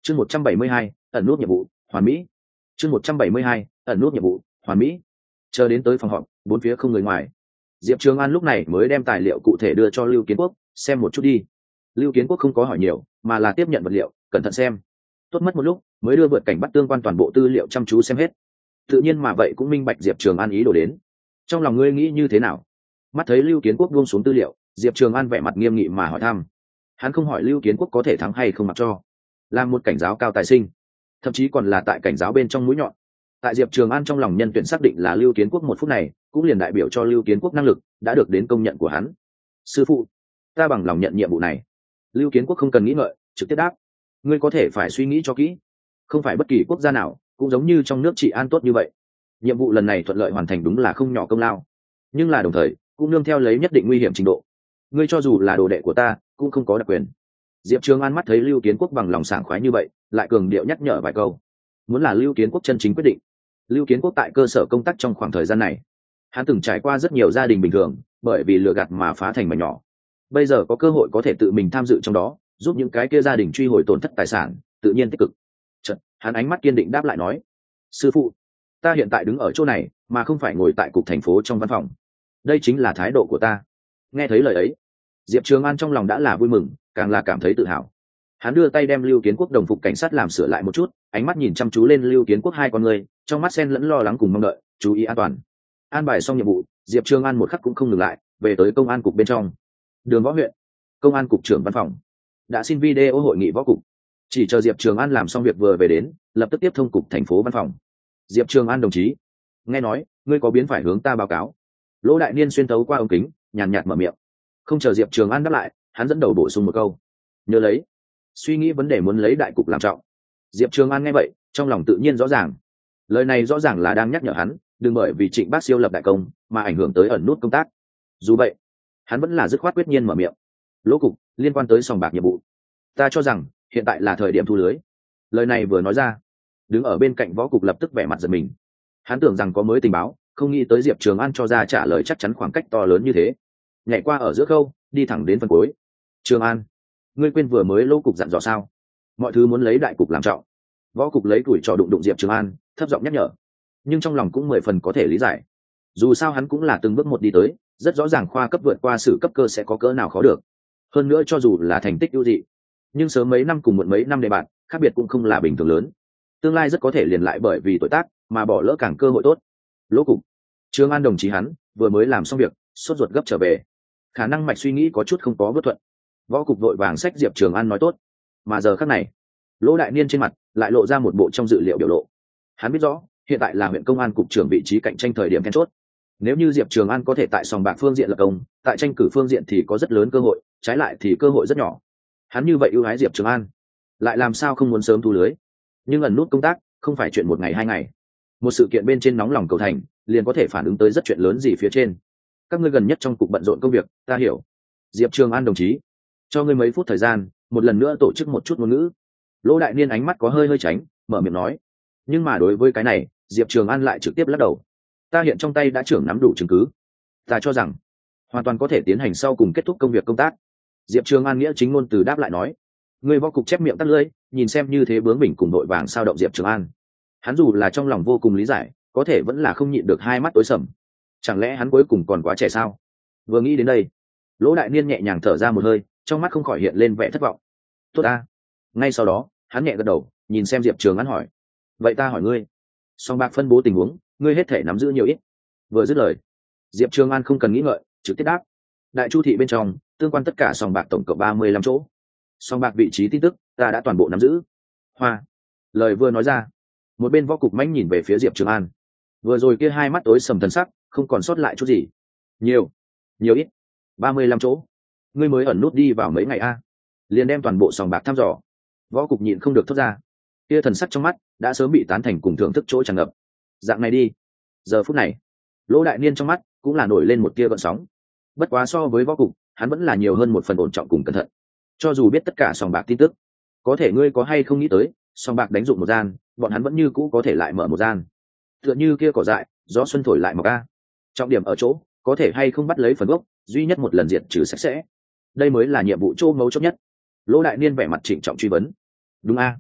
chương 172, ẩn nút nhiệm vụ hoàn mỹ. chương 172, ẩn nút nhiệm vụ hoàn mỹ. Chờ đến tới phòng họp, bốn phía không người ngoài. Diệp Trường An lúc này mới đem tài liệu cụ thể đưa cho Lưu Kiến Quốc xem một chút đi. Lưu Kiến Quốc không có hỏi nhiều mà là tiếp nhận vật liệu, cẩn thận xem. Tốt mất một lúc mới đưa vượt cảnh bắt tương quan toàn bộ tư liệu chăm chú xem hết. Tự nhiên mà vậy cũng minh bạch Diệp Trường An ý đồ đến. Trong lòng ngươi nghĩ như thế nào? Mắt thấy Lưu Kiến Quốc buông xuống tư liệu, Diệp Trường An vẻ mặt nghiêm nghị mà hỏi thăm. Hắn không hỏi Lưu Kiến Quốc có thể thắng hay không mặc cho, làm một cảnh giáo cao tài sinh, thậm chí còn là tại cảnh giáo bên trong mũi nhọn. Tại Diệp Trường An trong lòng nhân tuyển xác định là Lưu Kiến Quốc một phút này, cũng liền đại biểu cho Lưu Kiến Quốc năng lực đã được đến công nhận của hắn. Sư phụ, ta bằng lòng nhận nhiệm vụ này. Lưu Kiến Quốc không cần nghĩ ngợi, trực tiếp đáp. Ngươi có thể phải suy nghĩ cho kỹ, không phải bất kỳ quốc gia nào cũng giống như trong nước trị an tốt như vậy. Nhiệm vụ lần này thuận lợi hoàn thành đúng là không nhỏ công lao, nhưng là đồng thời cũng nương theo lấy nhất định nguy hiểm trình độ. Ngươi cho dù là đồ đệ của ta cũng không có đặc quyền. Diệp Trường An mắt thấy Lưu Kiến Quốc bằng lòng sảng khoái như vậy, lại cường điệu nhắc nhở vài câu. Muốn là Lưu Kiến Quốc chân chính quyết định. Lưu Kiến Quốc tại cơ sở công tác trong khoảng thời gian này, hắn từng trải qua rất nhiều gia đình bình thường, bởi vì lừa gạt mà phá thành mảnh nhỏ. Bây giờ có cơ hội có thể tự mình tham dự trong đó, giúp những cái kia gia đình truy hồi tổn thất tài sản, tự nhiên tích cực. Chợt, hắn ánh mắt kiên định đáp lại nói: "Sư phụ, ta hiện tại đứng ở chỗ này, mà không phải ngồi tại cục thành phố trong văn phòng. Đây chính là thái độ của ta." Nghe thấy lời ấy, Diệp Trường An trong lòng đã là vui mừng, càng là cảm thấy tự hào. Hắn đưa tay đem Lưu Kiến Quốc đồng phục cảnh sát làm sửa lại một chút, ánh mắt nhìn chăm chú lên Lưu Kiến Quốc hai con người, trong mắt xen lẫn lo lắng cùng mong đợi, chú ý an toàn. An bài xong nhiệm vụ, Diệp Trường An một khắc cũng không ngừng lại, về tới công an cục bên trong. Đường Võ huyện, công an cục trưởng văn phòng đã xin video hội nghị võ cục, chỉ chờ Diệp Trường An làm xong việc vừa về đến, lập tức tiếp thông cục thành phố văn phòng. Diệp Trường An đồng chí, nghe nói ngươi có biến phải hướng ta báo cáo. Lỗ Đại Niên xuyên tấu qua ống kính, nhàn nhạt mở miệng. Không chờ Diệp Trường An đáp lại, hắn dẫn đầu bổ sung một câu: nhớ lấy, suy nghĩ vấn đề muốn lấy đại cục làm trọng. Diệp Trường An nghe vậy, trong lòng tự nhiên rõ ràng. Lời này rõ ràng là đang nhắc nhở hắn, đừng bởi vì Trịnh Bác Siêu lập đại công mà ảnh hưởng tới ẩn nút công tác. Dù vậy, hắn vẫn là dứt khoát quyết nhiên mở miệng. Lỗ cục, liên quan tới sòng bạc nhiệm vụ, ta cho rằng hiện tại là thời điểm thu lưới. Lời này vừa nói ra, đứng ở bên cạnh võ cục lập tức vẻ mặt giật mình. Hắn tưởng rằng có mới tình báo, không nghĩ tới Diệp Trường An cho ra trả lời chắc chắn khoảng cách to lớn như thế. Nhảy qua ở giữa khâu, đi thẳng đến phần cuối. Trường An, ngươi quên vừa mới Lỗ cục dặn dò sao? Mọi thứ muốn lấy đại cục làm trọng. Võ cục lấy tuổi trò đụng đụng Diệp Trường An, thấp giọng nhắc nhở, nhưng trong lòng cũng 10 phần có thể lý giải. Dù sao hắn cũng là từng bước một đi tới, rất rõ ràng khoa cấp vượt qua sử cấp cơ sẽ có cỡ nào khó được. Hơn nữa cho dù là thành tích ưu dị, nhưng sớm mấy năm cùng muộn mấy năm đề bạn, khác biệt cũng không là bình thường lớn. Tương lai rất có thể liền lại bởi vì tuổi tác mà bỏ lỡ càng cơ hội tốt. Lỗ cục, Trường An đồng chí hắn vừa mới làm xong việc, sốt ruột gấp trở về, khả năng mạch suy nghĩ có chút không có vớt thuận. Võ cục vội vàng xách Diệp Trường An nói tốt. Mà giờ khắc này, Lỗ Đại Niên trên mặt lại lộ ra một bộ trong dự liệu biểu lộ. Hắn biết rõ, hiện tại là huyện công an cục trưởng vị trí cạnh tranh thời điểm then chốt. Nếu như Diệp Trường An có thể tại sòng bạc phương diện lập công, tại tranh cử phương diện thì có rất lớn cơ hội, trái lại thì cơ hội rất nhỏ. Hắn như vậy ưu ái Diệp Trường An, lại làm sao không muốn sớm thu lưới. Nhưng ẩn nút công tác không phải chuyện một ngày hai ngày. Một sự kiện bên trên nóng lòng cầu thành, liền có thể phản ứng tới rất chuyện lớn gì phía trên. Các ngươi gần nhất trong cục bận rộn công việc, ta hiểu. Diệp Trường An đồng chí, cho ngươi mấy phút thời gian, một lần nữa tổ chức một chút ngôn ngữ. Lỗ Đại Niên ánh mắt có hơi tránh, mở miệng nói. Nhưng mà đối với cái này, Diệp Trường An lại trực tiếp lắc đầu. Ta hiện trong tay đã trưởng nắm đủ chứng cứ, ta cho rằng hoàn toàn có thể tiến hành sau cùng kết thúc công việc công tác. Diệp Trường An nghĩa chính ngôn từ đáp lại nói. Người võ cục chép miệng tắt lưỡi, nhìn xem như thế bướng bỉnh cùng đội vàng sao động Diệp Trường An. Hắn dù là trong lòng vô cùng lý giải, có thể vẫn là không nhịn được hai mắt tối sầm. Chẳng lẽ hắn cuối cùng còn quá trẻ sao? Vừa nghĩ đến đây, Lỗ Đại Niên nhẹ nhàng thở ra một hơi, trong mắt không khỏi hiện lên vẻ thất vọng. Tốt ta. Ngay sau đó, hắn nhẹ gật đầu, nhìn xem Diệp Trường An hỏi. Vậy ta hỏi ngươi, song bạc phân bố tình huống, ngươi hết thể nắm giữ nhiều ít? Vừa dứt lời, Diệp Trường An không cần nghĩ ngợi, trực tiếp đáp. Đại Chu thị bên trong, tương quan tất cả sòng bạc tổng cộng 35 chỗ. Sòng bạc vị trí tin tức, ta đã toàn bộ nắm giữ. Hoa. Lời vừa nói ra, một bên võ cục mãnh nhìn về phía Diệp Trường An. Vừa rồi kia hai mắt tối sầm thần sắc, không còn sót lại chút gì. Nhiều ít? 35 chỗ. Ngươi mới ẩn nút đi vào mấy ngày a? Liền đem toàn bộ sòng bạc thăm dò. Võ cục nhịn không được thốt ra. Kia thần sắc trong mắt đã sớm bị tán thành cùng thưởng thức chỗ tràn ngập. Dạng này đi. Giờ phút này, Lỗ Đại Niên trong mắt cũng là nổi lên một tia gợn sóng. Bất quá so với võ cục, hắn vẫn là nhiều hơn một phần ổn trọng cùng cẩn thận. Cho dù biết tất cả sòng bạc tin tức, có thể ngươi có hay không nghĩ tới, sòng bạc đánh dụng một gian, bọn hắn vẫn như cũ có thể lại mở một gian. Tựa như kia cỏ dại, gió xuân thổi lại mọc a. Trọng điểm ở chỗ, có thể hay không bắt lấy phần gốc, duy nhất một lần diệt trừ sạch sẽ. Đây mới là nhiệm vụ chỗ mấu chốt nhất. Lỗ Đại Niên vẻ mặt trịnh trọng truy vấn. Đúng a.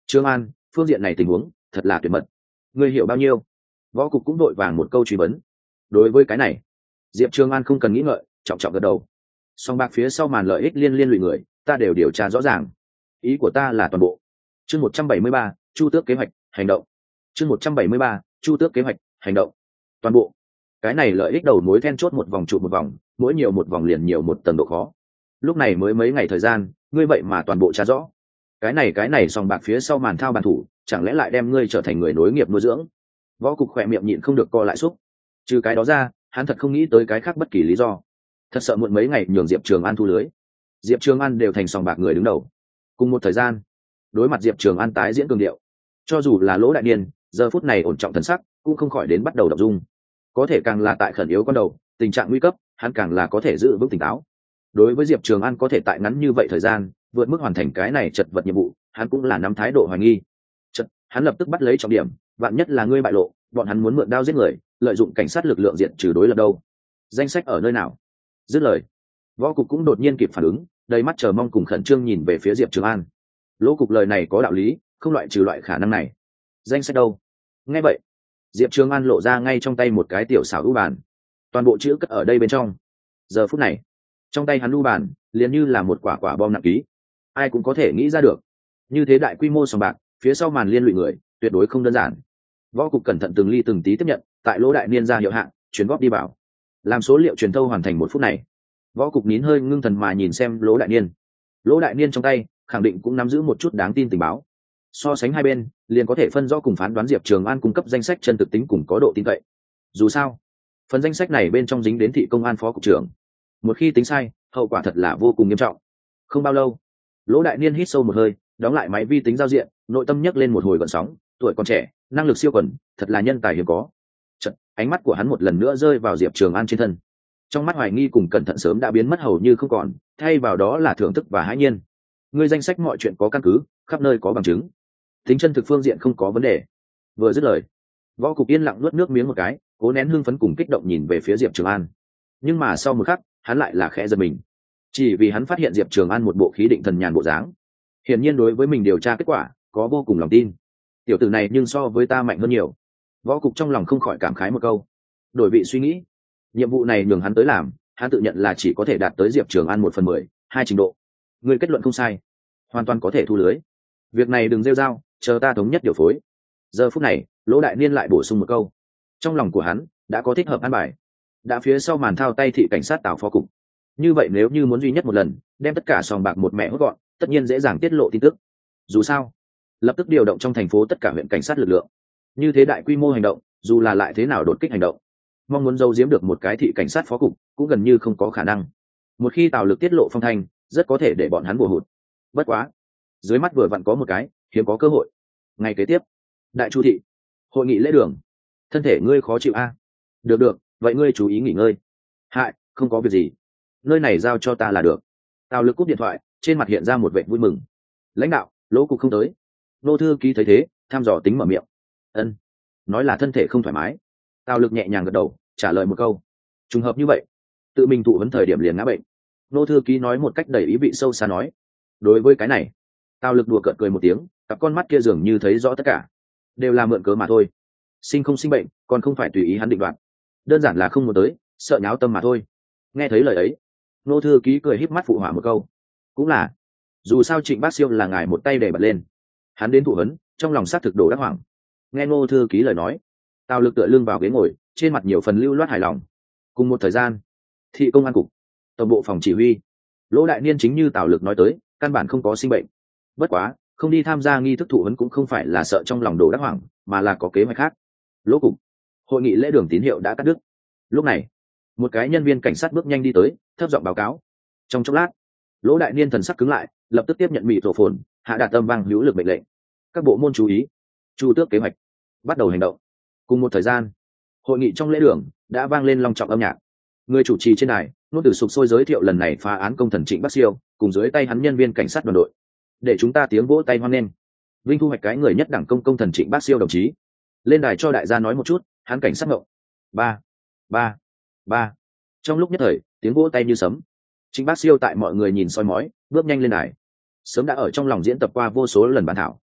Trương An, phương diện này tình huống thật là tuyệt mật, ngươi hiểu bao nhiêu? Võ cục cũng đội vàng một câu truy vấn. Đối với cái này, Diệp Trường An không cần nghĩ ngợi, trọng trọng gật đầu. Song bạc phía sau màn lợi ích liên lụy người, ta đều điều tra rõ ràng. Ý của ta là toàn bộ. Chương 173, Chu Tước kế hoạch, hành động. Chương 173, Chu Tước kế hoạch, hành động. Toàn bộ. Cái này lợi ích đầu mối then chốt một vòng trụ một vòng, mỗi nhiều một vòng liền nhiều một tầng độ khó. Lúc này mới mấy ngày thời gian, ngươi vậy mà toàn bộ tra rõ. Cái này song bạc phía sau màn thao bàn thủ, chẳng lẽ lại đem ngươi trở thành người nối nghiệp nuôi dưỡng? Võ cục khỏe miệng nhịn không được co lại xúc. Trừ cái đó ra, hắn thật không nghĩ tới cái khác bất kỳ lý do. Thật sợ muộn mấy ngày nhường Diệp Trường An thu lưới. Diệp Trường An đều thành sòng bạc người đứng đầu. Cùng một thời gian, đối mặt Diệp Trường An tái diễn cường điệu, cho dù là Lỗ Đại Niên giờ phút này ổn trọng thần sắc cũng không khỏi đến bắt đầu động dung. Có thể càng là tại khẩn yếu con đầu, tình trạng nguy cấp, hắn càng là có thể giữ vững tỉnh táo. Đối với Diệp Trường An có thể tại ngắn như vậy thời gian vượt mức hoàn thành cái này chật vật nhiệm vụ, hắn cũng là nắm thái độ hoài nghi. Hắn lập tức bắt lấy trọng điểm, vạn nhất là ngươi bại lộ, bọn hắn muốn mượn đao giết người, lợi dụng cảnh sát lực lượng diện trừ đối lập đâu? Danh sách ở nơi nào? Dứt lời, Võ cục cũng đột nhiên kịp phản ứng, đầy mắt chờ mong cùng khẩn trương nhìn về phía Diệp Trường An. Lỗ cục lời này có đạo lý, không loại trừ loại khả năng này. Danh sách đâu? Nghe vậy, Diệp Trường An lộ ra ngay trong tay một cái tiểu xảo ưu bàn, toàn bộ chữ cất ở đây bên trong. Giờ phút này, trong tay hắn ưu bàn liền như là một quả quả bom nặng ký, ai cũng có thể nghĩ ra được. Như thế đại quy mô sòng bạc, phía sau màn liên lụy người, tuyệt đối không đơn giản. Võ cục cẩn thận từng ly từng tí tiếp nhận, tại Lỗ Đại Niên ra hiệu hạn, chuyển góp đi bảo, làm số liệu truyền thâu hoàn thành một phút này. Võ cục nín hơi ngưng thần mà nhìn xem Lỗ Đại Niên. Lỗ Đại Niên trong tay khẳng định cũng nắm giữ một chút đáng tin tình báo. So sánh hai bên, liền có thể phân rõ cùng phán đoán Diệp Trường An cung cấp danh sách chân thực tính cùng có độ tin cậy. Dù sao, phần danh sách này bên trong dính đến thị công an phó cục trưởng. Một khi tính sai, hậu quả thật là vô cùng nghiêm trọng. Không bao lâu, Lỗ Đại Niên hít sâu một hơi, đóng lại máy vi tính giao diện, nội tâm nhấc lên một hồi gợn sóng. Tuổi còn trẻ, năng lực siêu quần, thật là nhân tài hiếm có. Chợt, ánh mắt của hắn một lần nữa rơi vào Diệp Trường An trên thân. Trong mắt hoài nghi cùng cẩn thận sớm đã biến mất hầu như không còn, thay vào đó là thưởng thức và hãi nhiên. Ngươi danh sách mọi chuyện có căn cứ, khắp nơi có bằng chứng, tính chân thực phương diện không có vấn đề. Vừa dứt lời, Võ cục yên lặng nuốt nước miếng một cái, cố nén hưng phấn cùng kích động nhìn về phía Diệp Trường An. Nhưng mà sau một khắc, hắn lại là khẽ giật mình, chỉ vì hắn phát hiện Diệp Trường An một bộ khí định thần nhàn bộ dáng, hiển nhiên đối với mình điều tra kết quả có vô cùng lòng tin. Tiểu tử này nhưng so với ta mạnh hơn nhiều. Võ cục trong lòng không khỏi cảm khái một câu. Đổi vị suy nghĩ, nhiệm vụ này nhường hắn tới làm, hắn tự nhận là chỉ có thể đạt tới Diệp Trường An 1/10, 2 trình độ. Người kết luận không sai, hoàn toàn có thể thu lưới. Việc này đừng rêu rao, chờ ta thống nhất điều phối. Giờ phút này, Lỗ Đại Niên lại bổ sung một câu. Trong lòng của hắn đã có thích hợp an bài, đã phía sau màn thao tay thị cảnh sát Tào phó cục. Như vậy nếu như muốn duy nhất một lần đem tất cả sòng bạc một mẹ hốt gọn, tất nhiên dễ dàng tiết lộ tin tức. Dù sao, lập tức điều động trong thành phố tất cả huyện cảnh sát lực lượng. Như thế đại quy mô hành động, dù là lại thế nào đột kích hành động, mong muốn giấu giếm được một cái thị cảnh sát phó cục cũng gần như không có khả năng. Một khi Tào Lực tiết lộ phong thanh, rất có thể để bọn hắn bùa hụt. Bất quá, dưới mắt vừa vặn có một cái hiếm có cơ hội. Ngày kế tiếp, Đại Chu thị, hội nghị lễ đường. Thân thể ngươi khó chịu a? Được, vậy ngươi chú ý nghỉ ngơi. Hại, không có việc gì, nơi này giao cho ta là được. Tào Lực cúp điện thoại, trên mặt hiện ra một vẻ vui mừng. Lãnh đạo, Lỗ cục không tới. Nô thư ký thấy thế, thăm dò tính mở miệng. Ân, nói là thân thể không thoải mái. Tào Lực nhẹ nhàng gật đầu, trả lời một câu. Trùng hợp như vậy, tự mình thụ vấn thời điểm liền ngã bệnh. Nô thư ký nói một cách đầy ý vị sâu xa nói. Đối với cái này, Tào Lực đùa cợt cười một tiếng, cặp con mắt kia dường như thấy rõ tất cả, đều là mượn cớ mà thôi. Sinh không sinh bệnh, còn không phải tùy ý hắn định đoạt, đơn giản là không muốn tới, sợ nháo tâm mà thôi. Nghe thấy lời ấy, nô thư ký cười híp mắt phụ họa một câu. Cũng là, dù sao Trịnh Bác Siêu là ngài một tay để bật lên, hắn đến thụ vấn, trong lòng xác thực đổ đắc hoảng. Nghe nô thư ký lời nói, Tào Lực tựa lưng vào ghế ngồi, trên mặt nhiều phần lưu loát hài lòng. Cùng một thời gian, thị công an cục, tổng bộ phòng chỉ huy, Lỗ Đại Niên chính như Tào Lực nói tới, căn bản không có sinh bệnh. Bất quá, không đi tham gia nghi thức thụ vấn cũng không phải là sợ trong lòng đổ đắc hoảng, mà là có kế hoạch khác. Lỗ cục, hội nghị lễ đường tín hiệu đã cắt đứt. Lúc này, một cái nhân viên cảnh sát bước nhanh đi tới, thấp giọng báo cáo. Trong chốc lát, Lỗ Đại Niên thần sắc cứng lại, lập tức tiếp nhận mịt rổ phồn, hạ đạt âm vang hữu lực mệnh lệnh. Các bộ môn chú ý, Chu Tước kế hoạch, bắt đầu hành động. Cùng một thời gian, hội nghị trong lễ đường đã vang lên long trọng âm nhạc. Người chủ trì trên đài nôn từ sục sôi giới thiệu lần này phá án công thần Trịnh Bác Siêu cùng dưới tay hắn nhân viên cảnh sát đoàn đội. Để chúng ta tiếng vỗ tay hoan nghênh vinh thu hoạch cái người nhất đẳng công thần Trịnh Bác Siêu đồng chí. Lên đài cho đại gia nói một chút, hắn cảnh sát ngộ. Ba, ba, ba. Trong lúc nhất thời, tiếng vỗ tay như sấm. Trịnh Bác Siêu tại mọi người nhìn soi mói, bước nhanh lên đài. Sớm đã ở trong lòng diễn tập qua vô số lần bản thảo.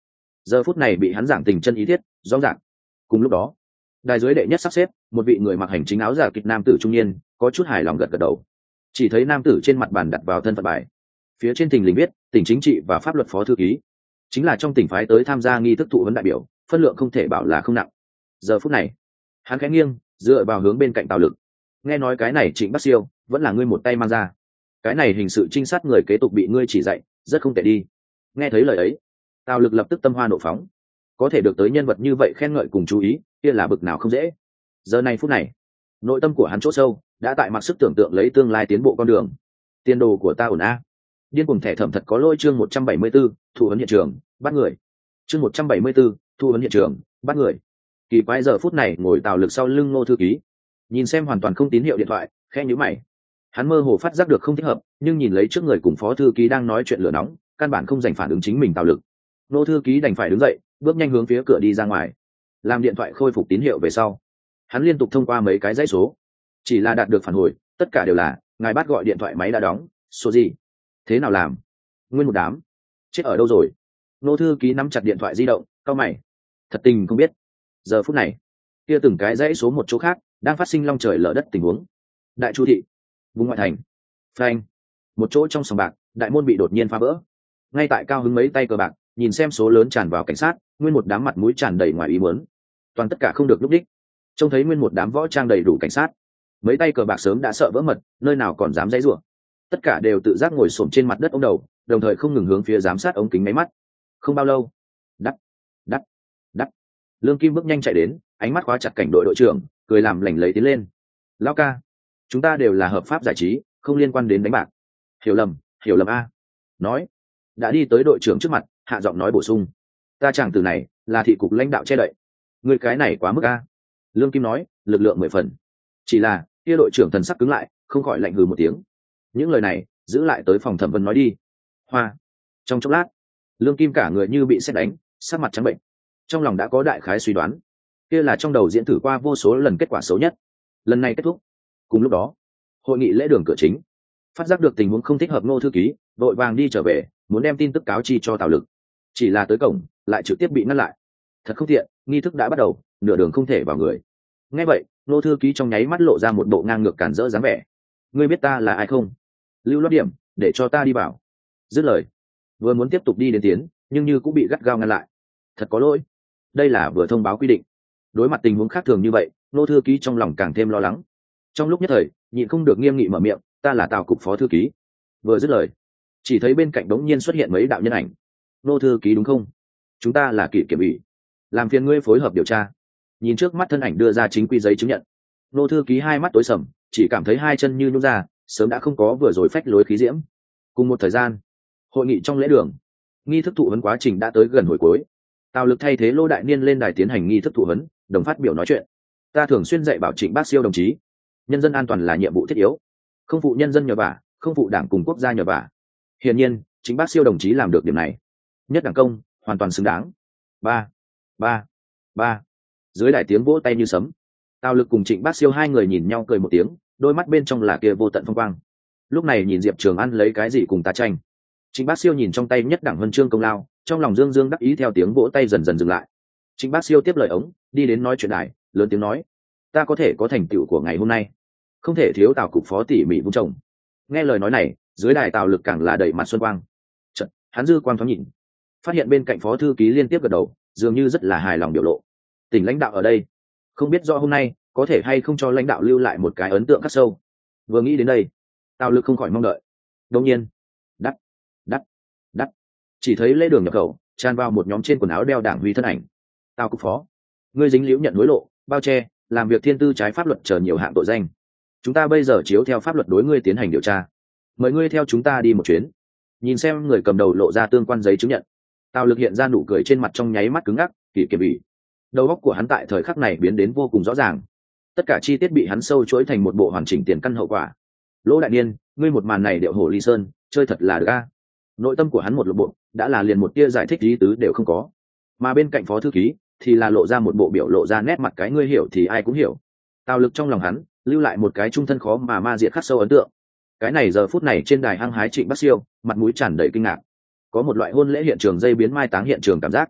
giờ phút này bị hắn giảng tình chân ý thiết rõ ràng. Cùng lúc đó, đài dưới đệ nhất sắp xếp một vị người mặc hành chính áo giả kịch nam tử trung niên có chút hài lòng gật gật đầu. Chỉ thấy nam tử trên mặt bàn đặt vào thân phận bài, phía trên thình lình viết tỉnh chính trị và pháp luật phó thư ký, chính là trong tỉnh phái tới tham gia nghi thức thụ huấn đại biểu, phân lượng không thể bảo là không nặng. Giờ phút này hắn khẽ nghiêng dựa vào hướng bên cạnh Tào Lực. Nghe nói cái này Trịnh Bắc Siêu vẫn là ngươi một tay mang ra, cái này hình sự trinh sát người kế tục bị ngươi chỉ dạy rất không tệ đi. Nghe thấy lời ấy, Tào Lực lập tức tâm hoa nộ phóng, có thể được tới nhân vật như vậy khen ngợi cùng chú ý kia là bực nào không dễ. Giờ này phút này nội tâm của hắn chỗ sâu đã tại mặc sức tưởng tượng lấy tương lai tiến bộ con đường. Tiền đồ của ta ổn a. Điên cuồng thẻ thẩm thật có lỗi. Chương 174, thu huấn hiện trường bắt người. Chương 174, thu huấn hiện trường bắt người. Kỳ quái giờ phút này ngồi Tào Lực sau lưng Ngô thư ký, nhìn xem hoàn toàn không tín hiệu điện thoại, khẽ nhíu mày. Hắn mơ hồ phát giác được không thích hợp, nhưng nhìn lấy trước người cùng phó thư ký đang nói chuyện lửa nóng, căn bản không dành phản ứng chính mình Tào Lực. Ngô thư ký đành phải đứng dậy, bước nhanh hướng phía cửa đi ra ngoài. Làm điện thoại khôi phục tín hiệu về sau, hắn liên tục thông qua mấy cái dãy số, chỉ là đạt được phản hồi tất cả đều là ngài bắt gọi điện thoại máy đã đóng, số gì, thế nào làm, nguyên một đám, chết ở đâu rồi. Ngô thư ký nắm chặt điện thoại di động, cau mày, thật tình không biết. Giờ phút này kia từng cái dãy số một chỗ khác đang phát sinh long trời lở đất tình huống. Đại Chu thị, vùng ngoại thành, phanh, một chỗ trong sòng bạc, đại môn bị đột nhiên phá vỡ. Ngay tại Cao Hứng mấy tay cờ bạc nhìn xem số lớn tràn vào cảnh sát, nguyên một đám mặt mũi tràn đầy ngoài ý muốn, toàn tất cả không được lúc đích. Trông thấy nguyên một đám võ trang đầy đủ cảnh sát, mấy tay cờ bạc sớm đã sợ vỡ mật, nơi nào còn dám dãy rủa. Tất cả đều tự giác ngồi xổm trên mặt đất ống đầu, đồng thời không ngừng hướng phía giám sát ống kính máy mắt. Không bao lâu, đắt đắt đắt, Lương Kim bước nhanh chạy đến, ánh mắt khóa chặt cảnh đội đội trưởng, cười làm lành lấy tiến lên. Lão ca, chúng ta đều là hợp pháp giải trí, không liên quan đến đánh bạc. Hiểu lầm a. Nói, đã đi tới đội trưởng trước mặt, hạ giọng nói bổ sung, ta chàng từ này là thị cục lãnh đạo che đậy, người cái này quá mức a. Lương Kim nói, lực lượng 10 phần. Chỉ là kia đội trưởng thần sắc cứng lại, không khỏi lạnh hừ một tiếng. Những lời này giữ lại tới phòng thẩm vấn nói đi. Hoa. Trong chốc lát, Lương Kim cả người như bị sét đánh, sắc mặt trắng bệnh. Trong lòng đã có đại khái suy đoán, kia là trong đầu diễn thử qua vô số lần kết quả xấu nhất. Lần này kết thúc. Cùng lúc đó, hội nghị lễ đường cửa chính, phát giác được tình huống không thích hợp, Ngô thư ký đội vàng đi trở về, muốn đem tin tức cáo chi cho Tào Lực. Chỉ là tới cổng lại trực tiếp bị ngăn lại. Thật không tiện, nghi thức đã bắt đầu, nửa đường không thể vào người. Nghe vậy, Ngô thư ký trong nháy mắt lộ ra một bộ ngang ngược cản rỡ dáng vẻ. Ngươi biết ta là ai không? Lưu loát điểm, để cho ta đi vào. Dứt lời, vừa muốn tiếp tục đi đến tiến, nhưng như cũng bị gắt gao ngăn lại. Thật có lỗi, đây là vừa thông báo quy định. Đối mặt tình huống khác thường như vậy, Ngô thư ký trong lòng càng thêm lo lắng. Trong lúc nhất thời, nhịn không được nghiêm nghị mở miệng, ta là Tào cục phó thư ký. Vừa dứt lời, chỉ thấy bên cạnh đống nhiên xuất hiện mấy đạo nhân ảnh. Ngô thư ký đúng không? Chúng ta là kỷ kiểm ủy, làm phiền ngươi phối hợp điều tra. Nhìn trước mắt thân ảnh đưa ra chính quy giấy chứng nhận, Ngô thư ký hai mắt tối sầm, chỉ cảm thấy hai chân như nhũn ra, sớm đã không có vừa rồi phách lối khí diễm. Cùng một thời gian, hội nghị trong lễ đường, nghi thức thụ huấn quá trình đã tới gần hồi cuối. Tào Lực thay thế Lô Đại Niên lên đài tiến hành nghi thức thụ huấn, đồng phát biểu nói chuyện. Ta thường xuyên dạy bảo Trịnh Bác Siêu đồng chí, nhân dân an toàn là nhiệm vụ thiết yếu, không phụ nhân dân nhờ vả, không phụ đảng cùng quốc gia nhờ vả. Hiển nhiên, Trịnh Bác Siêu đồng chí làm được điểm này, nhất đảng công, hoàn toàn xứng đáng. Ba, ba, ba. Dưới đài tiếng vỗ tay như sấm. Tào Lực cùng Trịnh Bác Siêu hai người nhìn nhau cười một tiếng, đôi mắt bên trong là kia vô tận phong quang. Lúc này nhìn Diệp Trường An lấy cái gì cùng ta tranh. Trịnh Bác Siêu nhìn trong tay nhất đẳng huân chương công lao, trong lòng dương dương đắc ý, theo tiếng vỗ tay dần dần dừng lại. Trịnh Bác Siêu tiếp lời ống, đi đến nói chuyện đài, lớn tiếng nói, ta có thể có thành tựu của ngày hôm nay, không thể thiếu Tào cục phó tỉ mỉ vun trồng. Nghe lời nói này, dưới đài Tào Lực càng là đầy mặt xuân quang. Chợt, hắn dư quang thoáng nhìn, phát hiện bên cạnh phó thư ký liên tiếp gật đầu, dường như rất là hài lòng biểu lộ. Tỉnh lãnh đạo ở đây, không biết rõ hôm nay có thể hay không cho lãnh đạo lưu lại một cái ấn tượng khắc sâu. Vừa nghĩ đến đây, Tào Lực không khỏi mong đợi. Đột nhiên, đắt đắt đắt, chỉ thấy lễ đường nhập khẩu tràn vào một nhóm trên quần áo đeo đảng huy thân ảnh. Tào cục phó, ngươi dính liễu nhận hối lộ, bao che, làm việc thiên tư trái pháp luật chờ nhiều hạng tội danh. Chúng ta bây giờ chiếu theo pháp luật đối ngươi tiến hành điều tra. Mời ngươi theo chúng ta đi một chuyến. Nhìn xem người cầm đầu lộ ra tương quan giấy chứng nhận, Tào Lực hiện ra nụ cười trên mặt trong nháy mắt cứng ngắc. Kỷ kiểm ủy, đầu óc của hắn tại thời khắc này biến đến vô cùng rõ ràng. Tất cả chi tiết bị hắn sâu chuỗi thành một bộ hoàn chỉnh tiền căn hậu quả. Lỗ Đại Niên, ngươi một màn này điệu hổ ly sơn, chơi thật là ga. Nội tâm của hắn một lộ bộ đã là liền một tia giải thích lý tứ đều không có. Mà bên cạnh phó thư ký thì là lộ ra một bộ biểu lộ ra nét mặt cái ngươi hiểu thì ai cũng hiểu. Tào Lực trong lòng hắn lưu lại một cái trung thân khó mà ma diệt khắc sâu ấn tượng. Cái này giờ phút này trên đài hăng hái Trịnh Bác Siêu, mặt mũi tràn đầy kinh ngạc, có một loại hôn lễ hiện trường dây biến mai táng hiện trường cảm giác.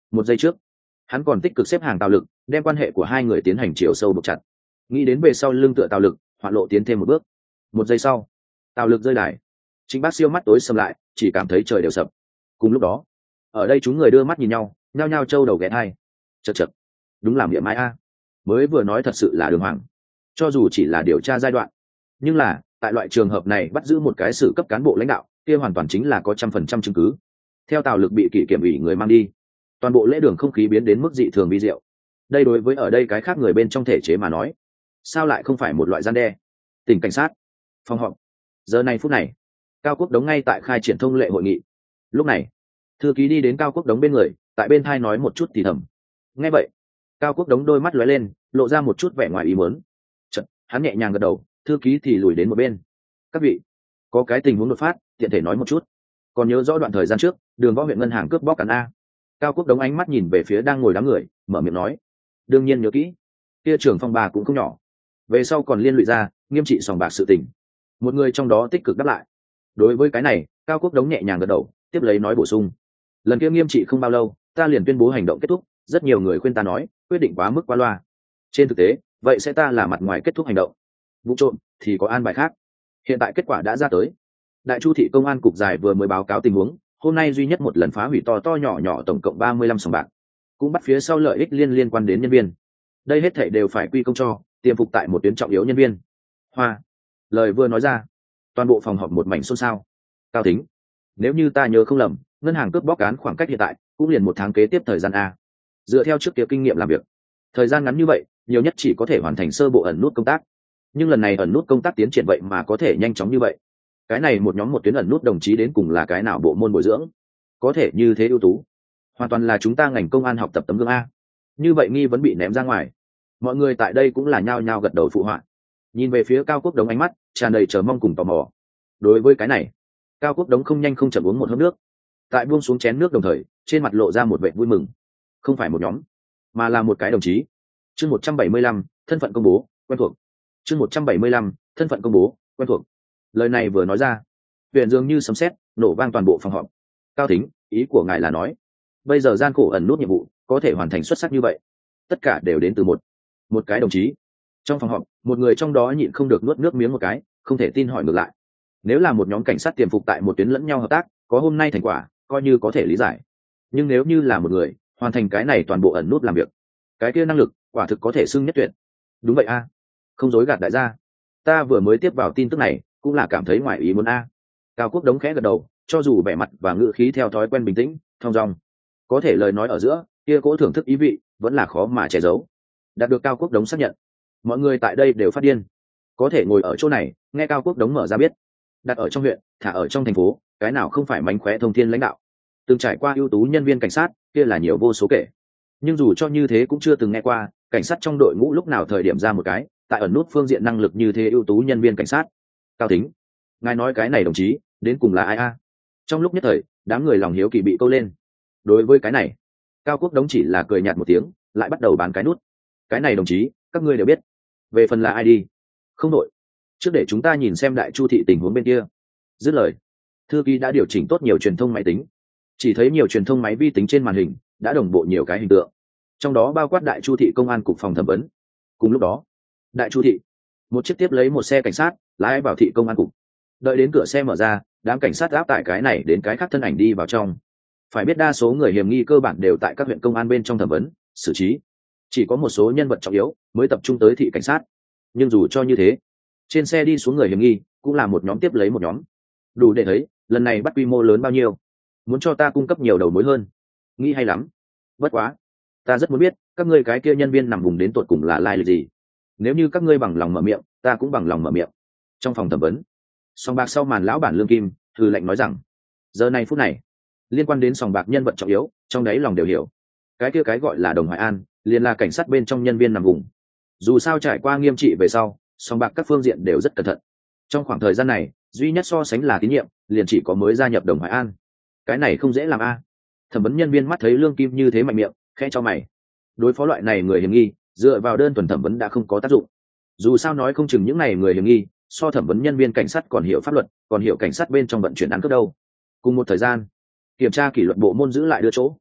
Một giây trước hắn còn tích cực xếp hàng Tào Lực, đem quan hệ của hai người tiến hành chiều sâu buộc chặt, nghĩ đến về sau lưng tựa Tào Lực hoạn lộ tiến thêm một bước. Một giây sau Tào Lực rơi đài, Trịnh Bác Siêu mắt tối sầm lại, chỉ cảm thấy trời đều sập. Cùng lúc đó ở đây chúng người đưa mắt nhìn nhau, nhao nhao trâu đầu ghé thai. Chật chật, đúng là miệng mai a, mới vừa nói thật sự là đường hoàng. Cho dù chỉ là điều tra giai đoạn, nhưng là tại loại trường hợp này bắt giữ một cái sự cấp cán bộ lãnh đạo kia hoàn toàn chính là có 100% chứng cứ. Theo Tào Lực bị kỷ kiểm ủy người mang đi, toàn bộ lễ đường không khí biến đến mức dị thường vi diệu. Đây đối với ở đây cái khác người bên trong thể chế mà nói, sao lại không phải một loại gian đe. Tỉnh cảnh sát phòng họp, giờ này phút này Cao Quốc Đống ngay tại khai triển thông lệ hội nghị. Lúc này thư ký đi đến Cao Quốc Đống bên người, tại bên thai nói một chút thì thầm. Nghe vậy Cao Quốc Đống đôi mắt lóe lên, lộ ra một chút vẻ ngoài ý muốn. Chợt hắn nhẹ nhàng gật đầu, thư ký thì lùi đến một bên. Các vị, có cái tình huống đột phát, tiện thể nói một chút. Còn nhớ rõ đoạn thời gian trước Đường Võ huyện ngân hàng cướp bóc cán a? Cao Quốc Đống ánh mắt nhìn về phía đang ngồi đám người, mở miệng nói. Đương nhiên nhớ kỹ, kia trưởng phòng bà cũng không nhỏ, về sau còn liên lụy ra nghiêm trị sòng bạc sự tình. Một người trong đó tích cực đáp lại. Đối với cái này Cao Quốc Đống nhẹ nhàng gật đầu, tiếp lấy nói bổ sung. Lần kia nghiêm trị không bao lâu, ta liền tuyên bố hành động kết thúc, rất nhiều người khuyên ta nói quyết định quá mức quá loa. Trên thực tế vậy sẽ ta là mặt ngoài kết thúc hành động, vụ trộm thì có an bài khác. Hiện tại kết quả đã ra tới, Đại Chu thị công an cục giải vừa mới báo cáo tình huống, hôm nay duy nhất một lần phá hủy to to nhỏ nhỏ tổng cộng 35 sòng bạc, cũng bắt phía sau lợi ích liên quan đến nhân viên. Đây hết thảy đều phải quy công cho tiềm phục tại một tuyến trọng yếu nhân viên. Hoa. Lời vừa nói ra, toàn bộ phòng họp một mảnh xôn xao. Cao Thính, nếu như ta nhớ không lầm, ngân hàng cướp bóc án khoảng cách hiện tại cũng liền 1 tháng kế tiếp thời gian a. Dựa theo trước kia kinh nghiệm làm việc, thời gian ngắn như vậy nhiều nhất chỉ có thể hoàn thành sơ bộ ẩn nút công tác, nhưng lần này ẩn nút công tác tiến triển vậy mà có thể nhanh chóng như vậy. Cái này một nhóm một tuyến ẩn nút đồng chí đến cùng là cái nào bộ môn bồi dưỡng, có thể như thế ưu tú, hoàn toàn là chúng ta ngành công an học tập tấm gương a. Như vậy nghi vấn bị ném ra ngoài, mọi người tại đây cũng là nhao nhao gật đầu phụ họa, nhìn về phía Cao Quốc Đống ánh mắt tràn đầy chờ mong cùng tò mò. Đối với cái này Cao Quốc Đống không nhanh không chậm uống một hớp nước, tại buông xuống chén nước đồng thời trên mặt lộ ra một vẻ vui mừng. Không phải một nhóm, mà là một cái đồng chí. Chương 175, thân phận công bố quen thuộc. Chương 175, thân phận công bố quen thuộc. Lời này vừa nói ra, huyện dường như sấm sét nổ vang toàn bộ phòng họp. Cao Thính, ý của ngài là nói bây giờ gian khổ ẩn nút nhiệm vụ có thể hoàn thành xuất sắc như vậy, tất cả đều đến từ một cái đồng chí? Trong phòng họp một người trong đó nhịn không được nuốt nước miếng một cái, không thể tin hỏi ngược lại. Nếu là một nhóm cảnh sát tiềm phục tại một tuyến lẫn nhau hợp tác, có hôm nay thành quả coi như có thể lý giải, nhưng nếu như là một người hoàn thành cái này toàn bộ ẩn nút làm việc, cái kia năng lực quả thực có thể xưng nhất tuyệt. Đúng vậy a, không dối gạt đại gia, ta vừa mới tiếp vào tin tức này cũng là cảm thấy ngoài ý muốn a. Cao Quốc Đống khẽ gật đầu, cho dù vẻ mặt và ngữ khí theo thói quen bình tĩnh thong dong, có thể lời nói ở giữa kia cỗ thưởng thức ý vị vẫn là khó mà che giấu. Đạt được Cao Quốc Đống xác nhận, mọi người tại đây đều phát điên. Có thể ngồi ở chỗ này nghe Cao Quốc Đống mở ra biết, đặt ở trong huyện thả ở trong thành phố, cái nào không phải mánh khóe thông thiên lãnh đạo, từng trải qua ưu tú nhân viên cảnh sát kia là nhiều vô số kể. Nhưng dù cho như thế cũng chưa từng nghe qua cảnh sát trong đội ngũ lúc nào thời điểm ra một cái tại ẩn nút phương diện năng lực như thế ưu tú nhân viên cảnh sát. Cao Thính, ngài nói cái này đồng chí đến cùng là ai a? Trong lúc nhất thời đám người lòng hiếu kỳ bị câu lên. Đối với cái này Cao Quốc Đống chỉ là cười nhạt một tiếng, lại bắt đầu bán cái nút. Cái này đồng chí các ngươi đều biết, về phần là ai đi không đội, trước để chúng ta nhìn xem Đại Chu thị tình huống bên kia. Dứt lời, thư ký đã điều chỉnh tốt nhiều truyền thông máy tính, chỉ thấy nhiều truyền thông máy vi tính trên màn hình đã đồng bộ nhiều cái hình tượng, trong đó bao quát Đại Chu thị công an cục phòng thẩm vấn. Cùng lúc đó Đại Chu thị một chiếc tiếp lấy một xe cảnh sát lái vào thị công an cục. Đợi đến cửa xe mở ra, đám cảnh sát áp tải cái này đến cái khác thân ảnh đi vào trong. Phải biết đa số người hiểm nghi cơ bản đều tại các huyện công an bên trong thẩm vấn xử trí, chỉ có một số nhân vật trọng yếu mới tập trung tới thị cảnh sát. Nhưng dù cho như thế, trên xe đi xuống người hiểm nghi cũng là một nhóm tiếp lấy một nhóm, đủ để thấy lần này bắt quy mô lớn bao nhiêu. Muốn cho ta cung cấp nhiều đầu mối hơn, nghĩ hay lắm. Bất quá ta rất muốn biết các ngươi cái kia nhân viên nằm vùng đến tột cùng là lai lịch gì. Nếu như các ngươi bằng lòng mở miệng, ta cũng bằng lòng mở miệng. Trong phòng thẩm vấn, sòng bạc sau màn lão bản Lương Kim thư lệnh nói rằng, giờ này phút này liên quan đến sòng bạc nhân vật trọng yếu trong đấy lòng đều hiểu. Cái kia cái gọi là Đồng Hoài An liền là cảnh sát bên trong nhân viên nằm vùng. Dù sao trải qua nghiêm trị về sau, sòng bạc các phương diện đều rất cẩn thận. Trong khoảng thời gian này duy nhất so sánh là tín nhiệm, liền chỉ có mới gia nhập Đồng Hoài An. Cái này không dễ làm a. Thẩm vấn nhân viên mắt thấy Lương Kim như thế mạnh miệng, khẽ cho mày. Đối phó loại này người hiểm nghi, dựa vào đơn thuần thẩm vấn đã không có tác dụng. Dù sao nói không chừng những này người hiểm nghi so thẩm vấn nhân viên cảnh sát còn hiểu pháp luật, còn hiểu cảnh sát bên trong vận chuyển án cướp đâu. Cùng một thời gian, kiểm tra kỷ luật bộ môn giữ lại đưa chỗ.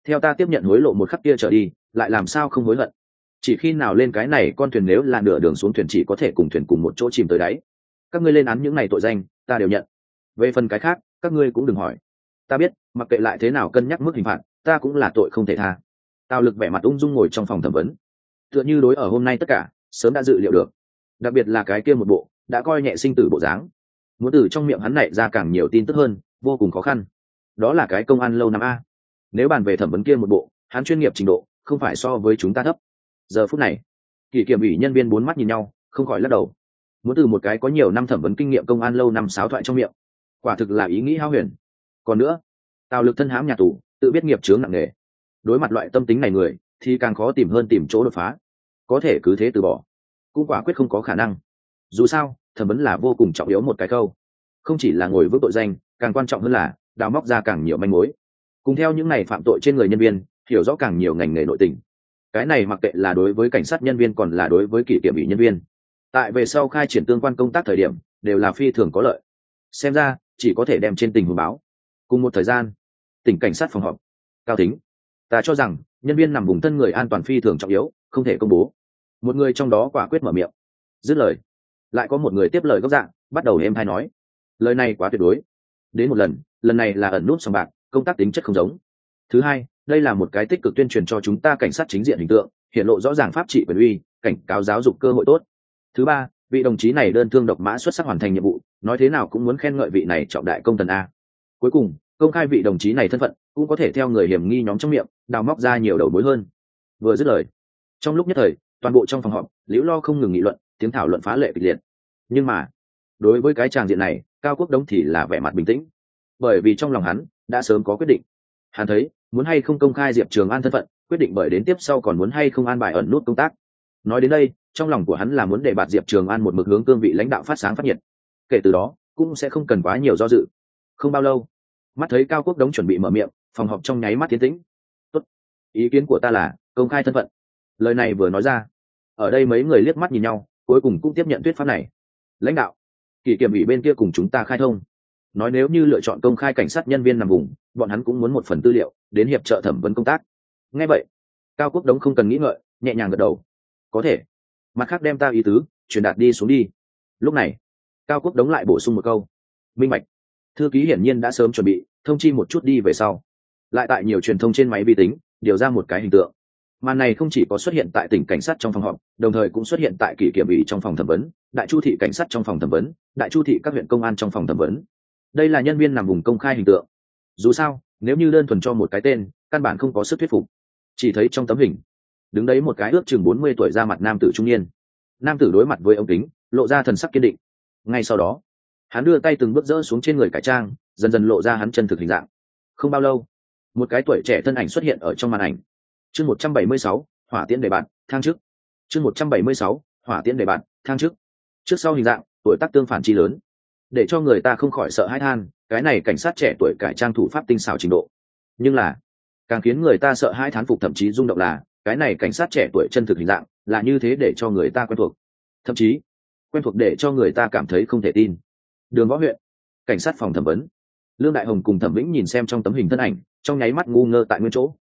theo ta tiếp nhận hối lộ một khắc kia trở đi lại làm sao không hối hận. Chỉ khi nào lên cái này con thuyền nếu là nửa đường xuống thuyền chỉ có thể cùng thuyền cùng một chỗ chìm tới đáy. Các ngươi lên án những này tội danh ta đều nhận, về phần cái khác các ngươi cũng đừng hỏi. Ta biết mặc kệ lại thế nào cân nhắc mức hình phạt ta cũng là tội không thể tha. Tào Lực vẻ mặt ung dung ngồi trong phòng thẩm vấn, tựa như đối ở hôm nay tất cả sớm đã dự liệu được, đặc biệt là cái kia một bộ đã coi nhẹ sinh tử bộ dáng, muốn từ trong miệng hắn này ra càng nhiều tin tức hơn vô cùng khó khăn. Đó là cái công an lâu năm a, nếu bàn về thẩm vấn kia một bộ hắn chuyên nghiệp trình độ không phải so với chúng ta thấp. Giờ phút này kỷ kiểm ủy nhân viên bốn mắt nhìn nhau không khỏi lắc đầu, muốn từ một cái có nhiều năm thẩm vấn kinh nghiệm công an lâu năm sáo thoại trong miệng quả thực là ý nghĩ hao huyền. Còn nữa Tào Lực thân hãm nhà tù tự biết nghiệp chướng nặng nề, đối mặt loại tâm tính này người thì càng khó tìm hơn tìm chỗ đột phá. Có thể cứ thế từ bỏ cũng quả quyết không có khả năng. Dù sao thẩm vấn là vô cùng trọng yếu một cái câu, không chỉ là ngồi vững tội danh, càng quan trọng hơn là đào móc ra càng nhiều manh mối, cùng theo những này phạm tội trên người nhân viên hiểu rõ càng nhiều ngành nghề nội tình. Cái này mặc kệ là đối với cảnh sát nhân viên còn là đối với kỷ kiểm ủy nhân viên, tại về sau khai triển tương quan công tác thời điểm đều là phi thường có lợi. Xem ra chỉ có thể đem trên tình huống báo. Cùng một thời gian tỉnh cảnh sát phòng họp. Cao Thính, ta cho rằng nhân viên nằm vùng thân người an toàn phi thường trọng yếu, không thể công bố. Một người trong đó quả quyết mở miệng. Dứt lời lại có một người tiếp lời góc dạng bắt đầu êm hay nói, lời này quá tuyệt đối. Đến một lần này là ẩn nút sòng bạc, công tác tính chất không giống. Thứ hai, đây là một cái tích cực tuyên truyền cho chúng ta cảnh sát chính diện hình tượng, hiện lộ rõ ràng pháp trị quyền uy, cảnh cáo giáo dục cơ hội tốt. Thứ ba, vị đồng chí này đơn thương độc mã xuất sắc hoàn thành nhiệm vụ, nói thế nào cũng muốn khen ngợi vị này trọng đại công thần a. Cuối cùng công khai vị đồng chí này thân phận cũng có thể theo người hiểm nghi nhóm trong miệng đào móc ra nhiều đầu mối hơn. Vừa dứt lời trong lúc nhất thời toàn bộ trong phòng họp liễu lo không ngừng nghị luận, tiếng thảo luận phá lệ kịch liệt. Nhưng mà đối với cái tràng diện này Cao Quốc Đống thì là vẻ mặt bình tĩnh, bởi vì trong lòng hắn đã sớm có quyết định. Hắn thấy muốn hay không công khai Diệp Trường An thân phận quyết định bởi đến tiếp sau còn muốn hay không an bài ẩn nút công tác. Nói đến đây trong lòng của hắn là muốn để bạt Diệp Trường An một mực hướng cương vị lãnh đạo phát sáng phát nhiệt, kể từ đó cũng sẽ không cần quá nhiều do dự. Không bao lâu mắt thấy Cao Quốc Đống chuẩn bị mở miệng, phòng họp trong nháy mắt tiến tĩnh. Tốt, ý kiến của ta là công khai thân phận. Lời này vừa nói ra ở đây mấy người liếc mắt nhìn nhau cuối cùng cũng tiếp nhận thuyết pháp này. Lãnh đạo kỷ kiểm ủy bên kia cùng chúng ta khai thông, nói nếu như lựa chọn công khai cảnh sát nhân viên nằm vùng bọn hắn cũng muốn một phần tư liệu đến hiệp trợ thẩm vấn công tác. Nghe vậy Cao Quốc Đống không cần nghĩ ngợi nhẹ nhàng gật đầu, có thể, mặt khác đem ta ý tứ truyền đạt đi xuống đi. Lúc này Cao Quốc Đống lại bổ sung một câu, minh bạch. Thư ký hiển nhiên đã sớm chuẩn bị thông chi một chút đi về sau, lại tại nhiều truyền thông trên máy vi tính điều ra một cái hình tượng. Màn này không chỉ có xuất hiện tại tỉnh cảnh sát trong phòng họp, đồng thời cũng xuất hiện tại kỷ kiểm ủy trong phòng thẩm vấn, đại chu thị cảnh sát trong phòng thẩm vấn, đại chu thị các huyện công an trong phòng thẩm vấn. Đây là nhân viên nằm vùng công khai hình tượng. Dù sao nếu như đơn thuần cho một cái tên căn bản không có sức thuyết phục. Chỉ thấy trong tấm hình đứng đấy một cái ước chừng 40 tuổi ra mặt nam tử trung niên. Nam tử đối mặt với ống kính lộ ra thần sắc kiên định. Ngay sau đó hắn đưa tay từng bước dỡ xuống trên người cải trang, dần dần lộ ra hắn chân thực hình dạng. Không bao lâu một cái tuổi trẻ thân ảnh xuất hiện ở trong màn ảnh. Chương 176, hỏa tiễn đề bạn thang trước. Chương 176, hỏa tiễn đề bạn thang trước. Trước sau hình dạng tuổi tác tương phản chi lớn, để cho người ta không khỏi sợ hãi than cái này cảnh sát trẻ tuổi cải trang thủ pháp tinh xảo trình độ. Nhưng là càng khiến người ta sợ hãi thán phục thậm chí rung động là cái này cảnh sát trẻ tuổi chân thực hình dạng là như thế để cho người ta quen thuộc, thậm chí quen thuộc để cho người ta cảm thấy không thể tin. Đường Võ huyện cảnh sát phòng thẩm vấn, Lương Đại Hồng cùng Thẩm Vĩnh nhìn xem trong tấm hình thân ảnh trong nháy mắt ngu ngơ tại nguyên chỗ.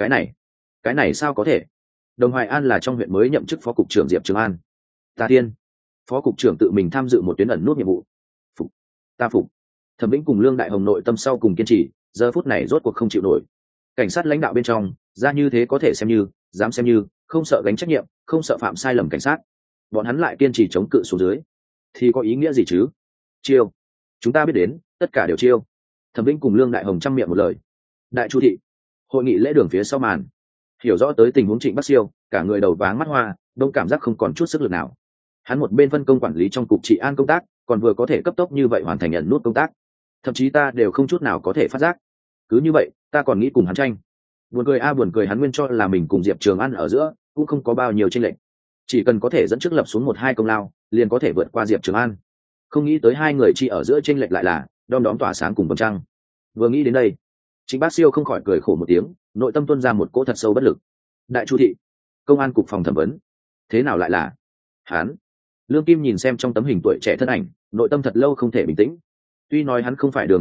Cái này sao có thể? Đồng Hoài An là trong huyện mới nhậm chức phó cục trưởng Diệp Trường An. Ta tiên, phó cục trưởng tự mình tham dự một tuyến ẩn nút nhiệm vụ. Phục. Thẩm Vĩnh cùng Lương Đại Hồng nội tâm sau cùng kiên trì, giờ phút này rốt cuộc không chịu nổi. Cảnh sát lãnh đạo bên trong ra như thế có thể xem như, dám xem như, không sợ gánh trách nhiệm, không sợ phạm sai lầm cảnh sát, bọn hắn lại kiên trì chống cự xuống dưới thì có ý nghĩa gì chứ? Chiêu, chúng ta biết đến tất cả đều chiêu. Thẩm Vĩnh cùng Lương Đại Hồng chăm miệng một lời. Đại chu thị hội nghị lễ đường phía sau màn, hiểu rõ tới tình huống Trịnh Bắc Siêu, cả người đầu váng mắt hoa, đông cảm giác không còn chút sức lực nào. Hắn một bên phân công quản lý trong cục trị an công tác, còn vừa có thể cấp tốc như vậy hoàn thành nhận nút công tác, thậm chí ta đều không chút nào có thể phát giác. Cứ như vậy ta còn nghĩ cùng hắn tranh. Buồn cười, hắn nguyên cho là mình cùng Diệp Trường An ở giữa cũng không có bao nhiêu chênh lệch, chỉ cần có thể dẫn trước lập xuống 1-2 công lao liền có thể vượt qua Diệp Trường An. Không nghĩ tới hai người chi ở giữa chênh lệch lại là đom đóm tỏa sáng cùng vầng trăng. Vừa nghĩ đến đây Trịnh Bác Siêu không khỏi cười khổ một tiếng, nội tâm tuôn ra một cỗ thật sâu bất lực. Đại chu thị công an cục phòng thẩm vấn, thế nào lại là hắn? Lương Kim nhìn xem trong tấm hình tuổi trẻ thân ảnh, nội tâm thật lâu không thể bình tĩnh. Tuy nói hắn không phải Đường Võ huyện,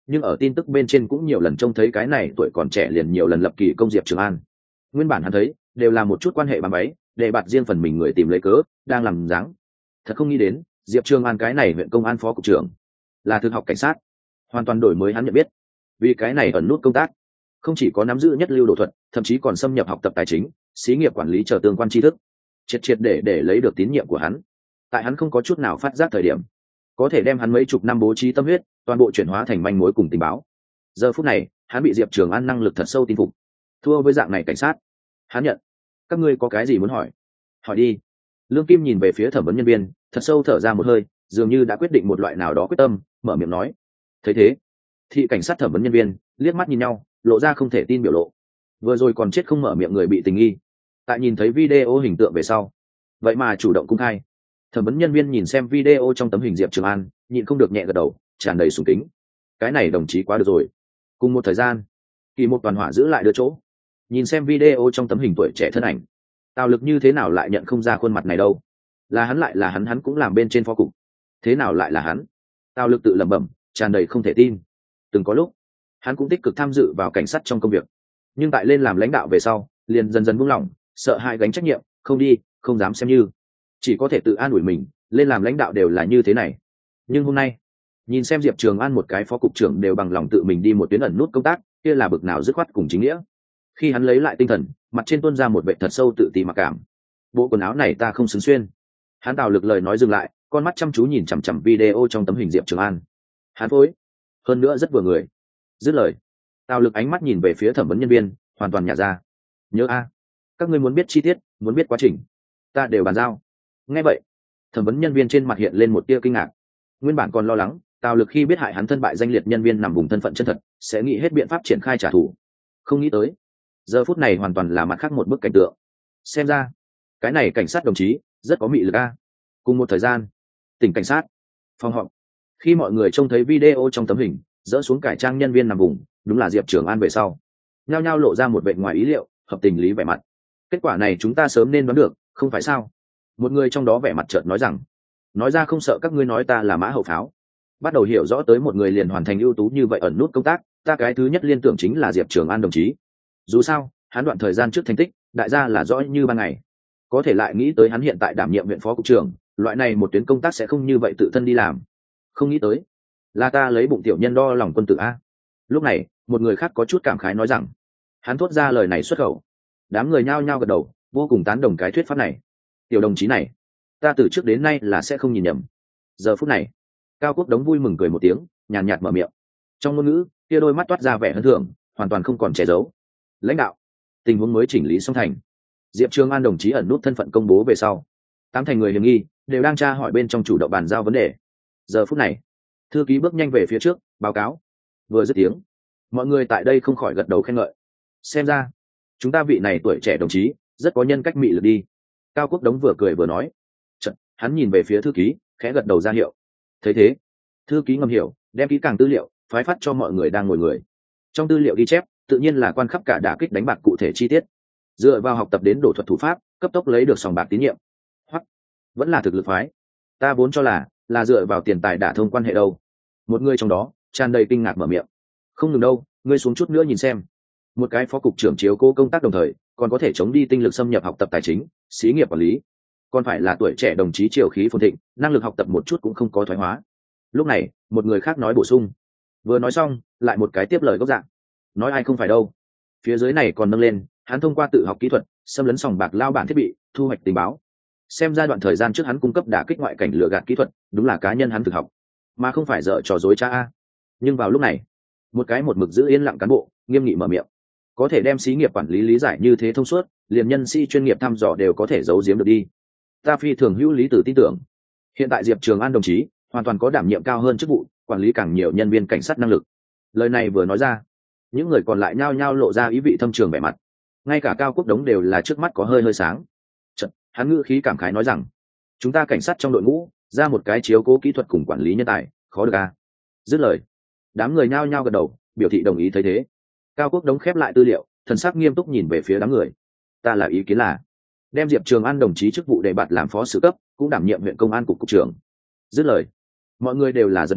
nhưng ở tin tức bên trên cũng nhiều lần trông thấy cái này tuổi còn trẻ liền nhiều lần lập kỳ công Diệp Trường An. Nguyên bản hắn thấy đều là một chút quan hệ bám váy để bạt riêng phần mình người tìm lấy cớ đang làm dáng. Thật không nghĩ đến Diệp Trường An cái này huyện công an phó cục trưởng là thực học cảnh sát, hoàn toàn đổi mới hắn nhận biết. Vì cái này ẩn nút công tác không chỉ có nắm giữ nhất lưu đồ thuật, thậm chí còn xâm nhập học tập tài chính, xí nghiệp quản lý chờ tương quan tri thức, triệt để lấy được tín nhiệm của hắn. Tại hắn không có chút nào phát giác thời điểm, có thể đem hắn mấy chục năm bố trí tâm huyết toàn bộ chuyển hóa thành manh mối cùng tình báo. Giờ phút này hắn bị Diệp Trường An năng lực thật sâu tin phục. Thua với dạng này cảnh sát, hắn nhận. Các ngươi có cái gì muốn hỏi? Hỏi đi. Lương Kim nhìn về phía thẩm vấn nhân viên, thật sâu thở ra một hơi, dường như đã quyết định một loại nào đó quyết tâm, mở miệng nói. Thấy thế, thị cảnh sát thẩm vấn nhân viên liếc mắt nhìn nhau, lộ ra không thể tin biểu lộ. Vừa rồi còn chết không mở miệng người bị tình nghi, tại nhìn thấy video hình tượng về sau, vậy mà chủ động công khai. Thẩm vấn nhân viên nhìn xem video trong tấm hình Diệp Trường An, nhịn không được nhẹ gật đầu, tràn đầy sùng kính. Cái này đồng chí quá được rồi. Cùng một thời gian, Kỳ một toàn hỏa giữ lại đưa chỗ, nhìn xem video trong tấm hình tuổi trẻ thân ảnh, Tào Lực như thế nào lại nhận không ra khuôn mặt này đâu? Là hắn lại là hắn cũng làm bên trên phó cục, thế nào lại là hắn? Tào Lực tự lẩm bẩm, tràn đầy không thể tin. Từng có lúc hắn cũng tích cực tham dự vào cảnh sát trong công việc, nhưng tại lên làm lãnh đạo về sau liền dần dần buông lỏng, sợ hãi gánh trách nhiệm, không đi, không dám xem như, chỉ có thể tự an ủi mình, lên làm lãnh đạo đều là như thế này. Nhưng hôm nay nhìn xem Diệp Trường An một cái phó cục trưởng đều bằng lòng tự mình đi một tuyến ẩn nút công tác, kia là bực nào dứt khoát cùng chính nghĩa. Khi hắn lấy lại tinh thần, mặt trên tuôn ra một vẻ thật sâu tự ti mặc cảm. Bộ quần áo này ta không xứng xuyên. Hắn Tào Lực lời nói dừng lại, con mắt chăm chú nhìn chằm chằm video trong tấm hình Diệp Trường An. Hắn phối, hơn nữa rất vừa người. Dứt lời, Tào Lực ánh mắt nhìn về phía thẩm vấn nhân viên, hoàn toàn nhả ra. Nhớ a, các ngươi muốn biết chi tiết, muốn biết quá trình, ta đều bàn giao. Nghe vậy, thẩm vấn nhân viên trên mặt hiện lên một tia kinh ngạc. Nguyên bản còn lo lắng Tào Lực khi biết hại hắn thân bại danh liệt nhân viên nằm vùng thân phận chân thật sẽ nghĩ hết biện pháp triển khai trả thù, không nghĩ tới giờ phút này hoàn toàn là mặt khác một bức cảnh tượng. Xem ra cái này cảnh sát đồng chí rất có mị lực a. Cùng một thời gian, tỉnh cảnh sát phòng họp, khi mọi người trông thấy video trong tấm hình dỡ xuống cải trang nhân viên nằm vùng đúng là Diệp Trường An về sau, nhao nhao lộ ra một vẻ ngoài ý liệu hợp tình lý vẻ mặt. Kết quả này chúng ta sớm nên đoán được, không phải sao? Một người trong đó vẻ mặt chợt nói rằng, nói ra không sợ các ngươi nói ta là mã hậu pháo. Bắt đầu hiểu rõ tới một người liền hoàn thành ưu tú như vậy ẩn nút công tác, ta cái thứ nhất liên tưởng chính là Diệp Trường An đồng chí. Dù sao hắn đoạn thời gian trước thành tích đại gia là rõ như ban ngày, có thể lại nghĩ tới hắn hiện tại đảm nhiệm viện phó cục trưởng, loại này một tuyến công tác sẽ không như vậy tự thân đi làm. Không nghĩ tới là ta lấy bụng tiểu nhân đo lòng quân tử a. Lúc này một người khác có chút cảm khái nói rằng, hắn thốt ra lời này xuất khẩu, đám người nhao nhao gật đầu, vô cùng tán đồng cái thuyết pháp này. Tiểu đồng chí này ta từ trước đến nay là sẽ không nhìn nhầm. Giờ phút này Cao Quốc Đống vui mừng cười một tiếng, nhàn nhạt mở miệng, trong ngôn ngữ kia đôi mắt toát ra vẻ hân thưởng, hoàn toàn không còn che giấu. Lãnh đạo, tình huống mới chỉnh lý xong thành. Diệp Trường An đồng chí ẩn nút thân phận công bố về sau, 8 thành người hiểm nghi đều đang tra hỏi bên trong chủ động bàn giao vấn đề. Giờ phút này thư ký bước nhanh về phía trước báo cáo. Vừa dứt tiếng, mọi người tại đây không khỏi gật đầu khen ngợi. Xem ra chúng ta vị này tuổi trẻ đồng chí rất có nhân cách mị lực đi. Cao Quốc Đống vừa cười vừa nói. Chật, hắn nhìn về phía thư ký, khẽ gật đầu ra hiệu. Thấy thế, thư ký ngầm hiểu, đem kỹ càng tư liệu phái phát cho mọi người đang ngồi người. Trong tư liệu ghi chép tự nhiên là quan khắp cả đả kích đánh bạc cụ thể chi tiết, dựa vào học tập đến đổ thuật thủ pháp cấp tốc lấy được sòng bạc tín nhiệm, hoặc vẫn là thực lực phái. Ta vốn cho là dựa vào tiền tài đả thông quan hệ đâu. Một người trong đó tràn đầy kinh ngạc mở miệng. Không ngừng đâu, ngươi xuống chút nữa nhìn xem. Một cái phó cục trưởng chiếu cố công tác đồng thời còn có thể chống đi tinh lực xâm nhập học tập tài chính, xí nghiệp quản lý, còn phải là tuổi trẻ đồng chí triều khí phồn thịnh, năng lực học tập một chút cũng không có thoái hóa. Lúc này một người khác nói bổ sung, vừa nói xong lại một cái tiếp lời gốc dạng, nói ai không phải đâu. Phía dưới này còn nâng lên, hắn thông qua tự học kỹ thuật xâm lấn sòng bạc lao bản thiết bị, thu hoạch tình báo. Xem giai đoạn thời gian trước hắn cung cấp đả kích ngoại cảnh lừa gạt kỹ thuật, đúng là cá nhân hắn thực học, mà không phải dở trò dối cha a. Nhưng vào lúc này, một cái một mực giữ yên lặng cán bộ nghiêm nghị mở miệng, có thể đem xí nghiệp quản lý lý giải như thế thông suốt, liền nhân sĩ chuyên nghiệp thăm dò đều có thể giấu giếm được đi. Ta phi thường hữu lý tử tin tưởng, hiện tại Diệp Trường An đồng chí hoàn toàn có đảm nhiệm cao hơn chức vụ, quản lý càng nhiều nhân viên cảnh sát năng lực. Lời này vừa nói ra, những người còn lại nhao nhao lộ ra ý vị thâm trường vẻ mặt, ngay cả Cao Quốc Đống đều là trước mắt có hơi hơi sáng. Chật, hắn ngữ khí cảm khái nói rằng, chúng ta cảnh sát trong đội ngũ ra một cái chiếu cố kỹ thuật cùng quản lý nhân tài, khó được à. Dứt lời, đám người nhao nhao gật đầu biểu thị đồng ý. Thấy thế, Cao Quốc Đống khép lại tư liệu, thần sắc nghiêm túc nhìn về phía đám người. Ta là ý kiến là đem Diệp Trường An đồng chí chức vụ đề bạt làm phó sử cấp, cũng đảm nhiệm huyện công an cục cục trưởng. Dứt lời, mọi người đều là giật mình,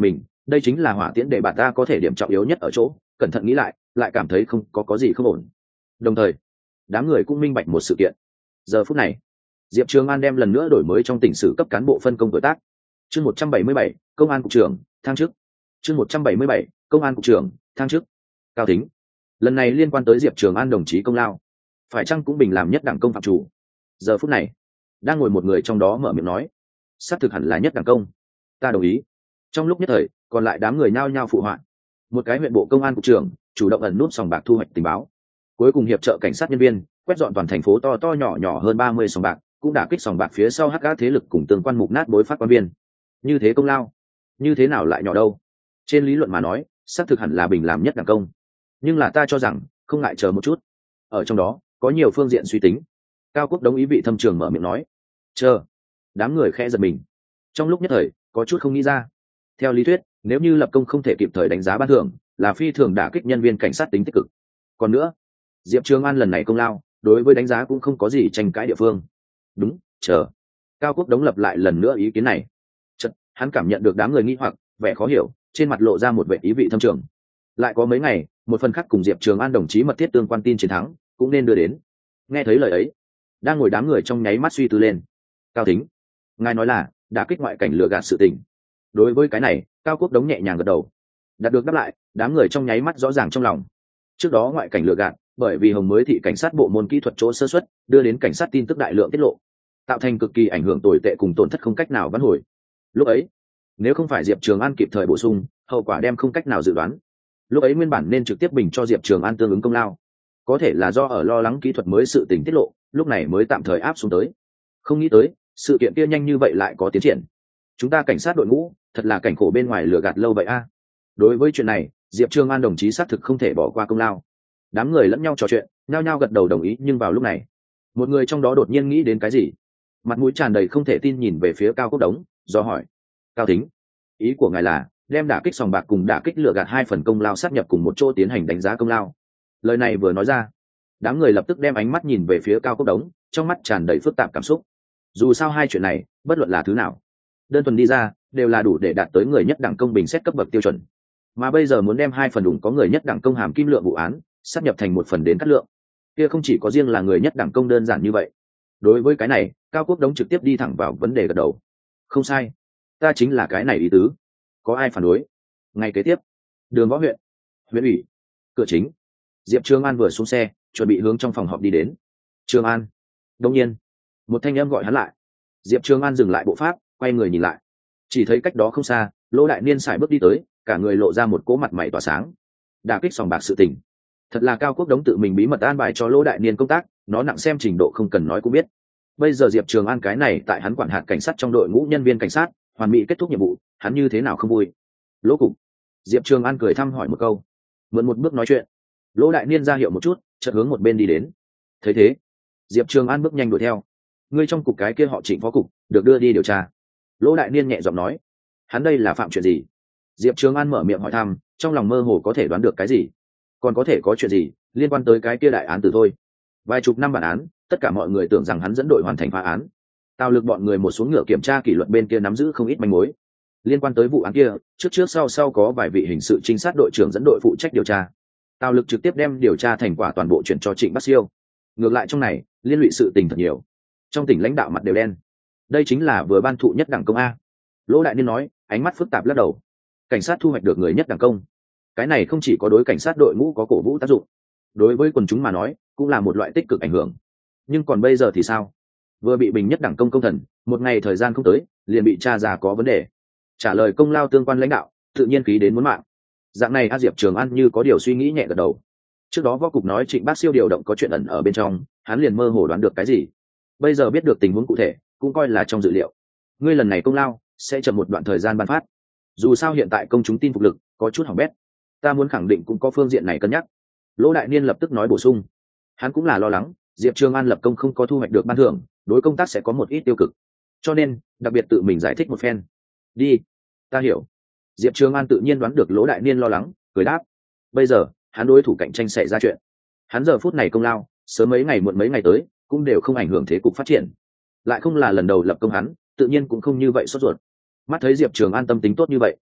đây chính là hỏa tiễn để bạn ta có thể điểm trọng yếu nhất ở chỗ, cẩn thận nghĩ lại cảm thấy không có gì không ổn. Đồng thời đám người cũng minh bạch một sự kiện. Giờ phút này Diệp Trường An đem lần nữa đổi mới trong tỉnh sử cấp cán bộ phân công tuổi tác. Chương 177, công an cục trưởng thăng chức. Chương 177, công an cục trưởng thăng chức. Cao Thính, lần này liên quan tới Diệp Trường An đồng chí công lao, phải chăng cũng bình làm nhất đảng công phạm chủ? Giờ phút này đang ngồi một người trong đó mở miệng nói, xác thực hẳn là nhất đảng công, ta đồng ý. Trong lúc nhất thời còn lại đám người nhao nhao phụ họa. Một cái huyện bộ công an cục trưởng chủ động ẩn núp sòng bạc thu hoạch tình báo, cuối cùng hiệp trợ cảnh sát nhân viên quét dọn toàn thành phố to to nhỏ nhỏ hơn 30 sòng bạc, cũng đả kích sòng bạc phía sau hắc ác thế lực cùng tương quan mục nát bối phát quan viên. Như thế công lao như thế nào lại nhỏ đâu? Trên lý luận mà nói xác thực hẳn là bình làm nhất đảng công, nhưng là ta cho rằng không ngại chờ một chút, ở trong đó có nhiều phương diện suy tính. Cao Quốc Đống ý vị thâm trường mở miệng nói. Chờ. Đám người khẽ giật mình, trong lúc nhất thời có chút không nghĩ ra. Theo lý thuyết nếu như lập công không thể kịp thời đánh giá ban thưởng, là phi thường đả kích nhân viên cảnh sát tính tích cực. Còn nữa Diệp Trường An lần này công lao đối với đánh giá cũng không có gì tranh cãi địa phương. Đúng, chờ. Cao Quốc Đống lập lại lần nữa ý kiến này. Chật, hắn cảm nhận được đám người nghi hoặc vẻ khó hiểu, trên mặt lộ ra một vẻ ý vị thâm trường. Lại có mấy ngày một phần khác cùng Diệp Trường An đồng chí mật thiết tương quan tin chiến thắng cũng nên đưa đến. Nghe thấy lời ấy, đang ngồi đám người trong nháy mắt suy tư lên. Cao Thính, ngài nói là đã kích ngoại cảnh lừa gạt sự tình. Đối với cái này Cao Quốc Đống nhẹ nhàng gật đầu. Đạt được đáp lại, đám người trong nháy mắt rõ ràng trong lòng. Trước đó ngoại cảnh lừa gạt bởi vì Hồng mới thị cảnh sát bộ môn kỹ thuật chỗ sơ xuất, đưa đến cảnh sát tin tức đại lượng tiết lộ, tạo thành cực kỳ ảnh hưởng tồi tệ cùng tổn thất không cách nào vãn hồi. Lúc ấy nếu không phải Diệp Trường An kịp thời bổ sung, hậu quả đem không cách nào dự đoán. Lúc ấy nguyên bản nên trực tiếp bình cho Diệp Trường An tương ứng công lao, có thể là do ở lo lắng kỹ thuật mới sự tình tiết lộ, lúc này mới tạm thời áp xuống tới. Không nghĩ tới sự kiện kia nhanh như vậy lại có tiến triển. Chúng ta cảnh sát đội ngũ thật là cảnh khổ bên ngoài lừa gạt lâu vậy a. Đối với chuyện này Diệp Trường An đồng chí xác thực không thể bỏ qua công lao. Đám người lẫn nhau trò chuyện, nhao nhao gật đầu đồng ý. Nhưng vào lúc này một người trong đó đột nhiên nghĩ đến cái gì, mặt mũi tràn đầy không thể tin nhìn về phía Cao Quốc Đống, do hỏi. Cao Thính, ý của ngài là đem đả kích sòng bạc cùng đả kích lừa gạt hai phần công lao sát nhập cùng một chỗ tiến hành đánh giá công lao? Lời này vừa nói ra, đám người lập tức đem ánh mắt nhìn về phía Cao Quốc Đống, trong mắt tràn đầy phức tạp cảm xúc. Dù sao hai chuyện này bất luận là thứ nào, đơn thuần đi ra đều là đủ để đạt tới người nhất đẳng công bình xét cấp bậc tiêu chuẩn, mà bây giờ muốn đem hai phần đủ có người nhất đẳng công hàm kim lượng vụ án sát nhập thành một phần đến cắt lượng, kia không chỉ có riêng là người nhất đẳng công đơn giản như vậy. Đối với cái này Cao Quốc Đống trực tiếp đi thẳng vào vấn đề gật đầu. Không sai, ta chính là cái này ý tứ. Có ai phản đối? Ngày kế tiếp, Đường Võ huyện ủy cửa chính, Diệp Trường An vừa xuống xe chuẩn bị hướng trong phòng họp đi đến. Trường An. Đột nhiên một thanh âm gọi hắn lại. Diệp Trường An dừng lại bộ pháp, quay người nhìn lại, chỉ thấy cách đó không xa Lỗ Đại Niên sải bước đi tới, cả người lộ ra một cỗ mặt mày tỏa sáng. Đả kích sòng bạc sự tình, thật là Cao Quốc Đống tự mình bí mật an bài cho Lỗ Đại Niên công tác, nó nặng xem trình độ không cần nói cũng biết. Bây giờ Diệp Trường An cái này tại hắn quản hạt cảnh sát trong đội ngũ nhân viên cảnh sát hoàn mỹ kết thúc nhiệm vụ, hắn như thế nào không vui? Lỗ cục. Diệp Trường An cười thăm hỏi một câu, mượn một bước nói chuyện. Lỗ Đại Niên ra hiệu một chút, chợt hướng một bên đi đến. Thấy thế Diệp Trường An bước nhanh đuổi theo. Ngươi trong cục cái kia họ Trịnh phó cục được đưa đi điều tra. Lỗ Đại Niên nhẹ giọng nói. Hắn đây là phạm chuyện gì? Diệp Trường An mở miệng hỏi thăm, trong lòng mơ hồ có thể đoán được cái gì. Còn có thể có chuyện gì liên quan tới cái kia đại án tử thôi. Vài chục năm bản án, tất cả mọi người tưởng rằng hắn dẫn đội hoàn thành phá án. Tào Lực bọn người một xuống ngựa kiểm tra kỷ luật bên kia nắm giữ không ít manh mối liên quan tới vụ án kia, trước sau có vài vị hình sự trinh sát đội trưởng dẫn đội phụ trách điều tra. Tào Lực trực tiếp đem điều tra thành quả toàn bộ chuyển cho Trịnh Bắc Siêu. Ngược lại trong này liên lụy sự tình thật nhiều, trong tỉnh lãnh đạo mặt đều đen. Đây chính là vừa ban thụ nhất đẳng công a. Lỗ Đại Niên nói, ánh mắt phức tạp lắc đầu. Cảnh sát thu hoạch được người nhất đẳng công, cái này không chỉ có đối cảnh sát đội ngũ có cổ vũ tác dụng, đối với quần chúng mà nói cũng là một loại tích cực ảnh hưởng. Nhưng còn bây giờ thì sao? Vừa bị bình nhất đẳng công công thần, một ngày thời gian không tới liền bị tra ra có vấn đề. Trả lời công lao tương quan lãnh đạo tự nhiên khí đến muốn mạng. Dạng này A Diệp Trường An như có điều suy nghĩ nhẹ gật đầu. Trước đó Võ cục nói Trịnh Bác Siêu điều động có chuyện ẩn ở bên trong, hắn liền mơ hồ đoán được cái gì. Bây giờ biết được tình huống cụ thể, cũng coi là trong dự liệu. Ngươi lần này công lao sẽ chậm một đoạn thời gian ban phát. Dù sao hiện tại công chúng tin phục lực có chút hỏng bét, ta muốn khẳng định cũng có phương diện này cân nhắc. Lỗ Đại Niên lập tức nói bổ sung. Hắn cũng là lo lắng Diệp Trường An lập công không có thu hoạch được ban thưởng, đối công tác sẽ có một ít tiêu cực, cho nên đặc biệt tự mình giải thích một phen. Đi, ta hiểu. Diệp Trường An tự nhiên đoán được Lỗ Đại Niên lo lắng, cười đáp. Bây giờ hắn đối thủ cạnh tranh xảy ra chuyện, hắn giờ phút này công lao sớm mấy ngày muộn mấy ngày tới cũng đều không ảnh hưởng thế cục phát triển, lại không là lần đầu lập công hắn tự nhiên cũng không như vậy sốt ruột. Mắt thấy Diệp Trường An tâm tính tốt như vậy,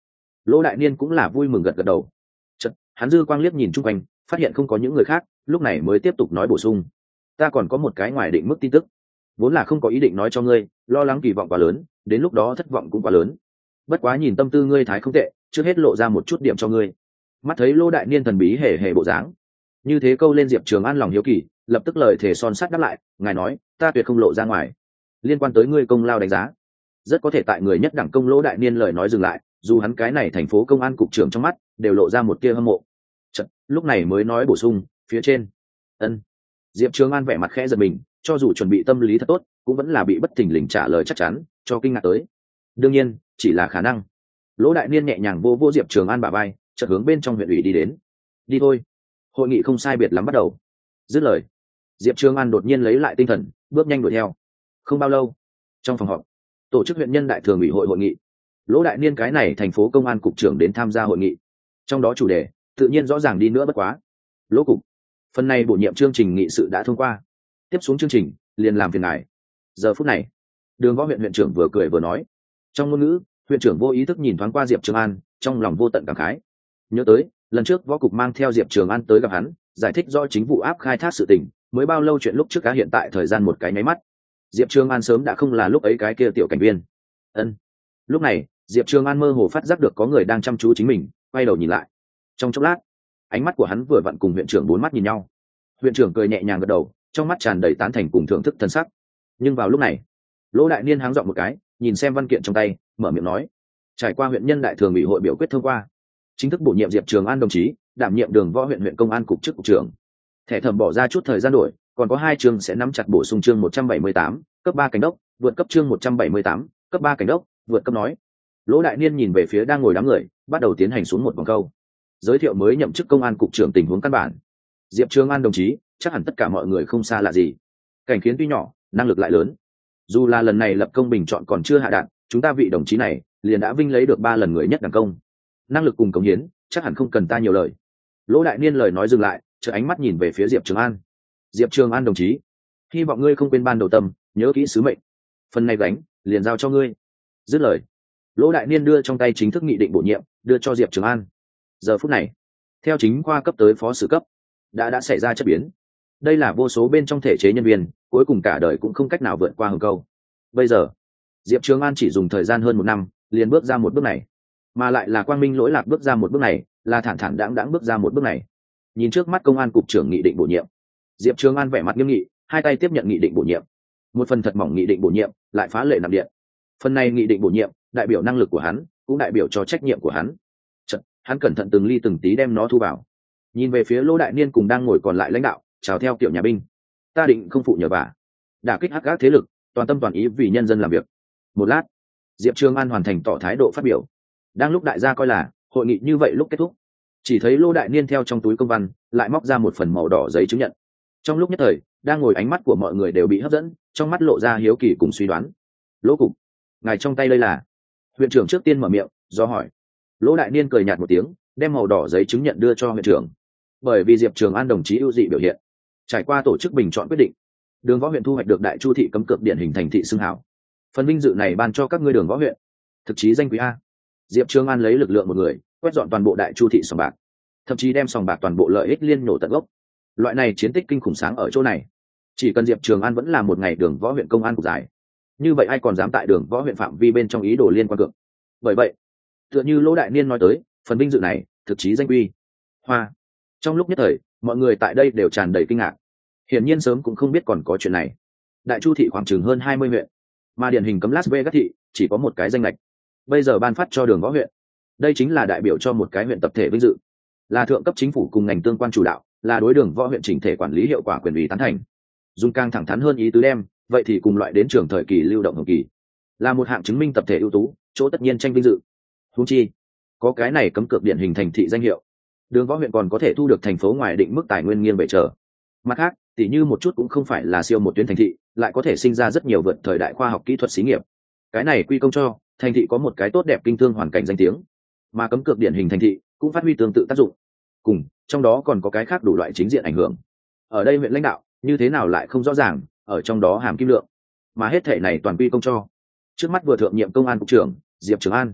Lỗ Đại Niên cũng là vui mừng gật gật đầu. Chợt, hắn dư quang liếc nhìn chung quanh, phát hiện không có những người khác, lúc này mới tiếp tục nói bổ sung: ta còn có một cái ngoài định mức tin tức, vốn là không có ý định nói cho ngươi, lo lắng kỳ vọng quá lớn, đến lúc đó thất vọng cũng quá lớn. Bất quá nhìn tâm tư ngươi thái không tệ, trước hết lộ ra một chút điểm cho ngươi. Mắt thấy Lỗ Đại Niên thần bí hề hề bộ dáng, như thế câu lên Diệp Trường An lòng hiếu kỳ, lập tức lời thề son sắt đáp lại: ngài nói, ta tuyệt không lộ ra ngoài. Liên quan tới ngươi công lao đánh giá, rất có thể tại người nhất đẳng công. Lỗ Đại Niên lời nói dừng lại, dù hắn cái này thành phố công an cục trưởng trong mắt đều lộ ra một tia hâm mộ. Chật, lúc này mới nói bổ sung: phía trên. Ân. Diệp Trường An vẻ mặt khẽ giật mình, cho dù chuẩn bị tâm lý thật tốt, cũng vẫn là bị bất thình lình trả lời chắc chắn cho kinh ngạc tới. Đương nhiên, chỉ là khả năng. Lỗ Đại Niên nhẹ nhàng vô vô Diệp Trường An bả vai, chợt hướng bên trong huyện ủy đi đến. Đi thôi, hội nghị không sai biệt lắm bắt đầu. Dứt lời, Diệp Trường An đột nhiên lấy lại tinh thần, bước nhanh đuổi theo. Không bao lâu, trong phòng họp, tổ chức huyện nhân đại thường ủy hội hội nghị, Lỗ Đại Niên cái này thành phố công an cục trưởng đến tham gia hội nghị. Trong đó chủ đề tự nhiên rõ ràng đi nữa bất quá. Lỗ cục, phần này bổ nhiệm chương trình nghị sự đã thông qua, tiếp xuống chương trình liền làm phiền ngài. Giờ phút này, Đường Võ huyện huyện trưởng vừa cười vừa nói. Trong ngôn ngữ, huyện trưởng vô ý thức nhìn thoáng qua Diệp Trường An, trong lòng vô tận cảm khái. Nhớ tới lần trước võ cục mang theo Diệp Trường An tới gặp hắn, giải thích rõ chính vụ áp khai thác sự tình, mới bao lâu chuyện lúc trước cá hiện tại thời gian một cái nháy mắt. Diệp Trường An sớm đã không là lúc ấy cái kia tiểu cảnh viên. Ân. Lúc này, Diệp Trường An mơ hồ phát giác được có người đang chăm chú chính mình, quay đầu nhìn lại. Trong chốc lát, ánh mắt của hắn vừa vặn cùng huyện trưởng bốn mắt nhìn nhau. Huyện trưởng cười nhẹ nhàng gật đầu, trong mắt tràn đầy tán thành cùng thưởng thức thân sắc. Nhưng vào lúc này, Lỗ Đại Niên háng dọn một cái, nhìn xem văn kiện trong tay, mở miệng nói: trải qua huyện nhân đại thường ủy hội biểu quyết thông qua, chính thức bổ nhiệm Diệp Trường An đồng chí đảm nhiệm Đường Võ huyện huyện công an cục chức cục trưởng. Thẻ thẩm bỏ ra chút thời gian đổi, còn có 2 chương sẽ nắm chặt bổ sung chương 178, cấp 3 cảnh đốc, vượt cấp chương 178, cấp 3 cảnh đốc, vượt cấp nói. Lỗ Đại Niên nhìn về phía đang ngồi đám người, bắt đầu tiến hành xuống một vòng câu. Giới thiệu mới nhậm chức công an cục trưởng tình huống căn bản. Diệp Trường An đồng chí, chắc hẳn tất cả mọi người không xa lạ gì. Cảnh khiến tuy nhỏ, năng lực lại lớn. Dù là lần này lập công bình chọn còn chưa hạ đạn, chúng ta vị đồng chí này liền đã vinh lấy được 3 lần người nhất đẳng công. Năng lực cùng cống hiến, chắc hẳn không cần ta nhiều lời. Lỗ Đại Niên lời nói dừng lại, chợt ánh mắt nhìn về phía Diệp Trường An. Diệp Trường An đồng chí, hy vọng ngươi không quên ban đầu tâm, nhớ kỹ sứ mệnh. Phần này gánh liền giao cho ngươi. Dứt lời, Lỗ Đại Niên đưa trong tay chính thức nghị định bổ nhiệm, đưa cho Diệp Trường An. Giờ phút này, theo chính khoa cấp tới phó sử cấp, đã xảy ra chất biến. Đây là vô số bên trong thể chế nhân viên, cuối cùng cả đời cũng không cách nào vượt qua hừng câu. Bây giờ, Diệp Trường An chỉ dùng thời gian hơn 1 năm, liền bước ra một bước này, mà lại là quang minh lỗi lạc bước ra một bước này, là thản thản đãng đãng bước ra một bước này. Nhìn trước mắt công an cục trưởng nghị định bổ nhiệm, Diệp Trường An vẻ mặt nghiêm nghị, hai tay tiếp nhận nghị định bổ nhiệm. Một phần thật mỏng nghị định bổ nhiệm, lại phá lệ nặng điện. Phần này nghị định bổ nhiệm, đại biểu năng lực của hắn, cũng đại biểu cho trách nhiệm của hắn. Chật, hắn cẩn thận từng ly từng tí đem nó thu vào. Nhìn về phía Lỗ Đại Niên cùng đang ngồi còn lại lãnh đạo, chào theo kiểu nhà binh. Ta định không phụ nhờ vả, đả kích hắc ác thế lực, toàn tâm toàn ý vì nhân dân làm việc. Một lát, Diệp Trường An hoàn thành tỏ thái độ phát biểu. Đang lúc đại gia coi là hội nghị như vậy lúc kết thúc, chỉ thấy Lỗ Đại Niên theo trong túi công văn lại móc ra một phần màu đỏ giấy chứng nhận. Trong lúc nhất thời, đang ngồi ánh mắt của mọi người đều bị hấp dẫn, trong mắt lộ ra hiếu kỳ cùng suy đoán. Lỗ cục, ngài trong tay đây là? Huyện trưởng trước tiên mở miệng do hỏi. Lỗ Đại Niên cười nhạt một tiếng, đem màu đỏ giấy chứng nhận đưa cho huyện trưởng. Bởi vì Diệp Trường An đồng chí ưu dị biểu hiện, trải qua tổ chức bình chọn quyết định, Đường Võ huyện thu hoạch được đại chu thị cấm cược điển hình thành thị xưng hảo. Phần vinh dự này ban cho các ngươi Đường Võ huyện thực chí danh quý a. Diệp Trường An lấy lực lượng một người quét dọn toàn bộ đại chu thị sòng bạc, thậm chí đem sòng bạc toàn bộ lợi ích liên nổ tận gốc. Loại này chiến tích kinh khủng sáng ở chỗ này, chỉ cần Diệp Trường An vẫn là một ngày Đường Võ huyện công an cục giải, như vậy ai còn dám tại Đường Võ huyện phạm vi bên trong ý đồ liên quan cược. Bởi vậy, tựa như Lỗ Đại Niên nói tới, phần vinh dự này thực chí danh quy. Hoa. Trong lúc nhất thời, mọi người tại đây đều tràn đầy kinh ngạc. Hiển nhiên sớm cũng không biết còn có chuyện này. Đại chu thị khoảng chừng hơn 20 huyện, mà điển hình cấm Las Vegas thị chỉ có một cái danh lệch. Bây giờ ban phát cho Đường Võ huyện, đây chính là đại biểu cho một cái huyện tập thể vinh dự, là thượng cấp chính phủ cùng ngành tương quan chủ đạo, là đối Đường Võ huyện chỉnh thể quản lý hiệu quả quyền ủy tán thành. Dùng càng thẳng thắn hơn ý tứ đem, vậy thì cùng loại đến trường thời kỳ lưu động hồng kỳ, là một hạng chứng minh tập thể ưu tú, chỗ tất nhiên tranh vinh dự. Huống chi, có cái này cấm cược điển hình thành thị danh hiệu, Đường Võ huyện còn có thể thu được thành phố ngoài định mức tài nguyên nghiêng về trở. Mặt khác, tỉ như một chút cũng không phải là siêu một tuyến thành thị, lại có thể sinh ra rất nhiều vượt thời đại khoa học kỹ thuật xí nghiệp. Cái này quy công cho thành thị có một cái tốt đẹp kinh thương hoàn cảnh danh tiếng, mà cấm cược điển hình thành thị cũng phát huy tương tự tác dụng. Cùng trong đó còn có cái khác đủ loại chính diện ảnh hưởng. Ở đây huyện lãnh đạo như thế nào lại không rõ ràng, ở trong đó hàm kim lượng, mà hết thể này toàn quy công cho trước mắt vừa thượng nhiệm công an cục trưởng Diệp Trường An.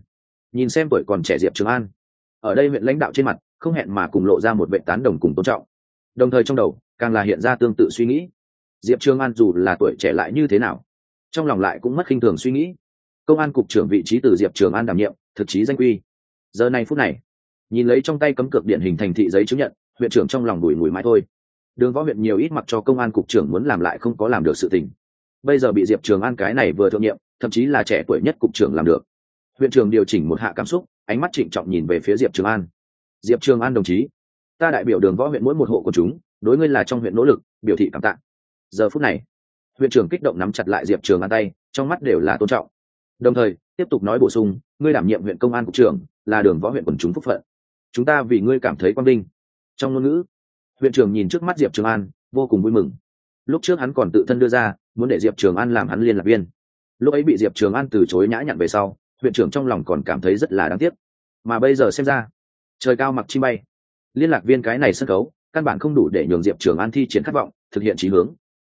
Nhìn xem tuổi còn trẻ Diệp Trường An, ở đây huyện lãnh đạo trên mặt không hẹn mà cùng lộ ra một vệ tán đồng cùng tôn trọng, đồng thời trong đầu càng là hiện ra tương tự suy nghĩ. Diệp Trường An dù là tuổi trẻ lại như thế nào, trong lòng lại cũng mất khinh thường suy nghĩ. Công an cục trưởng vị trí từ Diệp Trường An đảm nhiệm, thực chí danh quy. Giờ này phút này, nhìn lấy trong tay cấm cược điển hình thành thị giấy chứng nhận, huyện trưởng trong lòng đùi ngùi mãi thôi. Đường Võ huyện nhiều ít mặc cho công an cục trưởng muốn làm lại không có làm được sự tình, bây giờ bị Diệp Trường An cái này vừa thượng nhiệm, thậm chí là trẻ tuổi nhất cục trưởng làm được. Huyện trưởng điều chỉnh một hạ cảm xúc, ánh mắt trịnh trọng nhìn về phía Diệp Trường An. Diệp Trường An đồng chí, ta đại biểu Đường Võ huyện mỗi một hộ của chúng đối ngươi là trong huyện nỗ lực biểu thị cảm tạ. Giờ phút này, huyện trưởng kích động nắm chặt lại Diệp Trường An tay, trong mắt đều là tôn trọng, đồng thời tiếp tục nói bổ sung, ngươi đảm nhiệm huyện công an cục trưởng là Đường Võ huyện quần chúng phúc phận, chúng ta vì ngươi cảm thấy quang vinh. Trong ngôn ngữ, huyện trưởng nhìn trước mắt Diệp Trường An vô cùng vui mừng. Lúc trước hắn còn tự thân đưa ra muốn để Diệp Trường An làm hắn liên lạc viên, lúc ấy bị Diệp Trường An từ chối nhã nhặn về sau, huyện trưởng trong lòng còn cảm thấy rất là đáng tiếc. Mà bây giờ xem ra, trời cao mặc chim bay, liên lạc viên cái này sân khấu căn bản không đủ để nhường Diệp Trường An thi triển khát vọng, thực hiện chí hướng.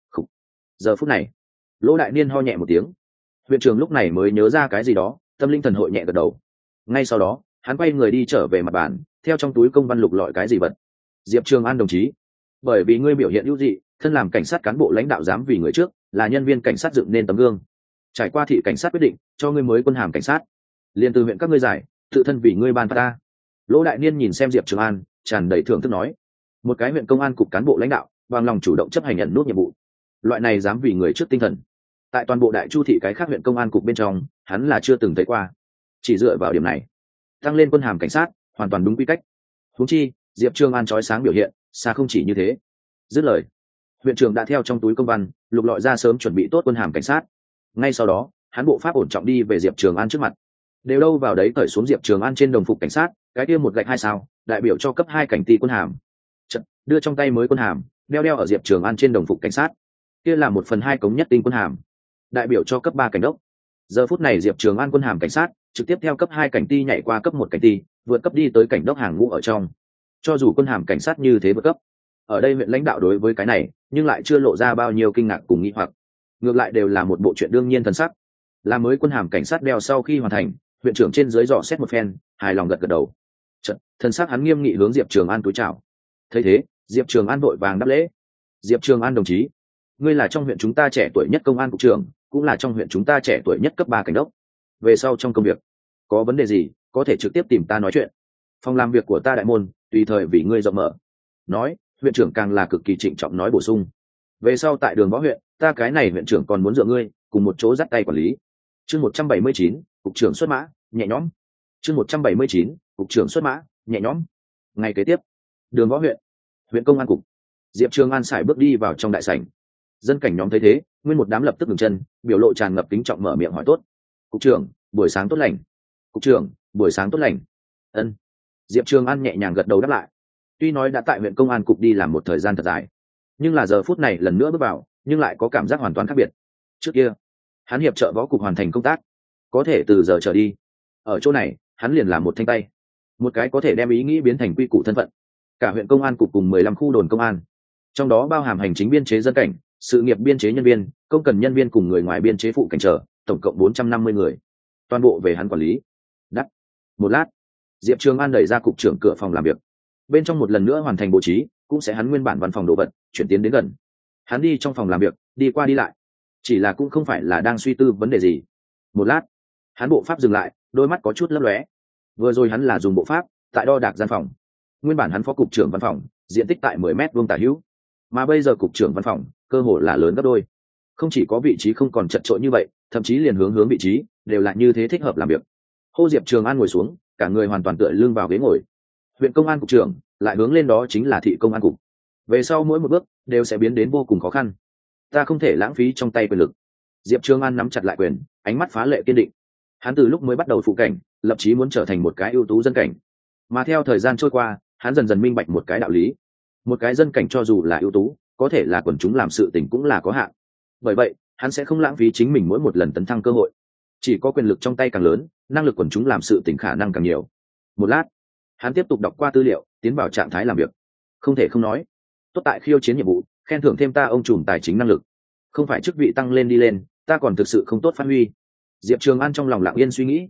Giờ phút này, Lỗ Đại Niên ho nhẹ một tiếng, huyện trưởng lúc này mới nhớ ra cái gì đó, tâm linh thần hội nhẹ gật đầu. Ngay sau đó, hắn quay người đi trở về mặt bàn, theo trong túi công văn lục lọi cái gì vật. Diệp Trường An đồng chí, bởi vì ngươi biểu hiện ưu dị, thân làm cảnh sát cán bộ lãnh đạo dám vì người trước, là nhân viên cảnh sát dựng nên tấm gương. Trải qua thị cảnh sát quyết định cho ngươi mới quân hàm cảnh sát, liền từ huyện các ngươi giải, tự thân vì ngươi ban phát ta. Lỗ Đại Niên nhìn xem Diệp Trường An, tràn đầy thưởng thức nói, một cái huyện công an cục cán bộ lãnh đạo bằng lòng chủ động chấp hành nhận nút nhiệm vụ, loại này dám vì người trước tinh thần, tại toàn bộ Đại Chu thị cái khác huyện công an cục bên trong hắn là chưa từng thấy qua. Chỉ dựa vào điểm này tăng lên quân hàm cảnh sát hoàn toàn đúng quy cách. Huống chi Diệp Trường An chói sáng biểu hiện xa không chỉ như thế. Dứt lời, huyện trưởng đã theo trong túi công văn lục lọi ra sớm chuẩn bị tốt quân hàm cảnh sát. Ngay sau đó hắn bộ pháp ổn trọng đi về Diệp Trường An trước mặt, đều đâu vào đấy cởi xuống Diệp Trường An trên đồng phục cảnh sát cái kia một gạch 2 sao đại biểu cho cấp 2 cảnh ty quân hàm. Chật, đưa trong tay mới quân hàm đeo ở Diệp Trường An trên đồng phục cảnh sát, kia là 1/2 cống nhất tinh quân hàm, đại biểu cho cấp 3 cảnh đốc. Giờ phút này Diệp Trường An quân hàm cảnh sát trực tiếp theo cấp 2 cảnh ty nhảy qua cấp 1 cảnh ty, vượt cấp đi tới cảnh đốc hàng ngũ ở trong. Cho dù quân hàm cảnh sát như thế vượt cấp, ở đây huyện lãnh đạo đối với cái này nhưng lại chưa lộ ra bao nhiêu kinh ngạc cùng nghi hoặc, ngược lại đều là một bộ chuyện đương nhiên thần sắc. Là mới quân hàm cảnh sát đeo sau khi hoàn thành, huyện trưởng trên dưới dò xét một phen, hài lòng gật gật đầu. Chật, thần sắc hắn nghiêm nghị hướng Diệp Trường An cúi chào. Thấy thế, Diệp Trường An vội vàng đáp lễ. Diệp Trường An đồng chí, ngươi là trong huyện chúng ta trẻ tuổi nhất công an cục trưởng, cũng là trong huyện chúng ta trẻ tuổi nhất cấp 3 cảnh đốc. Về sau trong công việc có vấn đề gì có thể trực tiếp tìm ta nói chuyện, phòng làm việc của ta đại môn tùy thời vì ngươi rộng mở. Nói, huyện trưởng càng là cực kỳ trịnh trọng nói bổ sung, về sau tại Đường Võ huyện, ta cái này huyện trưởng còn muốn dựa ngươi cùng một chỗ dắt tay quản lý. Chương 179, cục trưởng xuất mã, nhẹ nhõm. Chương 179, cục trưởng xuất mã, nhẹ nhõm. Ngày kế tiếp, Đường Võ huyện, huyện công an cục. Diệp Trường An sải bước đi vào trong đại sảnh. Dân cảnh nhóm thấy thế, nguyên một đám lập tức ngừng chân, biểu lộ tràn ngập kính trọng mở miệng hỏi tốt. Cục trưởng, buổi sáng tốt lành. Cục trưởng, buổi sáng tốt lành. Ân. Diệp Trường An nhẹ nhàng gật đầu đáp lại. Tuy nói đã tại huyện công an cục đi làm một thời gian thật dài, nhưng là giờ phút này lần nữa bước vào, nhưng lại có cảm giác hoàn toàn khác biệt. Trước kia, hắn hiệp trợ võ cục hoàn thành công tác, có thể từ giờ trở đi, ở chỗ này, hắn liền làm một thanh tay, một cái có thể đem ý nghĩ biến thành quy củ thân phận. Cả huyện công an cục cùng 15 khu đồn công an, trong đó bao hàm hành chính biên chế dân cảnh, sự nghiệp biên chế nhân viên, công cần nhân viên cùng người ngoài biên chế phụ cảnh trở, tổng cộng 450 người, toàn bộ về hắn quản lý. Đắt. Một lát, Diệp Trường An đẩy ra cục trưởng cửa phòng làm việc, bên trong một lần nữa hoàn thành bố trí, cũng sẽ hắn nguyên bản văn phòng đồ vật chuyển tiến đến gần. Hắn đi trong phòng làm việc, đi qua đi lại, chỉ là cũng không phải là đang suy tư vấn đề gì. Một lát, hắn bộ pháp dừng lại, đôi mắt có chút lấp lóe. Vừa rồi hắn là dùng bộ pháp tại đo đạc gian phòng. Nguyên bản hắn phó cục trưởng văn phòng, diện tích tại 10 mét vuông tả hữu, mà bây giờ cục trưởng văn phòng cơ hồ là lớn gấp đôi. Không chỉ có vị trí không còn chật chội như vậy, thậm chí liền hướng vị trí đều là như thế thích hợp làm việc. Hô Diệp Trường An ngồi xuống, cả người hoàn toàn tựa lưng vào ghế ngồi. Huyện công an cục trưởng lại hướng lên đó chính là thị công an cục. Về sau mỗi một bước đều sẽ biến đến vô cùng khó khăn. Ta không thể lãng phí trong tay quyền lực. Diệp Trường An nắm chặt lại quyền, ánh mắt phá lệ kiên định. Hắn từ lúc mới bắt đầu phụ cảnh, lập chí muốn trở thành một cái ưu tú dân cảnh. Mà theo thời gian trôi qua, hắn dần dần minh bạch một cái đạo lý. Một cái dân cảnh cho dù là ưu tú, có thể là quần chúng làm sự tình cũng là có hạn. Bởi vậy, hắn sẽ không lãng phí chính mình mỗi một lần tấn thăng cơ hội. Chỉ có quyền lực trong tay càng lớn, năng lực quần chúng làm sự tình khả năng càng nhiều. Một lát, hắn tiếp tục đọc qua tư liệu, tiến vào trạng thái làm việc. Không thể không nói, tốt tại khiêu chiến nhiệm vụ, khen thưởng thêm ta ông trùm tài chính năng lực. Không phải chức vị tăng lên đi lên, ta còn thực sự không tốt phát huy. Diệp Trường An trong lòng lặng yên suy nghĩ.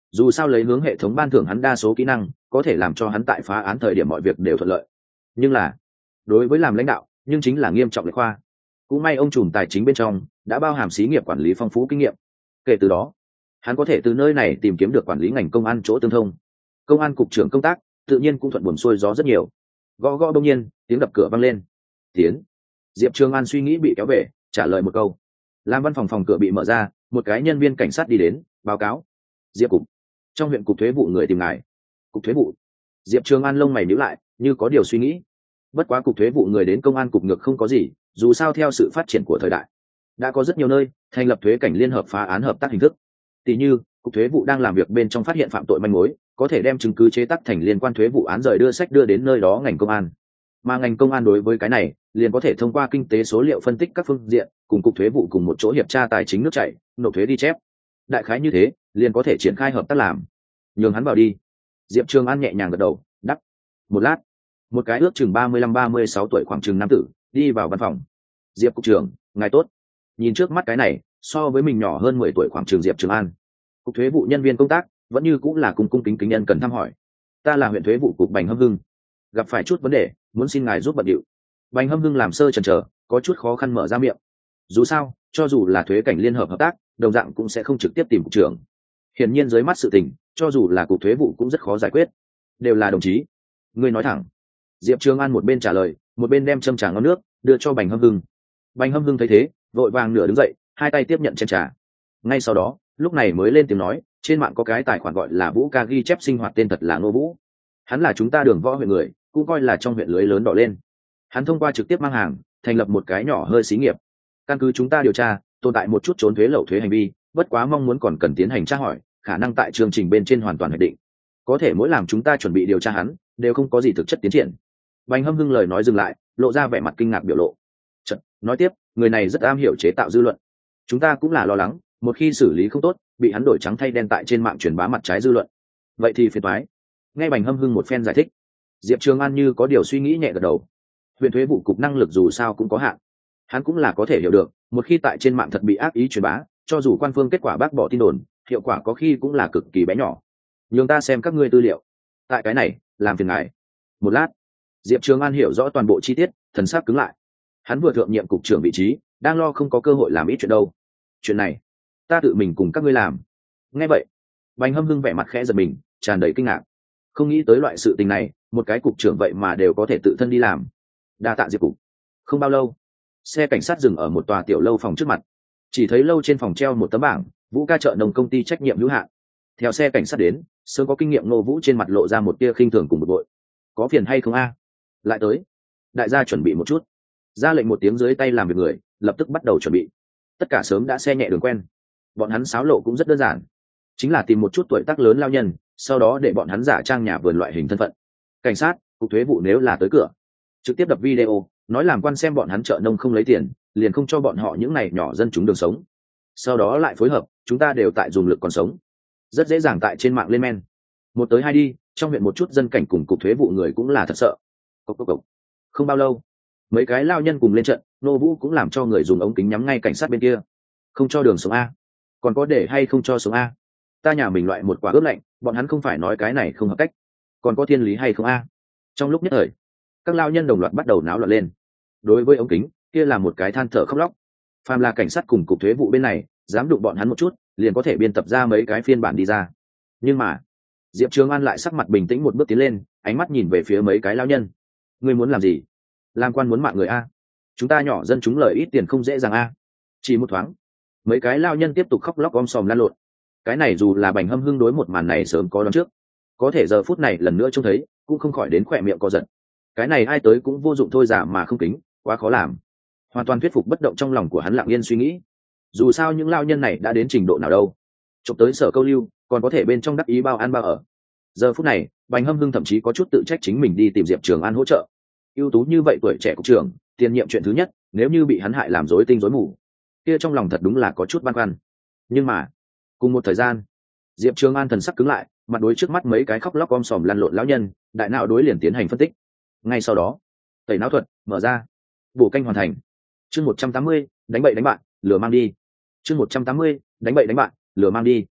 dù sao lấy hướng hệ thống ban thưởng hắn đa số kỹ năng có thể làm cho hắn tại phá án thời điểm mọi việc đều thuận lợi, nhưng là đối với làm lãnh đạo nhưng chính là nghiêm trọng lệch khoa. Cũng may ông trùm tài chính bên trong đã bao hàm xí nghiệp quản lý phong phú kinh nghiệm, kể từ đó hắn có thể từ nơi này tìm kiếm được quản lý ngành công an chỗ tương thông. Công an cục trưởng công tác tự nhiên cũng thuận buồm xuôi gió rất nhiều. Gõ gõ đông nhiên tiếng đập cửa vang lên. Tiến. Diệp Trường An suy nghĩ bị kéo về, trả lời một câu. Làm văn phòng cửa bị mở ra, một cái nhân viên cảnh sát đi đến, báo cáo. Diệp cục, trong huyện cục thuế vụ người tìm ngài. Cục thuế vụ. Diệp Trường An lông mày nhíu lại, như có điều suy nghĩ. Bất quá cục thuế vụ người đến công an cục ngược không có gì, dù sao theo sự phát triển của thời đại, đã có rất nhiều nơi thành lập thuế cảnh liên hợp phá án hợp tác hình thức. Tỷ như cục thuế vụ đang làm việc bên trong phát hiện phạm tội manh mối, có thể đem chứng cứ chế tác thành liên quan thuế vụ án rời đưa sách đưa đến nơi đó ngành công an, mà ngành công an đối với cái này liền có thể thông qua kinh tế số liệu phân tích các phương diện, cùng cục thuế vụ cùng một chỗ hiệp tra tài chính nước chảy, nộp thuế ghi chép. Đại khái như thế liền có thể triển khai hợp tác làm. Nhường hắn vào đi. Diệp Trường An nhẹ nhàng gật đầu, đắp. Một lát, một cái ước chừng 35-36 tuổi khoảng chừng nam tử đi vào văn phòng. Diệp cục trưởng, ngài tốt. Nhìn trước mắt cái này so với mình nhỏ hơn 10 tuổi khoảng chừng Diệp Trường An, cục thuế vụ nhân viên công tác vẫn như cũng là cung kính nhân cần thăm hỏi. Ta là huyện thuế vụ cục Bành Hâm Hưng, gặp phải chút vấn đề muốn xin ngài giúp bận điệu. Bành Hâm Hưng làm sơ chần chờ, có chút khó khăn mở ra miệng. Dù sao cho dù là thuế cảnh liên hợp hợp tác, đồng dạng cũng sẽ không trực tiếp tìm cục trưởng. Hiển nhiên dưới mắt sự tình, cho dù là cục thuế vụ cũng rất khó giải quyết. Đều là đồng chí, ngươi nói thẳng. Diệp Trường An một bên trả lời, một bên đem châm trà ngon nước đưa cho Bành Hâm Hưng. Bành Hâm Hưng thấy thế, vội vàng nửa đứng dậy, hai tay tiếp nhận chén trà. Ngay sau đó, lúc này mới lên tiếng nói, trên mạng có cái tài khoản gọi là Vũ Ca ghi chép sinh hoạt, tên thật là Ngô Vũ. Hắn là chúng ta Đường Võ huyện người, cũng coi là trong huyện lưới lớn đỏ lên. Hắn thông qua trực tiếp mang hàng, thành lập một cái nhỏ hơi xí nghiệp. Căn cứ chúng ta điều tra, tồn tại một chút trốn thuế lậu thuế hành vi, bất quá mong muốn còn cần tiến hành tra hỏi, khả năng tại chương trình bên trên hoàn toàn hoạch định. Có thể mỗi làm chúng ta chuẩn bị điều tra hắn, đều không có gì thực chất tiến triển. Bành Hâm Hưng lời nói dừng lại, lộ ra vẻ mặt kinh ngạc biểu lộ. Chợt nói tiếp, người này rất am hiểu chế tạo dư luận. Chúng ta cũng là lo lắng, một khi xử lý không tốt, bị hắn đổi trắng thay đen tại trên mạng truyền bá mặt trái dư luận. Vậy thì phiền toái. Nghe Bành Hâm Hưng một phen giải thích, Diệp Trường An như có điều suy nghĩ nhẹ gật đầu. Huyện thuế vụ cục năng lực dù sao cũng có hạn, hắn cũng là có thể hiểu được, một khi tại trên mạng thật bị ác ý truyền bá, cho dù quan phương kết quả bác bỏ tin đồn, hiệu quả có khi cũng là cực kỳ bé nhỏ. Nhường ta xem các ngươi tư liệu. Tại cái này, làm phiền ngài. Một lát, Diệp Trường An hiểu rõ toàn bộ chi tiết, thần sắc cứng lại. Hắn vừa thượng nhiệm cục trưởng vị trí, đang lo không có cơ hội làm ít chuyện đâu. Chuyện này, ta tự mình cùng các ngươi làm. Nghe vậy, Bành Hâm Hưng vẻ mặt khẽ giật mình, tràn đầy kinh ngạc. Không nghĩ tới loại sự tình này, một cái cục trưởng vậy mà đều có thể tự thân đi làm. Đa tạ Diệp cục. Không bao lâu, xe cảnh sát dừng ở một tòa tiểu lâu phòng trước mặt. Chỉ thấy lâu trên phòng treo một tấm bảng, Vũ Ca chợ nông công ty trách nhiệm hữu hạn. Theo xe cảnh sát đến, sớm có kinh nghiệm Ngô Vũ trên mặt lộ ra một tia khinh thường cùng bực bội. Có phiền hay không a? Lại tới. Đại gia chuẩn bị một chút. Ra lệnh một tiếng, dưới tay làm việc người lập tức bắt đầu chuẩn bị. Tất cả sớm đã xe nhẹ đường quen. Bọn hắn xáo lộ cũng rất đơn giản, chính là tìm một chút tuổi tác lớn lao nhân, sau đó để bọn hắn giả trang nhà vườn loại hình thân phận. Cảnh sát, cục thuế vụ nếu là tới cửa, trực tiếp đập video, nói làm quan xem bọn hắn chợ nông không lấy tiền, liền không cho bọn họ những này nhỏ dân chúng đường sống. Sau đó lại phối hợp, chúng ta đều tại dùng lực còn sống. Rất dễ dàng tại trên mạng lên men. Một tới hai đi, trong huyện một chút dân cảnh cùng cục thuế vụ người cũng là thật sợ. Cốc cốc cốc. Không bao lâu, mấy cái lao nhân cùng lên trận, Nô Vũ cũng làm cho người dùng ống kính nhắm ngay cảnh sát bên kia. Không cho đường sống a? Còn có để hay không cho sống a? Ta nhà mình loại một quả ướp lạnh, bọn hắn không phải nói cái này không hợp cách. Còn có thiên lý hay không a? Trong lúc nhất thời, các lao nhân đồng loạt bắt đầu náo loạn lên. Đối với ống kính, kia là một cái than thở khóc lóc. Phàm là cảnh sát cùng cục thuế vụ bên này dám đụng bọn hắn một chút, liền có thể biên tập ra mấy cái phiên bản đi ra. Nhưng mà Diệp Trường An lại sắc mặt bình tĩnh một bước tiến lên, ánh mắt nhìn về phía mấy cái lao nhân. Ngươi muốn làm gì? Làm quan muốn mạng người a? Chúng ta nhỏ dân chúng lời ít tiền không dễ dàng a. Chỉ một thoáng, mấy cái lao nhân tiếp tục khóc lóc om sòm lan lộn. Cái này dù là Bành Hâm Hưng đối một màn này sớm có đoán trước, có thể giờ phút này lần nữa trông thấy cũng không khỏi đến khỏe miệng co giật. Cái này ai tới cũng vô dụng thôi, giả mà không kính, quá khó làm. Hoàn toàn thuyết phục bất động trong lòng của hắn lặng yên suy nghĩ. Dù sao những lao nhân này đã đến trình độ nào đâu, chụp tới sở câu lưu còn có thể bên trong đắc ý bao ăn bao ở. Giờ phút này Bành Hâm Hưng thậm chí có chút tự trách chính mình đi tìm Diệp Trường An hỗ trợ. Ưu tú như vậy tuổi trẻ cục trưởng, tiền nhiệm chuyện thứ nhất, nếu như bị hắn hại làm rối tinh rối mù, kia trong lòng thật đúng là có chút băn khoăn. Nhưng mà cùng một thời gian, Diệp Trường An thần sắc cứng lại, mặt đối trước mắt mấy cái khóc lóc om sòm lăn lộn lão nhân, đại não đối liền tiến hành phân tích. Ngay sau đó, tẩy não thuật mở ra, bổ canh hoàn thành. Chương 180, đánh bậy đánh bạn, lừa mang đi. Chương 180, đánh bậy đánh bạn, lừa mang đi.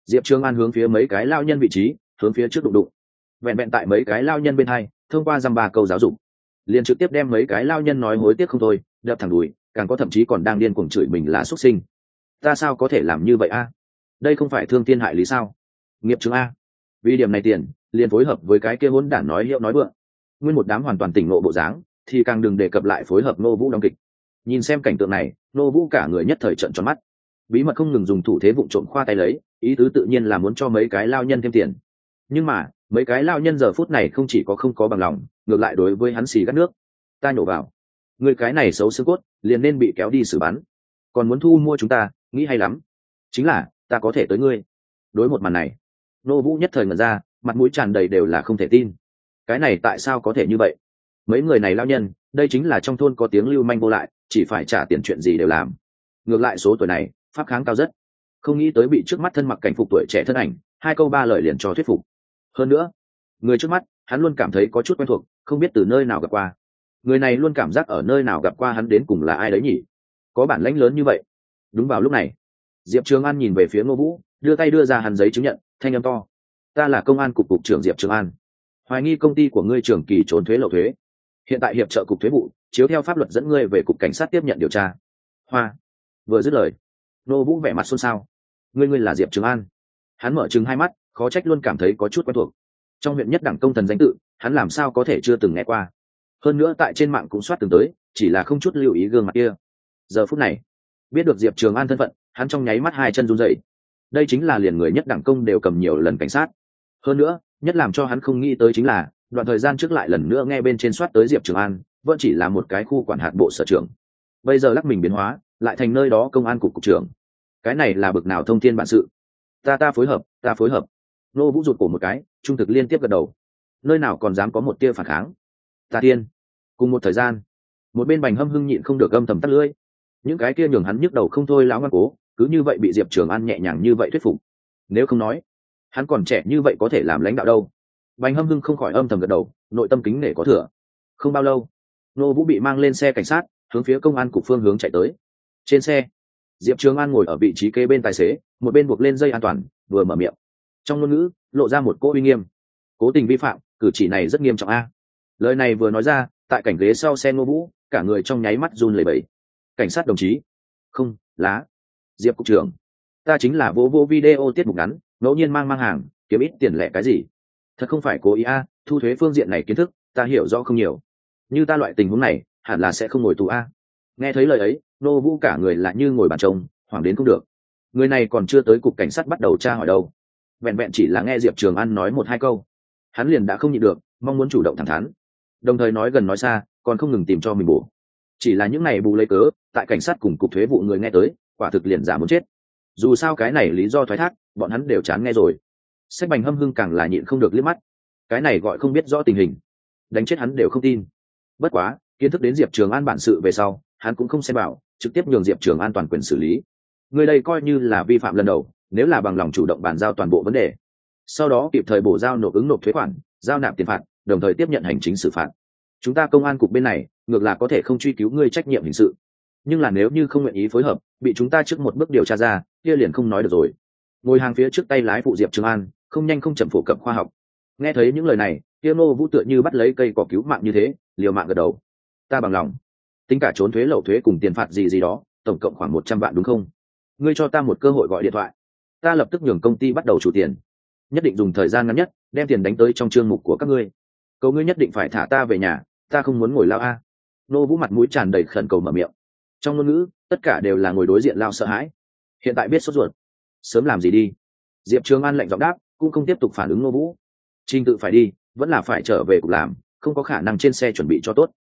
Diệp Trường An hướng phía mấy cái lao nhân vị trí hướng phía trước đụng đụng, vẹn vẹn tại mấy cái lao nhân bên hai thông qua dăm ba câu giáo dục liền trực tiếp đem mấy cái lao nhân nói hối tiếc không thôi, đập thẳng đùi, càng có thậm chí còn đang điên cuồng chửi mình là xuất sinh. Ta sao có thể làm như vậy a? Đây không phải thương thiên hại lý sao? Nghiệp chứng a. Vì điểm này tiền liền phối hợp với cái kia hỗn đản nói hiệu nói vượng, nguyên một đám hoàn toàn tỉnh ngộ bộ dáng, thì càng đừng đề cập lại phối hợp Nô Vũ đóng kịch. Nhìn xem cảnh tượng này, Nô Vũ cả người nhất thời trợn tròn mắt, bí mật không ngừng dùng thủ thế vụng trộm khoa tay lấy, ý tứ tự nhiên là muốn cho mấy cái lao nhân thêm tiền. Nhưng mà mấy cái lao nhân giờ phút này không chỉ có không có bằng lòng, ngược lại đối với hắn xì gắt nước. Ta nhổ vào, người cái này xấu xương cốt liền nên bị kéo đi xử bắn, còn muốn thu mua chúng ta, nghĩ hay lắm. Chính là ta có thể tới ngươi. Đối một màn này, Nô Vũ nhất thời ngẩn ra, mặt mũi tràn đầy đều là không thể tin. Cái này tại sao có thể như vậy? Mấy người này lao nhân, đây chính là trong thôn có tiếng lưu manh vô lại, chỉ phải trả tiền chuyện gì đều làm. Ngược lại số tuổi này pháp kháng cao rất, không nghĩ tới bị trước mắt thân mặc cảnh phục tuổi trẻ thân ảnh hai câu ba lời liền cho thuyết phục. Hơn nữa người trước mắt hắn luôn cảm thấy có chút quen thuộc, không biết từ nơi nào gặp qua. Người này luôn cảm giác ở nơi nào gặp qua hắn, đến cùng là ai đấy nhỉ? Có bản lãnh lớn như vậy. Đúng vào lúc này, Diệp Trường An nhìn về phía Ngô Vũ, đưa tay đưa ra hắn giấy chứng nhận, thanh âm to. Ta là công an cục cục trưởng Diệp Trường An, hoài nghi công ty của ngươi trường kỳ trốn thuế lậu thuế, hiện tại hiệp trợ cục thuế vụ chiếu theo pháp luật dẫn ngươi về cục cảnh sát tiếp nhận điều tra. Hoa. Vừa dứt lời, Ngô Vũ vẻ mặt xôn xao. Ngươi là Diệp Trường An? Hắn mở trừng hai mắt, khó trách luôn cảm thấy có chút quen thuộc. Trong huyện nhất đẳng công thần danh tự, hắn làm sao có thể chưa từng nghe qua? Hơn nữa tại trên mạng cũng soát từng tới, chỉ là không chút lưu ý gương mặt kia. Giờ phút này, biết được Diệp Trường An thân phận, hắn trong nháy mắt hai chân run rẩy. Đây chính là liền người nhất đẳng công đều cầm nhiều lần cảnh sát. Hơn nữa, nhất làm cho hắn không nghĩ tới chính là, đoạn thời gian trước lại lần nữa nghe bên trên soát tới Diệp Trường An, vẫn chỉ là một cái khu quản hạt bộ sở trưởng. Bây giờ lắc mình biến hóa, lại thành nơi đó công an cục cục trưởng. Cái này là bực nào thông thiên bản sự? Ta phối hợp, ta phối hợp. Nô Vũ rụt cổ một cái, trung thực liên tiếp gật đầu. Nơi nào còn dám có một tia phản kháng? Ta tiên. Cùng một thời gian, một bên Bành Hâm Hưng nhịn không được âm thầm tắt lưỡi. Những cái kia nhường hắn nhức đầu không thôi, lão ngoan cố, cứ như vậy bị Diệp Trường An nhẹ nhàng như vậy thuyết phục. Nếu không nói, hắn còn trẻ như vậy có thể làm lãnh đạo đâu. Bành Hâm Hưng không khỏi âm thầm gật đầu, nội tâm kính nể có thừa. Không bao lâu, Nô Vũ bị mang lên xe cảnh sát, hướng phía công an cục phương hướng chạy tới. Trên xe, Diệp Trường An ngồi ở vị trí kế bên tài xế, một bên buộc lên dây an toàn, vừa mở miệng, trong ngôn ngữ lộ ra một cỗ uy nghiêm. Cố tình vi phạm, cử chỉ này rất nghiêm trọng a. Lời này vừa nói ra, tại cảnh ghế sau xe Ngô Vũ, cả người trong nháy mắt run lẩy bẩy. Cảnh sát đồng chí. Không, lá. Diệp cục trưởng, ta chính là vô video tiết mục ngắn, ngẫu nhiên mang hàng, kiếm ít tiền lẻ cái gì. Thật không phải cố ý a, thu thuế phương diện này kiến thức ta hiểu rõ không nhiều. Như ta loại tình huống này, hẳn là sẽ không ngồi tù a. Nghe thấy lời ấy, Ngô Vũ cả người lại như ngồi bàn trông, hoảng đến không được. Người này còn chưa tới cục cảnh sát bắt đầu tra hỏi đâu. Vẹn vẹn chỉ là nghe Diệp Trường An nói một hai câu, hắn liền đã không nhịn được, mong muốn chủ động thẳng thắn, đồng thời nói gần nói xa, còn không ngừng tìm cho mình bổ. Chỉ là những này bù lấy cớ, tại cảnh sát cùng cục thuế vụ người nghe tới, quả thực liền giả muốn chết. Dù sao cái này lý do thoái thác, bọn hắn đều chán nghe rồi. Sách Bành Hâm Hưng càng là nhịn không được liếc mắt. Cái này gọi không biết rõ tình hình, đánh chết hắn đều không tin. Bất quá, kiến thức đến Diệp Trường An bản sự về sau, hắn cũng không xem bảo, trực tiếp nhường Diệp Trường An toàn quyền xử lý. Người đây coi như là vi phạm lần đầu, nếu là bằng lòng chủ động bàn giao toàn bộ vấn đề, sau đó kịp thời bổ giao nộp ứng nộp thuế khoản, giao nạp tiền phạt, đồng thời tiếp nhận hành chính xử phạt, chúng ta công an cục bên này ngược là có thể không truy cứu ngươi trách nhiệm hình sự. Nhưng là nếu như không nguyện ý phối hợp, bị chúng ta trước một bước điều tra ra, kia liền không nói được rồi. Ngồi hàng phía trước tay lái phụ Diệp Trường An không nhanh không chậm phổ cập khoa học. Nghe thấy những lời này, kia Ngô Vũ tựa như bắt lấy cây cỏ cứu mạng như thế, liều mạng gật đầu. Ta bằng lòng. Tính cả trốn thuế lậu thuế cùng tiền phạt gì đó, tổng cộng khoảng 100 vạn đúng không? Ngươi cho ta một cơ hội gọi điện thoại, ta lập tức nhường công ty bắt đầu chủ tiền, nhất định dùng thời gian ngắn nhất đem tiền đánh tới trong chương mục của các ngươi. Cầu ngươi nhất định phải thả ta về nhà, ta không muốn ngồi lao a. Nô Vũ mặt mũi tràn đầy khẩn cầu mở miệng, trong ngôn ngữ tất cả đều là ngồi đối diện lao sợ hãi. Hiện tại biết sốt ruột, sớm làm gì đi. Diệp Trường An lạnh giọng đáp, cũng không tiếp tục phản ứng Nô Vũ. Trình tự phải đi, vẫn là phải trở về cục làm, không có khả năng trên xe chuẩn bị cho tốt.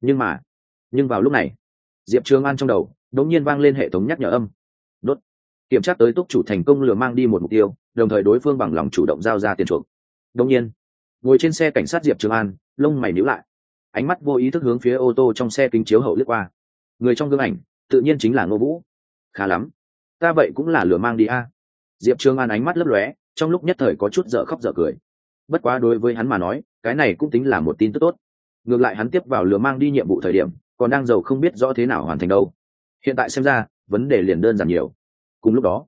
Nhưng vào lúc này, Diệp Trường An trong đầu đột nhiên vang lên hệ thống nhắc nhở âm. Đốt. Kiểm tra tới túc chủ thành công lừa mang đi một mục tiêu, đồng thời đối phương bằng lòng chủ động giao ra tiền chuộc. Đột nhiên, ngồi trên xe cảnh sát Diệp Trường An lông mày nhíu lại, ánh mắt vô ý thức hướng phía ô tô trong xe kính chiếu hậu lướt qua. Người trong gương ảnh tự nhiên chính là Ngô Vũ. Khá lắm, ta vậy cũng là lừa mang đi a. Diệp Trường An ánh mắt lấp lóe, trong lúc nhất thời có chút dở khóc dở cười. Bất quá đối với hắn mà nói, cái này cũng tính là một tin tức tốt. Ngược lại hắn tiếp vào lừa mang đi nhiệm vụ thời điểm, còn đang giàu không biết rõ thế nào hoàn thành đâu. Hiện tại xem ra, vấn đề liền đơn giản nhiều. Cùng lúc đó,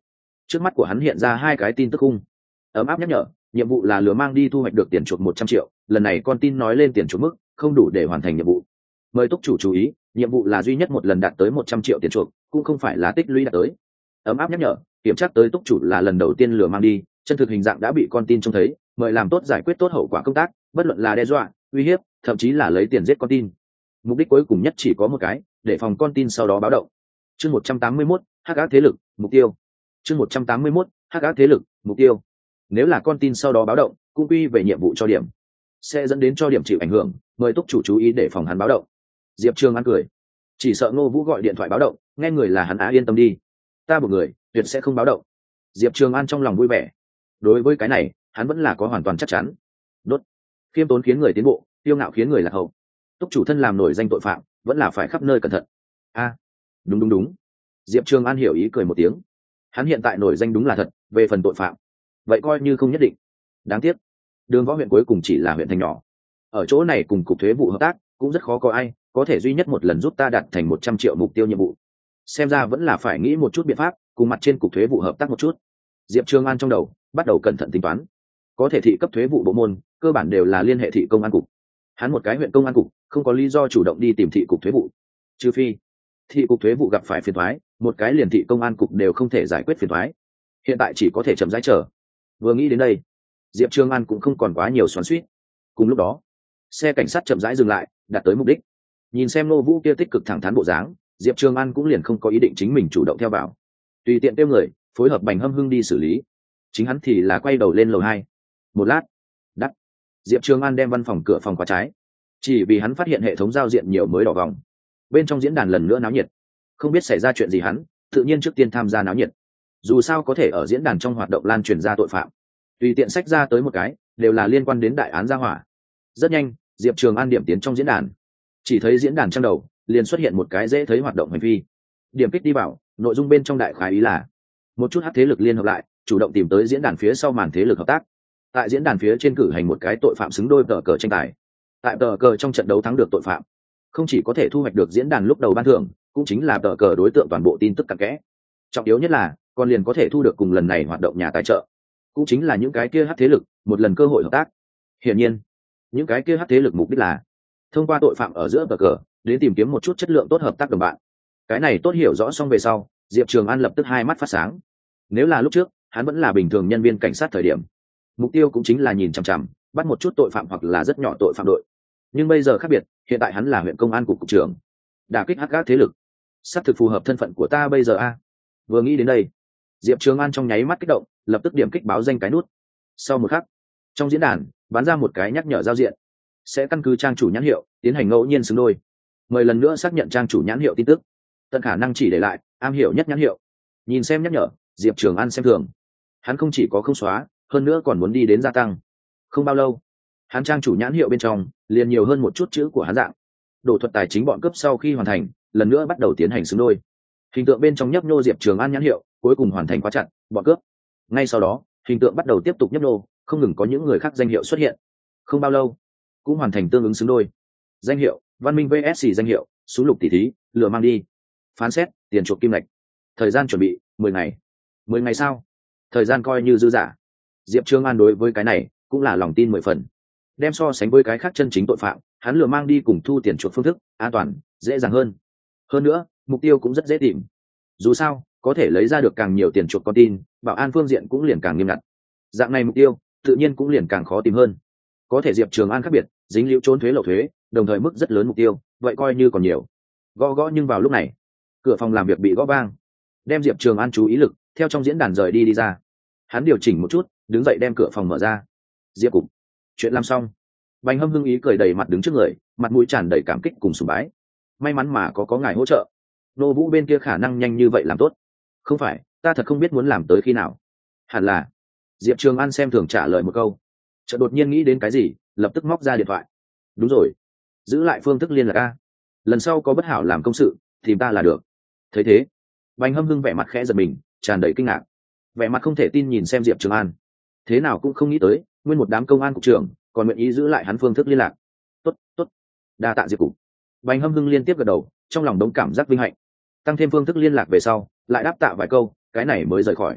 Trước mắt của hắn hiện ra hai cái tin tức khung. Ấm áp nhắc nhở, nhiệm vụ là lừa mang đi thu hoạch được tiền chuộc 100 triệu, lần này con tin nói lên tiền chuộc mức không đủ để hoàn thành nhiệm vụ. Mời túc chủ chú ý, nhiệm vụ là duy nhất một lần đạt tới 100 triệu tiền chuộc, cũng không phải là tích lũy đạt tới. Ấm áp nhắc nhở, kiểm tra tới túc chủ là lần đầu tiên lừa mang đi, chân thực hình dạng đã bị con tin trông thấy, mời làm tốt giải quyết tốt hậu quả công tác, bất luận là đe dọa, uy hiếp, thậm chí là lấy tiền giết con tin. Mục đích cuối cùng nhất chỉ có một cái, để phòng con tin sau đó báo động. Chương 181, hắc ác thế lực, mục tiêu. Chương 181, hắc ác thế lực, mục tiêu. Nếu là con tin sau đó báo động, cũng quy về nhiệm vụ cho điểm, sẽ dẫn đến cho điểm chịu ảnh hưởng, mời túc chủ chú ý để phòng hắn báo động. Diệp Trường An cười, chỉ sợ Ngô Vũ gọi điện thoại báo động, nghe người là hắn á, yên tâm đi, ta một người tuyệt sẽ không báo động. Diệp Trường An trong lòng vui vẻ, đối với cái này hắn vẫn là có hoàn toàn chắc chắn. Đốt, khiêm tốn khiến người tiến bộ, tiêu ngạo khiến người lạc hậu. Túc chủ thân làm nổi danh tội phạm, vẫn là phải khắp nơi cẩn thận. A, đúng. Diệp Trường An hiểu ý cười một tiếng. Hắn hiện tại nổi danh đúng là thật, về phần tội phạm vậy coi như không nhất định. Đáng tiếc Đường Võ huyện cuối cùng chỉ là huyện thành nhỏ, ở chỗ này cùng cục thuế vụ hợp tác cũng rất khó có ai có thể duy nhất một lần giúp ta đạt thành 100 triệu mục tiêu nhiệm vụ. Xem ra vẫn là phải nghĩ một chút biện pháp cùng mặt trên cục thuế vụ hợp tác một chút. Diệp Trường An trong đầu bắt đầu cẩn thận tính toán. Có thể thị cấp thuế vụ bộ môn cơ bản đều là liên hệ thị công an cục, hắn một cái huyện công an cục không có lý do chủ động đi tìm thị cục thuế vụ, trừ phi thị cục thuế vụ gặp phải phiền thoái, một cái liền thị công an cục đều không thể giải quyết phiền thoái, hiện tại chỉ có thể chậm rãi chờ. Vừa nghĩ đến đây, Diệp Trường An cũng không còn quá nhiều xoắn xuýt. Cùng lúc đó, xe cảnh sát chậm rãi dừng lại, đạt tới mục đích. Nhìn xem Nô Vũ kia tích cực thẳng thắn bộ dáng, Diệp Trường An cũng liền không có ý định chính mình chủ động theo vào, tùy tiện tiêu người phối hợp Bành Hâm Hưng đi xử lý, chính hắn thì là quay đầu lên lầu 2. Một lát, đắt, Diệp Trường An đem văn phòng cửa phòng khóa trái, chỉ vì hắn phát hiện hệ thống giao diện nhiều mới đỏ vòng. Bên trong diễn đàn lần nữa náo nhiệt, không biết xảy ra chuyện gì, hắn tự nhiên trước tiên tham gia náo nhiệt. Dù sao có thể ở diễn đàn trong hoạt động lan truyền ra tội phạm, tùy tiện sách ra tới một cái đều là liên quan đến đại án gia hỏa. Rất nhanh, Diệp Trường An điểm tiến trong diễn đàn, chỉ thấy diễn đàn trang đầu liền xuất hiện một cái dễ thấy hoạt động hành vi. Điểm kích đi vào, nội dung bên trong đại khái ý là một chút hắc thế lực liên hợp lại, chủ động tìm tới diễn đàn phía sau màn thế lực hợp tác, tại diễn đàn phía trên cử hành một cái tội phạm xứng đôi tờ cờ tranh tài. Tại tờ cờ trong trận đấu thắng được tội phạm, không chỉ có thể thu hoạch được diễn đàn lúc đầu ban thưởng, cũng chính là tờ cờ đối tượng toàn bộ tin tức cặn kẽ. Trọng yếu nhất là còn liền có thể thu được cùng lần này hoạt động nhà tài trợ, cũng chính là những cái kia hắc thế lực một lần cơ hội hợp tác. Hiển nhiên, những cái kia hắc thế lực mục đích là thông qua tội phạm ở giữa tờ cờ đến tìm kiếm một chút chất lượng tốt hợp tác đồng bạn. Cái này tốt hiểu rõ xong về sau, Diệp Trường An lập tức hai mắt phát sáng. Nếu là lúc trước hắn vẫn là bình thường nhân viên cảnh sát thời điểm, mục tiêu cũng chính là nhìn chằm chằm bắt một chút tội phạm hoặc là rất nhỏ tội phạm đội. Nhưng bây giờ khác biệt, hiện tại hắn là huyện công an cục cục trưởng, đả kích hắc ác thế lực, xác thực phù hợp thân phận của ta bây giờ a. Vừa nghĩ đến đây, Diệp Trường An trong nháy mắt kích động, lập tức điểm kích báo danh cái nút. Sau một khắc, trong diễn đàn bắn ra một cái nhắc nhở giao diện, sẽ căn cứ trang chủ nhãn hiệu tiến hành ngẫu nhiên xứng đôi. Mời lần nữa xác nhận trang chủ nhãn hiệu tin tức, tận khả năng chỉ để lại am hiểu nhất nhãn hiệu. Nhìn xem nhắc nhở, Diệp Trường An xem thường, hắn không chỉ có không xóa, hơn nữa còn muốn đi đến gia tăng. Không bao lâu, hắn trang chủ nhãn hiệu bên trong liền nhiều hơn một chút chữ của hắn dạng. Đổ thuật tài chính bọn cướp sau khi hoàn thành, lần nữa bắt đầu tiến hành xứng đôi. Hình tượng bên trong nhấp nhô Diệp Trường An nhãn hiệu, cuối cùng hoàn thành khóa chặt bọn cướp. Ngay sau đó, hình tượng bắt đầu tiếp tục nhấp nhô, không ngừng có những người khác danh hiệu xuất hiện. Không bao lâu, cũng hoàn thành tương ứng xứng đôi. Danh hiệu: Văn Minh VS danh hiệu: Súng lục tỷ thí, lừa mang đi. Phán xét: tiền chuộc kim lệch. Thời gian chuẩn bị: 10 ngày. 10 ngày sao? Thời gian coi như dư dả. Diệp Trường An đối với cái này cũng là lòng tin 10 phần. Đem so sánh với cái khác chân chính tội phạm, hắn lừa mang đi cùng thu tiền chuộc phương thức an toàn, dễ dàng hơn. Hơn nữa, mục tiêu cũng rất dễ tìm. Dù sao, có thể lấy ra được càng nhiều tiền chuộc con tin, bảo an phương diện cũng liền càng nghiêm ngặt. Dạng này mục tiêu, tự nhiên cũng liền càng khó tìm hơn. Có thể Diệp Trường An khác biệt, dính liễu trốn thuế lậu thuế, đồng thời mức rất lớn mục tiêu, vậy coi như còn nhiều. Gõ gõ, nhưng vào lúc này, cửa phòng làm việc bị gõ vang. Đem Diệp Trường An chú ý lực theo trong diễn đàn rời đi ra. Hắn điều chỉnh một chút, đứng dậy đem cửa phòng mở ra. Diệp cục, chuyện làm xong. Bành Hâm Hưng ý cười đầy mặt đứng trước người, mặt mũi tràn đầy cảm kích cùng sùng bái. May mắn mà có ngài hỗ trợ. Nô Vũ bên kia khả năng nhanh như vậy làm tốt. Không phải, ta thật không biết muốn làm tới khi nào. Hẳn là. Diệp Trường An xem thường trả lời một câu, chợt đột nhiên nghĩ đến cái gì, lập tức móc ra điện thoại. Đúng rồi, giữ lại phương thức liên lạc a, lần sau có bất hảo làm công sự tìm ta là được. Thấy thế, Bành Hâm Hưng vẻ mặt khẽ giật mình, tràn đầy kinh ngạc, vẻ mặt không thể tin nhìn xem Diệp Trường An. Thế nào cũng không nghĩ tới, nguyên một đám công an cục trưởng còn nguyện ý giữ lại hắn phương thức liên lạc. Tốt, đa tạ Diệp cục. Bành Hâm Hưng liên tiếp gật đầu, trong lòng đống cảm giác vinh hạnh. Tăng thêm phương thức liên lạc về sau, lại đáp tạ vài câu, cái này mới rời khỏi.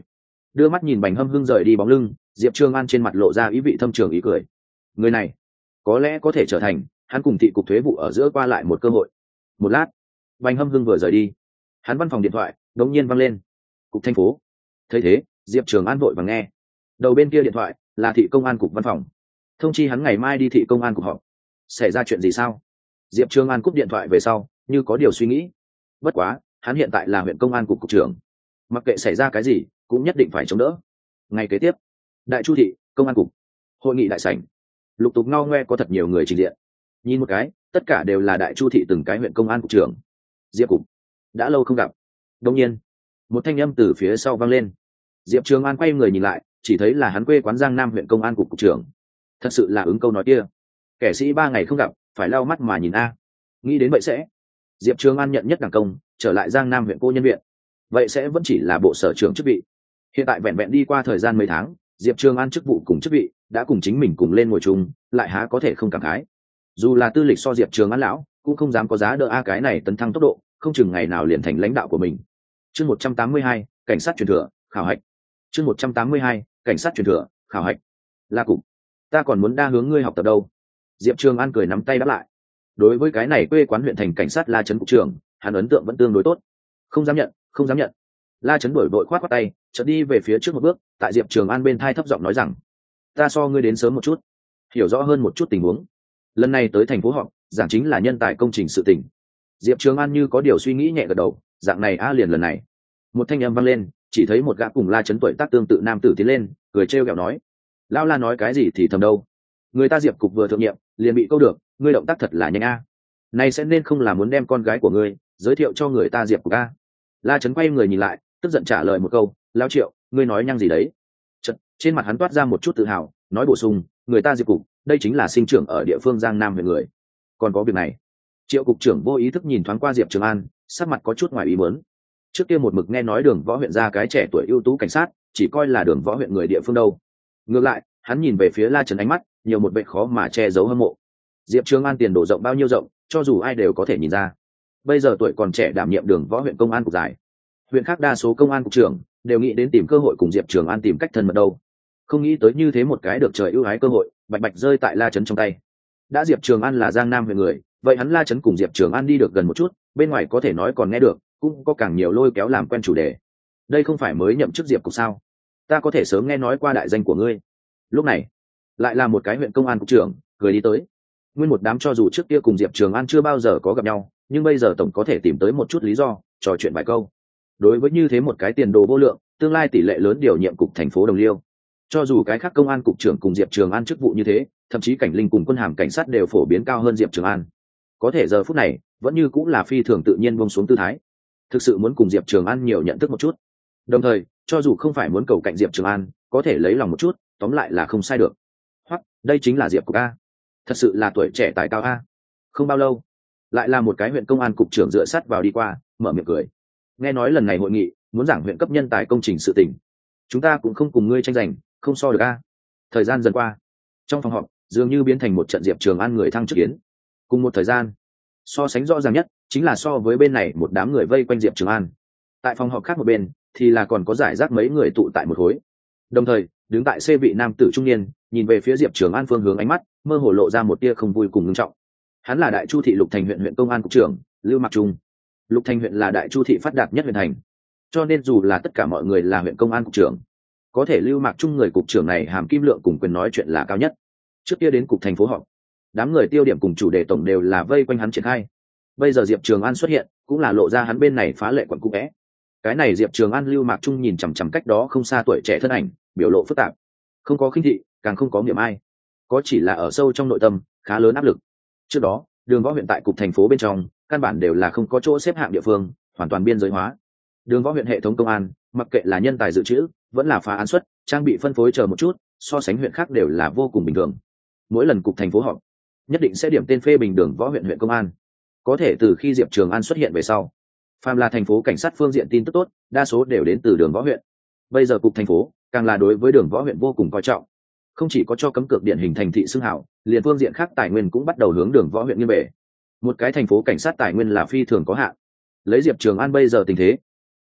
đưa mắt nhìn Bành Hâm Hưng rời đi bóng lưng, Diệp Trường An trên mặt lộ ra ý vị thâm trường ý cười. Người này có lẽ có thể trở thành hắn cùng thị cục thuế vụ ở giữa qua lại một cơ hội. Một lát, Bành Hâm Hưng vừa rời đi, hắn văn phòng điện thoại đống nhiên vang lên. Cục thành phố. Thấy thế, Diệp Trường An vội vàng nghe. Đầu bên kia điện thoại là thị công an cục văn phòng, thông chi hắn ngày mai đi thị công an cục họp. Xảy ra chuyện gì sao? Diệp Trường An cúp điện thoại về sau như có điều suy nghĩ. Bất quá hắn hiện tại là huyện công an cục cục trưởng, mặc kệ xảy ra cái gì cũng nhất định phải chống đỡ. Ngày kế tiếp, Đại Chu thị công an cục hội nghị đại sảnh, lục tục ngao ngoe có thật nhiều người trình diện. Nhìn một cái, tất cả đều là Đại Chu thị từng cái huyện công an cục trưởng. Diệp cục, đã lâu không gặp. Đột nhiên, một thanh âm từ phía sau vang lên. Diệp Trường An quay người nhìn lại, chỉ thấy là hắn quê quán Giang Nam huyện công an cục cục trưởng. Thật sự là ứng câu nói kia, kẻ sĩ 3 ngày không gặp, phải lau mắt mà nhìn a. Nghĩ đến vậy sẽ, Diệp Trường An nhận nhất đảng công, trở lại Giang Nam huyện cô nhân viện. Vậy sẽ vẫn chỉ là bộ sở trưởng chức vị. Hiện tại vẹn vẹn đi qua thời gian mấy tháng, Diệp Trường An chức vụ cùng chức vị đã cùng chính mình cùng lên ngồi chung, lại há có thể không cảm khái. Dù là tư lịch so Diệp Trường An lão, cũng không dám có giá đỡ a cái này tấn thăng tốc độ, không chừng ngày nào liền thành lãnh đạo của mình. Chương 182, cảnh sát truyền thừa, khảo hạch. Chương 182, cảnh sát truyền thừa, khảo hạch. La cục, ta còn muốn đa hướng ngươi học tập đâu. Diệp Trường An cười nắm tay đáp lại. Đối với cái này quê quán huyện thành cảnh sát La Trấn cục trưởng, hắn ấn tượng vẫn tương đối tốt. Không dám nhận, không dám nhận. La Trấn đổi vội khoát khoát tay, chợt đi về phía trước một bước, tại Diệp Trường An bên thai thấp giọng nói rằng: ta so ngươi đến sớm một chút, hiểu rõ hơn một chút tình huống. Lần này tới thành phố họp, giảng chính là nhân tài công trình sự tình. Diệp Trường An như có điều suy nghĩ nhẹ gật đầu, dạng này a liền lần này. Một thanh âm vang lên, chỉ thấy một gã cùng La Trấn tuổi tác tương tự nam tử tiến lên, cười trêu ghẹo nói: lão La nói cái gì thì thầm đâu, người ta Diệp cục vừa thượng nhiệm liền bị câu được, ngươi động tác thật là nhanh a. Này sẽ nên không là muốn đem con gái của ngươi giới thiệu cho người ta Diệp cục a. La Trấn quay người nhìn lại, tức giận trả lời một câu: lão Triệu, ngươi nói nhăng gì đấy? Chật, trên mặt hắn toát ra một chút tự hào, nói bổ sung: người ta Diệp cục, đây chính là sinh trưởng ở địa phương Giang Nam huyện người. Còn có việc này. Triệu cục trưởng vô ý thức nhìn thoáng qua Diệp Trường An, sắc mặt có chút ngoài ý muốn. Trước kia một mực nghe nói Đường Võ huyện ra cái trẻ tuổi ưu tú cảnh sát, chỉ coi là Đường Võ huyện người địa phương đâu. Ngược lại, hắn nhìn về phía La Trấn ánh mắt nhiều một vẻ khó mà che giấu hâm mộ. Diệp Trường An tiền đồ rộng bao nhiêu rộng, cho dù ai đều có thể nhìn ra. Bây giờ tuổi còn trẻ đảm nhiệm Đường Võ huyện công an cục giải, huyện khác đa số công an cục trưởng đều nghĩ đến tìm cơ hội cùng Diệp Trường An tìm cách thân mật đâu. Không nghĩ tới như thế một cái được trời ưu ái cơ hội, bạch bạch rơi tại La Trấn trong tay. Đã Diệp Trường An là Giang Nam huyện người, vậy hắn La Trấn cùng Diệp Trường An đi được gần một chút, bên ngoài có thể nói còn nghe được, cũng có càng nhiều lôi kéo làm quen chủ đề. Đây không phải mới nhậm chức Diệp cục sao? Ta có thể sớm nghe nói qua đại danh của ngươi. Lúc này, lại là một cái huyện công an cục trưởng cười đi tới. Nguyên một đám cho dù trước kia cùng Diệp Trường An chưa bao giờ có gặp nhau, nhưng bây giờ tổng có thể tìm tới một chút lý do trò chuyện vài câu. Đối với như thế một cái tiền đồ vô lượng, tương lai tỷ lệ lớn điều nhiệm cục thành phố Đồng Liêu, cho dù cái khác công an cục trưởng cùng Diệp Trường An chức vụ như thế, thậm chí cảnh linh cùng quân hàm cảnh sát đều phổ biến cao hơn Diệp Trường An, có thể giờ phút này vẫn như cũng là phi thường tự nhiên buông xuống tư thái, thực sự muốn cùng Diệp Trường An nhiều nhận thức một chút. Đồng thời, cho dù không phải muốn cầu cạnh Diệp Trường An, có thể lấy lòng một chút, tóm lại là không sai được. Hoặc đây chính là Diệp cục a, thật sự là tuổi trẻ tài cao a. Không bao lâu, lại là một cái huyện công an cục trưởng dựa sát vào đi qua, mở miệng cười. Nghe nói lần này hội nghị muốn giảng huyện cấp nhân tài công trình sự tình, chúng ta cũng không cùng ngươi tranh giành, không so được a. Thời gian dần qua, trong phòng họp dường như biến thành một trận Diệp Trường An người thăng chức kiến. Cùng một thời gian, so sánh rõ ràng nhất chính là so với bên này một đám người vây quanh Diệp Trường An. Tại phòng họp khác một bên thì là còn có giải rác mấy người tụ tại một khối. Đồng thời, đứng tại xe vị nam tử trung niên, nhìn về phía Diệp Trường An phương hướng ánh mắt mơ hồ lộ ra một tia không vui cùng ngưng trọng. Hắn là Đại Chu thị Lục Thành huyện huyện công an cục trưởng Lưu Mạc Trung. Lục Thành huyện là Đại Chu thị phát đạt nhất huyện thành, cho nên dù là tất cả mọi người là huyện công an cục trưởng, có thể Lưu Mạc Trung người cục trưởng này hàm kim lượng cùng quyền nói chuyện là cao nhất. Trước kia đến cục thành phố họp, đám người tiêu điểm cùng chủ đề tổng đều là vây quanh hắn triển khai. Bây giờ Diệp Trường An xuất hiện, cũng là lộ ra hắn bên này phá lệ quận cũ vẽ. Cái này Diệp Trường An Lưu Mạc Trung nhìn chằm chằm cách đó không xa tuổi trẻ thân ảnh, biểu lộ phức tạp, không có khinh thị, càng không có niệm ai, có chỉ là ở sâu trong nội tâm khá lớn áp lực. Trước đó, Đường Võ huyện tại cục thành phố bên trong, căn bản đều là không có chỗ xếp hạng địa phương, hoàn toàn biên giới hóa. Đường Võ huyện hệ thống công an, mặc kệ là nhân tài dự trữ, vẫn là phá án suất, trang bị phân phối chờ một chút, so sánh huyện khác đều là vô cùng bình thường. Mỗi lần cục thành phố họp, nhất định sẽ điểm tên phê bình Đường Võ huyện huyện công an. Có thể từ khi Diệp Trường An xuất hiện về sau, phàm là thành phố cảnh sát phương diện tin tức tốt, đa số đều đến từ Đường Võ huyện. Bây giờ cục thành phố càng là đối với Đường Võ huyện vô cùng coi trọng, không chỉ có cho cấm cược điển hình thành thị xưng hảo, liền phương diện khác tài nguyên cũng bắt đầu hướng Đường Võ huyện nghiêng về. Một cái thành phố cảnh sát tài nguyên là phi thường có hạn. Lấy Diệp Trường An bây giờ tình thế,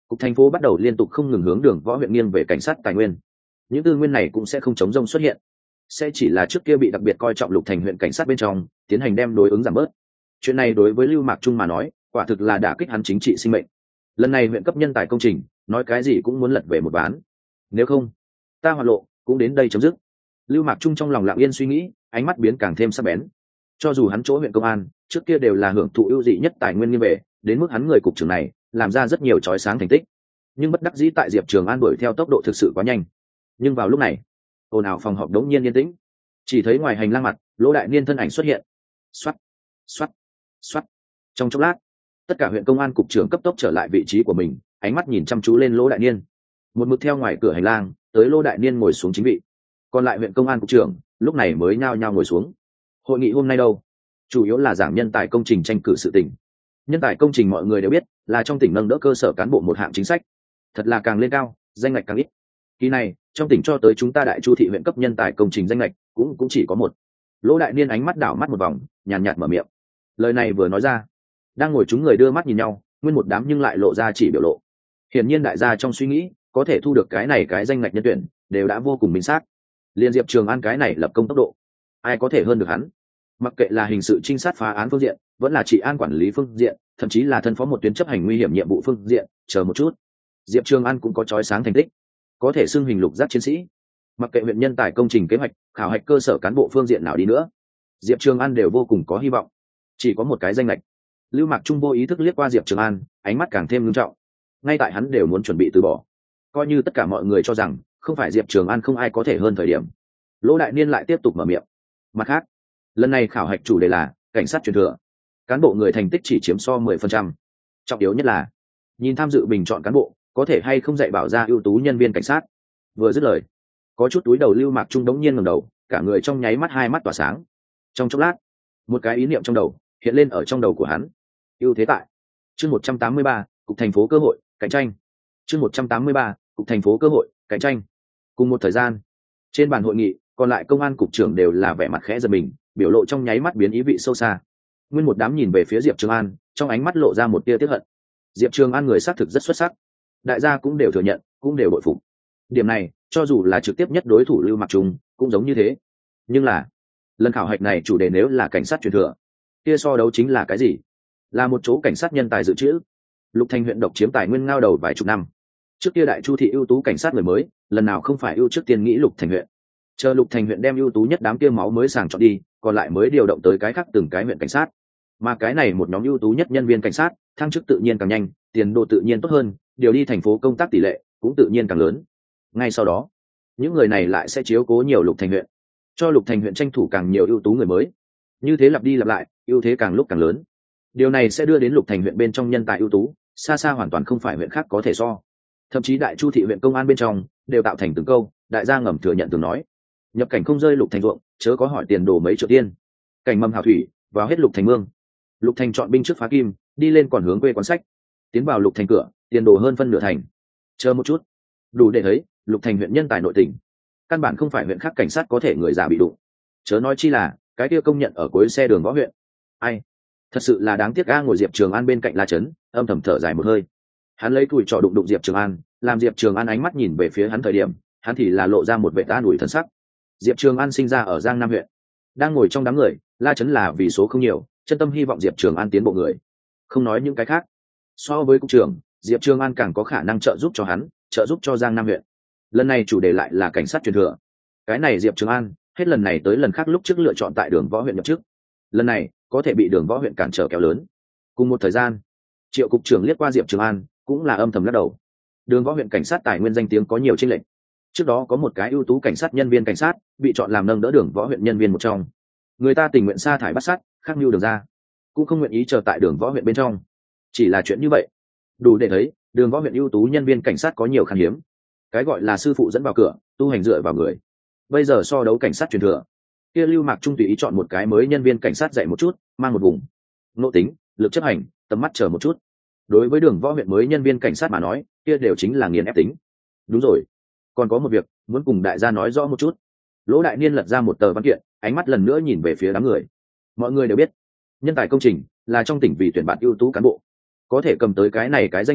cục thành phố bắt đầu liên tục không ngừng hướng đường võ huyện nghiêng về cảnh sát tài nguyên. Những tư nguyên này cũng sẽ không chống rông xuất hiện, sẽ chỉ là trước kia bị đặc biệt coi trọng Lục Thành huyện cảnh sát bên trong tiến hành đem đối ứng giảm bớt. Chuyện này đối với Lưu Mạc Trung mà nói quả thực là đả kích hắn chính trị sinh mệnh. Lần này huyện cấp nhân tài công trình nói cái gì cũng muốn lật về một ván, nếu không ta hoạt lộ cũng đến đây chấm dứt. Lưu Mạc Trung trong lòng lặng yên suy nghĩ, ánh mắt biến càng thêm sắc bén. Cho dù hắn chỗ huyện công an trước kia đều là hưởng thụ ưu dị nhất tài nguyên nghiêng về, đến mức hắn người cục trưởng này làm ra rất nhiều chói sáng thành tích, nhưng bất đắc dĩ tại Diệp Trường An đuổi theo tốc độ thực sự quá nhanh. Nhưng vào lúc này, ồn ào phòng họp đống nhiên yên tĩnh, chỉ thấy ngoài hành lang mặt Lỗ Đại Niên thân ảnh xuất hiện. Xoát, xoát, xoát. Trong chốc lát, tất cả huyện công an cục trưởng cấp tốc trở lại vị trí của mình, ánh mắt nhìn chăm chú lên Lỗ Đại Niên. Một mực theo ngoài cửa hành lang tới Lỗ Đại Niên ngồi xuống chính vị, còn lại huyện công an cục trưởng lúc này mới nhao nhao ngồi xuống. Hội nghị hôm nay đâu, chủ yếu là giảng nhân tài công trình tranh cử sự tỉnh. Nhân tài công trình mọi người đều biết là trong tỉnh nâng đỡ cơ sở cán bộ một hạng chính sách, thật là càng lên cao danh ngạch càng ít. Kỳ này trong tỉnh cho tới chúng ta Đại Chu thị huyện cấp nhân tài công trình danh ngạch cũng chỉ có một. Lỗ Đại Niên ánh mắt đảo mắt một vòng, nhàn nhạt mở miệng. Lời này vừa nói ra, đang ngồi chúng người đưa mắt nhìn nhau, nguyên một đám nhưng lại lộ ra chỉ biểu lộ. Hiển nhiên đại gia trong suy nghĩ có thể thu được cái này cái danh ngạch nhân tuyển đều đã vô cùng minh xác. Liên Diệp Trường An cái này lập công tốc độ, ai có thể hơn được hắn? Mặc kệ là hình sự trinh sát phá án phương diện, vẫn là trị an quản lý phương diện, thậm chí là thân phó một tuyến chấp hành nguy hiểm nhiệm vụ phương diện, chờ một chút, Diệp Trường An cũng có chói sáng thành tích, có thể xưng hình lục giác chiến sĩ. Mặc kệ huyện nhân tài công trình kế hoạch, khảo hạch cơ sở cán bộ phương diện nào đi nữa, Diệp Trường An đều vô cùng có hy vọng. Chỉ có một cái danh lệch. Lưu Mạc Trung vô ý thức liếc qua Diệp Trường An, ánh mắt càng thêm nghiêm trọng. Ngay tại hắn đều muốn chuẩn bị từ bỏ, coi như tất cả mọi người cho rằng không phải Diệp Trường An không ai có thể hơn thời điểm, Lỗ Đại Niên lại tiếp tục mở miệng. Mặt khác, lần này khảo hạch chủ đề là cảnh sát truyền thừa, cán bộ người thành tích chỉ chiếm so 10%. Trọng yếu nhất là nhìn tham dự bình chọn cán bộ có thể hay không dạy bảo ra ưu tú nhân viên cảnh sát. Vừa dứt lời, có chút túi đầu Lưu Mạc Trung đống nhiên ngẩng đầu, cả người trong nháy mắt hai mắt tỏa sáng. Trong chốc lát, một cái ý niệm trong đầu hiện lên ở trong đầu của hắn. Ưu thế tại chương 183, cục thành phố cơ hội cạnh tranh. Chương 183, cục thành phố cơ hội cạnh tranh. Cùng một thời gian, trên bàn hội nghị, còn lại công an cục trưởng đều là vẻ mặt khẽ giật mình, biểu lộ trong nháy mắt biến ý vị sâu xa. Nguyên một đám nhìn về phía Diệp Trường An, trong ánh mắt lộ ra một tia tiếc hận. Diệp Trường An người xác thực rất xuất sắc, đại gia cũng đều thừa nhận, cũng đều bội phục. Điểm này, cho dù là trực tiếp nhất đối thủ Lưu Mạc Trung, cũng giống như thế. Nhưng là, lần khảo hạch này chủ đề nếu là cảnh sát truyền thừa, kia so đấu chính là cái gì? Là một chỗ cảnh sát nhân tài dự trữ. Lục Thành huyện độc chiếm tài nguyên ngao đầu vài chục năm. Trước kia Đại Chu thị ưu tú cảnh sát người mới, lần nào không phải ưu trước tiên nghĩ Lục Thành huyện. Chờ Lục Thành huyện đem ưu tú nhất đám kia máu mới sàng chọn đi, còn lại mới điều động tới cái khác từng cái huyện cảnh sát. Mà cái này một nhóm ưu tú nhất nhân viên cảnh sát, thăng chức tự nhiên càng nhanh, tiền đồ tự nhiên tốt hơn, điều đi thành phố công tác tỷ lệ cũng tự nhiên càng lớn. Ngay sau đó, những người này lại sẽ chiếu cố nhiều Lục Thành huyện, cho Lục Thành huyện tranh thủ càng nhiều ưu tú người mới. Như thế lặp đi lặp lại, ưu thế càng lúc càng lớn. Điều này sẽ đưa đến Lục Thành huyện bên trong nhân tài ưu tú, xa xa hoàn toàn không phải huyện khác có thể so. Thậm chí Đại Chu thị huyện công an bên trong đều tạo thành từng câu, đại gia ngầm thừa nhận từng nói. Nhập cảnh không rơi Lục Thành ruộng, chớ có hỏi tiền đồ mấy triệu tiên. Cảnh mầm hào thủy, vào hết Lục Thành mương. Lục Thành chọn binh trước phá kim, đi lên còn hướng quê quán sách. Tiến vào Lục Thành cửa, tiền đồ hơn phân nửa thành. Chờ một chút, đủ để thấy Lục Thành huyện nhân tài nội tình, căn bản không phải huyện khác cảnh sát có thể người già bị đụng. Chớ nói chi là cái kia công nhận ở cuối xe đường võ huyện. Ai, thật sự là đáng tiếc a. Ngồi Diệp Trường An bên cạnh La Chấn, âm thầm thở dài một hơi. Hắn lấy tuổi trò đụng Diệp Trường An, làm Diệp Trường An ánh mắt nhìn về phía hắn thời điểm, hắn thì là lộ ra một vẻ an ủi thân sắc. Diệp Trường An sinh ra ở Giang Nam huyện, đang ngồi trong đám người, La Chấn là vì số không nhiều, chân tâm hy vọng Diệp Trường An tiến bộ người. Không nói những cái khác, so với cục trưởng, Diệp Trường An càng có khả năng trợ giúp cho hắn, trợ giúp cho Giang Nam huyện. Lần này chủ đề lại là cảnh sát truyền thừa. Cái này Diệp Trường An, hết lần này tới lần khác lúc trước lựa chọn tại Đường Võ huyện nhập chức. Lần này, có thể bị Đường Võ huyện cản trở kéo lớn. Cùng một thời gian, Triệu cục trưởng liếc qua Diệp Trường An, cũng là âm thầm lắc đầu. Đường Võ huyện cảnh sát tài nguyên danh tiếng có nhiều chênh lệch. Trước đó có một cái ưu tú cảnh sát nhân viên cảnh sát bị chọn làm nâng đỡ Đường Võ huyện nhân viên một trong. Người ta tình nguyện sa thải bắt sát, khác mưu đường ra, cũng không nguyện ý chờ tại Đường Võ huyện bên trong. Chỉ là chuyện như vậy, đủ để thấy Đường Võ huyện ưu tú nhân viên cảnh sát có nhiều khan hiếm. Cái gọi là sư phụ dẫn vào cửa, tu hành dựa vào người. Bây giờ so đấu cảnh sát truyền thừa, kia Lưu Mạc Trung tùy ý chọn một cái mới nhân viên cảnh sát dạy một chút, mang một vùng nội tính, lực chấp hành, tầm mắt chờ một chút. Đối với Đường Võ huyện mới nhân viên cảnh sát mà nói, kia đều chính là nghiền ép tính. Đúng rồi, còn có một việc muốn cùng đại gia nói rõ một chút. Lỗ Đại Niên lật ra một tờ văn kiện, ánh mắt lần nữa nhìn về phía đám người. Mọi người đều biết, nhân tài công trình là trong tỉnh vì tuyển bạn ưu tú cán bộ, có thể cầm tới cái này cái danh lệch,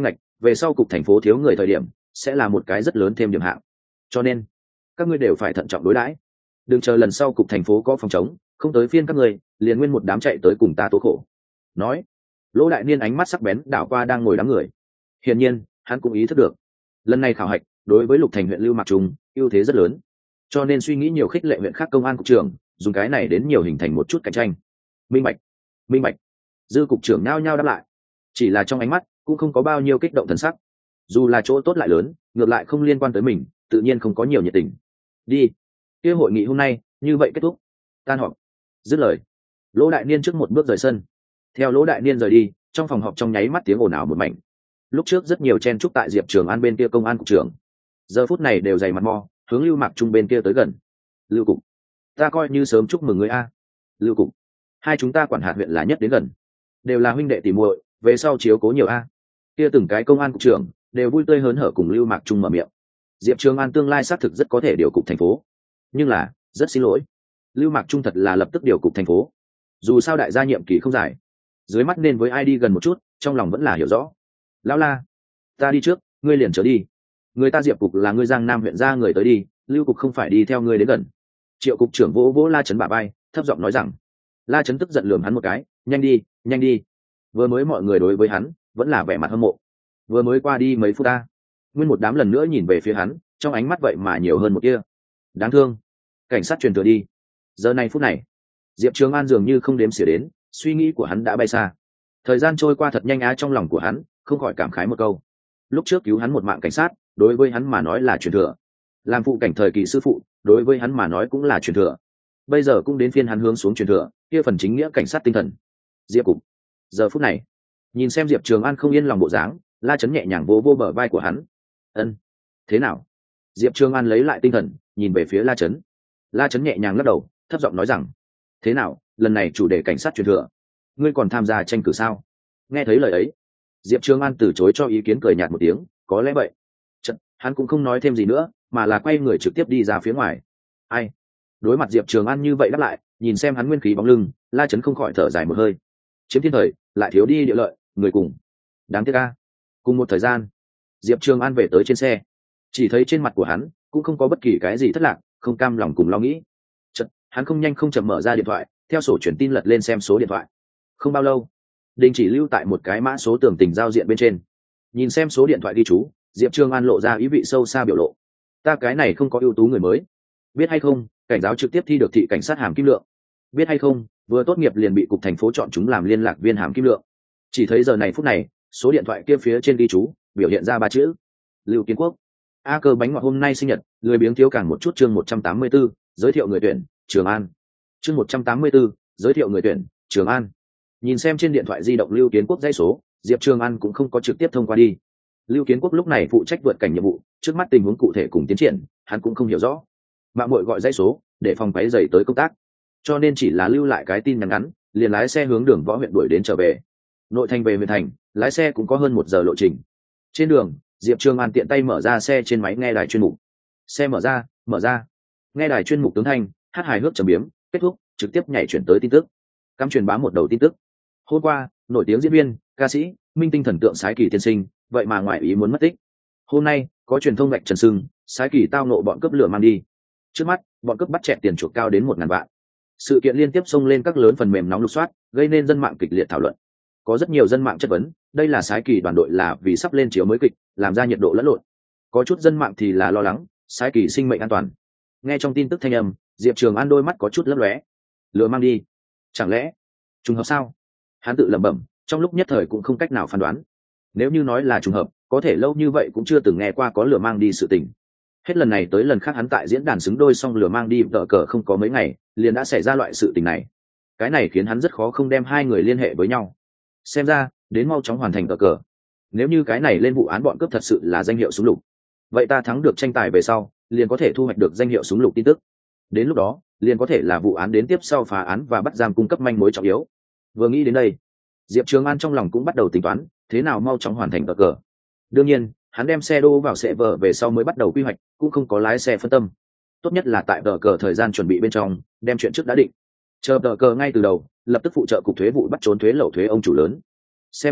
về sau cục thành phố thiếu người thời điểm sẽ là một cái rất lớn thêm điểm hạng, cho nên các ngươi đều phải thận trọng đối đãi, đừng chờ lần sau cục thành phố có phòng chống không tới phiên các ngươi liền nguyên một đám chạy tới cùng ta tố khổ. Nói, Lỗ Đại Niên ánh mắt sắc bén đảo qua đang ngồi đám người, hiển nhiên hắn cũng ý thức được lần này khảo hạch đối với Lục Thành huyện Lưu Mạc Trung ưu thế rất lớn, cho nên suy nghĩ nhiều khích lệ huyện khác công an cục trưởng dùng cái này đến nhiều hình thành một chút cạnh tranh. Minh bạch, minh bạch. Dư cục trưởng nhao nhao đáp lại, chỉ là trong ánh mắt cũng không có bao nhiêu kích động thần sắc, dù là chỗ tốt lại lớn ngược lại không liên quan tới mình tự nhiên không có nhiều nhiệt tình. Đi, kia hội nghị hôm nay như vậy kết thúc, tan họp. Dứt lời, Lỗ Đại Niên trước một bước rời sân. Theo Lỗ Đại Niên rời đi, trong phòng họp trong nháy mắt tiếng ồn ào một mảnh. Lúc trước rất nhiều chen chúc tại Diệp Trường An bên kia công an cục trưởng, giờ phút này đều dày mặt mò hướng Lưu Mạc Trung bên kia tới gần. Lưu cục, ta coi như sớm chúc mừng người a. Lưu cục, hai chúng ta quản hạt huyện là nhất đến gần, đều là huynh đệ tỉ muội, về sau chiếu cố nhiều a. Kia từng cái công an cục trưởng đều vui tươi hớn hở cùng Lưu Mạc Trung mở miệng. Diệp Trường An tương lai xác thực rất có thể điều cục thành phố, nhưng là rất xin lỗi, Lưu Mạc Trung thật là lập tức điều cục thành phố. Dù sao đại gia nhiệm kỳ không dài, dưới mắt nên với ai đi gần một chút, trong lòng vẫn là hiểu rõ. Lão La, ta đi trước, ngươi liền trở đi. Người ta Diệp cục là ngươi Giang Nam huyện ra người tới đi, Lưu cục không phải đi theo ngươi đến gần. Triệu cục trưởng vỗ vỗ La Chấn bả vai, thấp giọng nói rằng. La Chấn tức giận lườm hắn một cái, nhanh đi, nhanh đi. Vừa mới mọi người đối với hắn vẫn là vẻ mặt hâm mộ, vừa mới qua đi mấy phút ta, nguyên một đám lần nữa nhìn về phía hắn, trong ánh mắt vậy mà nhiều hơn một kia đáng thương. Cảnh sát truyền thừa đi. Giờ này phút này, Diệp Trường An dường như không đếm xỉa đến, suy nghĩ của hắn đã bay xa. Thời gian trôi qua thật nhanh á, trong lòng của hắn không khỏi cảm khái một câu. Lúc trước cứu hắn một mạng cảnh sát, đối với hắn mà nói là truyền thừa. Làm phụ cảnh thời kỳ sư phụ, đối với hắn mà nói cũng là truyền thừa. Bây giờ cũng đến phiên hắn hướng xuống truyền thừa, kia phần chính nghĩa cảnh sát tinh thần. Diệp cục. Giờ phút này, nhìn xem Diệp Trường An không yên lòng bộ dáng, La Chấn nhẹ nhàng vỗ vô bờ vai của hắn. Ân, thế nào? Diệp Trường An lấy lại tinh thần, nhìn về phía La Chấn. La Chấn nhẹ nhàng lắc đầu, thấp giọng nói rằng, thế nào, lần này chủ đề cảnh sát truyền thừa, ngươi còn tham gia tranh cử sao? Nghe thấy lời ấy, Diệp Trường An từ chối cho ý kiến, cười nhạt một tiếng, có lẽ vậy. Chật, hắn cũng không nói thêm gì nữa, mà là quay người trực tiếp đi ra phía ngoài. Ai? Đối mặt Diệp Trường An như vậy đáp lại, nhìn xem hắn nguyên khí bóng lưng, La Chấn không khỏi thở dài một hơi. Chiếm thiên thời, lại thiếu đi địa lợi, người cùng. Đáng tiếc a. Cùng một thời gian, Diệp Trường An về tới trên xe, chỉ thấy trên mặt của hắn cũng không có bất kỳ cái gì thất lạc, không cam lòng cùng lo nghĩ. Chật, hắn không nhanh không chậm mở ra điện thoại, theo sổ truyền tin lật lên xem số điện thoại. Không bao lâu, đình chỉ lưu tại một cái mã số tường tình giao diện bên trên. Nhìn xem số điện thoại ghi chú, Diệp Trường An lộ ra ý vị sâu xa biểu lộ. Ta cái này không có ưu tú người mới, biết hay không, cảnh giáo trực tiếp thi được thị cảnh sát Hàm Kim Lượng. Biết hay không, vừa tốt nghiệp liền bị cục thành phố chọn chúng làm liên lạc viên Hàm Kim Lượng. Chỉ thấy giờ này phút này, số điện thoại kia phía trên ghi chú biểu hiện ra ba chữ: Lưu Kiến Quốc. A Cơ bánh ngọt hôm nay sinh nhật, lười biếng thiếu càng một chút. Chương 184, giới thiệu người tuyển, Trường An. Chương 184, giới thiệu người tuyển, Trường An. Nhìn xem trên điện thoại di động Lưu Kiến Quốc dãy số, Diệp Trường An cũng không có trực tiếp thông qua đi. Lưu Kiến Quốc lúc này phụ trách vượt cảnh nhiệm vụ, trước mắt tình huống cụ thể cùng tiến triển hắn cũng không hiểu rõ, mạng muội gọi dãy số để phòng quấy rầy tới công tác, cho nên chỉ là lưu lại cái tin nhắn ngắn, liền lái xe hướng đường Võ huyện đuổi đến trở về. Nội thành về huyện thành, lái xe cũng có hơn 1 giờ lộ trình. Trên đường, Diệp Trường An tiện tay mở ra xe trên máy nghe đài chuyên mục. Xe mở ra. Nghe đài chuyên mục tướng thanh, hát hài hước trầm biếm, kết thúc, trực tiếp nhảy chuyển tới tin tức. Cắm truyền bá một đầu tin tức. Hôm qua, nổi tiếng diễn viên, ca sĩ, minh tinh thần tượng Sái Kỳ tiên sinh, vậy mà ngoại ý muốn mất tích. Hôm nay, có truyền thông gạch trần sưng, Sái Kỳ tao nộ bọn cướp lửa mang đi. Trước mắt, bọn cướp bắt chẹt tiền chuộc cao đến 1.000 vạn. Sự kiện liên tiếp xông lên các lớn phần mềm nóng lục soát, gây nên dân mạng kịch liệt thảo luận. Có rất nhiều dân mạng chất vấn, đây là Sái Kỳ đoàn đội là vì sắp lên chiếu mới kịch, làm ra nhiệt độ lẫn lộn. Có chút dân mạng thì là lo lắng Sái Kỳ sinh mệnh an toàn. Nghe trong tin tức thanh âm, Diệp Trường An đôi mắt có chút lấp lóe. Lừa mang đi, chẳng lẽ trùng hợp sao? Hắn tự lẩm bẩm, trong lúc nhất thời cũng không cách nào phán đoán. Nếu như nói là trùng hợp, có thể lâu như vậy cũng chưa từng nghe qua có lừa mang đi sự tình. Hết lần này tới lần khác hắn tại diễn đàn xứng đôi xong lừa mang đi vợ cờ không có mấy ngày, liền đã xảy ra loại sự tình này. Cái này khiến hắn rất khó không đem hai người liên hệ với nhau. Xem ra, đến mau chóng hoàn thành vợ cờ. Nếu như cái này lên vụ án bọn cướp thật sự là danh hiệu súng lục, vậy ta thắng được tranh tài về sau, liền có thể thu hoạch được danh hiệu súng lục tin tức. Đến lúc đó, liền có thể là vụ án đến tiếp sau phá án và bắt giam cung cấp manh mối trọng yếu. Vừa nghĩ đến đây, Diệp Trường An trong lòng cũng bắt đầu tính toán, thế nào mau chóng hoàn thành vợ cờ. Đương nhiên, hắn đem xe đô vào xe vợ về sau mới bắt đầu quy hoạch, cũng không có lái xe phân tâm. Tốt nhất là tại vợ cờ thời gian chuẩn bị bên trong, đem chuyện trước đã định. Chờ vợ cờ ngay từ đầu, lập tức phụ trợ cục thuế vụ bắt trốn thuế lậu thuế ông chủ lớn. Xem ra,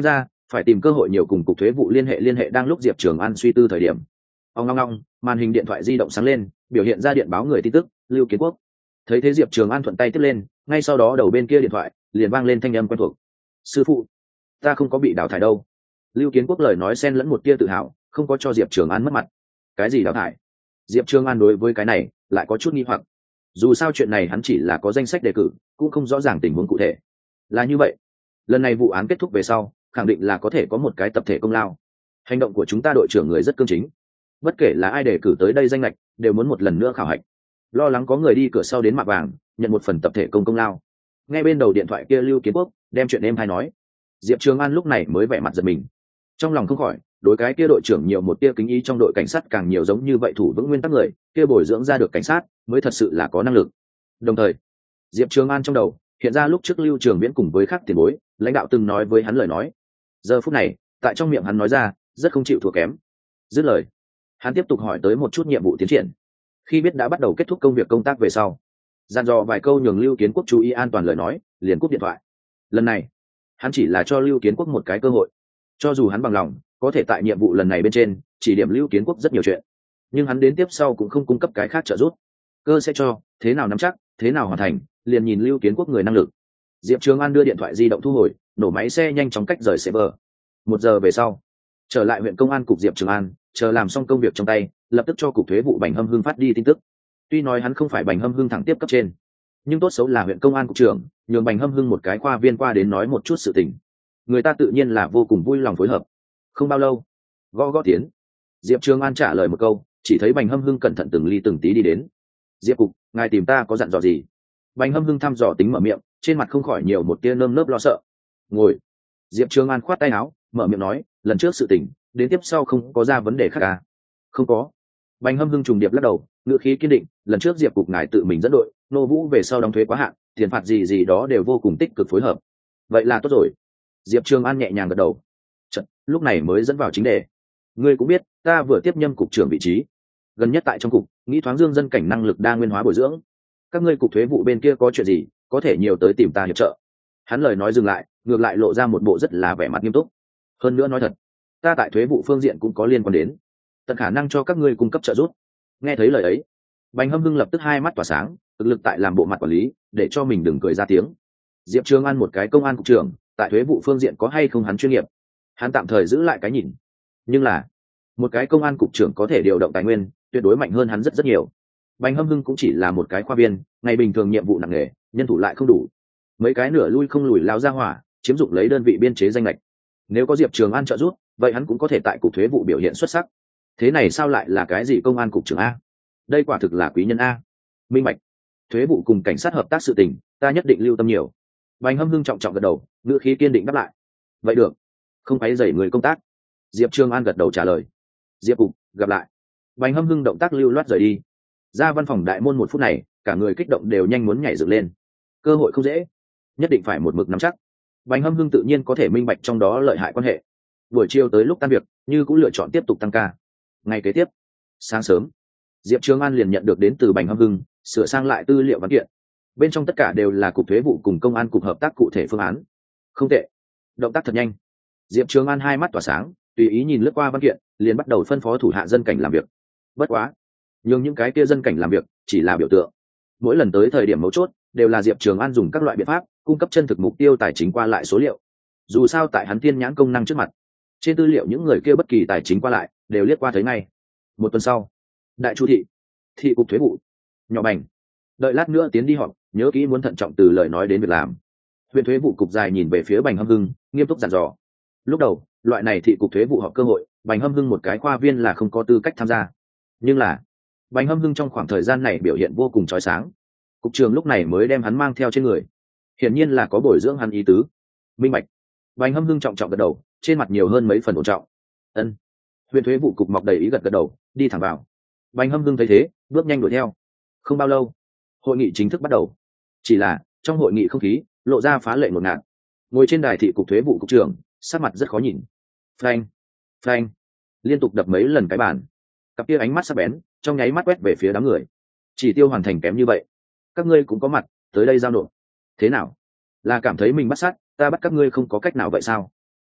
phải tìm cơ hội nhiều cùng cục thuế vụ liên hệ. Đang lúc Diệp Trường An suy tư thời điểm, ong ong ong, màn hình điện thoại di động sáng lên, biểu hiện ra điện báo người tin tức Lưu Kiến Quốc. Thấy thế Diệp Trường An thuận tay tiếp lên, ngay sau đó đầu bên kia điện thoại liền vang lên thanh âm quen thuộc. Sư phụ, ta không có bị đào thải đâu. Lưu Kiến Quốc lời nói xen lẫn một tia tự hào, không có cho Diệp Trường An mất mặt. Cái gì đào thải? Diệp Trường An đối với cái này lại có chút nghi hoặc. Dù sao chuyện này hắn chỉ là có danh sách đề cử, cũng không rõ ràng tình huống cụ thể. Là như vậy, lần này vụ án kết thúc về sau, khẳng định là có thể có một cái tập thể công lao. Hành động của chúng ta đội trưởng người rất cương chính, bất kể là ai đề cử tới đây danh lệch đều muốn một lần nữa khảo hạch. Lo lắng có người đi cửa sau đến Mạ Vàng nhận một phần tập thể công lao. Nghe bên đầu điện thoại kia Lưu Kiến Quốc đem chuyện êm hay nói, Diệp Trường An lúc này mới vẻ mặt giật mình, trong lòng không khỏi đối cái kia đội trưởng nhiều một tia kính ý. Trong đội cảnh sát càng nhiều giống như vậy thủ vững nguyên tắc người, kia bồi dưỡng ra được cảnh sát mới thật sự là có năng lực. Đồng thời Diệp Trường An trong đầu hiện ra lúc trước Lưu Trường Viễn cùng với các tiền bối lãnh đạo từng nói với hắn lời nói, giờ phút này tại trong miệng hắn nói ra rất không chịu thua kém. Dứt lời, hắn tiếp tục hỏi tới một chút nhiệm vụ tiến triển. Khi biết đã bắt đầu kết thúc công việc công tác về sau, dặn dò vài câu nhường Lưu Kiến Quốc chú ý an toàn lời nói, liền cúp điện thoại. Lần này hắn chỉ là cho Lưu Kiến Quốc một cái cơ hội, cho dù hắn bằng lòng có thể tại nhiệm vụ lần này bên trên chỉ điểm Lưu Kiến Quốc rất nhiều chuyện, nhưng hắn đến tiếp sau cũng không cung cấp cái khác trợ giúp. Cơ sẽ cho thế nào nắm chắc, thế nào hoàn thành, liền nhìn Lưu Kiến Quốc người năng lực. Diệp Trường An đưa điện thoại di động thu hồi, nổ máy xe nhanh chóng cách rời server. 1 giờ về sau, trở lại huyện công an cục Diệp Trường An chờ làm xong công việc trong tay, lập tức cho cục thuế vụ Bành Hâm Hưng phát đi tin tức. Tuy nói hắn không phải Bành Hâm Hưng thẳng tiếp cấp trên, nhưng tốt xấu là huyện công an cục trưởng, nhường Bành Hâm Hưng một cái khoa viên qua đến nói một chút sự tình, người ta tự nhiên là vô cùng vui lòng phối hợp. Không bao lâu, gõ tiến. Diệp Trường An trả lời một câu, chỉ thấy Bành Hâm Hưng cẩn thận từng ly từng tí đi đến. Diệp cục, ngài tìm ta có dặn dò gì? Bành Hâm Hưng thăm dò tính mở miệng, trên mặt không khỏi nhiều một tia nơm nớp lo sợ. Ngồi. Diệp Trường An khoát tay áo, mở miệng nói, lần trước sự tình đến tiếp sau không có ra vấn đề khác à? Không có. Bành Hâm Hưng trùng điệp lắc đầu, ngữ khí kiên định, lần trước Diệp cục ngài tự mình dẫn đội nô vũ về sau đóng thuế quá hạn, tiền phạt gì đó đều vô cùng tích cực phối hợp. Vậy là tốt rồi. Diệp Trường An nhẹ nhàng gật đầu. Chật, lúc này mới dẫn vào chính đề. Ngươi cũng biết ta vừa tiếp nhâm cục trưởng vị trí, gần nhất tại trong cục nghĩ thoáng dương dân cảnh năng lực đa nguyên hóa bồi dưỡng. Các ngươi cục thuế vụ bên kia có chuyện gì có thể nhiều tới tìm ta hiệp trợ. Hắn lời nói dừng lại, ngược lại lộ ra một bộ rất là vẻ mặt nghiêm túc. Hơn nữa nói thật, ta tại thuế vụ phương diện cũng có liên quan đến, tận khả năng cho các ngươi cung cấp trợ giúp. Nghe thấy lời ấy, Bành Hâm Hưng lập tức hai mắt tỏa sáng, thực lực tại làm bộ mặt quản lý để cho mình đừng cười ra tiếng. Diệp Trường An một cái công an cục trưởng, tại thuế vụ phương diện có hay không hắn chuyên nghiệp, hắn tạm thời giữ lại cái nhìn, nhưng là một cái công an cục trưởng có thể điều động tài nguyên tuyệt đối mạnh hơn hắn rất nhiều. Bành Hâm Hưng cũng chỉ là một cái khoa viên, ngày bình thường nhiệm vụ nặng nề, nhân thủ lại không đủ, mấy cái nửa lui không lùi lao ra hỏa chiếm dụng lấy đơn vị biên chế danh lệch. Nếu có Diệp Trường An trợ giúp, vậy hắn cũng có thể tại cục thuế vụ biểu hiện xuất sắc. Thế này sao lại là cái gì công an cục trưởng a? Đây quả thực là quý nhân a. Minh bạch. Thuế vụ cùng cảnh sát hợp tác sự tình, ta nhất định lưu tâm nhiều. Bành Hâm Hưng trọng trọng gật đầu, ngữ khí kiên định đáp lại. Vậy được, không quấy rầy người công tác. Diệp Trường An gật đầu trả lời. Diệp cục, gặp lại. Bành Hâm Hưng động tác lưu loát rời đi. Ra văn phòng đại môn 1 phút này, cả người kích động đều nhanh muốn nhảy dựng lên. Cơ hội không dễ, nhất định phải một mực nắm chắc. Bành Hâm Hưng tự nhiên có thể minh bạch trong đó lợi hại quan hệ. Buổi chiều tới lúc tan việc, như cũng lựa chọn tiếp tục tăng ca. Ngày kế tiếp, sáng sớm, Diệp Trường An liền nhận được đến từ Bành Hâm Hưng sửa sang lại tư liệu văn kiện. Bên trong tất cả đều là cục thuế vụ cùng công an cục hợp tác cụ thể phương án. Không tệ, động tác thật nhanh. Diệp Trường An hai mắt tỏa sáng, tùy ý nhìn lướt qua văn kiện, liền bắt đầu phân phó thủ hạ dân cảnh làm việc. Bất quá, nhưng những cái kia dân cảnh làm việc chỉ là biểu tượng. Mỗi lần tới thời điểm mấu chốt, đều là Diệp Trường An dùng các loại biện pháp cung cấp chân thực mục tiêu tài chính qua lại số liệu. Dù sao tại hắn tiên nhãn công năng trước mặt, trên tư liệu những người kia bất kỳ tài chính qua lại đều liếc qua thấy ngay. 1 tuần sau, Đại Chu thị cục thuế vụ, nhỏ Bành, đợi lát nữa tiến đi họp, nhớ kỹ muốn thận trọng từ lời nói đến việc làm. Huyện thuế vụ cục dài nhìn về phía Bành Hâm Hưng, nghiêm túc dặn dò. Lúc đầu, loại này thị cục thuế vụ họp cơ hội, Bành Hâm Hưng một cái khoa viên là không có tư cách tham gia. Nhưng là, Bành Hâm Hưng trong khoảng thời gian này biểu hiện vô cùng chói sáng. Cục trưởng lúc này mới đem hắn mang theo trên người, hiển nhiên là có bồi dưỡng hắn ý tứ. Minh bạch. Bành Hâm Hưng trọng trọng gật đầu, trên mặt nhiều hơn mấy phần ổn trọng. Ân. Huyện thuế vụ cục mọc đầy ý gật gật đầu, đi thẳng vào. Bành Hâm Hưng thấy thế, bước nhanh đuổi theo. Không bao lâu, hội nghị chính thức bắt đầu. Chỉ là trong hội nghị không khí lộ ra phá lệ ngột ngạt. Ngồi trên đài thị cục thuế vụ cục trưởng, sắc mặt rất khó nhìn. Phanh, phanh, liên tục đập mấy lần cái bàn. Cặp kia ánh mắt sắc bén, trong nháy mắt quét về phía đám người. Chỉ tiêu hoàn thành kém như vậy, các ngươi cũng có mặt, tới đây giao nộp. Thế nào? Là cảm thấy mình bắt sát, ta bắt các ngươi không có cách nào vậy sao?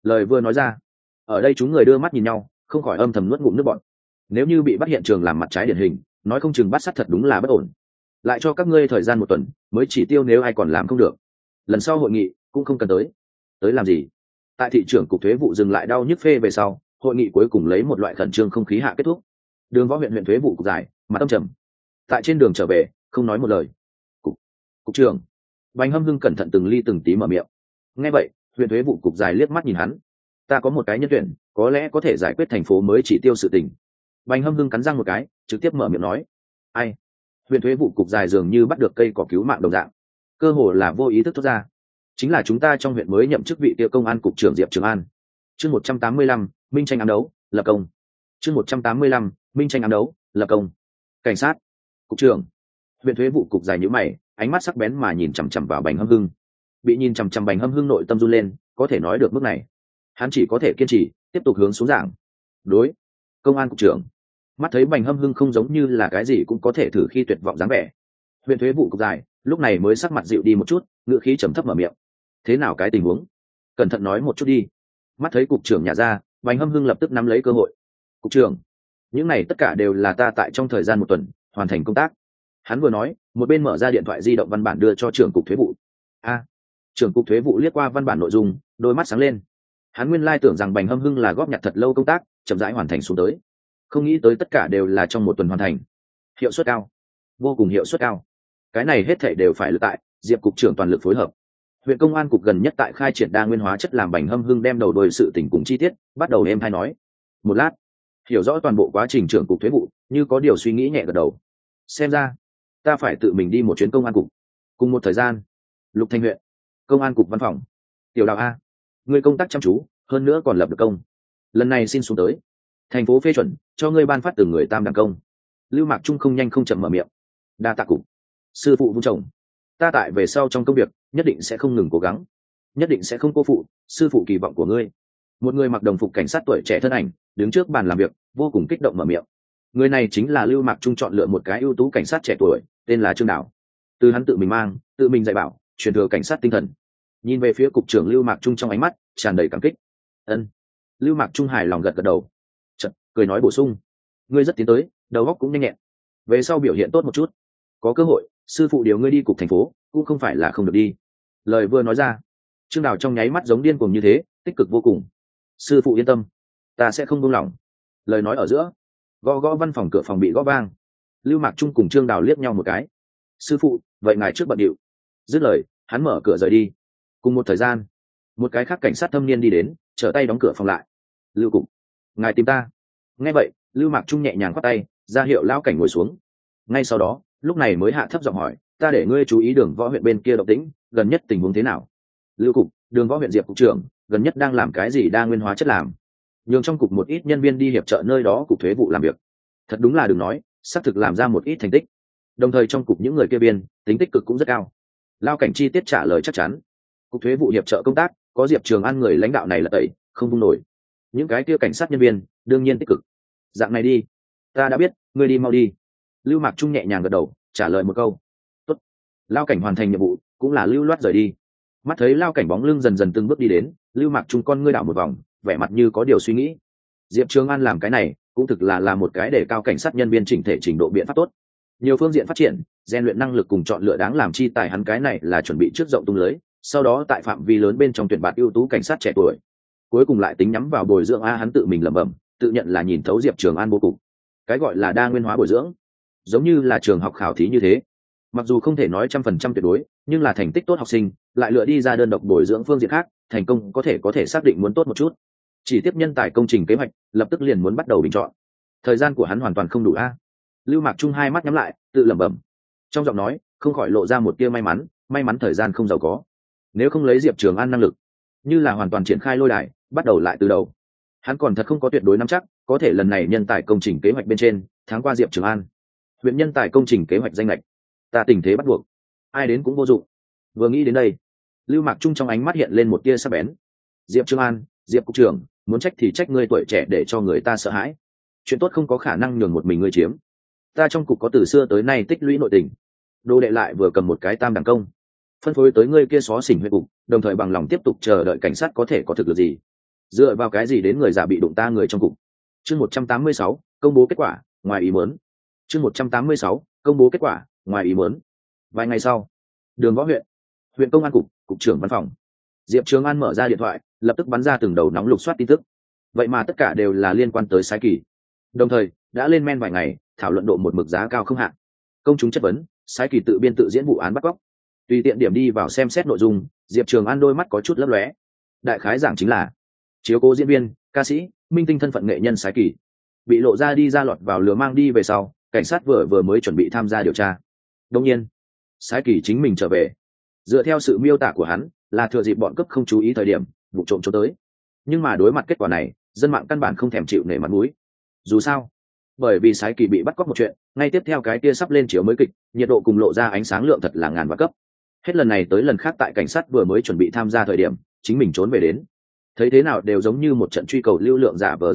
Lời vừa nói ra, ở đây chúng người đưa mắt nhìn nhau, không khỏi âm thầm nuốt ngụm nước bọt. Nếu như bị bắt hiện trường làm mặt trái điển hình, nói không chừng bắt sát thật đúng là bất ổn. Lại cho các ngươi thời gian 1 tuần mới chỉ tiêu, nếu ai còn làm không được, lần sau hội nghị cũng không cần tới. Tới làm gì? Tại thị trưởng cục thuế vụ dừng lại đau nhức phê về sau, hội nghị cuối cùng lấy một loại khẩn trương không khí hạ kết thúc. Đường Võ huyện thuế vụ cục giải mặt tâm trầm, tại trên đường trở về không nói một lời. Cục trưởng Bành Hâm Hưng cẩn thận từng ly từng tí mở miệng. Nghe vậy, huyện thuế vụ cục giải liếc mắt nhìn hắn. Ta có một cái nhân tuyển, có lẽ có thể giải quyết thành phố mới chỉ tiêu sự tình. Bành Hâm Hưng cắn răng một cái, trực tiếp mở miệng nói. Ai? Huyện thuế vụ cục dài dường như bắt được cây cỏ cứu mạng đồng dạng, cơ hồ là vô ý thức thoát ra. Chính là chúng ta trong huyện mới nhậm chức vị kia công an cục trưởng Diệp Trường An. Chương 185, minh tranh ám đấu, lập công. Chương 185, minh tranh ám đấu, lập công. Cảnh sát, cục trưởng. Huyện thuế vụ cục dài nhíu mày, ánh mắt sắc bén mà nhìn chằm chằm vào Bành Hâm Hưng. Bị nhìn chằm chằm Bành Hâm Hưng nội tâm run lên, có thể nói được mức này, hắn chỉ có thể kiên trì tiếp tục hướng xuống giảng. Đối, công an cục trưởng. Mắt thấy Bành Hâm Hưng không giống như là cái gì cũng có thể thử khi tuyệt vọng dáng vẻ, huyện thuế vụ cục dài lúc này mới sắc mặt dịu đi một chút, ngựa khí trầm thấp mở miệng. Thế nào cái tình huống? Cẩn thận nói một chút đi. Mắt thấy cục trưởng nhà ra, Bành Hâm Hưng lập tức nắm lấy cơ hội. Cục trưởng, những này tất cả đều là ta tại trong thời gian 1 tuần hoàn thành công tác. Hắn vừa nói, một bên mở ra điện thoại di động văn bản đưa cho trưởng cục thuế vụ. Trưởng cục thuế vụ liếc qua văn bản nội dung, đôi mắt sáng lên. Hắn nguyên lai tưởng rằng Bành Hâm Hưng là góp nhặt thật lâu công tác, chậm rãi hoàn thành xuống tới, không nghĩ tới tất cả đều là trong 1 tuần hoàn thành. Hiệu suất cao, vô cùng hiệu suất cao. Cái này hết thảy đều phải lực tại Diệp cục trưởng toàn lực phối hợp. Huyện công an cục gần nhất tại khai triển đa nguyên hóa chất, làm Bành Hâm Hưng đem đầu đuôi sự tình cùng chi tiết bắt đầu êm hay nói. Một lát, hiểu rõ toàn bộ quá trình, trưởng cục thuế vụ như có điều suy nghĩ nhẹ gật đầu. Xem ra ta phải tự mình đi một chuyến công an cục. Cùng một thời gian, Lục Thanh huyện công an cục văn phòng. Tiểu Đào A, ngươi công tác chăm chú, hơn nữa còn lập được công, lần này xin xuống tới, thành phố phê chuẩn cho ngươi ban phát từng người tam đẳng công. Lưu Mạc Trung không nhanh không chậm mở miệng. Đa tạ cục sư phụ vun trồng, ta tại về sau trong công việc nhất định sẽ không ngừng cố gắng, nhất định sẽ không cô phụ sư phụ kỳ vọng của ngươi. Một người mặc đồng phục cảnh sát tuổi trẻ thân ảnh đứng trước bàn làm việc, vô cùng kích động mở miệng. Người này chính là Lưu Mạc Trung chọn lựa một cái ưu tú cảnh sát trẻ tuổi, tên là Trương Đào. Từ hắn tự mình mang, tự mình dạy bảo, truyền thừa cảnh sát tinh thần. Nhìn về phía cục trưởng Lưu Mạc Trung trong ánh mắt tràn đầy cảm kích. Ân. Lưu Mạc Trung hài lòng gật gật đầu, chợt cười nói bổ sung. Ngươi rất tiến tới, đầu óc cũng nhanh nhẹn, về sau biểu hiện tốt một chút, có cơ hội sư phụ điều ngươi đi cục thành phố cũng không phải là không được đi. Lời vừa nói ra, Trương Đào trong nháy mắt giống điên cuồng như thế, tích cực vô cùng. Sư phụ yên tâm, ta sẽ không buông lỏng. Lời nói ở giữa, gõ gõ văn phòng cửa phòng bị gõ vang. Lưu Mạc Trung cùng Trương Đào liếc nhau một cái. Sư phụ, vậy ngài trước bận điệu. Dứt lời, hắn mở cửa rời đi. Cùng một thời gian, một cái khác cảnh sát thâm niên đi đến, trở tay đóng cửa phòng lại. Lưu cục, ngài tìm ta. Nghe vậy, Lưu Mạc Trung nhẹ nhàng khoát tay, ra hiệu lão cảnh ngồi xuống. Ngay sau đó, lúc này mới hạ thấp giọng hỏi, ta để ngươi chú ý Đường Võ huyện bên kia động tĩnh, gần nhất tình huống thế nào? Lưu cục, Đường Võ huyện Diệp cục trưởng gần nhất đang làm cái gì đa nguyên hóa chất làm, nhường trong cục một ít nhân viên đi hiệp trợ nơi đó cục thuế vụ làm việc. Thật đúng là đừng nói, xác thực làm ra một ít thành tích. Đồng thời trong cục những người kia viên tính tích cực cũng rất cao. Lao cảnh chi tiết trả lời chắc chắn. Cục thuế vụ hiệp trợ công tác, có Diệp Trường An người lãnh đạo này là tẩy, không vung nổi. Những cái kia cảnh sát nhân viên đương nhiên tích cực. Dạng này đi, ta đã biết, ngươi đi mau đi. Lưu Mạc Trung nhẹ nhàng gật đầu, trả lời một câu. Tốt. Lao cảnh hoàn thành nhiệm vụ, cũng là lưu loát rời đi. Mắt thấy Lao cảnh bóng lưng dần dần từng bước đi đến, Lưu Mạc Trung con ngươi đảo một vòng, vẻ mặt như có điều suy nghĩ. Diệp Trường An làm cái này cũng thực là một cái để cao cảnh sát nhân viên chỉnh thể trình độ biện pháp tốt. Nhiều phương diện phát triển, rèn luyện năng lực cùng chọn lựa đáng làm chi tài, hắn cái này là chuẩn bị trước rộng tung lưới, sau đó tại phạm vi lớn bên trong tuyển bạt ưu tú cảnh sát trẻ tuổi, cuối cùng lại tính nhắm vào bồi dưỡng. Hắn tự mình lẩm bẩm, tự nhận là nhìn thấu Diệp Trường An bố cục. Cái gọi là đa nguyên hóa bồi dưỡng, giống như là trường học khảo thí như thế, mặc dù không thể nói 100% tuyệt đối, nhưng là thành tích tốt học sinh lại lựa đi ra đơn độc bồi dưỡng phương diện khác, thành công có thể xác định muốn tốt một chút. Chỉ tiếp nhân tài công trình kế hoạch, lập tức liền muốn bắt đầu bình chọn. Thời gian của hắn hoàn toàn không đủ a. Lưu Mạc Trung hai mắt nhắm lại, tự lẩm bẩm. Trong giọng nói không khỏi lộ ra một tia may mắn thời gian không giàu có. Nếu không lấy Diệp Trường An năng lực, như là hoàn toàn triển khai lôi đài, bắt đầu lại từ đầu. Hắn còn thật không có tuyệt đối nắm chắc, có thể lần này nhân tài công trình kế hoạch bên trên, tháng qua Diệp Trường An. Huyện nhân tài công trình kế hoạch danh lệch, ta tình thế bắt buộc, ai đến cũng vô dụng. Vừa nghĩ đến đây, Lưu Mạc Trung trong ánh mắt hiện lên một tia sắc bén. Diệp Trường An, Diệp cục trưởng, muốn trách thì trách ngươi tuổi trẻ để cho người ta sợ hãi. Chuyện tốt không có khả năng nhường một mình ngươi chiếm. Ta trong cục có từ xưa tới nay tích lũy nội tình, đồ đệ lại vừa cầm một cái tam đẳng công, phân phối tới ngươi kia xó xỉnh huyện cục, đồng thời bằng lòng tiếp tục chờ đợi cảnh sát có thể có thực lực gì. Dựa vào cái gì đến người giả bị đụng ta người trong cục? Chương 186, công bố kết quả, ngoài ý muốn. Chương 186, công bố kết quả, ngoài ý muốn. Vài ngày sau, Đường Võ huyện công an cục trưởng văn phòng. Diệp Trường An mở ra điện thoại, lập tức bắn ra từng đầu nóng lục soát tin tức. Vậy mà tất cả đều là liên quan tới Sái Kỳ. Đồng thời, đã lên men vài ngày, thảo luận độ một mực giá cao không hạn. Công chúng chất vấn, Sái Kỳ tự biên tự diễn vụ án bắt cóc. Tùy tiện điểm đi vào xem xét nội dung, Diệp Trường An đôi mắt có chút lấp lóe. Đại khái giảng chính là chiếu cố diễn viên, ca sĩ, minh tinh thân phận nghệ nhân Sái Kỳ bị lộ ra đi ra lọt vào lừa mang đi về sau, cảnh sát vừa mới chuẩn bị tham gia điều tra. Đương nhiên, Sái Kỳ chính mình trở về. Dựa theo sự miêu tả của hắn, là thừa dịp bọn cướp không chú ý thời điểm, vụ trộm trốn tới. Nhưng mà đối mặt kết quả này, dân mạng căn bản không thèm chịu nể mặt mũi. Dù sao, bởi vì Sái Kỳ bị bắt cóc một chuyện, ngay tiếp theo cái kia sắp lên chiếu mới kịch, nhiệt độ cùng lộ ra ánh sáng lượng thật là ngàn vạn cấp. Hết lần này tới lần khác tại cảnh sát vừa mới chuẩn bị tham gia thời điểm, chính mình trốn về đến. Thấy thế nào đều giống như một trận truy cầu lưu lượng giả vờ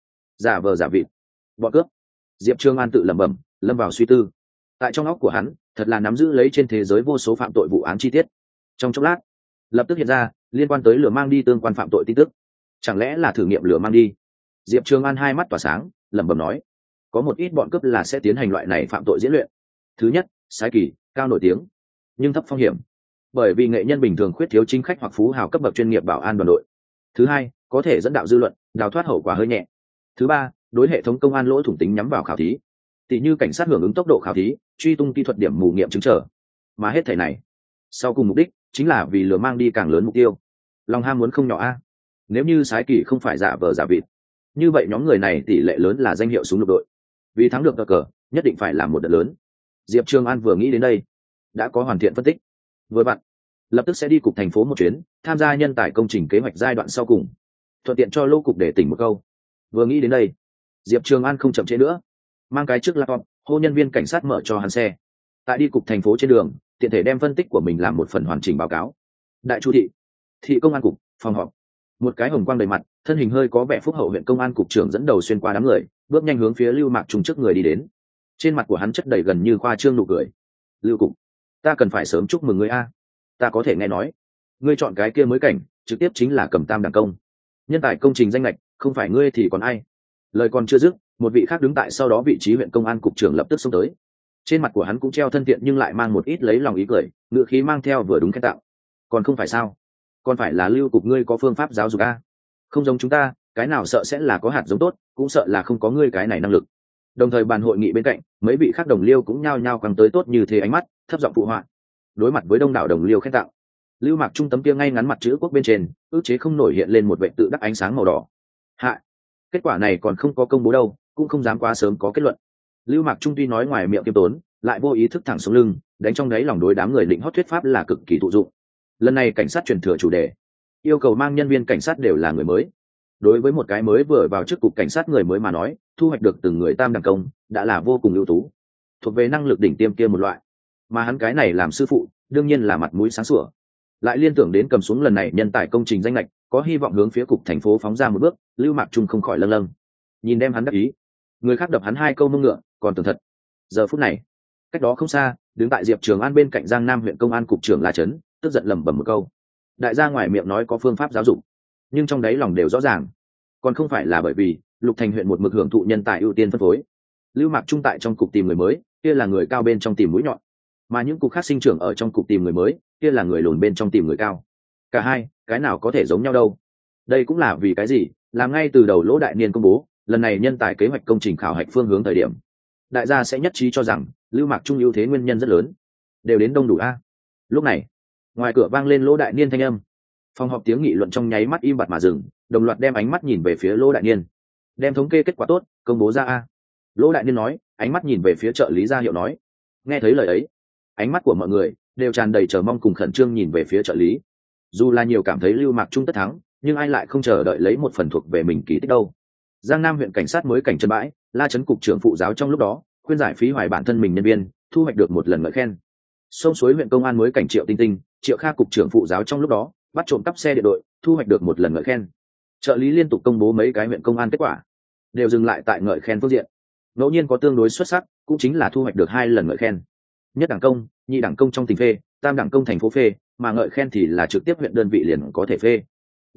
giả vịt. Bọn cướp. Diệp Trường An tự lẩm bẩm, lâm vào suy tư. Tại trong óc của hắn, thật là nắm giữ lấy trên thế giới vô số phạm tội vụ án chi tiết. Trong chốc lát, lập tức hiện ra liên quan tới lừa mang đi tương quan phạm tội tin tức. Chẳng lẽ là thử nghiệm lừa mang đi? Diệp Trường An hai mắt tỏa sáng, lẩm bẩm nói, có một ít bọn cướp là sẽ tiến hành loại này phạm tội diễn luyện. Thứ nhất, Sái Kỳ, cao nổi tiếng nhưng thấp phong hiểm, bởi vì nghệ nhân bình thường khuyết thiếu chính khách hoặc phú hào cấp bậc chuyên nghiệp bảo an đoàn đội. Thứ hai, có thể dẫn đạo dư luận, đào thoát hậu quả hơi nhẹ. Thứ ba, đối hệ thống công an lỗ thủng tính nhắm vào khảo thí, tỷ như cảnh sát hưởng ứng tốc độ khảo thí, truy tung kỹ thuật điểm mù nghiệm chứng trở. Mà hết thảy này, sau cùng mục đích chính là vì lừa mang đi càng lớn mục tiêu. Lòng ham muốn không nhỏ a. Nếu như Sái Kỳ không phải giả vờ giả vịt, như vậy nhóm người này tỷ lệ lớn là danh hiệu súng lục đội. Vì thắng được cờ, nhất định phải làm một đợt lớn. Diệp Trường An vừa nghĩ đến đây, đã có hoàn thiện phân tích. Vừa vặn, lập tức sẽ đi cục thành phố một chuyến, tham gia nhân tài công trình kế hoạch giai đoạn sau cùng, thuận tiện cho lô cục để tỉnh một câu. Vừa nghĩ đến đây, Diệp Trường An không chậm trễ nữa, mang cái trước laptop, hô nhân viên cảnh sát mở cho hắn xe. Tại đi cục thành phố trên đường, tiện thể đem phân tích của mình làm một phần hoàn chỉnh báo cáo. Đại Chu thị công an cục, phòng họp. Một cái hồng quang đầy mặt, thân hình hơi có vẻ phúc hậu huyện công an cục trưởng dẫn đầu xuyên qua đám người, bước nhanh hướng phía Lưu Mạc Trung trước người đi đến. Trên mặt của hắn chất đầy gần như khoa trương nụ cười. Lưu cục, ta cần phải sớm chúc mừng ngươi a. Ta có thể nghe nói, ngươi chọn cái kia mới cảnh, trực tiếp chính là cầm tam đẳng công. Nhân tài công trình danh lệch, không phải ngươi thì còn ai? Lời còn chưa dứt, một vị khác đứng tại sau đó vị trí huyện công an cục trưởng lập tức xông tới. Trên mặt của hắn cũng treo thân thiện nhưng lại mang một ít lấy lòng ý cười, ngựa khí mang theo vừa đúng khen tạo. Còn không phải sao? Còn phải là Lưu cục ngươi có phương pháp giáo dục a? Không giống chúng ta, cái nào sợ sẽ là có hạt giống tốt, cũng sợ là không có ngươi cái này năng lực. Đồng thời bàn hội nghị bên cạnh, mấy vị khác đồng liêu cũng nhao nhao quăng tới tốt như thế ánh mắt, thấp giọng phụ họa. Đối mặt với đông đảo đồng liêu khen tạo, Lưu Mạc Trung tấm kia ngay ngắn mặt chữ quốc bên trên, ước chế không nổi hiện lên một vệ tự đắc ánh sáng màu đỏ. Hạ, kết quả này còn không có công bố đâu, cũng không dám quá sớm có kết luận. Lưu Mạc Trung tuy nói ngoài miệng kiêm tốn, lại vô ý thức thẳng xuống lưng, đánh trong đáy lòng đối đám người định hót thuyết pháp là cực kỳ thụ dụng. Lần này cảnh sát truyền thừa chủ đề, yêu cầu mang nhân viên cảnh sát đều là người mới. Đối với một cái mới vừa vào chức cục cảnh sát người mới mà nói, thu hoạch được từng người tam đẳng công đã là vô cùng ưu tú, thuộc về năng lực đỉnh tiêm kia một loại. Mà hắn cái này làm sư phụ, đương nhiên là mặt mũi sáng sủa. Lại liên tưởng đến cầm xuống lần này nhân tài công trình danh lệch, có hy vọng hướng phía cục thành phố phóng ra một bước, Lưu Mạc Trung không khỏi lâng lâng. Nhìn đem hắn đắc ý, người khác đập hắn hai câu mông ngựa, còn tưởng thật. Giờ phút này, cách đó không xa, đứng tại Diệp Trường An bên cạnh Giang Nam huyện công an cục trưởng La Trấn, tức giận lẩm bẩm một câu. Đại gia ngoài miệng nói có phương pháp giáo dục, nhưng trong đáy lòng đều rõ ràng, còn không phải là bởi vì Lục Thành huyện một mực hưởng thụ nhân tài ưu tiên phân phối. Lưu Mạc Trung tại trong cục tìm người mới, kia là người cao bên trong tìm mũi nhọn, mà những cục khác sinh trưởng ở trong cục tìm người mới, kia là người lùn bên trong tìm người cao. Cả hai, cái nào có thể giống nhau đâu? Đây cũng là vì cái gì, làm ngay từ đầu Lỗ Đại Niên công bố lần này nhân tài kế hoạch công trình khảo hạch phương hướng thời điểm, đại gia sẽ nhất trí cho rằng Lưu Mạc Trung ưu thế nguyên nhân rất lớn, đều đến đông đủ a. Lúc này, ngoài cửa vang lên Lỗ Đại Niên thanh âm. Phòng họp tiếng nghị luận trong nháy mắt im bặt mà dừng, đồng loạt đem ánh mắt nhìn về phía Lỗ Đại Niên. Đem thống kê kết quả tốt công bố ra a. Lỗ Đại Niên nói, ánh mắt nhìn về phía trợ lý Gia Hiệu nói. Nghe thấy lời ấy, ánh mắt của mọi người đều tràn đầy chờ mong cùng khẩn trương nhìn về phía trợ lý. Dù là nhiều cảm thấy Lưu Mạc Trung tất thắng, nhưng ai lại không chờ đợi lấy một phần thuộc về mình kỳ tích đâu. Giang Nam huyện cảnh sát mới cảnh chân bãi, La Trấn cục trưởng phụ giáo trong lúc đó khuyên giải phí hoài bản thân mình nhân viên, thu hoạch được một lần ngợi khen. Sông Suối huyện công an mới cảnh Triệu Tinh Tinh, Triệu Kha cục trưởng phụ giáo trong lúc đó bắt trộm cắp xe điện đội, thu hoạch được một lần ngợi khen. Trợ lý liên tục công bố mấy cái huyện công an kết quả, đều dừng lại tại ngợi khen phương diện. Ngẫu nhiên có tương đối xuất sắc, cũng chính là thu hoạch được 2 lần ngợi khen. Nhất đẳng công, nhị đẳng công trong tỉnh phê, tam đẳng công thành phố phê, mà ngợi khen thì là trực tiếp huyện đơn vị liền có thể phê. Bởi vậy,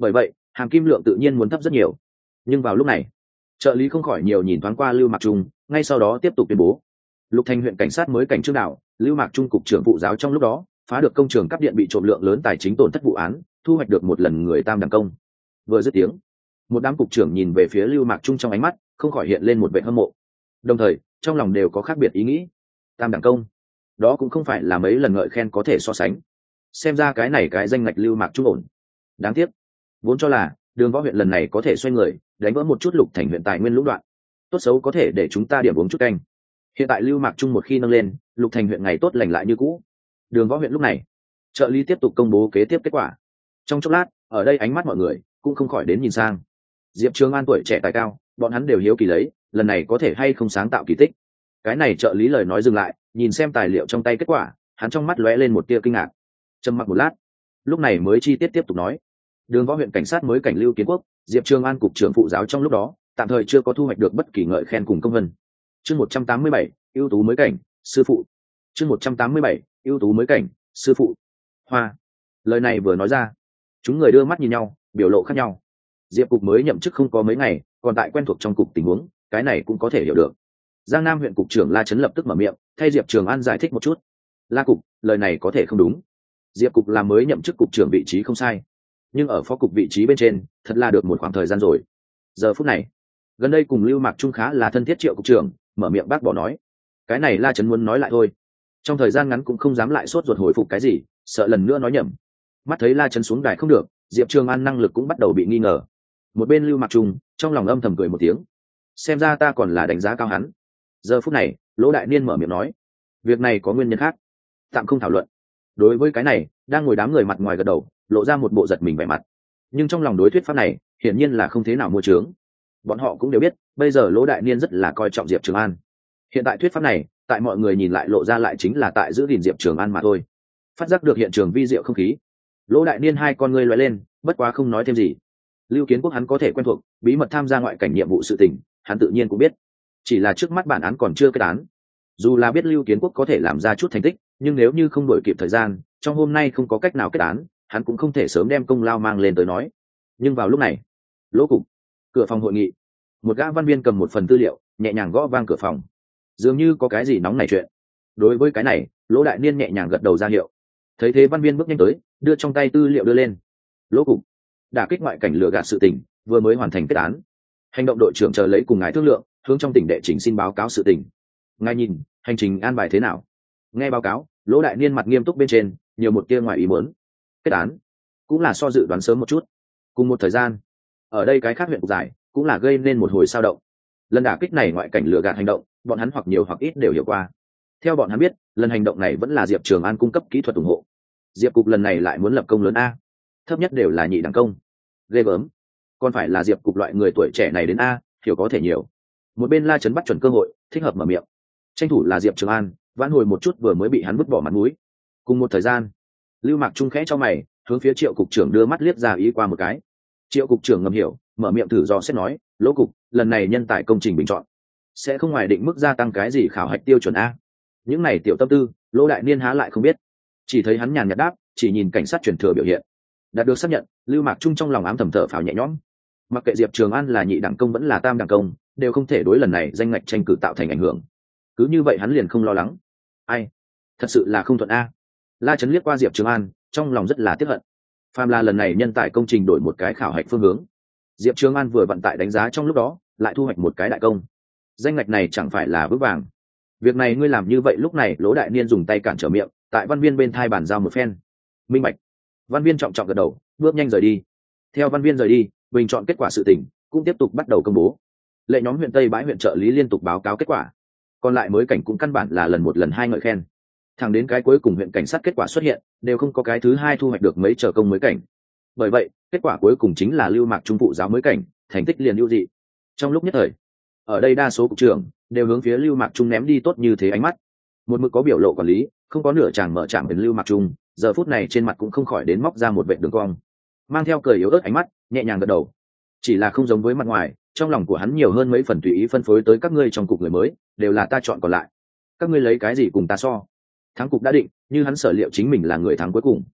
hàm kim lượng tự nhiên muốn thấp rất nhiều. Nhưng vào lúc này, trợ lý không khỏi nhiều nhìn thoáng qua Lưu Mạc Trung, ngay sau đó tiếp tục tuyên bố: Lục Thành huyện cảnh sát mới cảnh trương đạo, Lưu Mạc Trung cục trưởng vụ giáo trong lúc đó phá được công trường cắp điện bị trộm lượng lớn tài chính tổn thất vụ án, thu hoạch được một lần người tam đẳng công. Vừa dứt tiếng, một đám cục trưởng nhìn về phía Lưu Mạc Trung trong ánh mắt không khỏi hiện lên một vẻ hâm mộ, đồng thời trong lòng đều có khác biệt ý nghĩ. Tam đẳng công, đó cũng không phải là mấy lần ngợi khen có thể so sánh. Xem ra cái này cái danh ngạch Lưu Mạc Trung ổn. Đáng tiếc, vốn cho là Đường Võ huyện lần này có thể xoay người, đánh vỡ một chút Lục Thành huyện tài nguyên lũng đoạn, tốt xấu có thể để chúng ta điểm uống chút canh. Hiện tại Lưu Mạc Trung một khi nâng lên, Lục Thành huyện ngày tốt lành lại như cũ. Đường Võ huyện lúc này, trợ lý tiếp tục công bố kế tiếp kết quả. Trong chốc lát, ở đây ánh mắt mọi người cũng không khỏi đến nhìn sang. Diệp Trường An tuổi trẻ tài cao, bọn hắn đều hiếu kỳ lấy, lần này có thể hay không sáng tạo kỳ tích. Cái này trợ lý lời nói dừng lại, nhìn xem tài liệu trong tay kết quả, hắn trong mắt lóe lên một tia kinh ngạc. Trầm mặc một lát, lúc này mới chi tiết tiếp tục nói: Đường Võ huyện cảnh sát mới cảnh Lưu Kiến Quốc, Diệp Trường An cục trưởng phụ giáo trong lúc đó, tạm thời chưa có thu hoạch được bất kỳ ngợi khen cùng công vân. Chương 187, ưu tú mới cảnh, sư phụ. Chương 187, ưu tú mới cảnh, sư phụ. Hoa. Lời này vừa nói ra, chúng người đưa mắt nhìn nhau, biểu lộ khác nhau. Diệp cục mới nhậm chức không có mấy ngày, còn tại quen thuộc trong cục tình huống, cái này cũng có thể hiểu được. Giang Nam huyện cục trưởng La Trấn lập tức mở miệng, thay Diệp Trường An giải thích một chút. La cục, lời này có thể không đúng. Diệp cục là mới nhậm chức cục trưởng vị trí không sai, nhưng ở phó cục vị trí bên trên, thật là được một khoảng thời gian rồi. Giờ phút này, gần đây cùng Lưu Mạc Trung khá là thân thiết Triệu cục trưởng mở miệng bác bỏ nói, cái này La Trấn muốn nói lại thôi. Trong thời gian ngắn cũng không dám lại sốt ruột hồi phục cái gì, sợ lần nữa nói nhầm. Mắt thấy La Trấn xuống đài không được, Diệp Trường An năng lực cũng bắt đầu bị nghi ngờ. Một bên Lưu Mạc Trung trong lòng âm thầm cười một tiếng, xem ra ta còn là đánh giá cao hắn. Giờ phút này, Lỗ Đại Niên mở miệng nói, việc này có nguyên nhân khác, tạm không thảo luận. Đối với cái này, đang ngồi đám người mặt ngoài gật đầu, lộ ra một bộ giật mình vẻ mặt. Nhưng trong lòng đối thuyết pháp này hiển nhiên là không thế nào mua trướng. Bọn họ cũng đều biết, bây giờ Lỗ Đại Niên rất là coi trọng Diệp Trường An. Hiện tại thuyết pháp này, tại mọi người nhìn lại lộ ra lại chính là tại giữ gìn Diệp Trường An mà thôi. Phát giác được hiện trường vi diệu không khí, Lỗ Đại Niên hai con ngươi lóe lên, bất quá không nói thêm gì. Lưu Kiến Quốc hắn có thể quen thuộc, bí mật tham gia ngoại cảnh nhiệm vụ sự tình, hắn tự nhiên cũng biết. Chỉ là trước mắt bản án còn chưa kết án. Dù là biết Lưu Kiến Quốc có thể làm ra chút thành tích, nhưng nếu như không đổi kịp thời gian, trong hôm nay không có cách nào kết án, hắn cũng không thể sớm đem công lao mang lên tới nói. Nhưng vào lúc này, Lỗ cục, cửa phòng hội nghị, một gã văn viên cầm một phần tư liệu, nhẹ nhàng gõ vang cửa phòng. Dường như có cái gì nóng này chuyện. Đối với cái này, Lỗ Đại Niên nhẹ nhàng gật đầu ra hiệu. Thấy thế văn viên bước nhanh tới, đưa trong tay tư liệu đưa lên. Lỗ cục, đả kích ngoại cảnh lừa gạt sự tình, vừa mới hoàn thành kết án. Hành động đội trưởng chờ lấy cùng ngài thương lượng, hướng trong tỉnh đệ trình xin báo cáo sự tình. Ngài nhìn, hành trình an bài thế nào? Nghe báo cáo, Lỗ Đại Niên mặt nghiêm túc bên trên, nhiều một tia ngoài ý muốn. Kết án, cũng là so dự đoán sớm một chút. Cùng một thời gian, ở đây cái khác huyện cục giải cũng là gây nên một hồi sao động. Lần đả kích này ngoại cảnh lừa gạt hành động, bọn hắn hoặc nhiều hoặc ít đều hiểu qua. Theo bọn hắn biết, lần hành động này vẫn là Diệp Trường An cung cấp kỹ thuật ủng hộ. Diệp cục lần này lại muốn lập công lớn a, thấp nhất đều là nhị đẳng công. Ghê gớm, còn phải là Diệp cục loại người tuổi trẻ này đến a, hiểu có thể nhiều. Một bên La Trấn bắt chuẩn cơ hội, thích hợp mở miệng. Tranh thủ là Diệp Trường An vãn hồi một chút vừa mới bị hắn vứt bỏ mặt mũi. Cùng một thời gian, Lưu Mạc Trung khẽ cho mày, hướng phía Triệu cục trưởng đưa mắt liếc ra ý qua một cái. Triệu cục trưởng ngầm hiểu, mở miệng thử dò xét nói, Lỗ cục, lần này nhân tài công trình bình chọn sẽ không ngoài định mức gia tăng cái gì khảo hạch tiêu chuẩn a. Những này tiểu tâm tư, Lỗ Đại Niên há lại không biết. Chỉ thấy hắn nhàn nhạt đáp, chỉ nhìn cảnh sát truyền thừa biểu hiện, đạt được xác nhận. Lưu Mạc Trung trong lòng ám thầm thở phào nhẹ nhõm. Mặc kệ Diệp Trường An là nhị đẳng công vẫn là tam đẳng công, đều không thể đối lần này danh ngạch tranh cử tạo thành ảnh hưởng. Cứ như vậy hắn liền không lo lắng. Ai, thật sự là không thuận a. La Trấn liếc qua Diệp Trường An, trong lòng rất là tiếc hận. Phàm là lần này nhân tài công trình đổi một cái khảo hạch phương hướng, Diệp Trường An vừa vận tại đánh giá trong lúc đó, lại thu hoạch một cái đại công. Danh ngạch này chẳng phải là vững vàng. Việc này ngươi làm như vậy. Lúc này Lỗ Đại Niên dùng tay cản trở miệng, tại văn viên bên thai bàn giao một phen. Minh bạch. Văn viên trọng trọng gật đầu, bước nhanh rời đi. Theo văn viên rời đi, bình chọn kết quả sự tình cũng tiếp tục bắt đầu công bố. Lệ nhóm huyện Tây Bãi huyện trợ lý liên tục báo cáo kết quả. Còn lại mới cảnh cũng căn bản là lần một lần hai ngợi khen. Thẳng đến cái cuối cùng huyện cảnh sát kết quả xuất hiện, đều không có cái thứ hai thu hoạch được mấy chờ công mới cảnh. Bởi vậy, kết quả cuối cùng chính là Lưu Mạc Trung phụ giáo mới cảnh, thành tích liền ưu dị. Trong lúc nhất thời, ở đây đa số cục trưởng đều hướng phía Lưu Mạc Trung ném đi tốt như thế ánh mắt. Một mực có biểu lộ quản lý, không có nửa chàng mở chạm đến Lưu Mạc Trung, giờ phút này trên mặt cũng không khỏi đến móc ra một vệt đường cong, mang theo cười yếu ớt ánh mắt, nhẹ nhàng gật đầu. Chỉ là không giống với mặt ngoài, trong lòng của hắn nhiều hơn mấy phần tùy ý phân phối tới các ngươi trong cục người mới, đều là ta chọn còn lại. Các ngươi lấy cái gì cùng ta so? Thắng cục đã định, như hắn sở liệu chính mình là người thắng cuối cùng.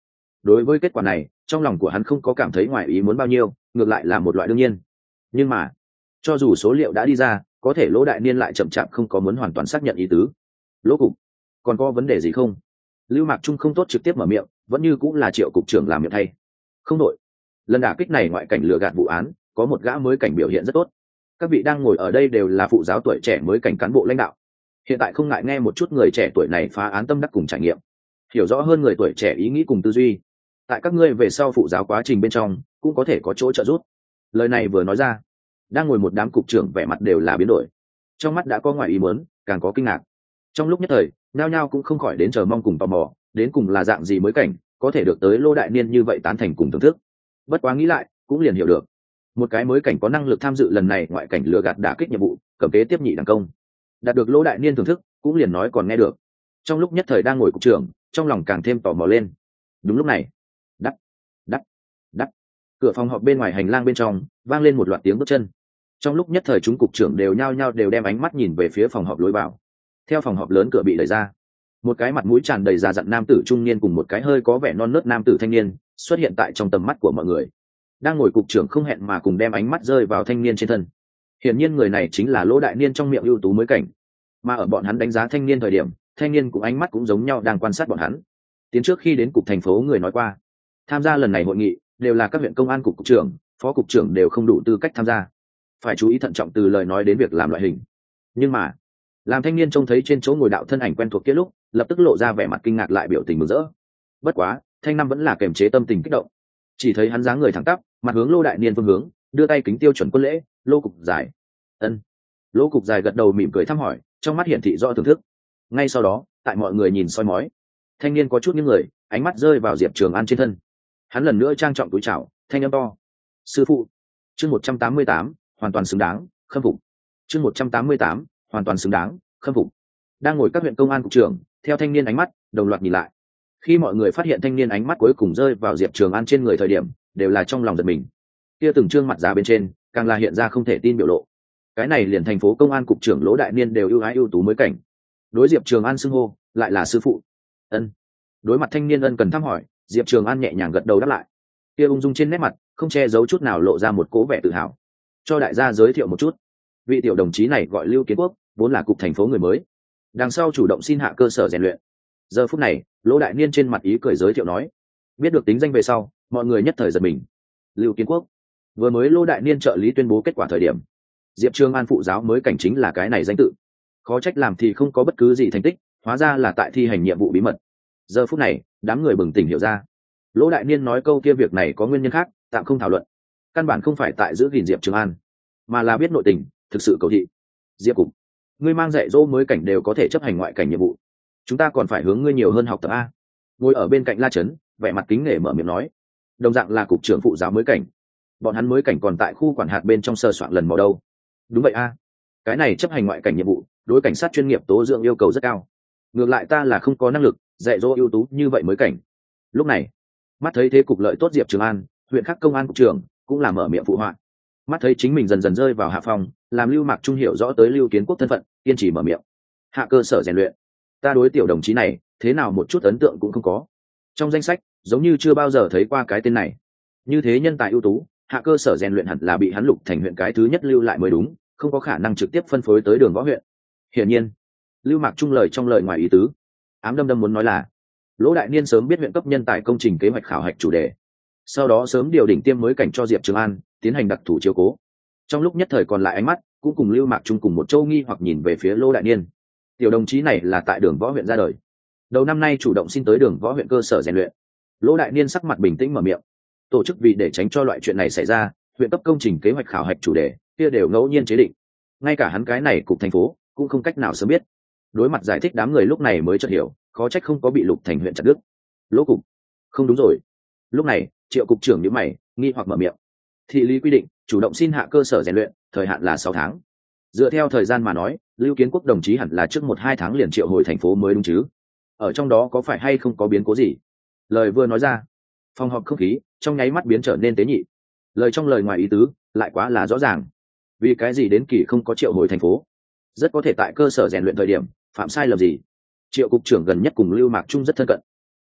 Đối với kết quả này, trong lòng của hắn không có cảm thấy ngoài ý muốn bao nhiêu, ngược lại là một loại đương nhiên. Nhưng mà cho dù số liệu đã đi ra, có thể Lỗ Đại Niên lại chậm chạp không có muốn hoàn toàn xác nhận ý tứ. Lỗ cục, còn có vấn đề gì không? Lưu Mạc Trung không tốt trực tiếp mở miệng, vẫn như cũng là Triệu cục trưởng làm miệng thay. Không đội. Lần đả kích này ngoại cảnh lừa gạt vụ án, có một gã mới cảnh biểu hiện rất tốt. Các vị đang ngồi ở đây đều là phụ giáo tuổi trẻ mới cảnh cán bộ lãnh đạo. Hiện tại không ngại nghe một chút người trẻ tuổi này phá án tâm đắc cùng trải nghiệm, hiểu rõ hơn người tuổi trẻ ý nghĩ cùng tư duy. Tại các ngươi về sau phụ giáo quá trình bên trong, cũng có thể có chỗ trợ giúp. Lời này vừa nói ra, đang ngồi một đám cục trưởng vẻ mặt đều là biến đổi, trong mắt đã có ngoài ý muốn, càng có kinh ngạc. Trong lúc nhất thời, nhao nhao cũng không khỏi đến chờ mong cùng tò mò, đến cùng là dạng gì mới cảnh có thể được tới Lô Đại Niên như vậy tán thành cùng thưởng thức. Bất quá nghĩ lại cũng liền hiểu được, một cái mới cảnh có năng lực tham dự lần này ngoại cảnh lừa gạt đả kích nhiệm vụ, cầm kế tiếp nhị đẳng công, đạt được Lô Đại Niên thưởng thức, cũng liền nói còn nghe được. Trong lúc nhất thời đang ngồi cục trưởng trong lòng càng thêm tò mò lên. Đúng lúc này, đắt đắt đắt, cửa phòng họp bên ngoài hành lang bên trong vang lên một loạt tiếng bước chân. Trong lúc nhất thời chúng cục trưởng đều nhao nhao đều đem ánh mắt nhìn về phía phòng họp lối vào. Theo phòng họp lớn cửa bị đẩy ra, một cái mặt mũi tràn đầy già dặn nam tử trung niên cùng một cái hơi có vẻ non nớt nam tử thanh niên xuất hiện tại trong tầm mắt của mọi người. Đang ngồi cục trưởng không hẹn mà cùng đem ánh mắt rơi vào thanh niên trên thân. Hiển nhiên người này chính là Lỗ Đại Niên trong miệng ưu tú mới cảnh, mà ở bọn hắn đánh giá thanh niên thời điểm, thanh niên cũng ánh mắt cũng giống nhau đang quan sát bọn hắn. Tiến trước khi đến cục thành phố người nói qua, tham gia lần này hội nghị đều là các huyện công an cục trưởng, phó cục trưởng đều không đủ tư cách tham gia, phải chú ý thận trọng từ lời nói đến việc làm loại hình. Nhưng mà làm thanh niên trông thấy trên chỗ ngồi đạo thân ảnh quen thuộc kia lúc, lập tức lộ ra vẻ mặt kinh ngạc lại biểu tình mừng rỡ. Bất quá thanh năm vẫn là kềm chế tâm tình kích động, chỉ thấy hắn dáng người thẳng tắp, mặt hướng Lô Đại Niên phương hướng, đưa tay kính tiêu chuẩn quân lễ. Lô cục dài. Ân. Lô cục dài gật đầu mỉm cười thăm hỏi, trong mắt hiển thị rõ thưởng thức. Ngay sau đó tại mọi người nhìn soi mói, thanh niên có chút những người ánh mắt rơi vào Diệp Trường An trên thân. Hắn lần nữa trang trọng túi chào, thanh âm to: sư phụ. Chương 188, hoàn toàn xứng đáng, khâm phục. Chương 188, hoàn toàn xứng đáng, khâm phục. Đang ngồi các huyện công an cục trưởng theo thanh niên ánh mắt đồng loạt nhìn lại. Khi mọi người phát hiện thanh niên ánh mắt cuối cùng rơi vào Diệp Trường An trên người thời điểm, đều là trong lòng giật mình. Kia từng trương mặt già bên trên càng là hiện ra không thể tin biểu lộ. Cái này liền thành phố công an cục trưởng Lỗ Đại Niên đều ưu ái ưu tú mới cảnh, đối Diệp Trường An xưng hô lại là sư phụ. Ân. Đối mặt thanh niên ân cần thăm hỏi, Diệp Trường An nhẹ nhàng gật đầu đáp lại. Kia ung dung trên nét mặt không che giấu chút nào lộ ra một cố vẻ tự hào. Cho đại gia giới thiệu một chút, vị tiểu đồng chí này gọi Lưu Kiến Quốc, vốn là cục thành phố người mới, đằng sau chủ động xin hạ cơ sở rèn luyện. Giờ phút này Lỗ Đại Niên trên mặt ý cười giới thiệu nói. Biết được tính danh về sau, mọi người nhất thời giật mình. Lưu Kiến Quốc, vừa mới Lỗ Đại Niên trợ lý tuyên bố kết quả thời điểm, Diệp Trường An phụ giáo mới cảnh chính là cái này danh tự. Khó trách làm thì không có bất cứ gì thành tích, hóa ra là tại thi hành nhiệm vụ bí mật. Giờ phút này đám người bừng tỉnh hiểu ra, Lỗ Đại Niên nói câu kia việc này có nguyên nhân khác, tạm không thảo luận. Căn bản không phải tại giữ gìn Diệp Trường An, mà là biết nội tình, thực sự cầu thị. Diệp cục, ngươi mang dạy dỗ mới cảnh đều có thể chấp hành ngoại cảnh nhiệm vụ, chúng ta còn phải hướng ngươi nhiều hơn học tập a. Ngồi ở bên cạnh La Trấn vẻ mặt kính nể mở miệng nói, đồng dạng là cục trưởng phụ giáo mới cảnh, bọn hắn mới cảnh còn tại khu quản hạt bên trong sơ soạn lần mò đâu. Đúng vậy a, cái này chấp hành ngoại cảnh nhiệm vụ đối cảnh sát chuyên nghiệp tố dưỡng yêu cầu rất cao, ngược lại ta là không có năng lực dạy dỗ ưu tú như vậy mới cảnh. Lúc này mắt thấy thế cục lợi tốt Diệp Trường An, huyện khác công an cục trưởng cũng là mở miệng phụ họa. Mắt thấy chính mình dần dần rơi vào hạ phòng, làm Lưu Mạc Trung hiểu rõ tới Lưu Kiến Quốc thân phận, kiên trì mở miệng: hạ cơ sở rèn luyện, ta đối tiểu đồng chí này thế nào một chút ấn tượng cũng không có, trong danh sách giống như chưa bao giờ thấy qua cái tên này. Như thế nhân tài ưu tú, hạ cơ sở rèn luyện hẳn là bị hắn Lục Thành huyện cái thứ nhất lưu lại mới đúng, không có khả năng trực tiếp phân phối tới Đường Võ huyện. Hiển nhiên Lưu Mạc Trung lời trong lời ngoài ý tứ, ám đâm đâm muốn nói là Lỗ Đại Niên sớm biết huyện cấp nhân tài công trình kế hoạch khảo hạch chủ đề, sau đó sớm điều đỉnh tiêm mới cảnh cho Diệp Trường An tiến hành đặc thủ chiếu cố. Trong lúc nhất thời còn lại ánh mắt cũng cùng Lưu Mạc Trung cùng một châu nghi hoặc nhìn về phía Lỗ Đại Niên. Tiểu đồng chí này là tại Đường Võ huyện ra đời, đầu năm nay chủ động xin tới Đường Võ huyện cơ sở rèn luyện. Lỗ Đại Niên sắc mặt bình tĩnh mở miệng. Tổ chức vì để tránh cho loại chuyện này xảy ra, huyện cấp công trình kế hoạch khảo hạch chủ đề kia đều ngẫu nhiên chế định, ngay cả hắn cái này cục thành phố cũng không cách nào sớm biết. Đối mặt giải thích đám người lúc này mới chợt hiểu, khó trách không có bị Lục Thành huyện chặt đứt. Lỗ cục, không đúng rồi. Lúc này Triệu cục trưởng nhíu mày nghi hoặc mở miệng. Thị lý quy định chủ động xin hạ cơ sở rèn luyện thời hạn là 6 tháng, dựa theo thời gian mà nói Lưu Kiến Quốc đồng chí hẳn là trước 1-2 tháng liền triệu hồi thành phố mới đúng chứ, ở trong đó có phải hay không có biến cố gì? Lời vừa nói ra, phòng họp không khí trong nháy mắt biến trở nên tế nhị. Lời trong lời ngoài ý tứ lại quá là rõ ràng. Vì cái gì đến kỳ không có triệu hồi thành phố? Rất có thể tại cơ sở rèn luyện thời điểm phạm sai lầm gì. Triệu cục trưởng gần nhất cùng Lưu Mạc Trung rất thân cận,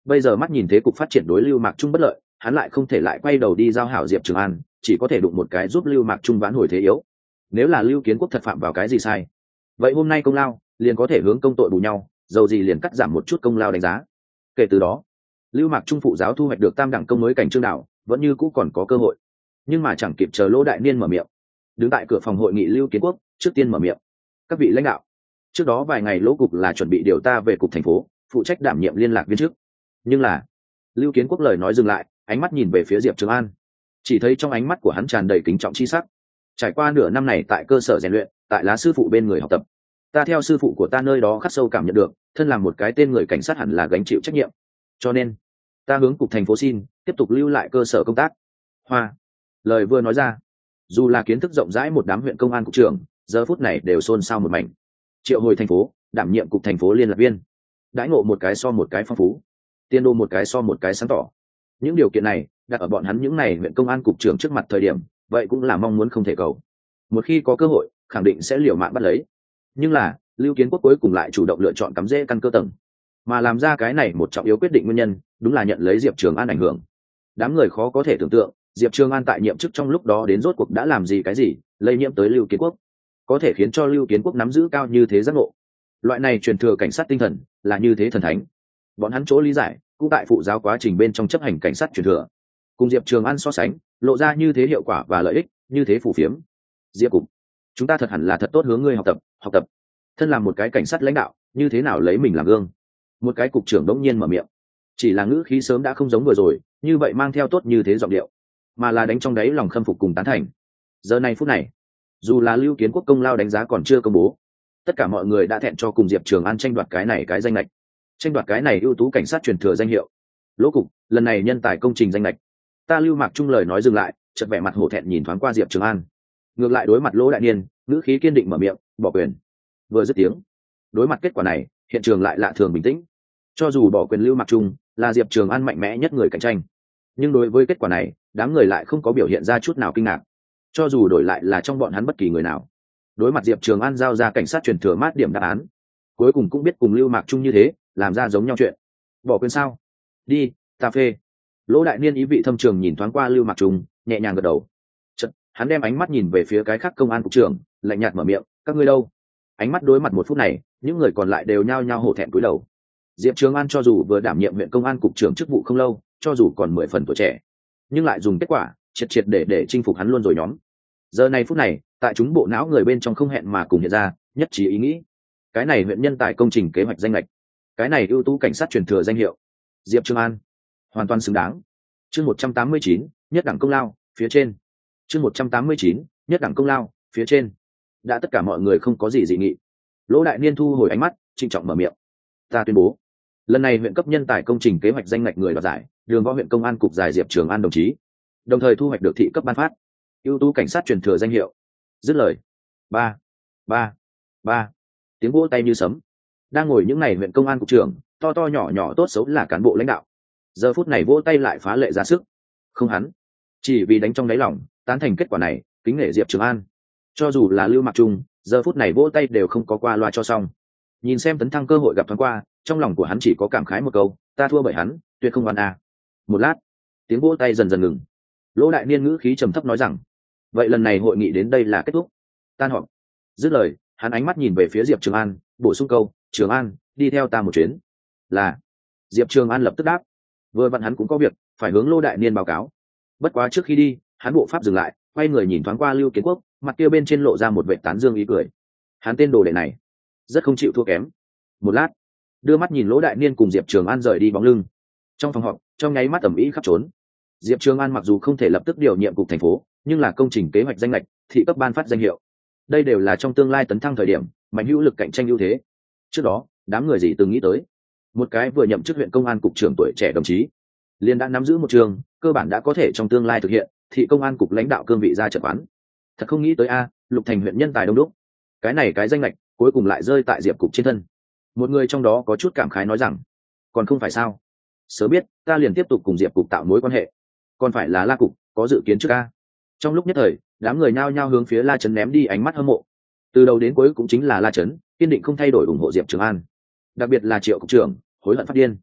bây giờ mắt nhìn thế cục phát triển đối Lưu Mạc Trung bất lợi, hắn lại không thể lại quay đầu đi giao hảo Diệp Trường An, chỉ có thể đụng một cái giúp Lưu Mạc Trung vãn hồi thế yếu. Nếu là Lưu Kiến Quốc thật phạm vào cái gì sai, vậy hôm nay công lao liền có thể hướng công tội bù nhau, dầu gì liền cắt giảm một chút công lao đánh giá. Kể từ đó, Lưu Mạc Trung phụ giáo thu hoạch được tam đẳng công mới cảnh trương đạo, vẫn như cũ còn có cơ hội. Nhưng mà chẳng kịp chờ Lỗ Đại Niên mở miệng, đứng tại cửa phòng hội nghị Lưu Kiến Quốc trước tiên mở miệng: các vị lãnh đạo, trước đó vài ngày Lỗ cục là chuẩn bị điều ta về cục thành phố, phụ trách đảm nhiệm liên lạc viên trước. Nhưng là, Lưu Kiến Quốc lời nói dừng lại, ánh mắt nhìn về phía Diệp Trường An, chỉ thấy trong ánh mắt của hắn tràn đầy kính trọng chi sắc. Trải qua nửa năm này tại cơ sở rèn luyện, tại lá sư phụ bên người học tập, ta theo sư phụ của ta nơi đó khắc sâu cảm nhận được, thân làm một cái tên người cảnh sát hẳn là gánh chịu trách nhiệm. Cho nên, ta hướng cục thành phố xin tiếp tục lưu lại cơ sở công tác. Hoa. Lời vừa nói ra, dù là kiến thức rộng rãi một đám huyện công an cục trưởng, giờ phút này đều xôn xao một mảnh. Triệu hồi thành phố, đảm nhiệm cục thành phố liên lạc viên, đãi ngộ một cái so một cái phong phú, tiền đồ một cái so một cái sáng tỏ. Những điều kiện này đặt ở bọn hắn những này huyện công an cục trưởng trước mặt thời điểm, vậy cũng là mong muốn không thể cầu. Một khi có cơ hội, khẳng định sẽ liều mạng bắt lấy. Nhưng là, Lưu Kiến Quốc cuối cùng lại chủ động lựa chọn cắm rễ căn cơ tầng, mà làm ra cái này một trọng yếu quyết định nguyên nhân, đúng là nhận lấy Diệp Trường An ảnh hưởng. Đám người khó có thể tưởng tượng, Diệp Trường An tại nhiệm chức trong lúc đó đến rốt cuộc đã làm gì cái gì, lây nhiễm tới Lưu Kiến Quốc, có thể khiến cho Lưu Kiến Quốc nắm giữ cao như thế giác ngộ. Loại này truyền thừa cảnh sát tinh thần là như thế thần thánh. Bọn hắn chỗ lý giải, cũng tại phụ giáo quá trình bên trong chấp hành cảnh sát truyền thừa. Cùng Diệp Trường An so sánh, lộ ra như thế hiệu quả và lợi ích, như thế phù phiếm. Diệp cục, chúng ta thật hẳn là thật tốt hướng ngươi học tập. Thân làm một cái cảnh sát lãnh đạo, như thế nào lấy mình làm gương? Một cái cục trưởng đống nhiên mở miệng, chỉ là ngữ khí sớm đã không giống vừa rồi, như vậy mang theo tốt như thế giọng điệu, mà là đánh trong đáy lòng khâm phục cùng tán thành. Giờ này phút này, dù là Lưu Kiến Quốc công lao đánh giá còn chưa công bố, tất cả mọi người đã thẹn cho cùng Diệp Trường An tranh đoạt cái này cái danh lệch, tranh đoạt cái này ưu tú cảnh sát truyền thừa danh hiệu. Lỗ cục, lần này nhân tài công trình danh lệch, ta Lưu Mạc Trung lời nói dừng lại, chợt vẻ mặt hổ thẹn nhìn thoáng qua Diệp Trường An, ngược lại đối mặt Lỗ Đại Niên, ngữ khí kiên định mở miệng, bỏ quyền. Vừa dứt tiếng, đối mặt kết quả này, hiện trường lại lạ thường bình tĩnh. Cho dù bỏ quyền Lưu Mạc Trung là Diệp Trường An mạnh mẽ nhất người cạnh tranh, nhưng đối với kết quả này, đám người lại không có biểu hiện ra chút nào kinh ngạc. Cho dù đổi lại là trong bọn hắn bất kỳ người nào, đối mặt Diệp Trường An giao ra cảnh sát truyền thừa mát điểm đáp án, cuối cùng cũng biết cùng Lưu Mạc Trung như thế, làm ra giống nhau chuyện. Bỏ quyền sao? Đi, ta phê. Lỗ Đại Niên ý vị thâm trường nhìn thoáng qua Lưu Mạc Trung, nhẹ nhàng gật đầu. Chợt, hắn đem ánh mắt nhìn về phía cái khác công an cục trưởng, lạnh nhạt mở miệng, các ngươi đâu? Ánh mắt đối mặt một phút này, những người còn lại đều nhao nhao hổ thẹn cúi đầu. Diệp Trường An cho dù vừa đảm nhiệm huyện công an cục trưởng chức vụ không lâu, cho dù còn 10 phần tuổi trẻ, nhưng lại dùng kết quả triệt để chinh phục hắn luôn rồi nhóm. Giờ này phút này, tại chúng bộ não người bên trong không hẹn mà cùng hiện ra, nhất trí ý nghĩ. Cái này huyện nhân tài công trình kế hoạch danh lệch, cái này ưu tú cảnh sát truyền thừa danh hiệu, Diệp Trường An hoàn toàn xứng đáng. Chương 189, nhất đẳng công lao, phía trên. Chương 189, nhất đẳng công lao, phía trên. Đã tất cả mọi người không có gì dị nghị, Lỗ Đại Niên thu hồi ánh mắt, trịnh trọng mở miệng, ta tuyên bố, lần này huyện cấp nhân tài công trình kế hoạch danh ngạch người đoạt giải, đường võ huyện công an cục giải Diệp Trường An đồng chí, đồng thời thu hoạch được thị cấp ban phát ưu tú cảnh sát truyền thừa danh hiệu. Dứt lời, ba ba ba tiếng vỗ tay như sấm. Đang ngồi những ngày huyện công an cục trưởng, to to nhỏ nhỏ tốt xấu là cán bộ lãnh đạo, giờ phút này vỗ tay lại phá lệ ra sức. Không hắn, chỉ vì đánh trong đáy lòng tán thành kết quả này, kính nể Diệp Trường An. Cho dù là Lưu Mạc Trung, giờ phút này vỗ tay đều không có qua loa cho xong. Nhìn xem tấn thăng cơ hội gặp thoáng qua, trong lòng của hắn chỉ có cảm khái một câu, ta thua bởi hắn, tuyệt không oan a. Một lát, tiếng vỗ tay dần dần ngừng. Lỗ Đại Niên ngữ khí trầm thấp nói rằng, vậy lần này hội nghị đến đây là kết thúc, tan họp. Dứt lời, hắn ánh mắt nhìn về phía Diệp Trường An, bổ sung câu, Trường An, đi theo ta một chuyến. Là. Diệp Trường An lập tức đáp. Vừa vặn hắn cũng có việc phải hướng Lỗ Đại Niên báo cáo. Bất quá trước khi đi, hắn bộ pháp dừng lại, quay người nhìn thoáng qua Lưu Kiến Quốc, mặt kia bên trên lộ ra một vệ tán dương ý cười. Hắn tên đồ đệ này rất không chịu thua kém. Một lát, đưa mắt nhìn Lỗ Đại Niên cùng Diệp Trường An rời đi bóng lưng. Trong phòng họp, trong nháy mắt ầm ĩ khắp trốn. Diệp Trường An mặc dù không thể lập tức điều nhiệm cục thành phố, nhưng là công trình kế hoạch danh lệch, thị cấp ban phát danh hiệu, đây đều là trong tương lai tấn thăng thời điểm mạnh hữu lực cạnh tranh ưu thế. Trước đó, đám người gì từng nghĩ tới, một cái vừa nhậm chức huyện công an cục trưởng tuổi trẻ đồng chí, liền đã nắm giữ một trường, cơ bản đã có thể trong tương lai thực hiện thị công an cục lãnh đạo cương vị ra trận quán. Thật không nghĩ tới a, Lục Thành huyện nhân tài đông đúc, cái này cái danh lệch cuối cùng lại rơi tại Diệp cục trên thân. Một người trong đó có chút cảm khái nói rằng, còn không phải sao, sớm biết ta liền tiếp tục cùng Diệp cục tạo mối quan hệ, còn phải là La cục có dự kiến trước a. Trong lúc nhất thời, đám người nhao nhao hướng phía La Trấn ném đi ánh mắt hâm mộ. Từ đầu đến cuối cũng chính là La Trấn kiên định không thay đổi ủng hộ Diệp Trường An, đặc biệt là Triệu cục trưởng hối hận phát điên.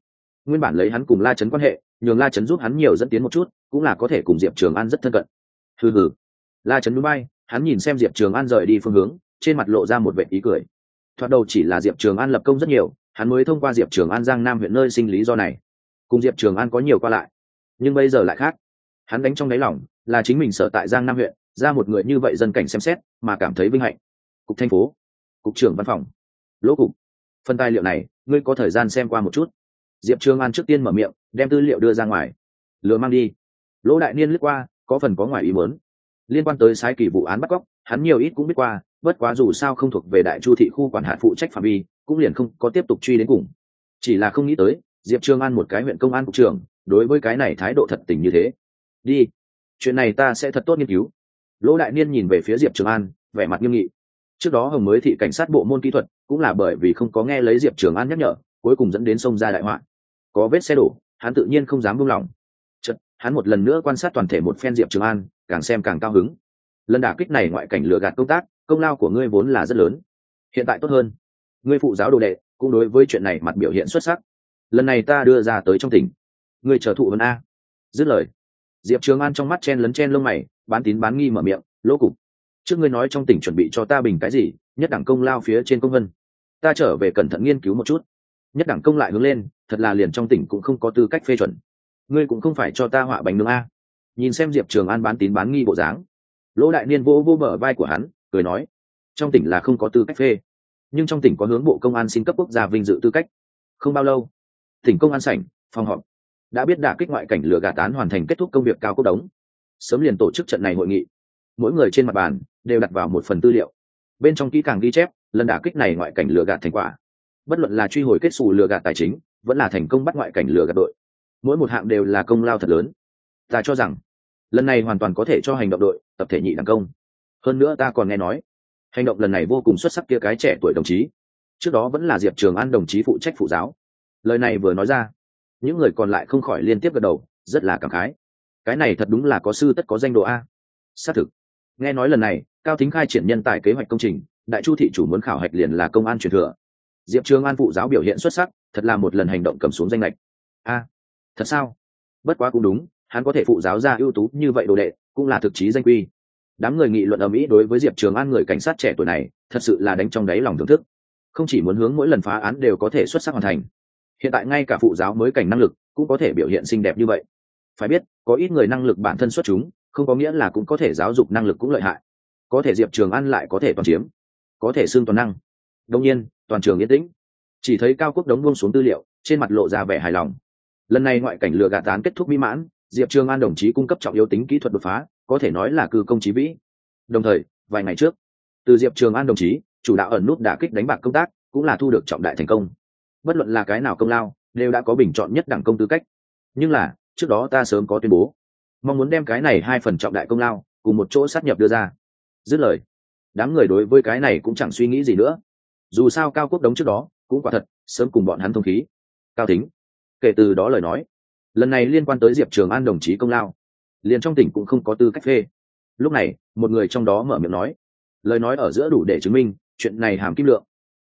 nguyên bản lấy hắn cùng La Chấn quan hệ, nhường La Chấn giúp hắn nhiều dẫn tiến một chút, cũng là có thể cùng Diệp Trường An rất thân cận. Hừ, La Chấn núi bay, hắn nhìn xem Diệp Trường An rời đi phương hướng, trên mặt lộ ra một vẻ ý cười. Thoạt đầu chỉ là Diệp Trường An lập công rất nhiều, hắn mới thông qua Diệp Trường An Giang Nam huyện nơi sinh lý do này, cùng Diệp Trường An có nhiều qua lại. Nhưng bây giờ lại khác, hắn đánh trong đáy lòng là chính mình sợ tại Giang Nam huyện ra một người như vậy dân cảnh xem xét mà cảm thấy vinh hạnh. Cục thành phố, cục trưởng văn phòng, Lỗ cục, phần tài liệu này ngươi có thời gian xem qua một chút. Diệp Trường An trước tiên mở miệng, đem tư liệu đưa ra ngoài. Lừa mang đi. Lỗ Đại Niên lướt qua, có phần có ngoài ý muốn. Liên quan tới Sái Kỳ vụ án bắt cóc, hắn nhiều ít cũng biết qua, bất quá dù sao không thuộc về Đại Chu thị khu quản hạt phụ trách phạm vi, cũng liền không có tiếp tục truy đến cùng. Chỉ là không nghĩ tới, Diệp Trường An một cái huyện công an cục trưởng, đối với cái này thái độ thật tình như thế. Đi, chuyện này ta sẽ thật tốt nghiên cứu. Lỗ Đại Niên nhìn về phía Diệp Trường An, vẻ mặt nghiêm nghị. Trước đó Hồng mới thị cảnh sát bộ môn kỹ thuật, cũng là bởi vì không có nghe lấy Diệp Trường An nhắc nhở, cuối cùng dẫn đến xông ra đại họa. Có vết xe đổ, hắn tự nhiên không dám buông lỏng. Chợt, hắn một lần nữa quan sát toàn thể một phen Diệp Trường An, càng xem càng cao hứng. Lần đả kích này ngoại cảnh lừa gạt công tác, công lao của ngươi vốn là rất lớn. Hiện tại tốt hơn, ngươi phụ giáo đồ đệ, cũng đối với chuyện này mặt biểu hiện xuất sắc. Lần này ta đưa ra tới trong tỉnh, ngươi chờ thụ vấn a. Dứt lời, Diệp Trường An trong mắt chen lấn chen lông mày, bán tín bán nghi mở miệng, Lỗ cục, trước ngươi nói trong tỉnh chuẩn bị cho ta bình cái gì, nhất đẳng công lao phía trên công vân, ta trở về cẩn thận nghiên cứu một chút. Nhất đẳng công lại hướng lên, thật là liền trong tỉnh cũng không có tư cách phê chuẩn. Ngươi cũng không phải cho ta họa bánh nướng a. Nhìn xem Diệp Trường An bán tín bán nghi bộ dáng, Lỗ Đại Niên vô vô bờ vai của hắn, cười nói, trong tỉnh là không có tư cách phê, nhưng trong tỉnh có hướng bộ công an xin cấp quốc gia vinh dự tư cách. Không bao lâu, tỉnh công an sảnh, phòng họp, đã biết đả kích ngoại cảnh lừa gạt án hoàn thành kết thúc công việc Cao Quốc Đống sớm liền tổ chức trận này hội nghị. Mỗi người trên mặt bàn đều đặt vào một phần tư liệu, bên trong kỹ càng ghi chép lần đả kích này ngoại cảnh lừa gạt thành quả, bất luận là truy hồi kết xù lừa gạt tài chính, vẫn là thành công bắt ngoại cảnh lừa gạt đội, mỗi một hạng đều là công lao thật lớn. Ta cho rằng lần này hoàn toàn có thể cho hành động đội tập thể nhị đẳng công. Hơn nữa ta còn nghe nói hành động lần này vô cùng xuất sắc kia cái trẻ tuổi đồng chí, trước đó vẫn là Diệp Trường An đồng chí phụ trách phụ giáo. Lời này vừa nói ra, những người còn lại không khỏi liên tiếp gật đầu, rất là cảm khái. Cái này thật đúng là có sư tất có danh độ a. Xác thực, nghe nói lần này Cao Thính khai triển nhân tài kế hoạch công trình, Đại Chu thị chủ muốn khảo hạch liền là công an truyền thừa. Diệp Trường An phụ giáo biểu hiện xuất sắc, thật là một lần hành động cầm xuống danh lệch. A, thật sao? Bất quá cũng đúng, hắn có thể phụ giáo ra ưu tú như vậy đồ đệ, cũng là thực chí danh quy. Đám người nghị luận ầm ĩ đối với Diệp Trường An người cảnh sát trẻ tuổi này, thật sự là đánh trong đáy lòng thưởng thức. Không chỉ muốn hướng mỗi lần phá án đều có thể xuất sắc hoàn thành, hiện tại ngay cả phụ giáo mới cảnh năng lực cũng có thể biểu hiện xinh đẹp như vậy. Phải biết, có ít người năng lực bản thân xuất chúng, không có nghĩa là cũng có thể giáo dục năng lực cũng lợi hại. Có thể Diệp Trường An lại có thể toàn chiếm, có thể xưng toàn năng. Đương nhiên, toàn trường yên tĩnh, chỉ thấy Cao Quốc Đống buông xuống tư liệu, trên mặt lộ ra vẻ hài lòng. Lần này ngoại cảnh lừa gạt án kết thúc mỹ mãn, Diệp Trường An đồng chí cung cấp trọng yếu tính kỹ thuật đột phá, có thể nói là cư công chí vĩ. Đồng thời, vài ngày trước, từ Diệp Trường An đồng chí chủ đạo ẩn nút đả kích đánh bạc công tác, cũng là thu được trọng đại thành công. Bất luận là cái nào công lao, đều đã có bình chọn nhất đẳng công tư cách. Nhưng là, trước đó ta sớm có tuyên bố, mong muốn đem cái này 2 phần trọng đại công lao cùng một chỗ sát nhập đưa ra. Dứt lời, đám người đối với cái này cũng chẳng suy nghĩ gì nữa. Dù sao Cao Quốc Đống trước đó cũng quả thật sớm cùng bọn hắn thông khí. Cao Thính, kể từ đó lời nói, lần này liên quan tới Diệp Trường An đồng chí công lao, liền trong tỉnh cũng không có tư cách phê. Lúc này, một người trong đó mở miệng nói, lời nói ở giữa đủ để chứng minh chuyện này hàm kim lượng.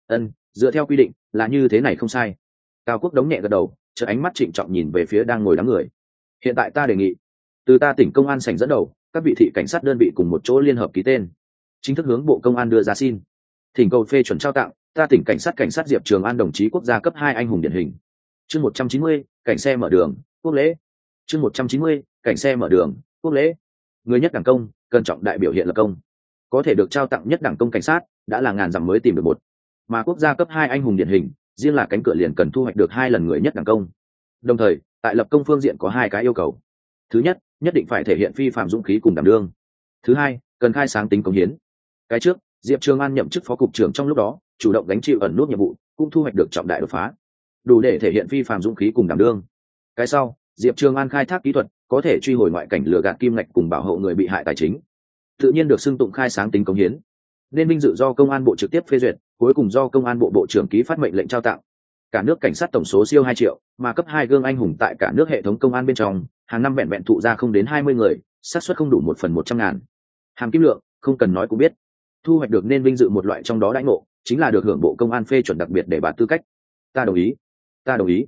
Dựa theo quy định là như thế này không sai. Cao Quốc Đống nhẹ gật đầu, chợt ánh mắt trịnh trọng nhìn về phía đang ngồi đám người. Hiện tại ta đề nghị, từ ta tỉnh công an sảnh dẫn đầu, các vị thị cảnh sát đơn vị cùng một chỗ liên hợp ký tên, chính thức hướng bộ công an đưa ra xin thỉnh cầu phê chuẩn trao tặng ta tỉnh cảnh sát Diệp Trường An đồng chí quốc gia cấp 2 anh hùng điển hình. Chương 190, cảnh xe mở đường, quốc lễ. Chương 190, cảnh xe mở đường, quốc lễ. Người nhất đẳng công, cẩn trọng đại biểu hiện lập công. Có thể được trao tặng nhất đẳng công cảnh sát, đã là ngàn dặm mới tìm được một. Mà quốc gia cấp 2 anh hùng điển hình, riêng là cánh cửa liền cần thu hoạch được 2 lần người nhất đẳng công. Đồng thời, tại lập công phương diện có 2 cái yêu cầu. Thứ nhất, nhất định phải thể hiện phi phàm dũng khí cùng đảm đương. Thứ hai, cần khai sáng tính cống hiến. Cái trước, Diệp Trường An nhậm chức phó cục trưởng trong lúc đó, chủ động gánh chịu ẩn nút nhiệm vụ, cũng thu hoạch được trọng đại đột phá, đủ để thể hiện phi phàm dũng khí cùng đảm đương. Cái sau, Diệp Trường An khai thác kỹ thuật, có thể truy hồi ngoại cảnh lừa gạt kim ngạch cùng bảo hộ người bị hại tài chính, tự nhiên được xưng tụng khai sáng tính cống hiến, nên vinh dự do công an bộ trực tiếp phê duyệt, cuối cùng do công an bộ bộ trưởng ký phát mệnh lệnh trao tặng. Cả nước cảnh sát tổng số siêu 2 triệu, mà cấp 2 gương anh hùng tại cả nước hệ thống công an bên trong, hàng năm vẹn vẹn thụ ra không đến 20 người, xác suất không đủ 1/100.000. Hàm kim lượng, không cần nói cũng biết. Thu hoạch được nên vinh dự một loại trong đó đãi ngộ, chính là được hưởng bộ công an phê chuẩn đặc biệt để bạt tư cách. Ta đồng ý.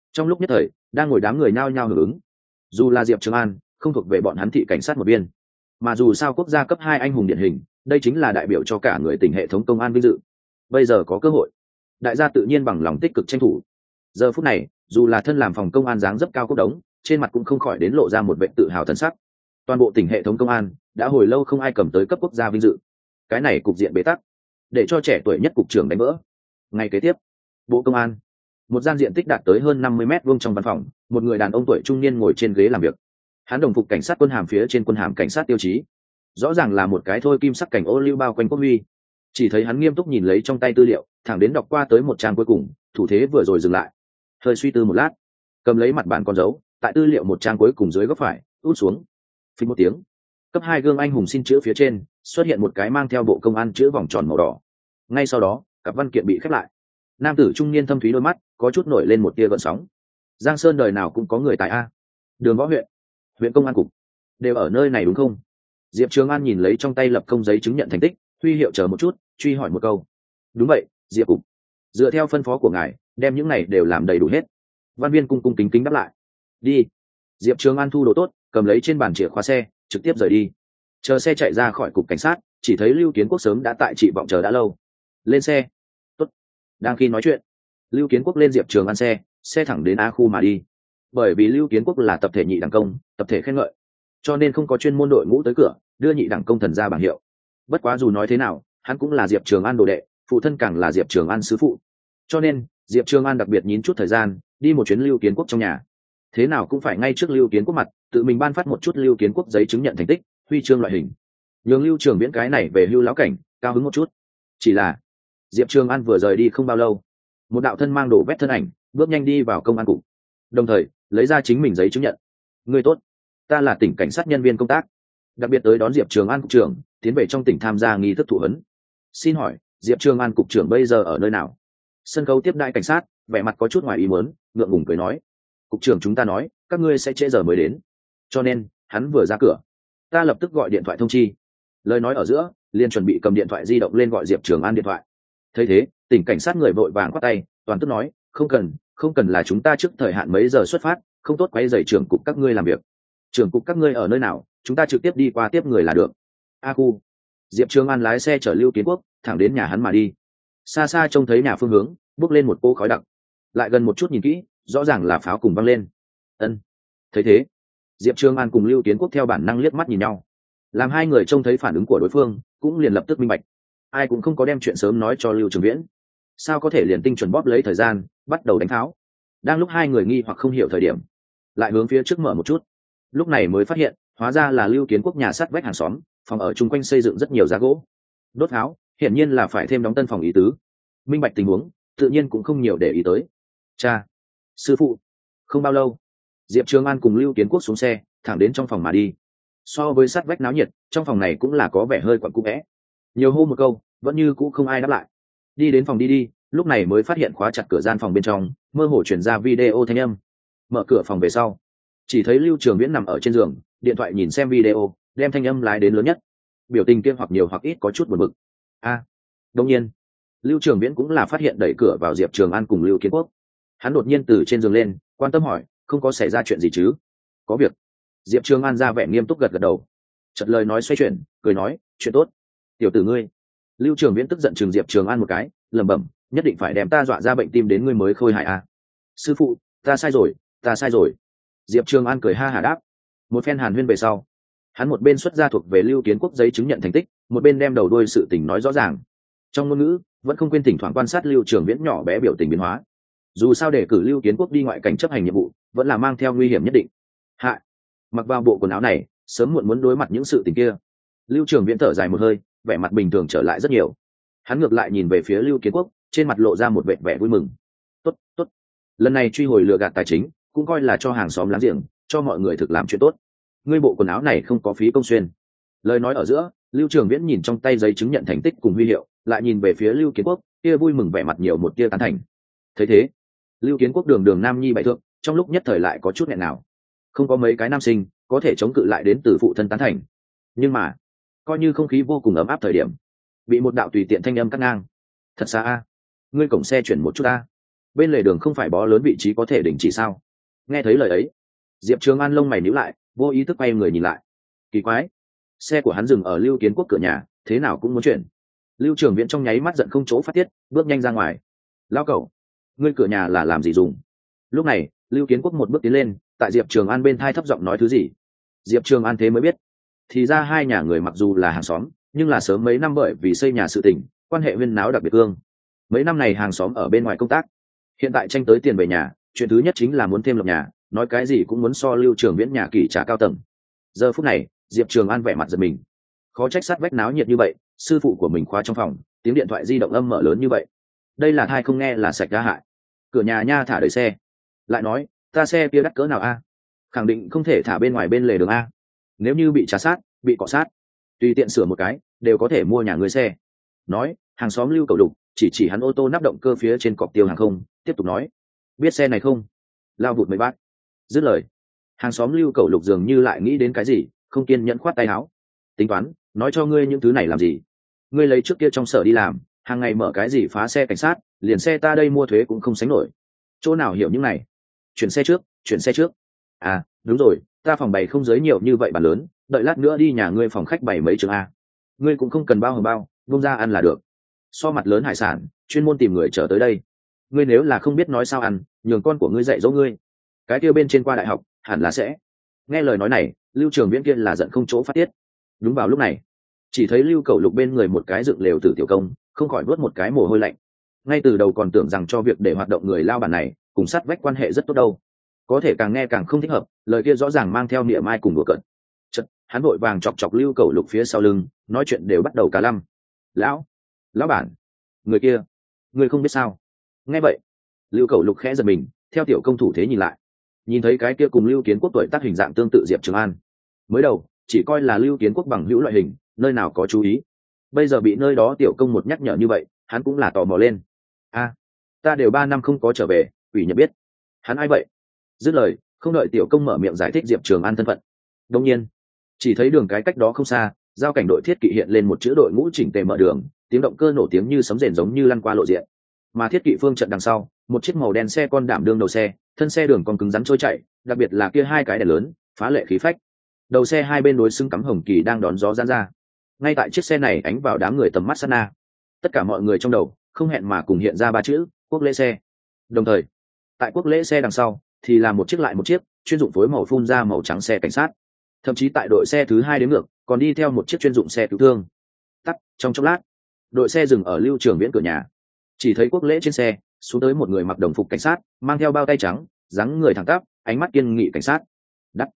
Trong lúc nhất thời đang ngồi đám người nhao nhao hưởng ứng. Dù là Diệp Trường An không thuộc về bọn hắn thị cảnh sát một viên, mà dù sao quốc gia cấp 2 anh hùng điển hình, đây chính là đại biểu cho cả người tỉnh hệ thống công an vinh dự. Bây giờ có cơ hội, đại gia tự nhiên bằng lòng tích cực tranh thủ. Giờ phút này, dù là thân làm phòng công an dáng dấp cao cốc đống, trên mặt cũng không khỏi đến lộ ra một vẻ tự hào thần sắc. Toàn bộ tỉnh hệ thống công an đã hồi lâu không ai cầm tới cấp quốc gia vinh dự. Cái này cục diện bế tắc, để cho trẻ tuổi nhất cục trưởng đánh vỡ. Ngày kế tiếp, Bộ Công an, một gian diện tích đạt tới hơn 50 mét vuông trong văn phòng, một người đàn ông tuổi trung niên ngồi trên ghế làm việc. Hắn đồng phục cảnh sát quân hàm phía trên quân hàm cảnh sát tiêu chí, rõ ràng là một cái thôi kim sắc cảnh ô lưu bao quanh quốc huy. Chỉ thấy hắn nghiêm túc nhìn lấy trong tay tư liệu, thẳng đến đọc qua tới một trang cuối cùng, thủ thế vừa rồi dừng lại, hơi suy tư một lát, cầm lấy mặt bàn con dấu, tại tư liệu một trang cuối cùng dưới góc phải út xuống. Phình một tiếng, cấp 2 gương anh hùng xin chữ phía trên xuất hiện một cái mang theo Bộ Công an chữ vòng tròn màu đỏ. Ngay sau đó, cặp văn kiện bị khép lại. Nam tử trung niên thâm thúy đôi mắt có chút nổi lên một tia gợn sóng. Giang Sơn đời nào cũng có người tại a. Đường Võ huyện, huyện công an cục, đều ở nơi này đúng không? Diệp Trường An nhìn lấy trong tay lập công giấy chứng nhận thành tích, huy hiệu chờ một chút, truy hỏi một câu. Đúng vậy, Diệp cục. Dựa theo phân phó của ngài, đem những này đều làm đầy đủ hết. Văn viên cung cung kính kính đáp lại. Đi. Diệp Trường An thu đồ tốt, cầm lấy trên bàn chìa khóa xe, trực tiếp rời đi. Chờ xe chạy ra khỏi cục cảnh sát, chỉ thấy Lưu Kiến Quốc sớm đã tại trị vọng chờ đã lâu. Lên xe. Tốt. Đang khi nói chuyện, Lưu Kiến Quốc lên Diệp Trường An xe thẳng đến A khu mà đi. Bởi vì Lưu Kiến Quốc là tập thể nhị đẳng công, tập thể khen ngợi, cho nên không có chuyên môn đội ngũ tới cửa đưa nhị đẳng công thần ra bảng hiệu. Bất quá dù nói thế nào, hắn cũng là Diệp Trường An đồ đệ, phụ thân càng là Diệp Trường An sứ phụ, cho nên Diệp Trường An đặc biệt nhín chút thời gian đi một chuyến Lưu Kiến Quốc trong nhà. Thế nào cũng phải ngay trước Lưu Kiến Quốc mặt tự mình ban phát một chút Lưu Kiến Quốc giấy chứng nhận thành tích, huy chương loại hình, nhường Lưu Trường Viễn cái này về hưu lão cảnh cao hứng một chút. Chỉ là Diệp Trường An vừa rời đi không bao lâu, một đạo thân mang đồ vét thân ảnh bước nhanh đi vào công an cục, đồng thời lấy ra chính mình giấy chứng nhận. Người tốt, ta là tỉnh cảnh sát nhân viên công tác, đặc biệt tới đón Diệp Trường An cục trưởng tiến về trong tỉnh tham gia nghi thức thụ huấn. Xin hỏi Diệp Trường An cục trưởng bây giờ ở nơi nào? Sân khấu tiếp đại cảnh sát vẻ mặt có chút ngoài ý muốn, ngượng ngùng cười nói. Cục trưởng chúng ta nói các ngươi sẽ trễ giờ mới đến, cho nên hắn vừa ra cửa ta lập tức gọi điện thoại thông chi. Lời nói ở giữa liền chuẩn bị cầm điện thoại di động lên gọi Diệp Trường An điện thoại. Thấy thế tỉnh cảnh sát người vội vàng khoát tay, toàn tức nói không cần, là chúng ta trước thời hạn mấy giờ xuất phát, không tốt quay dày trưởng cục các ngươi làm việc. Trưởng cục các ngươi ở nơi nào, chúng ta trực tiếp đi qua tiếp người là được. A khu. Diệp Trường An lái xe chở Lưu Kiến Quốc thẳng đến nhà hắn mà đi. Xa xa trông thấy nhà phương hướng bốc lên một cỗ khói đặc, lại gần một chút nhìn kỹ rõ ràng là pháo cùng văng lên. Ân. Thấy thế Diệp Trường An cùng Lưu Kiến Quốc theo bản năng liếc mắt nhìn nhau, làm hai người trông thấy phản ứng của đối phương cũng liền lập tức minh bạch. Ai cũng không có đem chuyện sớm nói cho Lưu Trường Viễn, sao có thể liền tinh chuẩn bóp lấy thời gian bắt đầu đánh tháo. Đang lúc hai người nghi hoặc không hiểu thời điểm, lại hướng phía trước mở một chút, lúc này mới phát hiện hóa ra là Lưu Kiến Quốc nhà sát vách hàng xóm, phòng ở chung quanh xây dựng rất nhiều giá gỗ, đốt tháo hiển nhiên là phải thêm đóng tân phòng ý tứ. Minh bạch tình huống tự nhiên cũng không nhiều để ý tới. Cha, sư phụ. Không bao lâu Diệp Trường An cùng Lưu Kiến Quốc xuống xe thẳng đến trong phòng mà đi. So với sát vách náo nhiệt, trong phòng này cũng là có vẻ hơi quặn cũ vẽ, nhiều hô một câu vẫn như cũ không ai đáp lại. Đi đến phòng đi, lúc này mới phát hiện khóa chặt cửa gian phòng bên trong mơ hồ chuyển ra video thanh âm. Mở cửa phòng về sau, chỉ thấy Lưu Trường Viễn nằm ở trên giường, điện thoại nhìn xem video, đem thanh âm lái đến lớn nhất, biểu tình kia hoặc nhiều hoặc ít có chút buồn bực. Đương nhiên Lưu Trường Viễn cũng là phát hiện đẩy cửa vào Diệp Trường An cùng Lưu Kiến Quốc. Hắn đột nhiên từ trên giường lên, quan tâm hỏi, không có xảy ra chuyện gì chứ? Có việc. Diệp Trường An ra vẻ nghiêm túc gật đầu. Chợt lời nói xoay chuyển, cười nói, chuyện tốt. Tiểu tử ngươi. Lưu Trường Viễn tức giận chừng Diệp Trường An một cái, lẩm bẩm, nhất định phải đem ta dọa ra bệnh tim đến ngươi mới khôi hài à? Sư phụ, ta sai rồi. Diệp Trường An cười ha hả đáp. Một phen hàn huyên về sau, hắn một bên xuất ra thuộc về Lưu Kiến Quốc giấy chứng nhận thành tích, một bên đem đầu đuôi sự tình nói rõ ràng. Trong ngôn ngữ vẫn không quên thỉnh thoảng quan sát Lưu Trường Viễn nhỏ bé biểu tình biến hóa. Dù sao để cử Lưu Kiến Quốc đi ngoại cảnh chấp hành nhiệm vụ vẫn là mang theo nguy hiểm nhất định. Mặc vào bộ quần áo này sớm muộn muốn đối mặt những sự tình kia. Lưu Trường Viễn thở dài một hơi, vẻ mặt bình thường trở lại rất nhiều. Hắn ngược lại nhìn về phía Lưu Kiến Quốc, trên mặt lộ ra một vẻ vui mừng. Tốt, lần này truy hồi lừa gạt tài chính cũng coi là cho hàng xóm láng giềng, cho mọi người thực làm chuyện tốt. Ngươi bộ quần áo này không có phí công xuyên. Lời nói ở giữa, Lưu Trường Viễn nhìn trong tay giấy chứng nhận thành tích cùng huy hiệu, lại nhìn về phía Lưu Kiến Quốc, kia vui mừng vẻ mặt nhiều một tia tán thành. Thấy thế, Lưu Kiến Quốc đường nam nhi bảy thượng, trong lúc nhất thời lại có chút nghẹn nào. Không có mấy cái nam sinh có thể chống cự lại đến từ phụ thân tán thành, nhưng mà coi như không khí vô cùng ấm áp thời điểm, bị một đạo tùy tiện thanh âm cắt ngang. Thật xa a, ngươi cổng xe chuyển một chút a. bên lề đường không phải bó lớn vị trí có thể đình chỉ sao? Nghe thấy lời ấy, Diệp Trường An lông mày nhíu lại, vô ý thức quay người nhìn lại. Kỳ quái, xe của hắn dừng ở Lưu Kiến Quốc cửa nhà, thế nào cũng muốn chuyển. Lưu Trường Viễn trong nháy mắt giận không chỗ phát tiết, bước nhanh ra ngoài. Lao cẩu, ngươi cửa nhà là làm gì dùng? Lúc này, Lưu Kiến Quốc một bước tiến lên, tại Diệp Trường An bên thai thấp giọng nói thứ gì. Diệp Trường An thế mới biết, thì ra hai nhà người mặc dù là hàng xóm, nhưng là sớm mấy năm bởi vì xây nhà sự tình, quan hệ huyên náo đặc biệt cương. Mấy năm này hàng xóm ở bên ngoài công tác, hiện tại tranh tới tiền về nhà, chuyện thứ nhất chính là muốn thêm lập nhà, nói cái gì cũng muốn so Lưu Trường Viễn nhà kỳ trả cao tầng. Giờ phút này, Diệp Trường An vẻ mặt giật mình, khó trách sát vách náo nhiệt như vậy, sư phụ của mình khóa trong phòng, tiếng điện thoại di động âm mở lớn như vậy. Đây là thai không nghe là sạch ra hại. Cửa nhà nha thả đầy xe, lại nói ta xe kia đắt cỡ nào a? Khẳng định không thể thả bên ngoài bên lề đường a. Nếu như bị trà sát, bị cọ sát, tùy tiện sửa một cái đều có thể mua nhà người xe. Nói, hàng xóm Lưu Cẩu Lục chỉ hắn ô tô nắp động cơ phía trên cọc tiêu hàng không, tiếp tục nói, biết xe này không? Lao vụt mấy bát. Dứt lời, hàng xóm Lưu Cẩu Lục dường như lại nghĩ đến cái gì, không kiên nhẫn khoát tay áo. Tính toán, nói cho ngươi những thứ này làm gì? Ngươi lấy trước kia trong sở đi làm, hàng ngày mở cái gì phá xe cảnh sát, liền xe ta đây mua thuế cũng không sánh nổi. Chỗ nào hiểu những này? Chuyển xe trước. À, đúng rồi, ta phòng bày không giới nhiều như vậy bàn lớn, đợi lát nữa đi nhà ngươi phòng khách bày mấy trường a. Ngươi cũng không cần bao hầm bao, vung ra ăn là được. So mặt lớn hải sản, chuyên môn tìm người trở tới đây. Ngươi nếu là không biết nói sao ăn, nhường con của ngươi dạy dỗ ngươi. Cái kia bên trên qua đại học, hẳn là sẽ. Nghe lời nói này, Lưu Trường Viễn kia là giận không chỗ phát tiết. Đúng vào lúc này, chỉ thấy Lưu Cẩu Lục bên người một cái dựng lều tử tiểu công, không khỏi nuốt một cái mồ hôi lạnh. Ngay từ đầu còn tưởng rằng cho việc để hoạt động người lao bản này cùng sát vách quan hệ rất tốt đâu, có thể càng nghe càng không thích hợp, lời kia rõ ràng mang theo niệm ai cùng đùa cợt. Chợt, hắn vội vàng chọc Lưu Cẩu Lục phía sau lưng, nói chuyện đều bắt đầu cả lăm. Lão bản, người kia, người không biết sao? Nghe vậy, Lưu Cẩu Lục khẽ giật mình, theo tiểu công thủ thế nhìn lại, nhìn thấy cái kia cùng Lưu Kiến Quốc tuổi tác hình dạng tương tự Diệp Trường An. Mới đầu chỉ coi là Lưu Kiến Quốc bằng hữu loại hình, nơi nào có chú ý, bây giờ bị nơi đó tiểu công một nhắc nhở như vậy, hắn cũng là tò mò lên. A, ta đều 3 năm không có trở về, ủy nhận biết. Hắn ai vậy? Dứt lời, không đợi tiểu công mở miệng giải thích Diệp Trường An thân phận, đột nhiên chỉ thấy đường cái cách đó không xa, giao cảnh đội thiết kỵ hiện lên một chữ đội ngũ chỉnh tề mở đường, tiếng động cơ nổ tiếng như sấm rền giống như lăn qua lộ diện. Mà thiết kỵ phương trận đằng sau, một chiếc màu đen xe con đảm đương đầu xe, thân xe đường còn cứng rắn trôi chạy, đặc biệt là kia hai cái đèn lớn, phá lệ khí phách. Đầu xe hai bên đối xứng cắm hồng kỳ đang đón gió giãn ra. Ngay tại chiếc xe này ánh vào đám người tầm mắt sát na, tất cả mọi người trong đầu không hẹn mà cùng hiện ra ba chữ quốc lễ xe. Đồng thời, tại quốc lễ xe đằng sau thì là một chiếc lại một chiếc chuyên dụng phối màu phun ra màu trắng xe cảnh sát. Thậm chí tại đội xe thứ 2 đến ngược còn đi theo một chiếc chuyên dụng xe cứu thương. Tắt trong chốc lát, đội xe dừng ở Lưu Trường Viễn cửa nhà. Chỉ thấy quốc lễ trên xe xuống tới một người mặc đồng phục cảnh sát, mang theo bao tay trắng, dáng người thẳng tắp, ánh mắt kiên nghị cảnh sát. Đắt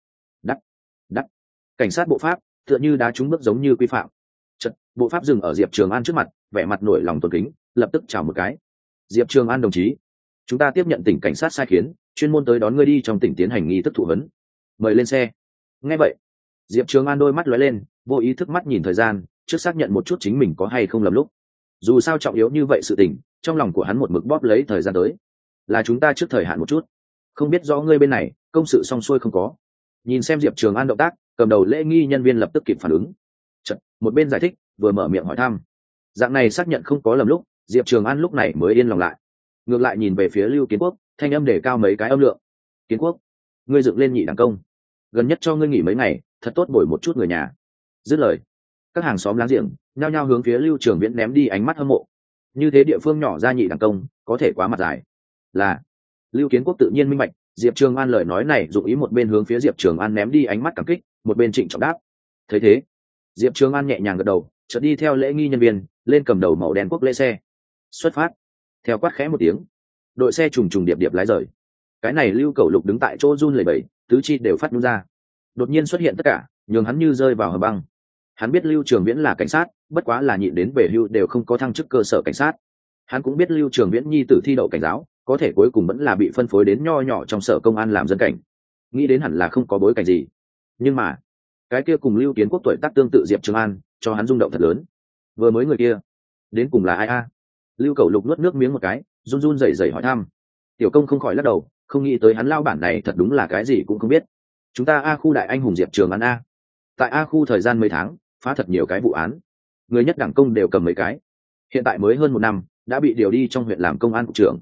đắt. Cảnh sát bộ pháp tựa như đá trúng bước giống như quy phạm. Chợt, bộ pháp dừng ở Diệp Trường An trước mặt, vẻ mặt nổi lòng tôn kính, lập tức chào một cái. Diệp Trường An đồng chí, chúng ta tiếp nhận tỉnh cảnh sát sai khiến, chuyên môn tới đón ngươi đi trong tỉnh tiến hành nghi thức thụ huấn, mời lên xe. Nghe vậy, Diệp Trường An đôi mắt lóe lên, vô ý thức mắt nhìn thời gian, trước xác nhận một chút chính mình có hay không lầm lúc. Dù sao trọng yếu như vậy sự tình, trong lòng của hắn một mực bóp lấy thời gian tới, là chúng ta trước thời hạn một chút. Không biết rõ ngươi bên này công sự xong xuôi không có? Nhìn xem Diệp Trường An động tác, cầm đầu lễ nghi nhân viên lập tức kịp phản ứng. Chật, một bên giải thích, vừa mở miệng hỏi thăm. Dạng này xác nhận không có lầm lúc, Diệp Trường An lúc này mới yên lòng lại. Ngược lại nhìn về phía Lưu Kiến Quốc, thanh âm để cao mấy cái âm lượng. Kiến Quốc, ngươi dựng lên nhị đẳng công, gần nhất cho ngươi nghỉ mấy ngày, thật tốt bồi một chút người nhà. Dứt lời, các hàng xóm láng giềng nhao nhao hướng phía Lưu Trường Viễn ném đi ánh mắt hâm mộ. Như thế địa phương nhỏ ra nhị đẳng công, có thể quá mặt dài. Là Lưu Kiến Quốc tự nhiên minh bạch, Diệp Trường An lời nói này dụng ý một bên hướng phía Diệp Trường An ném đi ánh mắt cảm kích, một bên trịnh trọng đáp. Thấy thế, Diệp Trường An nhẹ nhàng gật đầu, chợt đi theo lễ nghi nhân viên lên cầm đầu màu đen quốc lễ xe. Xuất phát. Theo quát khẽ một tiếng, đội xe trùng trùng điệp điệp lái rời. Cái này Lưu Cẩu Lục đứng tại chỗ run lẩy bẩy, tứ chi đều phát nhún ra. Đột nhiên xuất hiện tất cả, nhường hắn như rơi vào hầm băng. Hắn biết Lưu Trường Viễn là cảnh sát, bất quá là nhịn đến về hưu đều không có thăng chức cơ sở cảnh sát. Hắn cũng biết Lưu Trường Viễn nhi tử thi đậu cảnh giáo, có thể cuối cùng vẫn là bị phân phối đến nho nhỏ trong sở công an làm dân cảnh. Nghĩ đến hẳn là không có bối cảnh gì. Nhưng mà, cái kia cùng Lưu Kiến Quốc tuổi tác tương tự Diệp Trường An, cho hắn rung động thật lớn. Vừa mới người kia, đến cùng là ai a? Lưu Cẩu Lục nuốt nước miếng một cái, run run rẩy rẩy hỏi thăm. Tiểu công không khỏi lắc đầu, không nghĩ tới hắn lao bản này thật đúng là cái gì cũng không biết. Chúng ta A khu đại anh hùng Diệp Trường An a. Tại A khu thời gian mấy tháng, phá thật nhiều cái vụ án, người nhất đẳng công đều cầm mấy cái. Hiện tại mới hơn 1 năm, đã bị điều đi trong huyện làm công an cục trưởng.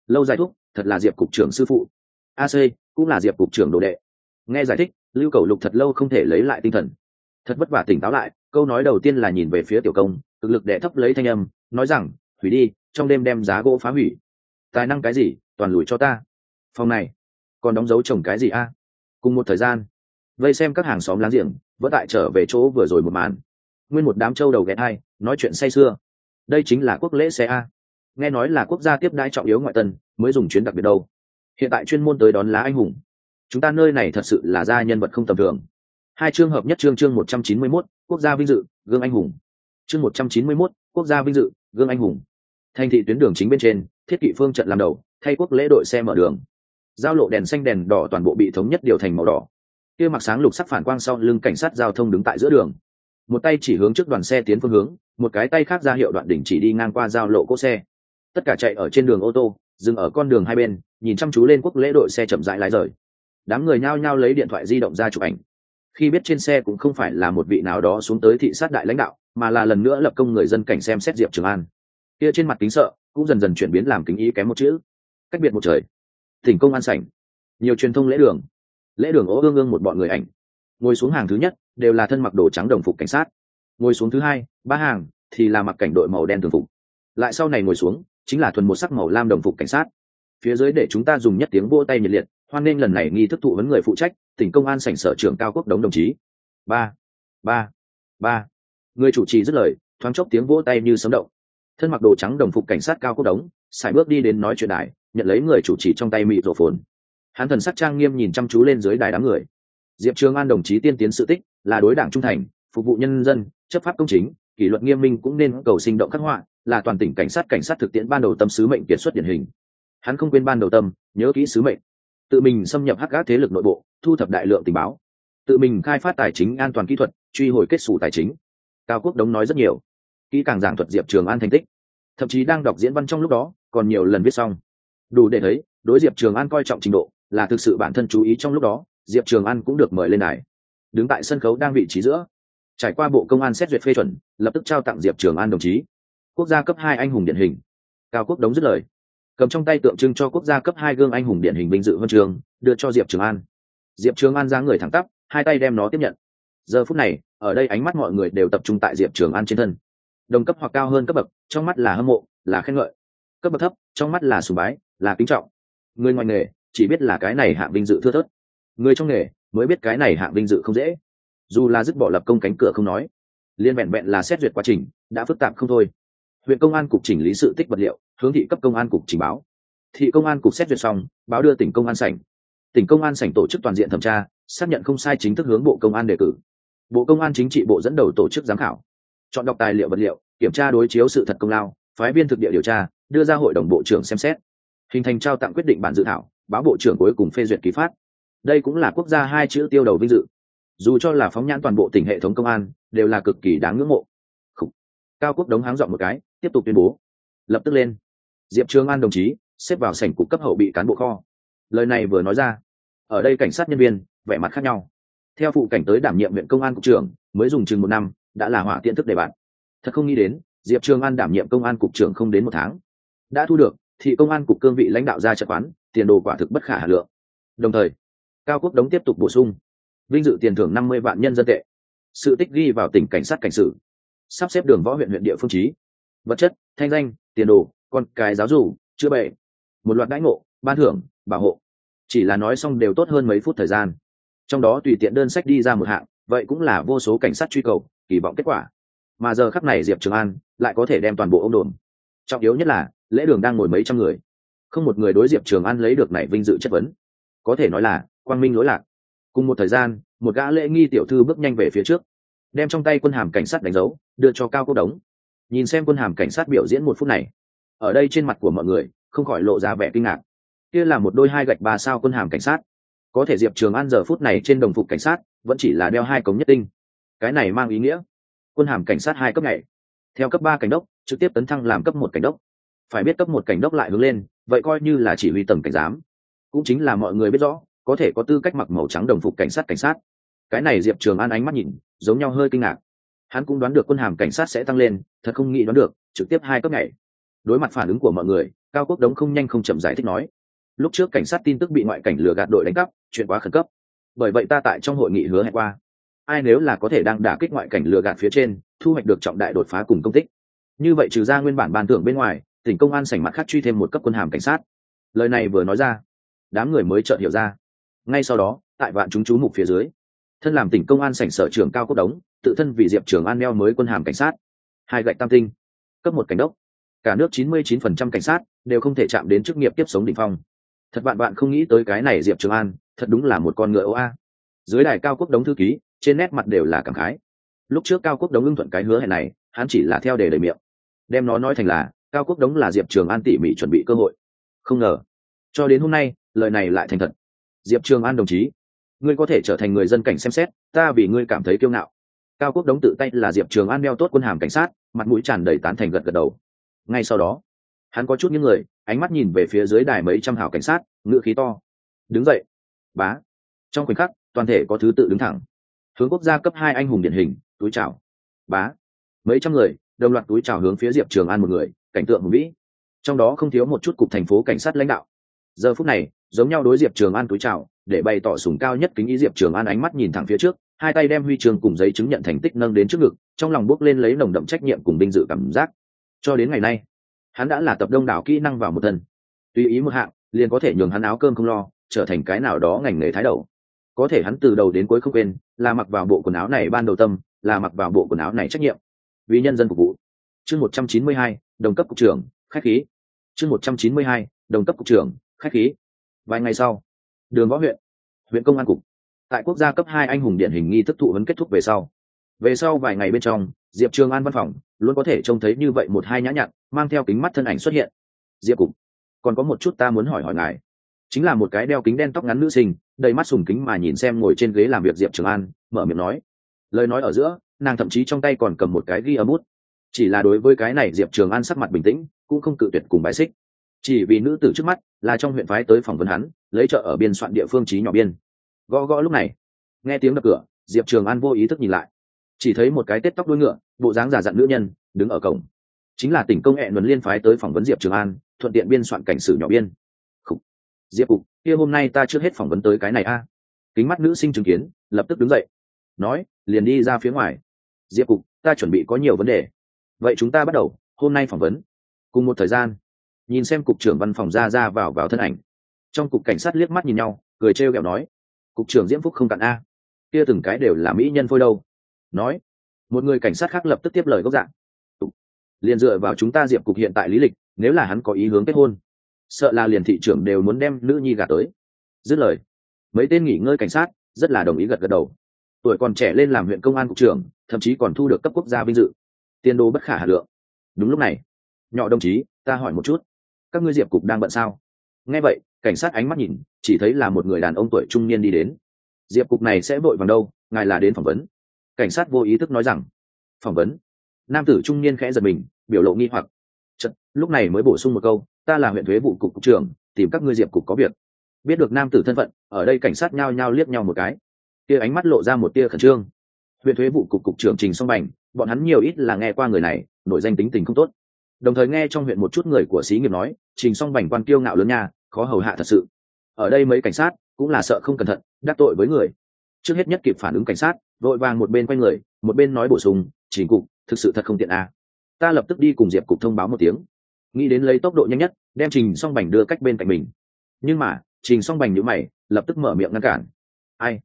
Lâu dài thúc, thật là Diệp cục trưởng sư phụ. AC cũng là Diệp cục trưởng đồ đệ. Nghe giải thích, Lưu Cầu Lục thật lâu không thể lấy lại tinh thần, thật vất vả tỉnh táo lại. Câu nói đầu tiên là nhìn về phía Tiểu Công, thực lực đệ thấp lấy thanh âm nói rằng, hủy đi, trong đêm đem giá gỗ phá hủy. Tài năng cái gì, toàn lùi cho ta. Phòng này còn đóng dấu trồng cái gì a? Cùng một thời gian, vây xem các hàng xóm láng giềng vẫn tại trở về chỗ vừa rồi một màn. Nguyên một đám trâu đầu ghé hai nói chuyện say sưa. Đây chính là quốc lễ xe a. Nghe nói là quốc gia tiếp đãi trọng yếu ngoại tân mới dùng chuyến đặc biệt đâu. Hiện tại chuyên môn tới đón lá anh hùng. Chúng ta nơi này thật sự là gia nhân vật không tầm thường. Hai chương hợp nhất, chương 191, quốc gia vinh dự gương anh hùng. Chương 191, quốc gia vinh dự gương anh hùng. Thành thị tuyến đường chính bên trên, thiết kỵ phương trận làm đầu, thay quốc lễ đội xe mở đường. Giao lộ đèn xanh đèn đỏ toàn bộ bị thống nhất điều thành màu đỏ. Kia mặc sáng lục sắc phản quang sau lưng cảnh sát giao thông đứng tại giữa đường, một tay chỉ hướng trước đoàn xe tiến phương hướng, một cái tay khác ra hiệu đoạn đỉnh chỉ đi ngang qua giao lộ cỗ xe. Tất cả chạy ở trên đường ô tô, dừng ở con đường hai bên, nhìn chăm chú lên quốc lễ đội xe chậm rãi lái rời. Đám người nhao nhao lấy điện thoại di động ra chụp ảnh. Khi biết trên xe cũng không phải là một vị nào đó xuống tới thị sát đại lãnh đạo, mà là lần nữa lập công người dân cảnh xem xét Diệp Trường An. Kia trên mặt kính sợ cũng dần dần chuyển biến làm kính ý kém một chữ. Cách biệt một trời. Tỉnh công an sảnh, nhiều truyền thông lễ đường ố ương ương một bọn người ảnh. Ngồi xuống hàng thứ nhất đều là thân mặc đồ trắng đồng phục cảnh sát, ngồi xuống thứ hai ba hàng thì là mặc cảnh đội màu đen thường phục, lại sau này ngồi xuống chính là thuần một sắc màu lam đồng phục cảnh sát. Phía dưới để chúng ta dùng nhất tiếng vỗ tay nhiệt liệt hoan nghênh lần này nghi thức thụ vấn người phụ trách tỉnh công an sảnh sở trưởng Cao Quốc Đống đồng chí. Ba ba ba người chủ trì dứt lời, thoáng chốc tiếng vỗ tay như sấm động. Thân mặc đồ trắng đồng phục cảnh sát Cao Quốc Đống sải bước đi đến nói chuyện đài, nhận lấy người chủ trì trong tay mịt rổ phồn. Hắn thần sắc trang nghiêm nhìn chăm chú lên dưới đài đám người. Diệp Trường An đồng chí tiên tiến sự tích, là đối đảng trung thành, phục vụ nhân dân, chấp pháp công chính, kỷ luật nghiêm minh cũng nên cầu sinh động khắc họa, là toàn tỉnh cảnh sát thực tiễn ban đầu tâm sứ mệnh kiệt xuất điển hình. Hắn không quên ban đầu tâm, nhớ kỹ sứ mệnh, tự mình xâm nhập hắc ác thế lực nội bộ, thu thập đại lượng tình báo, tự mình khai phát tài chính an toàn kỹ thuật, truy hồi kết sủ tài chính. Cao Quốc Đống nói rất nhiều, kỹ càng giảng thuật Diệp Trường An thành tích, thậm chí đang đọc diễn văn trong lúc đó còn nhiều lần viết xong, đủ để thấy đối Diệp Trường An coi trọng trình độ, là thực sự bản thân chú ý. Trong lúc đó Diệp Trường An cũng được mời lên đài, đứng tại sân khấu đang vị trí giữa, trải qua bộ công an xét duyệt phê chuẩn, lập tức trao tặng Diệp Trường An đồng chí quốc gia cấp 2 anh hùng điển hình. Cao Quốc Đống dứt lời, cầm trong tay tượng trưng cho quốc gia cấp 2 gương anh hùng điển hình vinh dự huân trường đưa cho Diệp Trường An. Diệp Trường An dáng người thẳng tắp, hai tay đem nó tiếp nhận. Giờ phút này ở đây ánh mắt mọi người đều tập trung tại Diệp Trường An trên thân. Đồng cấp hoặc cao hơn cấp bậc, trong mắt là hâm mộ, là khen ngợi; cấp bậc thấp, trong mắt là sùng bái, là kính trọng. Người ngoài nghề chỉ biết là cái này hạng vinh dự thưa thớt, người trong nghề mới biết cái này hạng vinh dự không dễ. Dù là dứt bỏ lập công cánh cửa không nói, liên vẹn vẹn là xét duyệt quá trình đã phức tạp không thôi. Huyện công an cục chỉnh lý sự tích vật liệu, hướng thị cấp công an cục trình báo, thị công an cục xét duyệt xong báo đưa tỉnh công an sảnh, tỉnh công an sảnh tổ chức toàn diện thẩm tra, xác nhận không sai chính thức hướng bộ công an đề cử, bộ công an chính trị bộ dẫn đầu tổ chức giám khảo, chọn đọc tài liệu vật liệu, kiểm tra đối chiếu sự thật công lao, phái viên thực địa điều tra, đưa ra hội đồng bộ trưởng xem xét, hình thành trao tặng quyết định bản dự thảo, báo bộ trưởng cuối cùng phê duyệt ký phát. Đây cũng là quốc gia hai chữ tiêu đầu vinh dự, dù cho là phóng nhãn toàn bộ tỉnh hệ thống công an đều là cực kỳ đáng ngưỡng mộ. Cao Quốc Đống háng giọng một cái, tiếp tục tuyên bố. Lập tức lên, Diệp Trường An đồng chí xếp vào sảnh cục cấp hậu bị cán bộ kho. Lời này vừa nói ra, ở đây cảnh sát nhân viên vẻ mặt khác nhau. Theo phụ cảnh tới đảm nhiệm huyện công an cục trưởng mới dùng chừng 1 năm, đã là hỏa tiện thức đề bạt. Thật không nghĩ đến Diệp Trường An đảm nhiệm công an cục trưởng không đến 1 tháng, đã thu được thị công an cục cương vị lãnh đạo ra trận quán, tiền đồ quả thực bất khả hà lượng. Đồng thời Cao Quốc Đống tiếp tục bổ sung vinh dự tiền thưởng 50 vạn nhân dân tệ, sự tích ghi vào tỉnh cảnh sát cảnh sử, sắp xếp đường võ huyện địa phương trí, vật chất, thanh danh, tiền đồ, con cái giáo dục, chữa bệnh, một loạt đãi ngộ, ban thưởng, bảo hộ. Chỉ là nói xong đều tốt hơn mấy phút thời gian, trong đó tùy tiện đơn sách đi ra một hạng, vậy cũng là vô số cảnh sát truy cầu, kỳ vọng kết quả. Mà giờ khắc này Diệp Trường An lại có thể đem toàn bộ ôm đồm. Trọng yếu nhất là lễ đường đang ngồi mấy trăm người, không một người đối Diệp Trường An lấy được này vinh dự chất vấn, có thể nói là quang minh lỗi lạc. Cùng một thời gian, một gã lễ nghi tiểu thư bước nhanh về phía trước, đem trong tay quân hàm cảnh sát đánh dấu đưa cho Cao Quốc Đống. Nhìn xem quân hàm cảnh sát biểu diễn 1 phút này, ở đây trên mặt của mọi người không khỏi lộ ra vẻ kinh ngạc. Kia là một đôi 2 gạch 3 sao quân hàm cảnh sát, có thể Diệp Trường An giờ phút này trên đồng phục cảnh sát vẫn chỉ là đeo 2 cống nhất tinh. Cái này mang ý nghĩa quân hàm cảnh sát 2 cấp ngày, theo cấp 3 cảnh đốc trực tiếp tấn thăng làm cấp 1 cảnh đốc. Phải biết cấp 1 cảnh đốc lại hướng lên, vậy coi như là chỉ huy tầng cảnh giám, cũng chính là mọi người biết rõ có thể có tư cách mặc màu trắng đồng phục cảnh sát. Cái này Diệp Trường An ánh mắt nhìn giống nhau hơi kinh ngạc. Hắn cũng đoán được quân hàm cảnh sát sẽ tăng lên, thật không nghĩ đoán được trực tiếp 2 cấp ngày. Đối mặt phản ứng của mọi người, Cao Quốc Đống không nhanh không chậm giải thích nói, lúc trước cảnh sát tin tức bị ngoại cảnh lừa gạt đội đánh cắp, chuyện quá khẩn cấp, bởi vậy ta tại trong hội nghị hứa hẹn qua, ai nếu là có thể đang đả kích ngoại cảnh lừa gạt phía trên, thu hoạch được trọng đại đột phá cùng công tích, như vậy trừ ra nguyên bản ban thưởng bên ngoài, tỉnh công an sảnh mặt khác truy thêm một cấp quân hàm cảnh sát. Lời này vừa nói ra, đám người mới chợt hiểu ra. Ngay sau đó, tại vạn chúng chú mục phía dưới, thân làm tỉnh công an sảnh sở trưởng Cao Quốc Đống tự thân vì Diệp Trường An neo mới quân hàm cảnh sát, hai gạch tam tinh, cấp một cảnh đốc. Cả nước 99% cảnh sát đều không thể chạm đến chức nghiệp tiếp sống đỉnh phong. Thật bạn không nghĩ tới cái này Diệp Trường An, thật đúng là một con ngựa oa. Dưới đài Cao Quốc Đống thư ký, trên nét mặt đều là cảm khái. Lúc trước Cao Quốc Đống ưng thuận cái hứa hẹn này, hắn chỉ là theo để đầy miệng, đem nó nói thành là Cao Quốc Đống là Diệp Trường An tỉ mỉ chuẩn bị cơ hội. Không ngờ, cho đến hôm nay, lời này lại thành thật. Diệp Trường An đồng chí, ngươi có thể trở thành người dân cảnh xem xét, ta vì ngươi cảm thấy kiêu ngạo. Cao Quốc Đống tự tay là Diệp Trường An đeo tốt quân hàm cảnh sát, mặt mũi tràn đầy tán thành gật gật đầu. Ngay sau đó, hắn có chút những người, ánh mắt nhìn về phía dưới đài mấy trăm hào cảnh sát, ngựa khí to. Đứng dậy. Bá. Trong khoảnh khắc, toàn thể có thứ tự đứng thẳng. Hướng quốc gia cấp 2 anh hùng điển hình, túi chào. Bá. Mấy trăm người, đồng loạt túi chào hướng phía Diệp Trường An một người, cảnh tượng hùng vĩ. Trong đó không thiếu một chút cục thành phố cảnh sát lãnh đạo. Giờ phút này, giống nhau đối Diệp Trường An túi chào, để bày tỏ sủng cao nhất kính ý. Diệp Trường An ánh mắt nhìn thẳng phía trước, hai tay đem huy chương cùng giấy chứng nhận thành tích nâng đến trước ngực, trong lòng bốc lên lấy nồng đậm trách nhiệm cùng vinh dự cảm giác. Cho đến ngày nay, hắn đã là tập đông đảo kỹ năng vào một thân, tùy ý một hạng liền có thể nhường hắn áo cơm không lo, trở thành cái nào đó ngành nghề thái đầu. Có thể hắn từ đầu đến cuối không quên, là mặc vào bộ quần áo này ban đầu tâm, là mặc vào bộ quần áo này trách nhiệm, vì nhân dân phục vụ. Chương 192, đồng cấp cục trưởng, khách khí. Chương 192, đồng cấp cục trưởng, khách khí. Vài ngày sau, Đường Võ huyện công an cục, tại quốc gia cấp 2 anh hùng điển hình nghi thức thụ huấn kết thúc về sau vài ngày bên trong, Diệp Trường An văn phòng luôn có thể trông thấy như vậy một hai nhã nhặn mang theo kính mắt thân ảnh xuất hiện. Diệp cục, còn có một chút ta muốn hỏi ngài. Chính là một cái đeo kính đen tóc ngắn nữ sinh, đầy mắt sùng kính mà nhìn xem ngồi trên ghế làm việc Diệp Trường An, mở miệng nói. Lời nói ở giữa, nàng thậm chí trong tay còn cầm một cái ghi âm bút. Chỉ là đối với cái này Diệp Trường An sắc mặt bình tĩnh, cũng không cự tuyệt cùng bái xích. Chỉ vì nữ tử trước mắt là trong huyện phái tới phỏng vấn hắn, lấy trợ ở biên soạn địa phương trí nhỏ biên. Gõ lúc này, nghe tiếng đập cửa, Diệp Trường An vô ý thức nhìn lại, chỉ thấy một cái tết tóc đuôi ngựa, bộ dáng già dặn nữ nhân đứng ở cổng. Chính là tỉnh công hẹn luân liên phái tới phỏng vấn Diệp Trường An, thuận tiện biên soạn cảnh sử nhỏ biên. Khủ. Diệp cục, kia hôm nay ta trước hết phỏng vấn tới cái này a. Kính mắt nữ sinh chứng kiến, lập tức đứng dậy, nói, liền đi ra phía ngoài. Diệp cục, ta chuẩn bị có nhiều vấn đề, vậy chúng ta bắt đầu hôm nay phỏng vấn. Cùng một thời gian, nhìn xem cục trưởng văn phòng ra vào thân ảnh, trong cục cảnh sát liếc mắt nhìn nhau, cười trêu ghẹo nói, cục trưởng Diễm Phúc không cạn a, kia từng cái đều là mỹ nhân phôi đâu. Nói, một người cảnh sát khác lập tức tiếp lời gốc dạng, liền dựa vào chúng ta Diệp cục hiện tại lý lịch, nếu là hắn có ý hướng kết hôn, sợ là liền thị trưởng đều muốn đem nữ nhi gả tới. Dứt lời, mấy tên nghỉ ngơi cảnh sát rất là đồng ý gật đầu. Tuổi còn trẻ lên làm huyện công an cục trưởng, thậm chí còn thu được cấp quốc gia vinh dự, tiền đồ bất khả hà lượng. Đúng lúc này, nhỏ đồng chí, ta hỏi một chút, các ngươi Diệp cục đang bận sao? Nghe vậy, cảnh sát ánh mắt nhìn, chỉ thấy là một người đàn ông tuổi trung niên đi đến. Diệp cục này sẽ vội vàng đâu, ngài là đến phỏng vấn? Cảnh sát vô ý thức nói rằng. Phỏng vấn? Nam tử trung niên khẽ giật mình, biểu lộ nghi hoặc. Lúc này mới bổ sung một câu, ta là huyện thuế vụ cục trưởng, tìm các ngươi Diệp cục có việc. Biết được nam tử thân phận, ở đây cảnh sát nhao nhao liếc nhau một cái, tia ánh mắt lộ ra một tia khẩn trương. Huyện thuế vụ cục trưởng Trình Song Bành, bọn hắn nhiều ít là nghe qua người này, nổi danh tính tình không tốt. Đồng thời nghe trong huyện một chút người của xí nghiệp nói, Trình Song Bành quan kiêu ngạo lớn nha, khó hầu hạ thật sự. Ở đây mấy cảnh sát cũng là sợ không cẩn thận đắc tội với người, trước hết nhất kịp phản ứng cảnh sát vội vàng một bên quay người, một bên nói bổ sung, Trình cục thực sự thật không tiện à. Ta lập tức đi cùng Diệp cục thông báo một tiếng, nghĩ đến lấy tốc độ nhanh nhất đem Trình Song Bành đưa cách bên cạnh mình. Nhưng mà Trình Song Bành nhíu mày, lập tức mở miệng ngăn cản. Ai?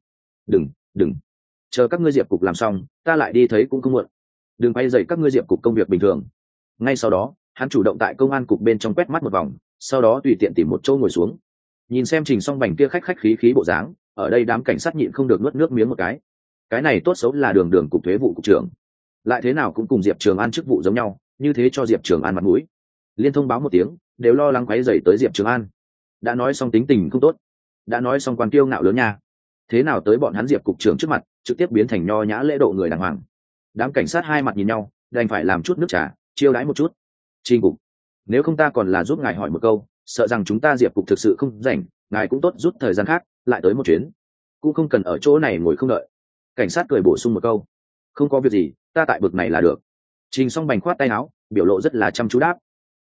Đừng, chờ các ngươi Diệp cục làm xong, ta lại đi thấy cũng không muộn. Đừng quay dậy các ngươi Diệp cục công việc bình thường. Ngay sau đó, hắn chủ động tại công an cục bên trong quét mắt một vòng, sau đó tùy tiện tìm một chỗ ngồi xuống. Nhìn xem Trình Song Bành kia khách khí bộ dáng, ở đây đám cảnh sát nhịn không được nuốt nước miếng một cái. Cái này tốt xấu là đường cục thuế vụ cục trưởng, lại thế nào cũng cùng Diệp Trường An chức vụ giống nhau, như thế cho Diệp Trường An mặt mũi. Liên thông báo một tiếng, đều lo lắng quấy rầy tới Diệp Trường An. Đã nói xong tính tình không tốt, đã nói xong quan kiêu ngạo lớn nha, thế nào tới bọn hắn Diệp cục trưởng trước mặt trực tiếp biến thành nho nhã lễ độ người đàng hoàng. Đám cảnh sát hai mặt nhìn nhau, đành phải làm chút nước trà chiêu đãi một chút. Trình cục, nếu không ta còn là giúp ngài hỏi một câu, sợ rằng chúng ta Diệp cục thực sự không rảnh, ngài cũng tốt rút thời gian khác lại tới một chuyến, cũng không cần ở chỗ này ngồi không đợi. Cảnh sát cười bổ sung một câu, không có việc gì, ta tại bực này là được. Trình Song Bành khoát tay áo, biểu lộ rất là chăm chú đáp.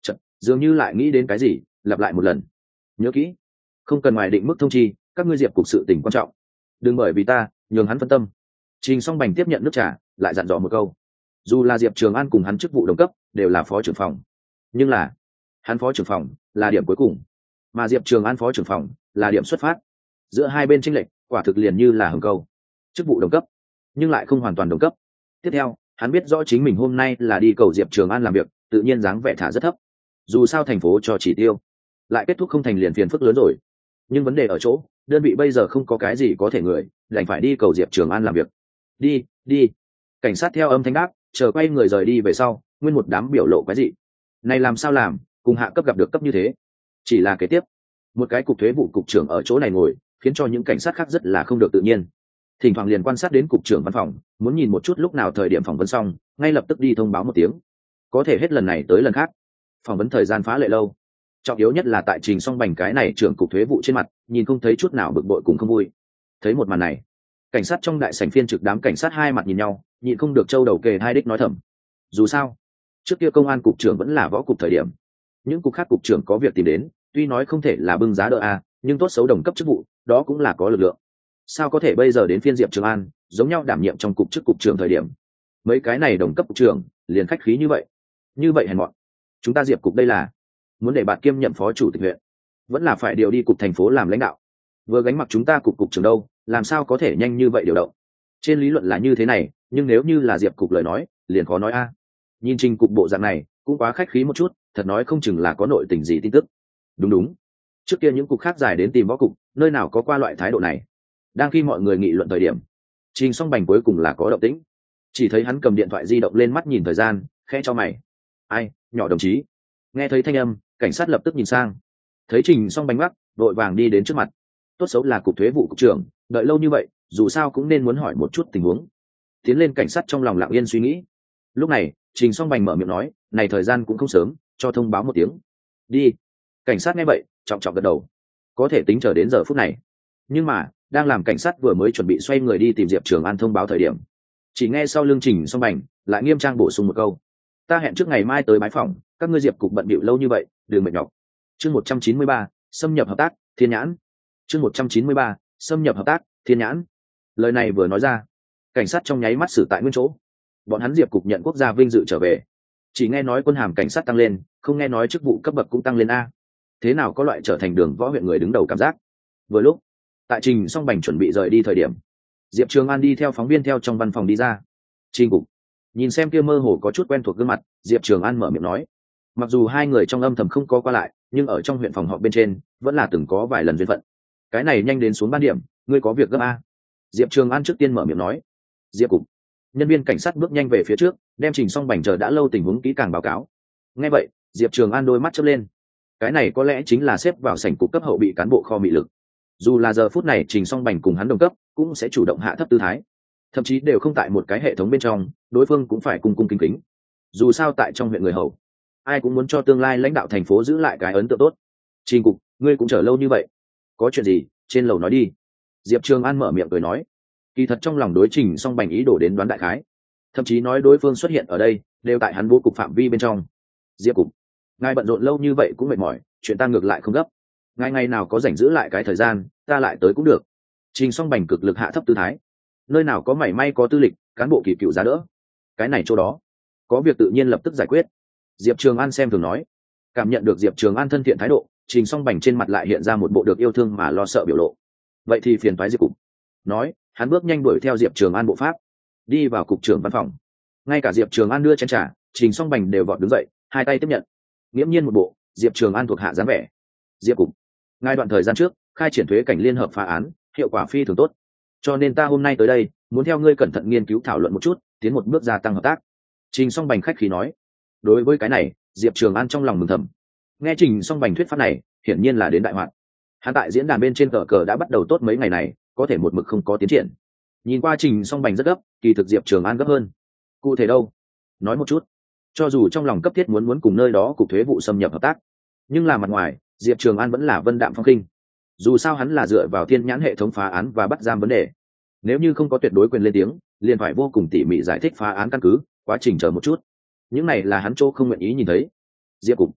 dường như lại nghĩ đến cái gì, lặp lại một lần. Nhớ kỹ, không cần ngoài định mức thông chi, các ngươi Diệp cục sự tình quan trọng, đừng bởi vì ta nhường hắn phân tâm. Trình Song Bành tiếp nhận nước trà, lại dặn dò một câu. Dù là Diệp Trường An cùng hắn chức vụ đồng cấp đều là phó trưởng phòng, nhưng là hắn phó trưởng phòng là điểm cuối cùng, mà Diệp Trường An phó trưởng phòng là điểm xuất phát. Giữa hai bên chênh lệch quả thực liền như là hừng câu. Chức vụ đồng cấp nhưng lại không hoàn toàn đồng cấp. Tiếp theo hắn biết rõ chính mình hôm nay là đi cầu Diệp Trường An làm việc, tự nhiên dáng vẻ thả rất thấp. Dù sao thành phố cho chỉ tiêu lại kết thúc không thành liền phiền phức lớn rồi. Nhưng vấn đề ở chỗ đơn vị bây giờ không có cái gì có thể người, đành phải đi cầu Diệp Trường An làm việc. Đi đi. Cảnh sát theo âm thanh đáp, chờ quay người rời đi về sau, nguyên một đám biểu lộ quái dị. Này làm sao làm, cùng hạ cấp gặp được cấp như thế. Chỉ là kế tiếp, một cái cục thuế vụ cục trưởng ở chỗ này ngồi, khiến cho những cảnh sát khác rất là không được tự nhiên. Thỉnh thoảng liền quan sát đến cục trưởng văn phòng, muốn nhìn một chút lúc nào thời điểm phỏng vấn xong, ngay lập tức đi thông báo một tiếng. Có thể hết lần này tới lần khác, phỏng vấn thời gian phá lệ lâu. Trọng yếu nhất là tại Trình Song Bành cái này trưởng cục thuế vụ trên mặt, nhìn không thấy chút nào bực bội cùng không vui. Thấy một màn này, cảnh sát trong đại sảnh phiên trực đám cảnh sát hai mặt nhìn nhau, nhịn không được châu đầu kề hai đích nói thầm. Dù sao, trước kia công an cục trưởng vẫn là võ cục thời điểm, những cục khác cục trưởng có việc tìm đến, tuy nói không thể là bưng giá đỡ a, nhưng tốt xấu đồng cấp chức vụ, đó cũng là có lực lượng. Sao có thể bây giờ đến phiên Diệp Trường An, giống nhau đảm nhiệm trong cục chức cục trưởng thời điểm, mấy cái này đồng cấp cục trưởng liền khách khí như vậy hèn mọn. Chúng ta Diệp cục đây là muốn để bạn kiêm nhậm phó chủ tịch huyện, vẫn là phải điều đi cục thành phố làm lãnh đạo, vừa gánh mặc chúng ta cục trưởng đâu, làm sao có thể nhanh như vậy điều động. Trên lý luận là như thế này, nhưng nếu như là Diệp cục lời nói, liền khó nói a. Nhìn Trình cục bộ dạng này cũng quá khách khí một chút, thật nói không chừng là có nội tình gì tin tức. Đúng, trước kia những cục khác giải đến tìm võ cục, nơi nào có qua loại thái độ này. Đang khi mọi người nghị luận thời điểm, Trình Song Bành cuối cùng là có động tĩnh. Chỉ thấy hắn cầm điện thoại di động lên mắt nhìn thời gian, khẽ cho mày. Ai, nhỏ đồng chí. Nghe thấy thanh âm, cảnh sát lập tức nhìn sang. Thấy Trình Song Bành mắc, vội vàng đi đến trước mặt. Tốt xấu là cục thuế vụ cục trưởng, đợi lâu như vậy, dù sao cũng nên muốn hỏi một chút tình huống. Tiến lên cảnh sát trong lòng lặng yên suy nghĩ. Lúc này, Trình Song Bành mở miệng nói, này thời gian cũng không sớm, cho thông báo một tiếng. Đi. Cảnh sát nghe vậy, trọng trọng gật đầu. Có thể tính chờ đến giờ phút này. Nhưng mà, đang làm cảnh sát vừa mới chuẩn bị xoay người đi tìm Diệp Trường An thông báo thời điểm, chỉ nghe sau lưng Trình Song Bành lại nghiêm trang bổ sung một câu. Ta hẹn trước ngày mai tới bái phỏng, các ngươi Diệp cục bận bịu lâu như vậy, đừng mệt nhọc. Chương 193, xâm nhập hợp tác, Thiên Nhãn. Chương 193, xâm nhập hợp tác, Thiên Nhãn. Lời này vừa nói ra, cảnh sát trong nháy mắt xử tại nguyên chỗ. Bọn hắn Diệp cục nhận quốc gia vinh dự trở về, chỉ nghe nói quân hàm cảnh sát tăng lên, không nghe nói chức vụ cấp bậc cũng tăng lên a. Thế nào có loại trở thành đường võ huyện người đứng đầu cảm giác. Vừa lúc tại Trình Song Bành chuẩn bị rời đi thời điểm, Diệp Trường An đi theo phóng viên theo trong văn phòng đi ra. Trình cục nhìn xem kia mơ hồ có chút quen thuộc gương mặt, Diệp Trường An mở miệng nói. Mặc dù hai người trong âm thầm không có qua lại, nhưng ở trong huyện phòng họp bên trên vẫn là từng có vài lần duyên phận. Cái này nhanh đến xuống ban điểm, ngươi có việc gấp a. Diệp Trường An trước tiên mở miệng nói. Diệp cục nhân viên cảnh sát bước nhanh về phía trước, đem Trình Song Bành chờ đã lâu tình huống kỹ càng báo cáo. Nghe vậy, Diệp Trường An đôi mắt chớp lên. Cái này có lẽ chính là xếp vào sảnh cục cấp hậu bị cán bộ kho mị lực. Dù là giờ phút này Trình Song Bành cùng hắn đồng cấp, cũng sẽ chủ động hạ thấp tư thái, thậm chí đều không tại một cái hệ thống bên trong, đối phương cũng phải cung cung kính kính. Dù sao tại trong huyện người hầu, ai cũng muốn cho tương lai lãnh đạo thành phố giữ lại cái ấn tượng tốt. Trình cục, ngươi cũng chờ lâu như vậy, có chuyện gì trên lầu nói đi. Diệp Trường An mở miệng cười nói. Kỳ thật trong lòng đối Trình Song Bành ý đồ đến đoán đại khái, thậm chí nói đối phương xuất hiện ở đây đều tại hắn bố cục phạm vi bên trong. Diệp cục, ngài bận rộn lâu như vậy cũng mệt mỏi, chuyện ta ngược lại không gấp, ngài ngày nào có rảnh giữ lại cái thời gian ta lại tới cũng được. Trình Song Bành cực lực hạ thấp tư thái. Nơi nào có mảy may có tư lịch, cán bộ kỳ cựu giá đỡ, cái này chỗ đó có việc tự nhiên lập tức giải quyết. Diệp Trường An xem thường nói. Cảm nhận được Diệp Trường An thân thiện thái độ, Trình Song Bành trên mặt lại hiện ra một bộ được yêu thương mà lo sợ biểu lộ. Vậy thì phiền toái Diệp cục. Nói, hắn bước nhanh đuổi theo Diệp Trường An bộ pháp, đi vào cục trưởng văn phòng. Ngay cả Diệp Trường An đưa chén trà, Trình Song Bành đều vọt đứng dậy, hai tay tiếp nhận. Nghiễm nhiên một bộ Diệp Trường An thuộc hạ dáng vẻ. Diệp cục, ngay đoạn thời gian trước khai triển thuế cảnh liên hợp phá án, hiệu quả phi thường tốt, cho nên ta hôm nay tới đây muốn theo ngươi cẩn thận nghiên cứu thảo luận một chút, tiến một bước gia tăng hợp tác. Trình Song Bành khách khí nói. Đối với cái này, Diệp Trường An trong lòng mừng thầm. Nghe Trình Song Bành thuyết pháp này, hiển nhiên là đến đại hoạn. Hắn tại diễn đàn bên trên cờ đã bắt đầu tốt mấy ngày này, có thể một mực không có tiến triển. Nhìn qua Trình Song Bành rất gấp, kỳ thực Diệp Trường An gấp hơn. Cụ thể đâu? Nói một chút. Cho dù trong lòng cấp thiết muốn cùng nơi đó cục thuế vụ xâm nhập hợp tác, nhưng là mặt ngoài, Diệp Trường An vẫn là vân đạm phong khinh. Dù sao hắn là dựa vào Thiên Nhãn hệ thống phá án và bắt giam vấn đề. Nếu như không có tuyệt đối quyền lên tiếng, liền phải vô cùng tỉ mỉ giải thích phá án căn cứ, quá trình chờ một chút. Những này là hắn chỗ không nguyện ý nhìn thấy. Diệp cục,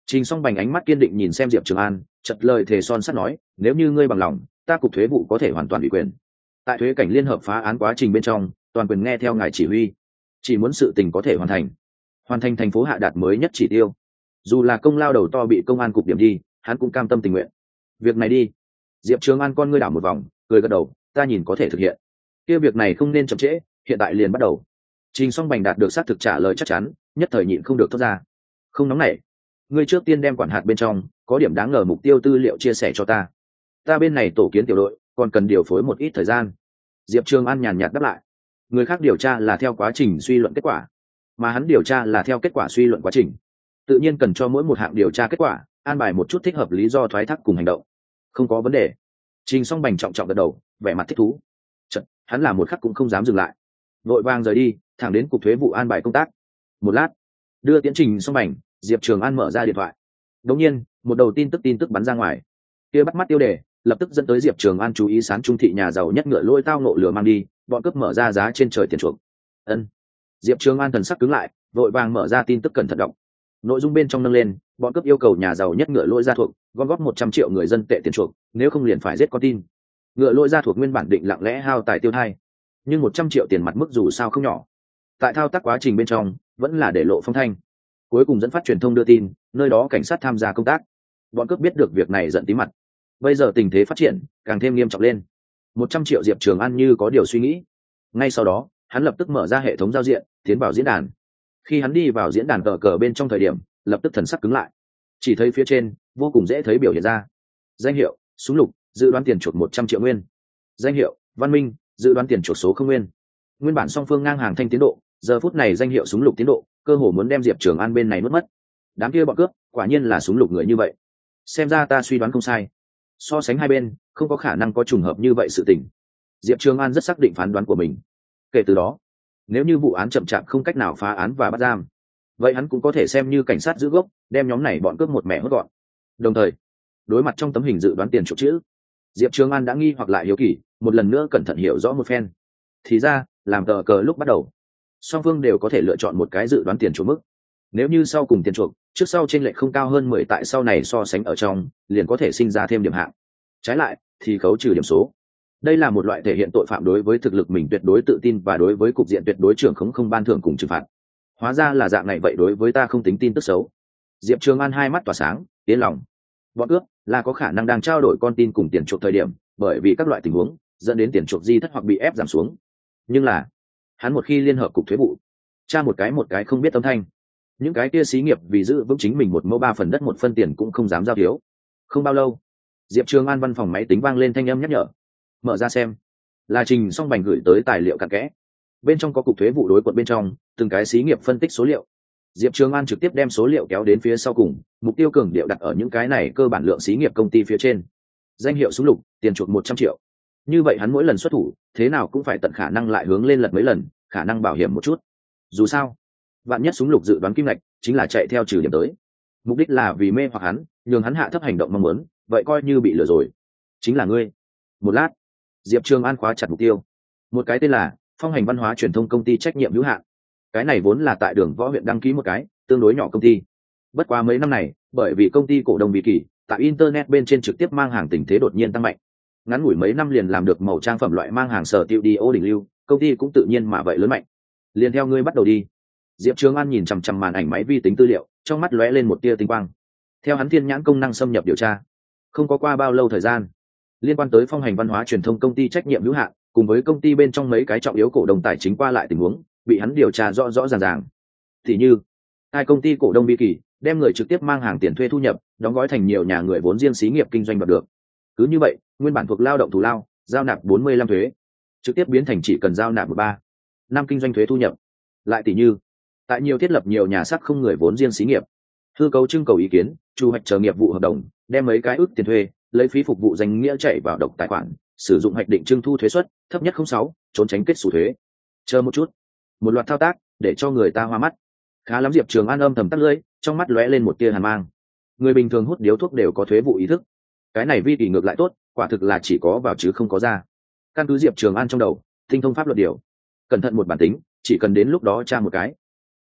Trình Song Bành ánh mắt kiên định nhìn xem Diệp Trường An, chật lời thề son sắt nói, nếu như ngươi bằng lòng, ta cục thuế vụ có thể hoàn toàn ủy quyền. Tại thuế cảnh liên hợp phá án quá trình bên trong, toàn quyền nghe theo ngài chỉ huy, chỉ muốn sự tình có thể hoàn thành thành phố hạ đạt mới nhất chỉ tiêu. Dù là công lao đầu to bị công an cục điểm đi, hắn cũng cam tâm tình nguyện. Việc này đi. Diệp Trường An con ngươi đảo một vòng, cười gật đầu, ta nhìn có thể thực hiện. Kia việc này không nên chậm trễ, hiện tại liền bắt đầu. Trình Song Bành đạt được xác thực trả lời chắc chắn, nhất thời nhịn không được thốt ra. Không nóng nảy, ngươi trước tiên đem quản hạt bên trong có điểm đáng ngờ mục tiêu tư liệu chia sẻ cho ta. Ta bên này tổ kiến tiểu đội, còn cần điều phối một ít thời gian. Diệp Trường An nhàn nhạt đáp lại. Người khác điều tra là theo quá trình suy luận kết quả, mà hắn điều tra là theo kết quả suy luận quá trình. Tự nhiên cần cho mỗi một hạng điều tra kết quả an bài một chút thích hợp lý do thoái thác cùng hành động. Không có vấn đề. Trình Song Bành trọng trọng gật đầu, vẻ mặt thích thú. Chật, hắn là một khắc cũng không dám dừng lại, vội vàng rời đi, thẳng đến cục thuế vụ an bài công tác. Một lát, đưa tiến Trình Song Bành, Diệp Trường An mở ra điện thoại. Đống nhiên, một đầu tin tức bắn ra ngoài. Kia bắt mắt tiêu đề, lập tức dẫn tới Diệp Trường An chú ý sán trung thị nhà giàu nhất ngựa lôi tao nộ lửa mang đi, bọn cướp mở ra giá trên trời tiền chuộc. Ân. Diệp Trường An thần sắc cứng lại, vội vàng mở ra tin tức cẩn thận đọc. Nội dung bên trong nâng lên, bọn cướp yêu cầu nhà giàu nhất ngựa lôi gia thuộc gom góp 100 triệu người dân tệ tiền chuộc, nếu không liền phải giết con tin. Ngựa lôi gia thuộc nguyên bản định lặng lẽ hao tài tiêu thai, nhưng 100 triệu tiền mặt mức dù sao không nhỏ. Tại thao tác quá trình bên trong, vẫn là để lộ phong thanh. Cuối cùng dẫn phát truyền thông đưa tin, nơi đó cảnh sát tham gia công tác. Bọn cướp biết được việc này giận tí mặt. Bây giờ tình thế phát triển càng thêm nghiêm trọng lên. 100 triệu Diệp Trường An như có điều suy nghĩ. Ngay sau đó, hắn lập tức mở ra hệ thống giao diện, tiến vào diễn đàn. Khi hắn đi vào diễn đàn cờ bên trong thời điểm, lập tức thần sắc cứng lại. Chỉ thấy phía trên vô cùng dễ thấy biểu hiện ra danh hiệu súng lục, dự đoán tiền chuộc 100 triệu nguyên. Danh hiệu Văn Minh, dự đoán tiền chuộc số không nguyên. Nguyên bản song phương ngang hàng thanh tiến độ, giờ phút này danh hiệu súng lục tiến độ cơ hồ muốn đem Diệp Trường An bên này nuốt mất. Đám kia bọn cướp quả nhiên là súng lục người như vậy. Xem ra ta suy đoán không sai. So sánh hai bên, không có khả năng có trùng hợp như vậy sự tình. Diệp Trường An rất xác định phán đoán của mình. Kể từ đó, nếu như vụ án chậm chạp không cách nào phá án và bắt giam, vậy hắn cũng có thể xem như cảnh sát giữ gốc, đem nhóm này bọn cướp một mẹ hốt gọn. Đồng thời, đối mặt trong tấm hình dự đoán tiền chuộc chữ, Diệp Trường An đã nghi hoặc lại hiếu kỳ, một lần nữa cẩn thận hiểu rõ một phen. Thì ra, làm tờ cờ lúc bắt đầu, song phương đều có thể lựa chọn một cái dự đoán tiền chuộc mức. Nếu như sau cùng tiền chuộc trước sau chênh lệch không cao hơn 10 tại sau này so sánh ở trong, liền có thể sinh ra thêm điểm hạng. Trái lại thì khấu trừ điểm số. Đây là một loại thể hiện tội phạm đối với thực lực mình tuyệt đối tự tin và đối với cục diện tuyệt đối trưởng không ban thưởng cùng trừng phạt. Hóa ra là dạng này, vậy đối với ta không tính tin tức xấu. Diệp Trường An hai mắt tỏa sáng, yên lòng. Bọn cướp là có khả năng đang trao đổi con tin cùng tiền chuộc thời điểm, bởi vì các loại tình huống dẫn đến tiền chuộc di thất hoặc bị ép giảm xuống. Nhưng là hắn một khi liên hợp cục thuế vụ, tra một cái không biết âm thanh, những cái kia xí nghiệp vì giữ vững chính mình một mẫu 3 phần đất 1 phân tiền cũng không dám giao thiếu. Không bao lâu, Diệp Trường An văn phòng máy tính vang lên thanh âm nhắc nhở. Mở ra xem, là Trình Song Bành gửi tới tài liệu cặn kẽ. Bên trong có cục thuế vụ đối quận bên trong từng cái xí nghiệp phân tích số liệu. Diệp Trường An trực tiếp đem số liệu kéo đến phía sau cùng, mục tiêu cường điệu đặt ở những cái này cơ bản lượng xí nghiệp công ty phía trên. Danh hiệu súng lục, tiền chuộc 100 triệu. Như vậy hắn mỗi lần xuất thủ, thế nào cũng phải tận khả năng lại hướng lên lật mấy lần, khả năng bảo hiểm một chút. Dù sao, vạn nhất súng lục dự đoán kim ngạch chính là chạy theo trừ điểm tới. Mục đích là vì mê hoặc hắn, nhường hắn hạ thấp hành động mong muốn, vậy coi như bị lừa rồi. Chính là ngươi. Một lát, Diệp Trường An khóa chặt mục tiêu. Một cái tên là Phong Hành Văn hóa Truyền thông công ty trách nhiệm hữu hạn. Cái này vốn là tại Đường Võ huyện đăng ký một cái tương đối nhỏ công ty. Bất quá mấy năm này, bởi vì công ty cổ đông bị kỳ, tại internet bên trên trực tiếp mang hàng tình thế đột nhiên tăng mạnh. Ngắn ngủi mấy năm liền làm được màu trang phẩm loại mang hàng sở tiêu đi ô đỉnh lưu, công ty cũng tự nhiên mà vậy lớn mạnh. Liền theo ngươi bắt đầu đi. Diệp Trường An nhìn chằm chằm màn ảnh máy vi tính tư liệu, trong mắt lóe lên một tia tinh quang. Theo hắn thiên nhãn công năng xâm nhập điều tra, không có qua bao lâu thời gian, liên quan tới Phong Hành Văn hóa Truyền thông công ty trách nhiệm hữu hạn cùng với công ty bên trong mấy cái trọng yếu cổ đông tài chính qua lại tình huống bị hắn điều tra rõ rõ ràng. Thì như hai công ty cổ đông bi kỳ đem người trực tiếp mang hàng tiền thuê thu nhập đóng gói thành nhiều nhà người vốn riêng xí nghiệp kinh doanh bật được. Cứ như vậy, nguyên bản thuộc lao động thù lao giao nạp 45 thuế trực tiếp biến thành chỉ cần giao nạp 13 năm kinh doanh thuế thu nhập. Lại tỷ như tại nhiều thiết lập nhiều nhà sắc không người vốn riêng xí nghiệp, hư cấu trưng cầu ý kiến chu hoạch chờ nghiệp vụ hợp đồng, đem mấy cái ước tiền thuê lấy phí phục vụ danh nghĩa chạy vào độc tài khoản, sử dụng hoạch định trưng thu thuế suất thấp nhất 06, trốn tránh kết xù thuế. Chờ một chút, một loạt thao tác để cho người ta hoa mắt. Khá lắm. Diệp Trường An âm thầm tắt lưỡi, trong mắt lóe lên một tia hàn mang. Người bình thường hút điếu thuốc đều có thuế vụ ý thức, cái này vi kỳ ngược lại tốt, quả thực là chỉ có vào chứ không có ra. Căn cứ Diệp Trường An trong đầu tinh thông pháp luật điều, cẩn thận một bản tính, chỉ cần đến lúc đó tra một cái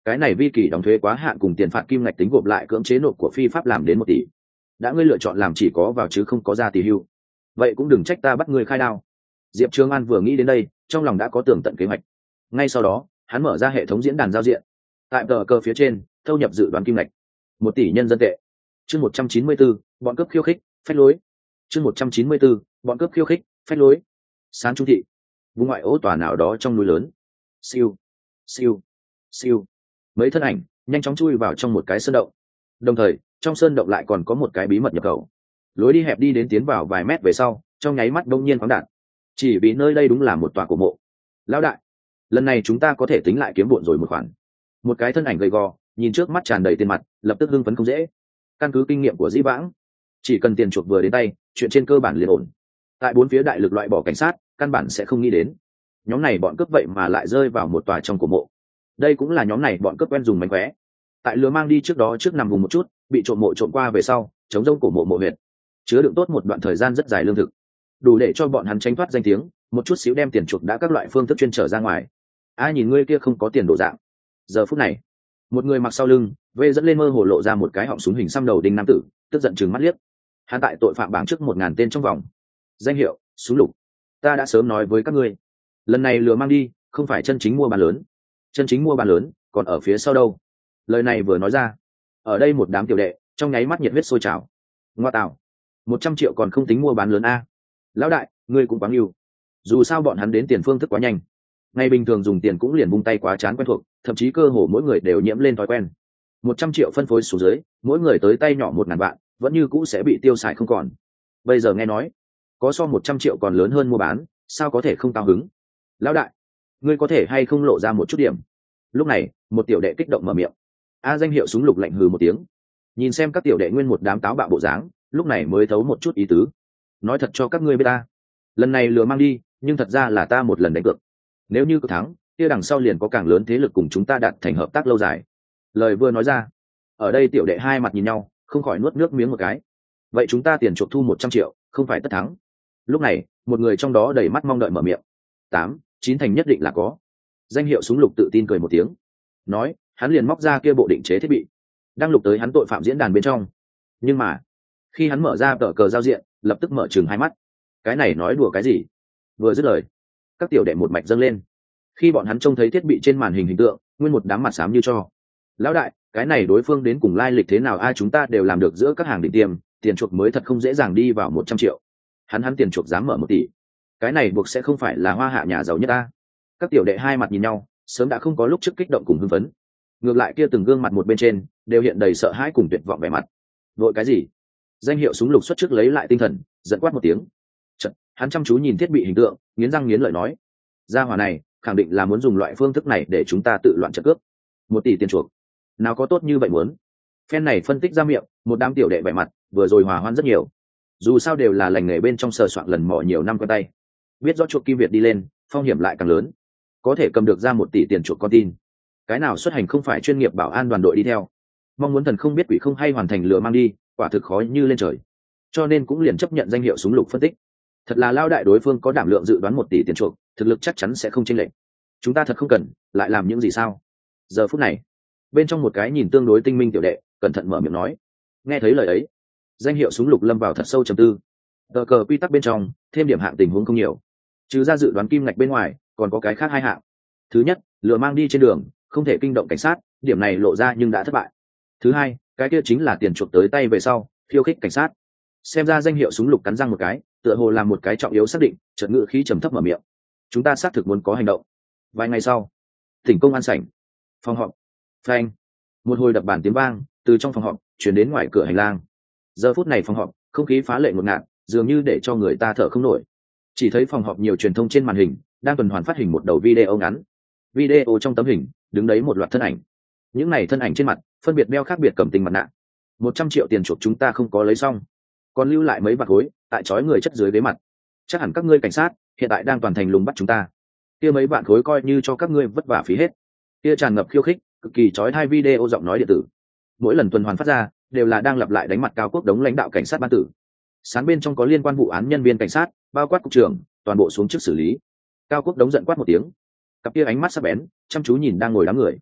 cái này vi kỳ đóng thuế quá hạn cùng tiền phạt kim ngạch tính gộp lại cưỡng chế nộp của phi pháp làm đến 1 tỷ. Đã ngươi lựa chọn làm chỉ có vào chứ không có ra tỷ hưu, vậy cũng đừng trách ta bắt ngươi khai đao. Diệp Trường An vừa nghĩ đến đây, trong lòng đã có tường tận kế hoạch. Ngay sau đó, hắn mở ra hệ thống diễn đàn giao diện. Tại tờ cờ phía trên, thâu nhập dự đoán kim ngạch 1 tỷ nhân dân tệ. Chương 194, bọn cướp khiêu khích, phách lối. Chương 194, bọn cướp khiêu khích, phách lối. Sáng Trung thị, vùng ngoại ô tòa nào đó trong núi lớn. Siêu, siêu, siêu. Mấy thân ảnh nhanh chóng chui vào trong một cái sơn động. Đồng thời, trong sơn động lại còn có một cái bí mật nhập khẩu. Lối đi hẹp đi đến tiến vào vài mét về sau, trong nháy mắt đông nhiên khoáng đạt. Chỉ vì nơi đây đúng là một tòa cổ mộ. Lão đại, lần này chúng ta có thể tính lại kiếm bộn rồi một khoản. Một cái thân ảnh gầy gò, nhìn trước mắt tràn đầy tiền mặt, lập tức hưng phấn không dễ. Căn cứ kinh nghiệm của Dĩ Vãng, chỉ cần tiền chuộc vừa đến tay, chuyện trên cơ bản liền ổn. Tại 4 phía đại lực loại bỏ cảnh sát, căn bản sẽ không nghĩ đến nhóm này bọn cướp vậy mà lại rơi vào một tòa trong cổ mộ. Đây cũng là nhóm này bọn cướp quen dùng mánh khóe. Tại lừa mang đi trước đó trước nằm vùng một chút, bị trộm mộ trộm qua về sau, chống rông cổ mộ mộ huyệt, chứa đựng tốt một đoạn thời gian rất dài lương thực, đủ để cho bọn hắn tránh thoát danh tiếng, một chút xíu đem tiền chuộc đã các loại phương thức chuyên trở ra ngoài. Ai nhìn ngươi kia không có tiền đồ dạng. Giờ phút này, một người mặc sau lưng, vê dẫn lên mơ hồ lộ ra một cái họng súng hình xăm đầu đinh nam tử, tức giận trừng mắt liếc. Hắn tại tội phạm bảng trước 1000 tên trong vòng. Danh hiệu, súng lục. Ta đã sớm nói với các ngươi, lần này lừa mang đi, không phải chân chính mua bán lớn. Chân chính mua bán lớn, còn ở phía sau đâu. Lời này vừa nói ra, ở đây một đám tiểu đệ, trong nháy mắt nhiệt huyết sôi trào. Ngoa tạo, 100 triệu còn không tính mua bán lớn a. Lão đại, ngươi cũng quá yêu. Dù sao bọn hắn đến tiền phương thức quá nhanh. Ngày bình thường dùng tiền cũng liền vung tay quá chán quen thuộc, thậm chí cơ hồ mỗi người đều nhiễm lên thói quen. 100 triệu phân phối xuống dưới, mỗi người tới tay nhỏ 1000 vạn, vẫn như cũ sẽ bị tiêu xài không còn. Bây giờ nghe nói, có so 100 triệu còn lớn hơn mua bán, sao có thể không cao hứng. Lão đại, ngươi có thể hay không lộ ra một chút điểm. Lúc này, một tiểu đệ kích động mở miệng. Danh hiệu súng lục lạnh hừ một tiếng. Nhìn xem các tiểu đệ nguyên một đám táo bạo bộ dáng, lúc này mới thấu một chút ý tứ. Nói thật cho các ngươi biết ta, lần này lừa mang đi, nhưng thật ra là ta một lần đánh cược. Nếu như cược thắng, kia đằng sau liền có càng lớn thế lực cùng chúng ta đạt thành hợp tác lâu dài. Lời vừa nói ra, ở đây tiểu đệ hai mặt nhìn nhau, không khỏi nuốt nước miếng một cái. Vậy chúng ta tiền chuộc thu 100 triệu, không phải tất thắng. Lúc này, một người trong đó đầy mắt mong đợi mở miệng. 8, 9 thành nhất định là có. Danh hiệu súng lục tự tin cười một tiếng. Nói, hắn liền móc ra kia bộ định chế thiết bị, đang lục tới hắn tội phạm diễn đàn bên trong. Nhưng mà, khi hắn mở ra tờ cờ giao diện, lập tức mở trừng hai mắt. Cái này nói đùa cái gì? Vừa dứt lời, các tiểu đệ một mạch dâng lên. Khi bọn hắn trông thấy thiết bị trên màn hình hình tượng, nguyên một đám mặt xám như cho. Lão đại, cái này đối phương đến cùng lai lịch thế nào a, chúng ta đều làm được giữa các hàng đỉnh tiêm, tiền chuộc mới thật không dễ dàng đi vào 100 triệu. Hắn tiền chuộc dám mở 1 tỷ. Cái này buộc sẽ không phải là hoa hạ nhà giàu nhất a. Các tiểu đệ hai mặt nhìn nhau, sớm đã không có lúc trước kích động cùng hưng phấn. Ngược lại kia từng gương mặt một bên trên, đều hiện đầy sợ hãi cùng tuyệt vọng vẻ mặt. Vội cái gì? Danh hiệu súng lục xuất trước lấy lại tinh thần, giận quát một tiếng. Chợt, hắn chăm chú nhìn thiết bị hình tượng, nghiến răng nghiến lợi nói: gia hỏa này, khẳng định là muốn dùng loại phương thức này để chúng ta tự loạn trận cướp. 1 tỷ tiền chuộc, nào có tốt như vậy muốn. Phen này phân tích ra miệng, một đám tiểu đệ vẻ mặt vừa rồi hòa hoan rất nhiều. Dù sao đều là lành nghề bên trong sờ soạn lần mò nhiều năm quen tay, biết rõ chuộc kim việt đi lên, phong hiểm lại càng lớn. Có thể cầm được ra 1 tỷ tiền chuộc con tin, cái nào xuất hành không phải chuyên nghiệp bảo an đoàn đội đi theo. Mong muốn thần không biết quỷ không hay hoàn thành lừa mang đi, quả thực khó như lên trời. Cho nên cũng liền chấp nhận danh hiệu súng lục phân tích. Thật là lao đại, đối phương có đảm lượng dự đoán 1 tỷ tiền chuộc, thực lực chắc chắn sẽ không chênh lệch. Chúng ta thật không cần lại làm những gì sao? Giờ phút này, bên trong một cái nhìn tương đối tinh minh tiểu đệ cẩn thận mở miệng nói. Nghe thấy lời ấy, danh hiệu súng lục lâm vào thật sâu trầm tư. Tờ cờ quy tắc bên trong thêm điểm hạng tình huống không nhiều, trừ ra dự đoán kim ngạch bên ngoài, còn có cái khác 2 hạng. Thứ nhất, lừa mang đi trên đường không thể kinh động cảnh sát, điểm này lộ ra nhưng đã thất bại. Thứ hai, cái kia chính là tiền chuộc tới tay về sau khiêu khích cảnh sát. Xem ra danh hiệu súng lục cắn răng một cái, tựa hồ làm một cái trọng yếu xác định, chợt ngữ khí trầm thấp mở miệng. Chúng ta xác thực muốn có hành động. Vài ngày sau, tỉnh công an sảnh, phòng họp. Phanh, một hồi đập bàn tiếng vang từ trong phòng họp chuyển đến ngoài cửa hành lang. Giờ phút này phòng họp không khí phá lệ ngột ngạt, dường như để cho người ta thở không nổi. Chỉ thấy phòng họp nhiều truyền thông trên màn hình đang tuần hoàn phát hình một đầu video ngắn. Video trong tấm hình đứng đấy một loạt thân ảnh. Những này thân ảnh trên mặt phân biệt đeo khác biệt cầm tinh mặt nạ. 100 triệu tiền chuộc chúng ta không có lấy xong, còn lưu lại mấy bạc khối tại trói người chất dưới ghế mặt. Chắc hẳn các ngươi cảnh sát hiện tại đang toàn thành lùng bắt chúng ta. Kia mấy bạn khối coi như cho các ngươi vất vả phí hết. Kia tràn ngập khiêu khích, cực kỳ trói hai video giọng nói điện tử, mỗi lần tuần hoàn phát ra đều là đang lặp lại đánh mặt Cao Quốc Đống lãnh đạo cảnh sát ban tử. Sán bên trong có liên quan vụ án nhân viên cảnh sát, bao quát cục trưởng, toàn bộ xuống trước xử lý. Cao Quốc Đống giận quát một tiếng, cặp kia ánh mắt sắc bén chăm chú nhìn đang ngồi đám người.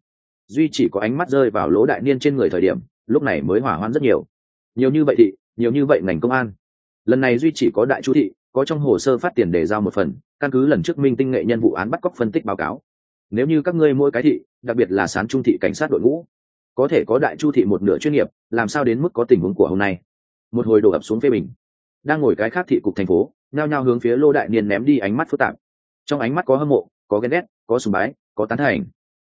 duy chỉ có ánh mắt rơi vào Lỗ Đại Niên trên người thời điểm, lúc này mới hỏa hoãn rất nhiều. Nhiều như vậy thị, nhiều như vậy ngành công an. Lần này duy chỉ có Đại Chu thị có trong hồ sơ phát tiền để giao một phần, căn cứ lần trước minh tinh nghệ nhân vụ án bắt cóc phân tích báo cáo. Nếu như các ngươi mỗi cái thị, đặc biệt là Sán Trung thị cảnh sát đội ngũ, có thể có Đại Chu thị một nửa chuyên nghiệp, làm sao đến mức có tình huống của hôm nay. Một hồi đổ ập xuống phê bình. Đang ngồi cái khác thị cục thành phố, nhao nhao hướng phía Lô Đại Niên ném đi ánh mắt phức tạp. Trong ánh mắt có hâm mộ, có ghen ghét, có sùng bái, có tán thành.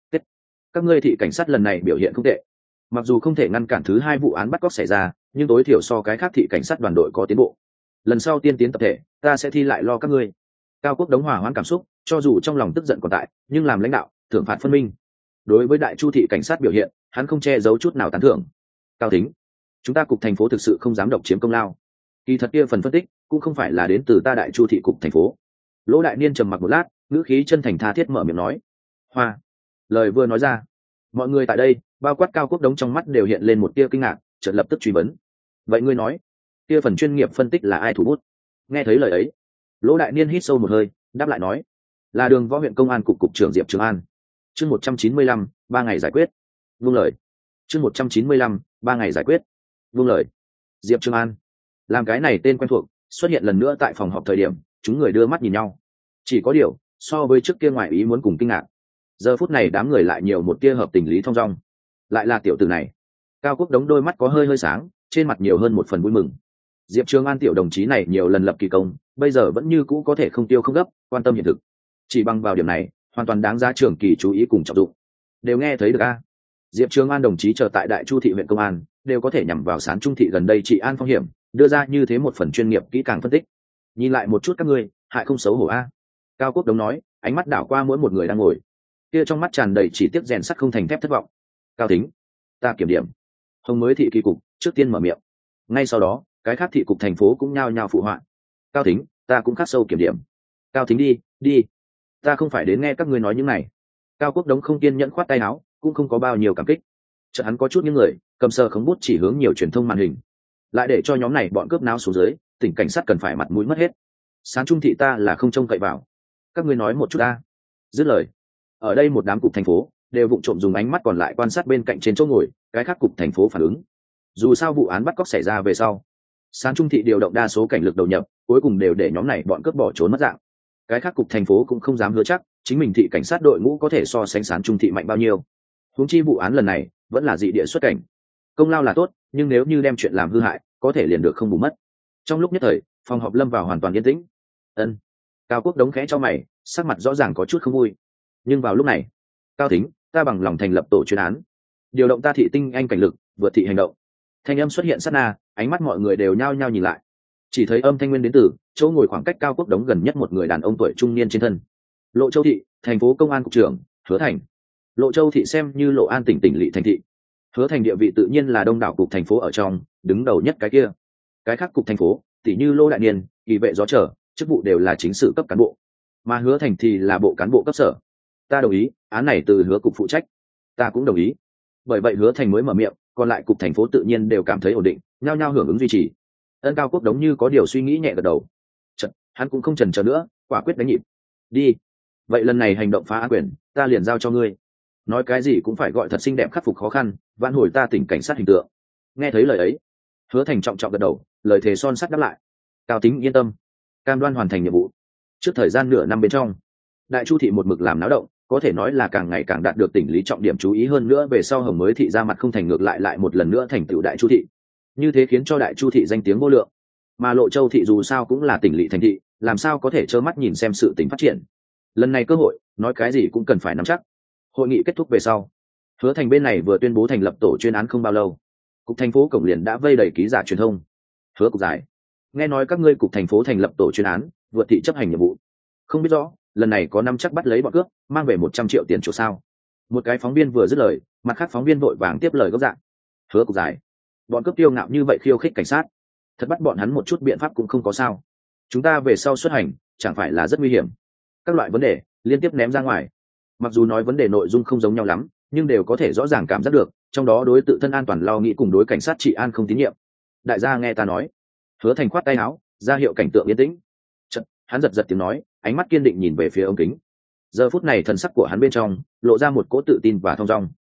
Các ngươi thị cảnh sát lần này biểu hiện không tệ, mặc dù không thể ngăn cản thứ hai vụ án bắt cóc xảy ra, nhưng tối thiểu so cái khác thị cảnh sát đoàn đội có tiến bộ. Lần sau tiên tiến tập thể, ta sẽ thi lại lo các ngươi. Cao Quốc đống hòa hoãn cảm xúc, cho dù trong lòng tức giận còn tại, nhưng làm lãnh đạo, thưởng phạt phân minh. Đối với Đại Chu thị cảnh sát biểu hiện, hắn không che giấu chút nào tán thưởng. Cao Thính, chúng ta cục thành phố thực sự không dám độc chiếm công lao. Kỳ thật kia phần phân tích cũng không phải là đến từ ta Đại Chu thị cục thành phố. Lỗ Đại Niên trầm mặc một lát, ngữ khí chân thành tha thiết mở miệng nói. Hoa. Lời vừa nói ra, mọi người tại đây, bao quát Cao Quốc đống trong mắt đều hiện lên một tia kinh ngạc, chợt lập tức truy vấn. Vậy ngươi nói, kia phần chuyên nghiệp phân tích là ai thủ bút? Nghe thấy lời ấy, Lỗ Đại Niên hít sâu một hơi, đáp lại nói, là Đường Võ huyện công an cục cục trưởng Diệp Trường An. Chương 195, 3 ngày giải quyết. Vâng lời. Chương 195, 3 ngày giải quyết. Vâng lời. Diệp Trường An. Làm cái này tên quen thuộc, xuất hiện lần nữa tại phòng họp thời điểm, chúng người đưa mắt nhìn nhau. Chỉ có điều, so với trước kia ngoại ý muốn cùng kinh ngạc, giờ phút này đám người lại nhiều một tia hợp tình lý thong dong. Lại là tiểu tử này. Cao Quốc đống đôi mắt có hơi hơi sáng, trên mặt nhiều hơn một phần vui mừng. Diệp Trường An tiểu đồng chí này nhiều lần lập kỳ công, bây giờ vẫn như cũ có thể không tiêu không gấp, quan tâm hiện thực. Chỉ bằng vào điểm này, hoàn toàn đáng giá trường kỳ chú ý cùng trọng dụng. Đều nghe thấy được a? Diệp Trường An đồng chí chờ tại Đại Chu thị huyện công an, đều có thể nhằm vào Sán Trung thị gần đây trị an phong hiểm, đưa ra như thế một phần chuyên nghiệp kỹ càng phân tích. Nhìn lại một chút các ngươi, hại không xấu hổ a. Cao Quốc đống nói, ánh mắt đảo qua mỗi một người đang ngồi. Kia trong mắt tràn đầy chỉ tiếc rèn sắt không thành thép thất vọng. Cao Thính, ta kiểm điểm. Hồng mới thị kỳ cục trước tiên mở miệng. Ngay sau đó, cái khác thị cục thành phố cũng nhao nhao phụ họa. Cao Thính, ta cũng khắc sâu kiểm điểm. Cao Thính đi, ta không phải đến nghe các ngươi nói những này. Cao Quốc đống không kiên nhẫn khoát tay áo, cũng không có bao nhiêu cảm kích. Chợt hắn có chút những người cầm sờ khống bút chỉ hướng nhiều truyền thông màn hình, lại để cho nhóm này bọn cướp náo xuống dưới, tỉnh cảnh sát cần phải mặt mũi mất hết. Sán Trung thị ta là không trông cậy vào, các ngươi nói một chút ta. Dứt lời, ở đây một đám cục thành phố đều vụng trộm dùng ánh mắt còn lại quan sát bên cạnh trên chỗ ngồi, cái khác cục thành phố phản ứng. Dù sao vụ án bắt cóc xảy ra về sau, Sán Trung thị điều động đa số cảnh lực đầu nhập, cuối cùng đều để nhóm này bọn cướp bỏ trốn mất dạng. Cái khác cục thành phố cũng không dám hứa chắc chính mình thị cảnh sát đội ngũ có thể so sánh Sán Trung thị mạnh bao nhiêu. Huống chi vụ án lần này vẫn là dị địa xuất cảnh, công lao là tốt, nhưng nếu như đem chuyện làm hư hại, có thể liền được không bù mất. Trong lúc nhất thời, phòng họp lâm vào hoàn toàn yên tĩnh. Ân. Cao Quốc đống khẽ cho mày, sắc mặt rõ ràng có chút không vui. Nhưng vào lúc này, Cao Thính, ta bằng lòng thành lập tổ chuyên án, điều động ta thị tinh anh cảnh lực, vượt thị hành động. Thanh âm xuất hiện sát na, ánh mắt mọi người đều nhao nhao nhìn lại. Chỉ thấy âm thanh nguyên đến từ chỗ ngồi khoảng cách Cao Quốc đống gần nhất một người đàn ông tuổi trung niên trên thân. Lộ Châu thị, thành phố công an cục trưởng Hứa Thành. Lộ Châu thị xem như Lộ An tỉnh lỵ thành thị. Hứa Thành địa vị tự nhiên là đông đảo cục thành phố ở trong, đứng đầu nhất cái kia. Cái khác cục thành phố, tỷ như Lô Đại Niên, kỳ vệ gió trở, chức vụ đều là chính sự cấp cán bộ. Mà Hứa Thành thì là bộ cán bộ cấp sở. Ta đồng ý, án này từ Hứa cục phụ trách. Ta cũng đồng ý. Bởi vậy Hứa Thành mới mở miệng, còn lại cục thành phố tự nhiên đều cảm thấy ổn định, nhao nhao hưởng ứng duy trì. Ân Cao Quốc đống như có điều suy nghĩ nhẹ gật đầu. Chật, hắn cũng không chần chờ nữa, quả quyết đánh nhịp. Đi. Vậy lần này hành động phá án quyền, ta liền giao cho ngươi. Nói cái gì cũng phải gọi thật xinh đẹp khắc phục khó khăn, vãn hồi ta tỉnh cảnh sát hình tượng. Nghe thấy lời ấy, Hứa Thành trọng trọng gật đầu, lời thề son sắt đáp lại. Cao Tính yên tâm, cam đoan hoàn thành nhiệm vụ. Trước thời gian nửa năm bên trong, Đại Chu thị một mực làm náo động, có thể nói là càng ngày càng đạt được tỉnh lý trọng điểm chú ý hơn nữa, về sau Hồng mới thị ra mặt không thành ngược lại một lần nữa thành tựu Đại Chu thị. Như thế khiến cho Đại Chu thị danh tiếng vô lượng. Mà Lộ Châu thị dù sao cũng là tỉnh lỵ thành thị, làm sao có thể trơ mắt nhìn xem sự tình phát triển. Lần này cơ hội, nói cái gì cũng cần phải nắm chắc. Hội nghị kết thúc về sau, Hứa Thành bên này vừa tuyên bố thành lập tổ chuyên án không bao lâu, cục thành phố cổng liền đã vây đầy ký giả truyền thông. Hứa cục giải, nghe nói các ngươi cục thành phố thành lập tổ chuyên án, vượt thị chấp hành nhiệm vụ, không biết rõ lần này có năm chắc bắt lấy bọn cướp, mang về 100 triệu tiền chỗ sao? Một cái phóng viên vừa dứt lời, mặt khác phóng viên vội vàng tiếp lời gốc dạng. Hứa cục giải, bọn cướp kiêu ngạo như vậy khiêu khích cảnh sát, thật bắt bọn hắn một chút biện pháp cũng không có sao? Chúng ta về sau xuất hành, chẳng phải là rất nguy hiểm? Các loại vấn đề liên tiếp ném ra ngoài. Mặc dù nói vấn đề nội dung không giống nhau lắm, nhưng đều có thể rõ ràng cảm giác được, trong đó đối tự thân an toàn lo nghĩ cùng đối cảnh sát trị an không tín nhiệm. Đại gia nghe ta nói. Hứa Thành khoát tay áo, ra hiệu cảnh tượng yên tĩnh. Chợt, hắn giật tiếng nói, ánh mắt kiên định nhìn về phía ống kính. Giờ phút này thần sắc của hắn bên trong lộ ra một cỗ tự tin và thong dong.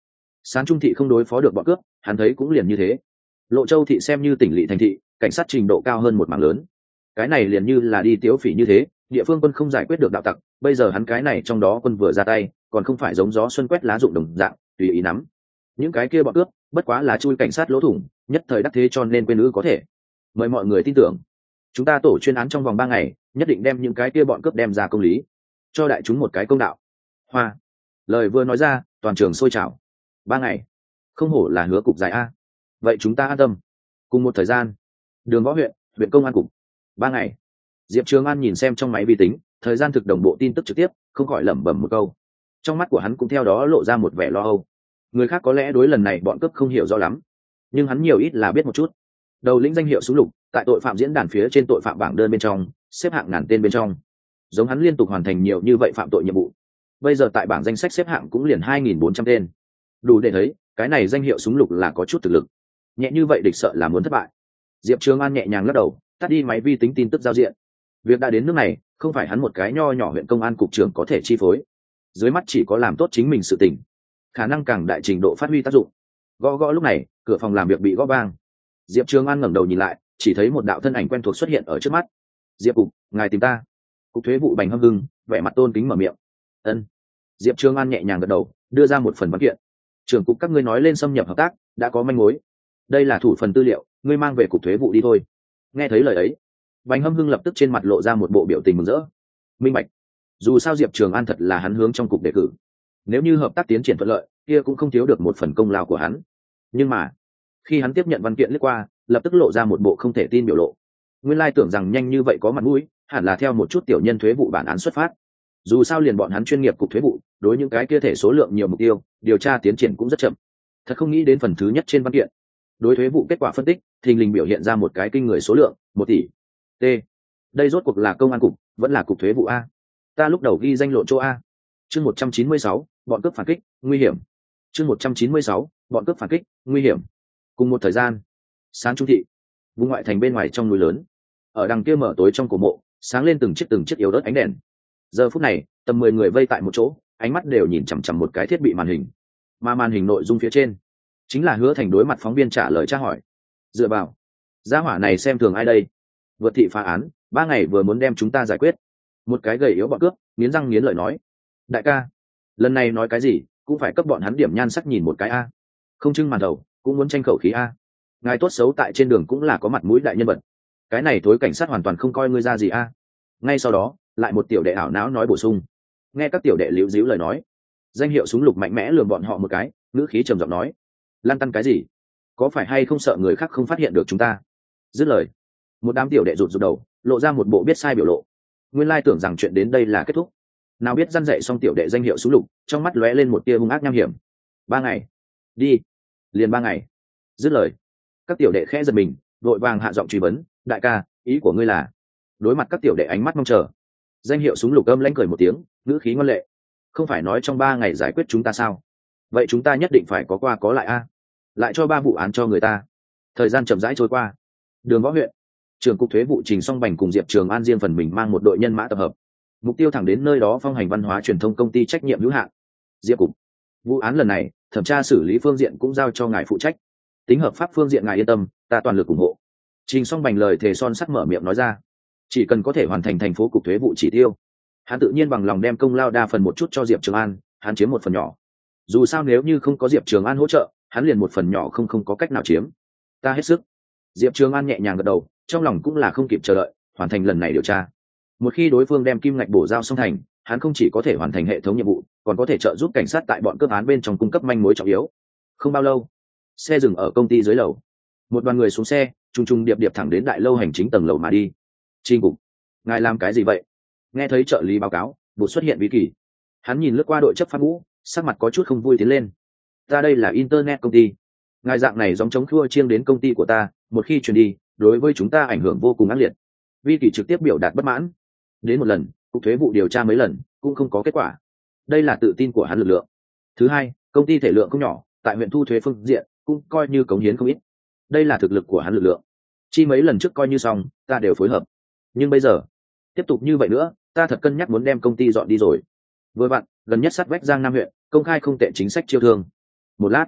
Sán Trung thị không đối phó được bọn cướp, hắn thấy cũng liền như thế. Lộ Châu thị xem như tỉnh lỵ thành thị, cảnh sát trình độ cao hơn một mảng lớn. Cái này liền như là đi tiếu phỉ như thế, địa phương quân không giải quyết được đạo tặc, bây giờ hắn cái này trong đó quân vừa ra tay, còn không phải giống gió xuân quét lá rụng đồng dạng, tùy ý nắm. Những cái kia bọn cướp, bất quá là chui cảnh sát lỗ thủng, nhất thời đắc thế cho nên quên ư có thể. Mời mọi người tin tưởng, chúng ta tổ chuyên án trong vòng 3 ngày, nhất định đem những cái kia bọn cướp đem ra công lý, cho đại chúng một cái công đạo. Hoa. Lời vừa nói ra, toàn trường sôi trào. 3 ngày, không hổ là hứa cục dài a. Vậy chúng ta an tâm. Cùng một thời gian, Đường Võ huyện công an cục. 3 ngày. Diệp Trường An nhìn xem trong máy vi tính, thời gian thực đồng bộ tin tức trực tiếp, không khỏi lẩm bẩm một câu. Trong mắt của hắn cũng theo đó lộ ra một vẻ lo âu. Người khác có lẽ đối lần này bọn cướp không hiểu rõ lắm, nhưng hắn nhiều ít là biết một chút. Đầu lĩnh danh hiệu súng lục, tại tội phạm diễn đàn phía trên tội phạm bảng đơn bên trong, xếp hạng ngàn tên bên trong. Giống hắn liên tục hoàn thành nhiều như vậy phạm tội nhiệm vụ. Bây giờ tại bảng danh sách xếp hạng cũng liền 2.400 tên. Đủ để thấy, cái này danh hiệu súng lục là có chút thực lực. Nhẹ như vậy địch sợ là muốn thất bại. Diệp Trường An nhẹ nhàng lắc đầu, tắt đi máy vi tính tin tức giao diện. Việc đã đến nước này, không phải hắn một cái nho nhỏ huyện công an cục trưởng có thể chi phối. Dưới mắt chỉ có làm tốt chính mình sự tình, khả năng càng đại trình độ phát huy tác dụng. Gõ gõ lúc này, cửa phòng làm việc bị gõ vang. Diệp Trường An ngẩng đầu nhìn lại, chỉ thấy một đạo thân ảnh quen thuộc xuất hiện ở trước mắt. Diệp cục, ngài tìm ta. Cục thuế vụ Bành Hâm Hưng vẻ mặt tôn kính mở miệng. Ân. Diệp Trường An nhẹ nhàng gật đầu, đưa ra một phần văn kiện. Trưởng cục các ngươi nói lên xâm nhập hợp tác, đã có manh mối. Đây là thủ phần tư liệu, ngươi mang về cục thuế vụ đi thôi. Nghe thấy lời ấy, Bành Hâm Hưng lập tức trên mặt lộ ra một bộ biểu tình mừng rỡ. Minh bạch. Dù sao Diệp Trường An thật là hắn hướng trong cục đề cử, nếu như hợp tác tiến triển thuận lợi, kia cũng không thiếu được một phần công lao của hắn. Nhưng mà, khi hắn tiếp nhận văn kiện lướt qua, lập tức lộ ra một bộ không thể tin biểu lộ. Nguyên lai tưởng rằng nhanh như vậy có mặt mũi, hẳn là theo một chút tiểu nhân thuế vụ bản án xuất phát. Dù sao liền bọn hắn chuyên nghiệp cục thuế vụ, đối những cái kia thể số lượng nhiều mục tiêu, điều tra tiến triển cũng rất chậm. Thật không nghĩ đến phần thứ nhất trên văn kiện, đối thuế vụ kết quả phân tích, thình lình biểu hiện ra một cái kinh người số lượng, 1 tỷ. T. Đây rốt cuộc là công an cục, vẫn là cục thuế vụ a? Ta lúc đầu ghi danh lộn chỗ a. Chương 196, bọn cướp phản kích, nguy hiểm. Chương 196, bọn cướp phản kích, nguy hiểm. Cùng một thời gian, Sáng Trung thị, vùng ngoại thành bên ngoài trong núi lớn, ở đằng kia mở tối trong cổ mộ, sáng lên từng chiếc yếu ớt ánh đèn. Giờ phút này, tầm 10 người vây tại một chỗ, ánh mắt đều nhìn chằm chằm một cái thiết bị màn hình, mà màn hình nội dung phía trên chính là Hứa Thành đối mặt phóng viên trả lời tra hỏi. Dựa vào, gia hỏa này xem thường ai đây? Vượt thị phá án, 3 ngày vừa muốn đem chúng ta giải quyết. Một cái gầy yếu bọn cướp, nghiến răng nghiến lợi nói. Đại ca, lần này nói cái gì, cũng phải cấp bọn hắn điểm nhan sắc nhìn một cái a. Không trưng màn đầu, cũng muốn tranh khẩu khí a. Ngài tốt xấu tại trên đường cũng là có mặt mũi đại nhân vật. Cái này tối cảnh sát hoàn toàn không coi ngươi ra gì a. Ngay sau đó, lại một tiểu đệ ảo não nói bổ sung. Nghe các tiểu đệ liễu díu lời nói, danh hiệu súng lục mạnh mẽ lườm bọn họ một cái, ngữ khí trầm giọng nói. Lăn tăn cái gì? Có phải hay không sợ người khác không phát hiện được chúng ta? Dứt lời, một đám tiểu đệ rụt rụt đầu, lộ ra một bộ biết sai biểu lộ. Nguyên lai tưởng rằng chuyện đến đây là kết thúc, nào biết răn dạy xong tiểu đệ danh hiệu súng lục, trong mắt lóe lên một tia hung ác nham hiểm. 3 ngày, đi, liền 3 ngày. Dứt lời, các tiểu đệ khẽ giật mình, vội vàng hạ giọng truy vấn. Đại ca, ý của ngươi là? Đối mặt các tiểu đệ ánh mắt mong chờ, danh hiệu súng lục âm lãnh cười một tiếng, ngữ khí ngoan lệ. Không phải nói trong 3 ngày giải quyết chúng ta sao? Vậy chúng ta nhất định phải có qua có lại a. Lại cho 3 vụ án cho người ta. Thời gian chậm rãi trôi qua. Đường Võ huyện, trưởng cục thuế vụ Trình Song Bành cùng Diệp Trường An riêng phần mình mang một đội nhân mã tập hợp, mục tiêu thẳng đến nơi đó Phong Hành văn hóa truyền thông công ty trách nhiệm hữu hạn. Diệp cục, vụ án lần này thẩm tra xử lý phương diện cũng giao cho ngài phụ trách, tính hợp pháp phương diện ngài yên tâm, ta toàn lực ủng hộ. Trình Song Bành lời thề son sắt mở miệng nói ra. Chỉ cần có thể hoàn thành thành phố cục thuế vụ chỉ tiêu, hắn tự nhiên bằng lòng đem công lao đa phần một chút cho Diệp Trường An, hắn chiếm một phần nhỏ. Dù sao nếu như không có Diệp Trường An hỗ trợ, hắn liền một phần nhỏ không có cách nào chiếm. Ta hết sức. Diệp Trường An nhẹ nhàng gật đầu, trong lòng cũng là không kịp chờ đợi, hoàn thành lần này điều tra. Một khi đối phương đem kim ngạch bổ giao xong thành, hắn không chỉ có thể hoàn thành hệ thống nhiệm vụ, còn có thể trợ giúp cảnh sát tại bọn cướp án bên trong cung cấp manh mối trọng yếu. Không bao lâu, xe dừng ở công ty dưới lầu. Một đoàn người xuống xe, trùng trùng điệp điệp thẳng đến đại lâu hành chính tầng lầu mà đi. Trình cục, ngài làm cái gì vậy? Nghe thấy trợ lý báo cáo, bộ xuất hiện bí kỳ. Hắn nhìn lướt qua đội chấp pháp ngũ, sắc mặt có chút không vui tiến lên. Ta đây là internet công ty, ngài dạng này giống chống khua chiêng đến công ty của ta, một khi truyền đi, đối với chúng ta ảnh hưởng vô cùng ác liệt. Vi kỳ trực tiếp biểu đạt bất mãn. Đến một lần, cục thuế vụ điều tra mấy lần, cũng không có kết quả. Đây là tự tin của hắn lực lượng. Thứ hai, công ty thể lượng không nhỏ, tại huyện thu thuế phương diện cũng coi như cống hiến không ít. Đây là thực lực của hắn lực lượng. Chi mấy lần trước coi như xong, ta đều phối hợp. Nhưng bây giờ, tiếp tục như vậy nữa, ta thật cân nhắc muốn đem công ty dọn đi rồi. Vừa vặn, gần nhất sát vách Giang Nam huyện, công khai không tệ chính sách chiêu thương. Một lát,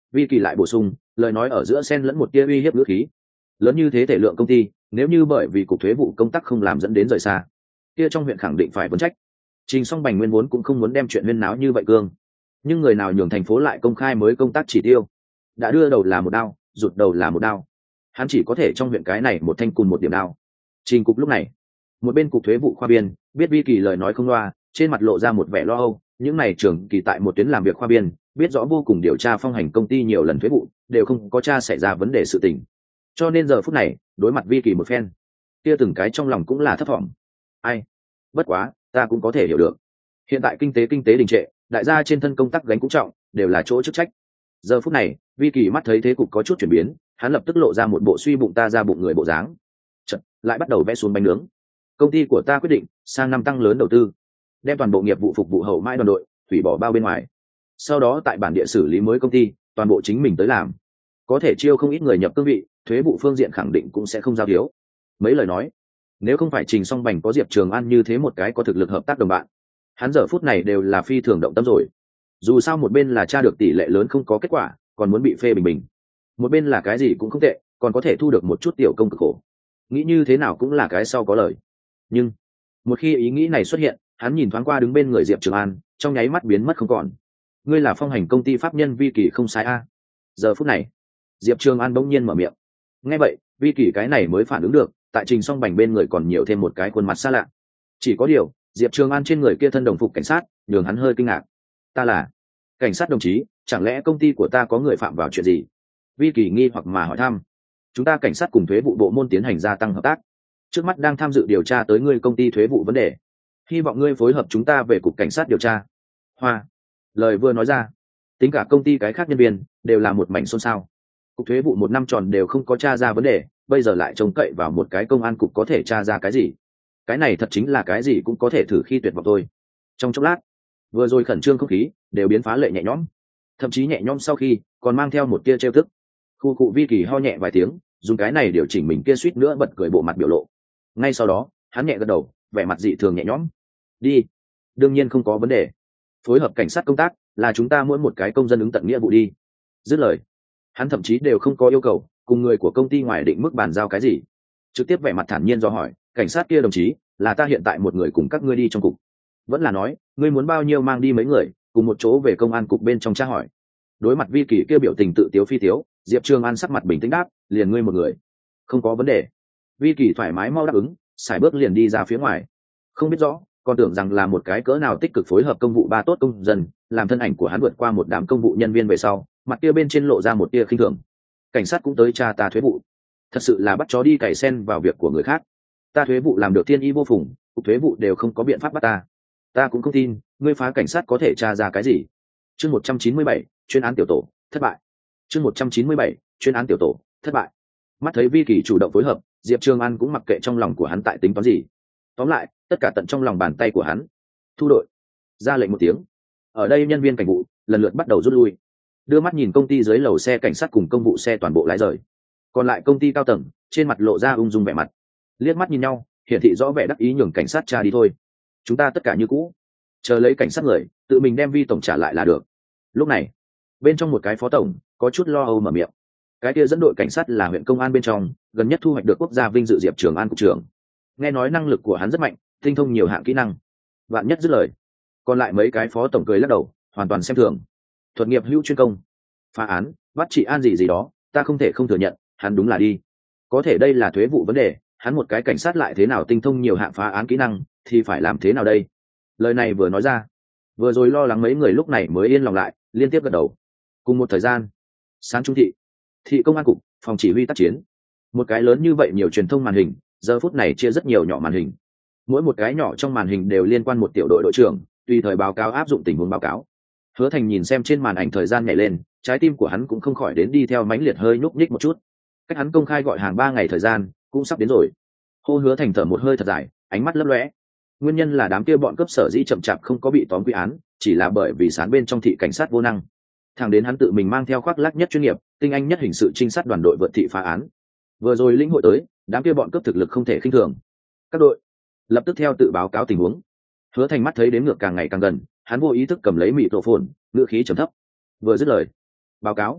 Vi Kỳ lại bổ sung, lời nói ở giữa xen lẫn một tia uy hiếp ngữ khí. Lớn như thế thể lượng công ty, nếu như bởi vì cục thuế vụ công tác không làm dẫn đến rời xa, kia trong huyện khẳng định phải vấn trách. Trình Song Bành nguyên vốn cũng không muốn đem chuyện huyên náo như vậy cương, nhưng người nào nhường thành phố lại công khai mới công tác chỉ tiêu, đã đưa đầu là một đao, rụt đầu là một đao, hắn chỉ có thể trong huyện cái này một thanh cùn một điểm đao. Trình cục lúc này, một bên cục thuế vụ khoa biên biết Vi Kỳ lời nói không loa, trên mặt lộ ra một vẻ lo âu. Những này trưởng kỳ tại một tuyến làm việc khoa biên biết rõ vô cùng điều tra phong hành công ty nhiều lần thuế vụ đều không có tra xảy ra vấn đề sự tình, cho nên giờ phút này đối mặt Vi Kỳ một phen, kia từng cái trong lòng cũng là thấp thỏm. Ai, bất quá ta cũng có thể hiểu được, hiện tại kinh tế đình trệ, đại gia trên thân công tác gánh cũng trọng, đều là chỗ chức trách. Giờ phút này Vi Kỳ mắt thấy thế cục có chút chuyển biến, hắn lập tức lộ ra một bộ suy bụng ta ra bụng người bộ dáng. Chật, lại bắt đầu vẽ xuống bánh nướng. Công ty của ta quyết định sang năm tăng lớn đầu tư, đem toàn bộ nghiệp vụ phục vụ hậu mãi đoàn đội hủy bỏ bao bên ngoài, sau đó tại bản địa xử lý mới công ty toàn bộ chính mình tới làm, có thể chiêu không ít người nhập cương vị, thuế vụ phương diện khẳng định cũng sẽ không giao thiếu. Mấy lời nói, nếu không phải Trình Song Bành có Diệp Trường An như thế một cái có thực lực hợp tác đồng bạn, hắn giờ phút này đều là phi thường động tâm rồi. Dù sao một bên là tra được tỷ lệ lớn không có kết quả, còn muốn bị phê bình bình, một bên là cái gì cũng không tệ, còn có thể thu được một chút tiểu công cực khổ, nghĩ như thế nào cũng là cái sau có lời. Nhưng một khi ý nghĩ này xuất hiện, hắn nhìn thoáng qua đứng bên người Diệp Trường An, trong nháy mắt biến mất không còn. Ngươi là phong hành công ty pháp nhân Vi Kỳ không sai a? Giờ phút này Diệp Trường An bỗng nhiên mở miệng. Nghe vậy Vi Kỳ cái này mới phản ứng được, tại Trình Song Bành bên người còn nhiều thêm một cái khuôn mặt xa lạ. Chỉ có điều Diệp Trường An trên người kia thân đồng phục cảnh sát nhường hắn hơi kinh ngạc. Ta là cảnh sát đồng chí, chẳng lẽ công ty của ta có người phạm vào chuyện gì? Vi Kỳ nghi hoặc mà hỏi thăm. Chúng ta cảnh sát cùng thuế vụ bộ môn tiến hành gia tăng hợp tác, trước mắt đang tham dự điều tra tới ngươi công ty thuế vụ vấn đề, hy vọng ngươi phối hợp chúng ta về cục cảnh sát điều tra. Hoa, lời vừa nói ra, tính cả công ty cái khác nhân viên đều là một mảnh xôn xao. Cục thuế vụ một năm tròn đều không có tra ra vấn đề, bây giờ lại trông cậy vào một cái công an cục có thể tra ra cái gì? Cái này thật chính là cái gì cũng có thể thử khi tuyệt vọng thôi. Trong chốc lát, vừa rồi khẩn trương không khí đều biến phá lệ nhẹ nhõm, thậm chí nhẹ nhõm sau khi còn mang theo một tia trêu tức. Khu cụ Vi Kỳ ho nhẹ vài tiếng, dùng cái này điều chỉnh mình kia suýt nữa bật cười bộ mặt biểu lộ. Ngay sau đó hắn nhẹ gật đầu, vẻ mặt dị thường nhẹ nhõm. Đi, đương nhiên không có vấn đề, phối hợp cảnh sát công tác là chúng ta mỗi một cái công dân ứng tận nghĩa vụ đi. Dứt lời, hắn thậm chí đều không có yêu cầu cùng người của công ty ngoài định mức bàn giao cái gì, trực tiếp vẻ mặt thản nhiên do hỏi, cảnh sát kia đồng chí, là ta hiện tại một người cùng các ngươi đi trong cục, vẫn là nói ngươi muốn bao nhiêu mang đi mấy người cùng một chỗ về công an cục bên trong tra hỏi? Đối mặt Vi Kỳ kia biểu tình tự tiếu phi tiếu, Diệp Trường An sắc mặt bình tĩnh đáp, liền ngươi một người, không có vấn đề. Vi Kỳ thoải mái mau đáp ứng, sải bước liền đi ra phía ngoài. Không biết rõ, còn tưởng rằng là một cái cỡ nào tích cực phối hợp công vụ ba tốt công dân, làm thân ảnh của hắn vượt qua một đám công vụ nhân viên về sau, mặt kia bên trên lộ ra một tia khinh thường. Cảnh sát cũng tới tra ta thuế vụ, thật sự là bắt chó đi cày sen vào việc của người khác. Ta thuế vụ làm được thiên y vô phùng, cục thuế vụ đều không có biện pháp bắt ta. Ta cũng không tin ngươi phá cảnh sát có thể tra ra cái gì. Chương 197, chuyên án tiểu tổ thất bại. Chương 197, chuyên án tiểu tổ thất bại. Mắt thấy Vi Kỳ chủ động phối hợp, Diệp Trường An cũng mặc kệ trong lòng của hắn tại tính toán gì. Tóm lại, tất cả tận trong lòng bàn tay của hắn. Thu đội, ra lệnh một tiếng. Ở đây nhân viên cảnh vụ lần lượt bắt đầu rút lui, đưa mắt nhìn công ty dưới lầu xe cảnh sát cùng công vụ xe toàn bộ lái rời. Còn lại công ty cao tầng trên mặt lộ ra ung dung vẻ mặt, liếc mắt nhìn nhau, hiển thị rõ vẻ đắc ý nhường cảnh sát tra đi thôi. Chúng ta tất cả như cũ, chờ lấy cảnh sát người tự mình đem Vi tổng trả lại là được. Lúc này, bên trong một cái phó tổng có chút lo âu mở miệng. Cái kia dẫn đội cảnh sát là huyện công an bên trong gần nhất thu hoạch được quốc gia vinh dự Diệp Trường An cục trưởng, nghe nói năng lực của hắn rất mạnh, tinh thông nhiều hạng kỹ năng. Vạn nhất dứt lời, còn lại mấy cái phó tổng cười lắc đầu, hoàn toàn xem thường. Thuật nghiệp hữu chuyên công, phá án bắt trị an gì gì đó, ta không thể không thừa nhận hắn đúng là đi. Có thể đây là thuế vụ vấn đề, hắn một cái cảnh sát lại thế nào tinh thông nhiều hạng phá án kỹ năng, thì phải làm thế nào đây? Lời này vừa nói ra, vừa rồi lo lắng mấy người lúc này mới yên lòng lại, liên tiếp gật đầu. Cùng một thời gian, sáng trung thị công an cục, phòng chỉ huy tác chiến. Một cái lớn như vậy nhiều truyền thông màn hình, giờ phút này chia rất nhiều nhỏ màn hình, mỗi một cái nhỏ trong màn hình đều liên quan một tiểu đội đội trưởng, tùy thời báo cáo áp dụng tình huống báo cáo. Hứa Thành nhìn xem trên màn ảnh thời gian nhảy lên, trái tim của hắn cũng không khỏi đến đi theo mãnh liệt hơi nhúc nhích một chút. Cách hắn công khai gọi hàng 3 ngày thời gian cũng sắp đến rồi. Hô Hứa Thành thở một hơi thật dài, ánh mắt lấp lóe. Nguyên nhân là đám kia bọn cướp sở dĩ chậm chạp không có bị tóm quy án, chỉ là bởi vì sán bên trong thị cảnh sát vô năng. Thẳng đến hắn tự mình mang theo khoác lác nhất chuyên nghiệp, tinh anh nhất hình sự trinh sát đoàn đội vượt thị phá án. Vừa rồi lĩnh hội tới, đám kia bọn cướp thực lực không thể khinh thường. Các đội lập tức theo tự báo cáo tình huống. Hứa Thành mắt thấy đến ngược càng ngày càng gần, hắn vô ý thức cầm lấy mịt rổ phồn, ngữ khí trầm thấp. Vừa dứt lời, báo cáo,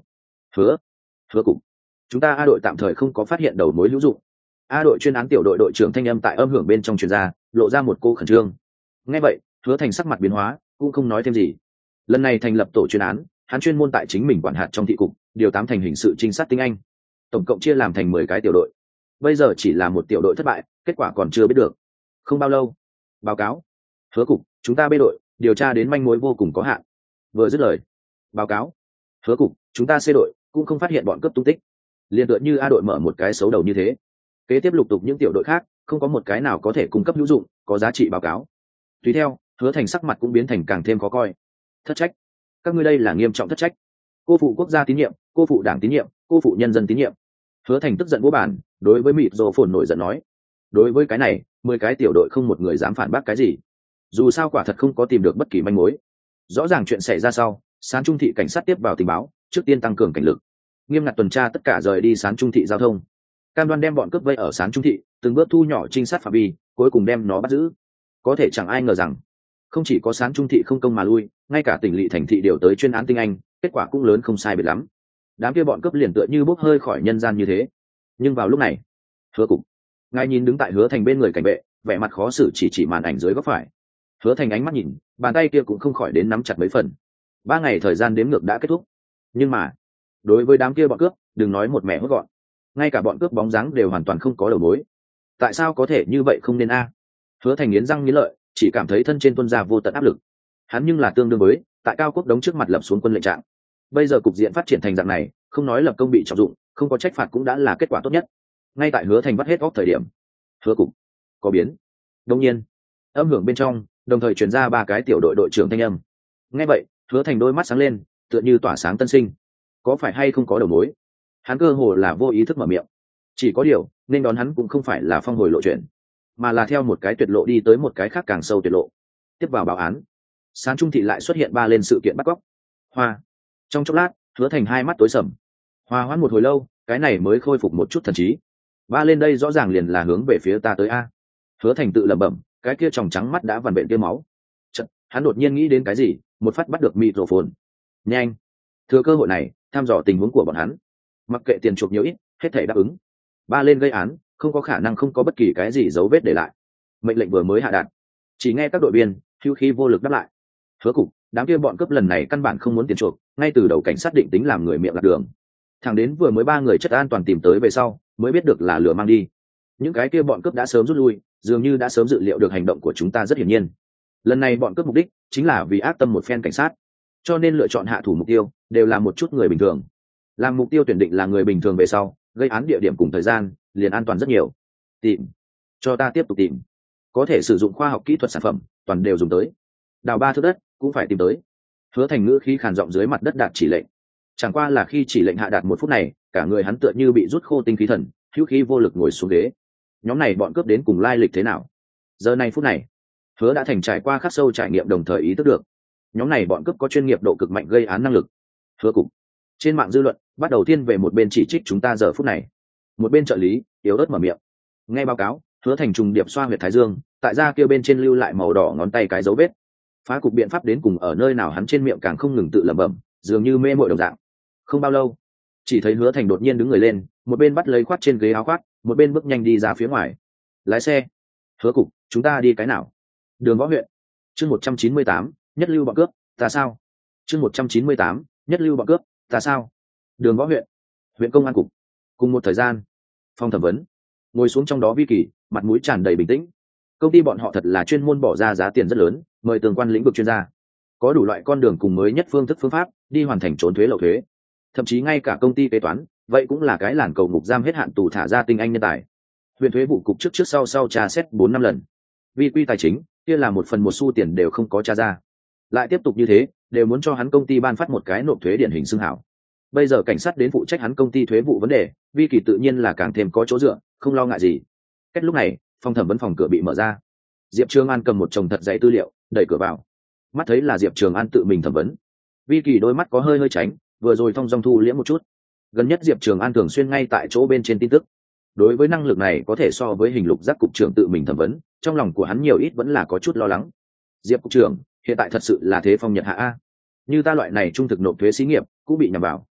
Hứa cục, chúng ta A đội tạm thời không có phát hiện đầu mối hữu dụng. A đội chuyên án tiểu đội đội trưởng thanh âm tại âm hưởng bên trong truyền ra, lộ ra một cô khẩn trương. Nghe vậy, Hứa Thành sắc mặt biến hóa, cũng không nói thêm gì. Lần này thành lập tổ chuyên án, hắn chuyên môn tại chính mình quản hạt trong thị cục, điều 8 thành hình sự trinh sát tinh anh, tổng cộng chia làm thành 10 cái tiểu đội. Bây giờ chỉ là một tiểu đội thất bại, kết quả còn chưa biết được. Không bao lâu, báo cáo. Hứa cục, chúng ta B đội điều tra đến manh mối vô cùng có hạn. Vừa dứt lời, báo cáo. Hứa cục, chúng ta C đội cũng không phát hiện bọn cướp tung tích. Liên tựa như A đội mở một cái xấu đầu như thế. Kế tiếp lục tục những tiểu đội khác, không có một cái nào có thể cung cấp hữu dụng, có giá trị báo cáo. Tùy theo, Hứa Thành sắc mặt cũng biến thành càng thêm khó coi. Thất trách, các ngươi đây là nghiêm trọng thất trách. Cô phụ quốc gia tín nhiệm, cô phụ đảng tín nhiệm, cô phụ nhân dân tín nhiệm. Hứa Thành tức giận vô bản, đối với mịt rồ phồn nổi giận nói. Đối với cái này, 10 cái tiểu đội không một người dám phản bác cái gì. Dù sao quả thật không có tìm được bất kỳ manh mối. Rõ ràng chuyện xảy ra sau, Sán Trung thị cảnh sát tiếp vào tình báo, trước tiên tăng cường cảnh lực, nghiêm ngặt tuần tra tất cả rời đi Sán Trung thị giao thông, cam đoan đem bọn cướp vây ở Sán Trung thị, từng bước thu nhỏ trinh sát phạm vi, cuối cùng đem nó bắt giữ. Có thể chẳng ai ngờ rằng, không chỉ có Sán Trung thị không công mà lui, ngay cả tỉnh lỵ thành thị đều tới chuyên án tinh anh, kết quả cũng lớn không sai biệt lắm. Đám kia bọn cướp liền tựa như bốc hơi khỏi nhân gian như thế. Nhưng vào lúc này, Hứa cục, ngài nhìn đứng tại Hứa Thành bên người cảnh vệ, vẻ mặt khó xử chỉ màn ảnh dưới góc phải. Hứa Thành ánh mắt nhìn, bàn tay kia cũng không khỏi đến nắm chặt mấy phần. 3 ngày thời gian đếm ngược đã kết thúc, nhưng mà đối với đám kia bọn cướp, đừng nói một mẻ hốt gọn, ngay cả bọn cướp bóng dáng đều hoàn toàn không có đầu mối. Tại sao có thể như vậy không nên a? Hứa Thành nghiến răng nghiến lợi, chỉ cảm thấy thân trên tuôn ra vô tận áp lực. Hắn nhưng là tương đương với tại Cao Quốc đống trước mặt lập xuống quân lệnh trạng. Bây giờ cục diện phát triển thành dạng này, không nói lập công bị trọng dụng, không có trách phạt cũng đã là kết quả tốt nhất. Ngay tại Hứa Thành vắt hết óc thời điểm, Hứa cục có biến. Đương nhiên, âm hưởng bên trong đồng thời truyền ra 3 cái tiểu đội đội trưởng thanh âm. Nghe vậy, Hứa Thành đôi mắt sáng lên, tựa như tỏa sáng tân sinh. Có phải hay không có đầu mối? Hắn cơ hồ là vô ý thức mở miệng. Chỉ có điều, nên đón hắn cũng không phải là phong hồi lộ chuyện, mà là theo một cái tuyệt lộ đi tới một cái khác càng sâu tuyệt lộ. Tiếp vào báo án, Sán Trung thị lại xuất hiện 3 lên sự kiện bắt cóc. Hoa. Trong chốc lát, Hứa Thành hai mắt tối sầm. Hoa hoãn một hồi lâu, cái này mới khôi phục một chút thần trí. 3 lên đây rõ ràng liền là hướng về phía ta tới a. Hứa Thành tự lẩm bẩm, cái kia tròng trắng mắt đã vằn vện kia máu. Chợt, hắn đột nhiên nghĩ đến cái gì, một phát bắt được microphone. Nhanh, thừa cơ hội này, thăm dò tình huống của bọn hắn. Mặc kệ tiền chuộc nhiều ít, hết thảy đáp ứng. 3 lên gây án, không có khả năng không có bất kỳ cái gì dấu vết để lại. Mệnh lệnh vừa mới hạ đạt, chỉ nghe các đội viên hưu khí vô lực đáp lại. Hứa cục, đám kia bọn cướp lần này căn bản không muốn tiền chuộc, ngay từ đầu cảnh sát định tính làm người miệng lạc đường. Thẳng đến vừa mới 3 người chất an toàn tìm tới về sau, mới biết được là lừa mang đi. Những cái kia bọn cướp đã sớm rút lui, dường như đã sớm dự liệu được hành động của chúng ta rất hiển nhiên. Lần này bọn cướp mục đích chính là vì ác tâm một phen cảnh sát, cho nên lựa chọn hạ thủ mục tiêu đều là một chút người bình thường. Làm mục tiêu tuyển định là người bình thường về sau, gây án địa điểm cùng thời gian liền an toàn rất nhiều. Tìm, cho ta tiếp tục tìm. Có thể sử dụng khoa học kỹ thuật sản phẩm, toàn đều dùng tới. Đào 3 thước đất cũng phải tìm tới. Hứa Thành ngữ khí khàn giọng dưới mặt đất đạt chỉ lệnh. Chẳng qua là khi chỉ lệnh hạ đạt 1 phút này, cả người hắn tựa như bị rút khô tinh khí thần, hữu khí vô lực ngồi xuống ghế. Nhóm này bọn cướp đến cùng lai lịch thế nào? Giờ này phút này, Hứa đã thành trải qua khắc sâu trải nghiệm, đồng thời ý thức được nhóm này bọn cướp có chuyên nghiệp độ cực mạnh gây án năng lực. Hứa cục, trên mạng dư luận bắt đầu thiên về một bên chỉ trích chúng ta giờ phút này. Một bên trợ lý yếu ớt mở miệng. Nghe báo cáo, Hứa Thành trùng điệp xoa huyệt thái dương, tại da kia bên trên lưu lại màu đỏ ngón tay cái dấu vết. Phá cục biện pháp đến cùng ở nơi nào, hắn trên miệng càng không ngừng tự lẩm bẩm, dường như mê mội đồng dạng. Không bao lâu, chỉ thấy Hứa Thành đột nhiên đứng người lên, một bên bắt lấy khoát trên ghế áo khoác, một bên bước nhanh đi ra phía ngoài. Lái xe. Hứa cục, chúng ta đi cái nào? Đường Võ huyện. Chương 198, nhất lưu bọn cướp, ta sao? Chương 198, nhất lưu bọn cướp, ta sao? Đường Võ huyện, huyện công an cục. Cùng một thời gian, phòng thẩm vấn, ngồi xuống trong đó Vi Kỳ, mặt mũi tràn đầy bình tĩnh. Công ty bọn họ thật là chuyên môn bỏ ra giá tiền rất lớn, mời tương quan lĩnh vực chuyên gia, có đủ loại con đường cùng mới nhất phương thức phương pháp đi hoàn thành trốn thuế lậu thuế. Thậm chí ngay cả công ty kế toán, vậy cũng là cái làn cầu ngục giam hết hạn tù thả ra tinh anh nhân tài. Huyện thuế vụ cục trước sau tra xét 4-5 lần. Vi quy tài chính, kia là 1 phần 1 xu tiền đều không có tra ra. Lại tiếp tục như thế, đều muốn cho hắn công ty ban phát một cái nộp thuế điển hình xưng hảo. Bây giờ cảnh sát đến phụ trách hắn công ty thuế vụ vấn đề, Vi Kỳ tự nhiên là càng thêm có chỗ dựa, không lo ngại gì. Cách lúc này, phòng thẩm vấn phòng cửa bị mở ra. Diệp Trường An cầm một chồng thật dày tư liệu, đẩy cửa vào. Mắt thấy là Diệp Trường An tự mình thẩm vấn. Vi Kỳ đôi mắt có hơi tránh, vừa rồi thong dong thu liễm một chút. Gần nhất Diệp Trường An thường xuyên ngay tại chỗ bên trên tin tức. Đối với năng lực này có thể so với hình lục giác cục trưởng tự mình thẩm vấn, trong lòng của hắn nhiều ít vẫn là có chút lo lắng. Diệp cục trưởng, hiện tại thật sự là thế phong nhật hạ a. Như ta loại này trung thực nộp thuế xí nghiệp cũng bị nhằm vào.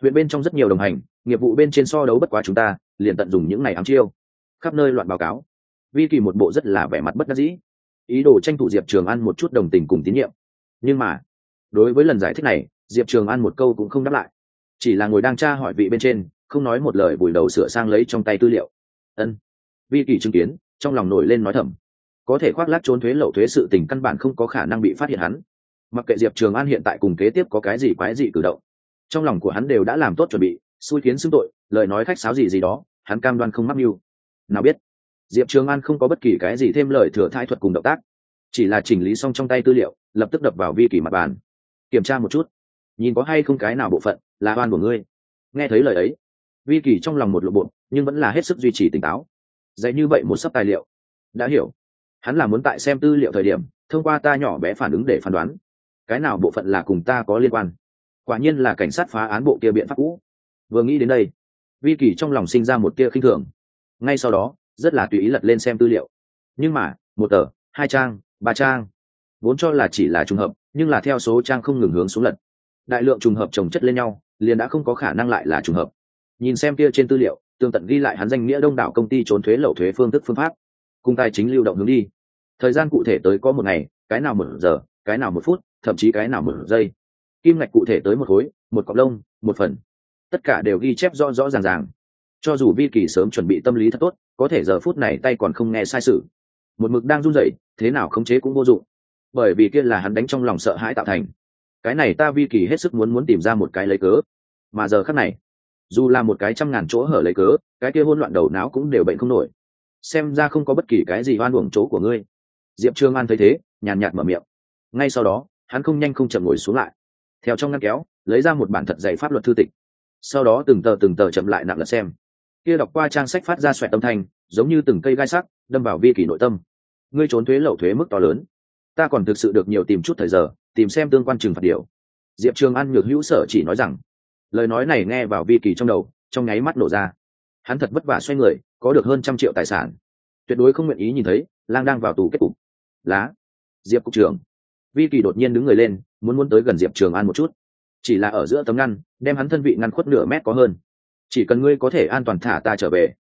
huyện bên trong rất nhiều đồng hành, nghiệp vụ bên trên so đấu bất quá chúng ta, liền tận dùng những này ám chiêu, khắp nơi loạn báo cáo. Vi Kỳ một bộ rất là vẻ mặt bất đắc dĩ, ý đồ tranh thủ Diệp Trường An một chút đồng tình cùng tín nhiệm. Nhưng mà đối với lần giải thích này, Diệp Trường An một câu cũng không đáp lại, chỉ là ngồi đang tra hỏi vị bên trên, không nói một lời vùi đầu sửa sang lấy trong tay tư liệu. Ân. Vi Kỳ chứng kiến, trong lòng nổi lên nói thầm, có thể khoác lác trốn thuế lậu thuế sự tình căn bản không có khả năng bị phát hiện hắn. Mặc kệ Diệp Trường An hiện tại cùng kế tiếp có cái gì quái dị cử động, trong lòng của hắn đều đã làm tốt chuẩn bị, xui khiến xưng tội, lời nói khách sáo gì gì đó, hắn cam đoan không mắc mưu. Nào biết, Diệp Trường An không có bất kỳ cái gì thêm lời thừa thãi thuật cùng động tác, chỉ là chỉnh lý xong trong tay tư liệu, lập tức đập vào Vi Kỳ mặt bàn, kiểm tra một chút, nhìn có hay không cái nào bộ phận là oan của ngươi. Nghe thấy lời ấy, Vi Kỳ trong lòng một lộ bộ, nhưng vẫn là hết sức duy trì tỉnh táo. Dạy như vậy một sấp tài liệu, đã hiểu, hắn là muốn tại xem tư liệu thời điểm, thông qua ta nhỏ bé phản ứng để phán đoán cái nào bộ phận là cùng ta có liên quan. Quả nhiên là cảnh sát phá án bộ kia biện pháp cũ. Vừa nghĩ đến đây, Vi Kỳ trong lòng sinh ra một tia khinh thường, ngay sau đó rất là tùy ý lật lên xem tư liệu. Nhưng mà một tờ, 2 trang, 3 trang, vốn cho là chỉ là trùng hợp, nhưng là theo số trang không ngừng hướng xuống lật, đại lượng trùng hợp chồng chất lên nhau, liền đã không có khả năng lại là trùng hợp. Nhìn xem kia trên tư liệu, tường tận ghi lại hắn danh nghĩa đông đảo công ty trốn thuế lậu thuế phương thức phương pháp, cùng tài chính lưu động hướng đi, thời gian cụ thể tới có một ngày, cái nào 1 giờ, cái nào 1 phút, thậm chí cái nào 1 giây, kim ngạch cụ thể tới 1 khối, 1 cọng lông, 1 phần, tất cả đều ghi chép rõ rõ ràng ràng. Cho dù Vi Kỳ sớm chuẩn bị tâm lý thật tốt, có thể giờ phút này tay còn không nghe sai sự, một mực đang run rẩy, thế nào khống chế cũng vô dụng, bởi vì kia là hắn đánh trong lòng sợ hãi tạo thành. Cái này ta Vi Kỳ hết sức muốn tìm ra một cái lấy cớ, mà giờ khắc này, dù là một cái 100.000 chỗ hở lấy cớ, cái kia hỗn loạn đầu não cũng đều bệnh không nổi. Xem ra không có bất kỳ cái gì oan uổng chỗ của ngươi. Diệp Trường An thấy thế, nhàn nhạt mở miệng. Ngay sau đó, hắn không nhanh không chậm ngồi xuống lại, theo trong ngăn kéo lấy ra một bản thật dày pháp luật thư tịch, sau đó từng tờ chậm lại nặng lật xem. Kia đọc qua trang sách phát ra xoẹt âm thanh, giống như từng cây gai sắc đâm vào Vi Kỳ nội tâm. Ngươi trốn thuế lậu thuế mức to lớn, ta còn thực sự được nhiều tìm chút thời giờ tìm xem tương quan trừng phạt điều. Diệp Trường An nhược hữu sở chỉ nói rằng, lời nói này nghe vào Vi Kỳ trong đầu, trong nháy mắt nổ ra. Hắn thật vất vả xoay người, có được hơn 100 triệu tài sản, tuyệt đối không nguyện ý nhìn thấy lang đang vào tù kết cục. Lá, Diệp cục trưởng. Vi Kỳ đột nhiên đứng người lên, muốn tới gần Diệp Trường An một chút, chỉ là ở giữa tấm ngăn đem hắn thân vị ngăn khuất nửa mét có hơn. Chỉ cần ngươi có thể an toàn thả ta trở về.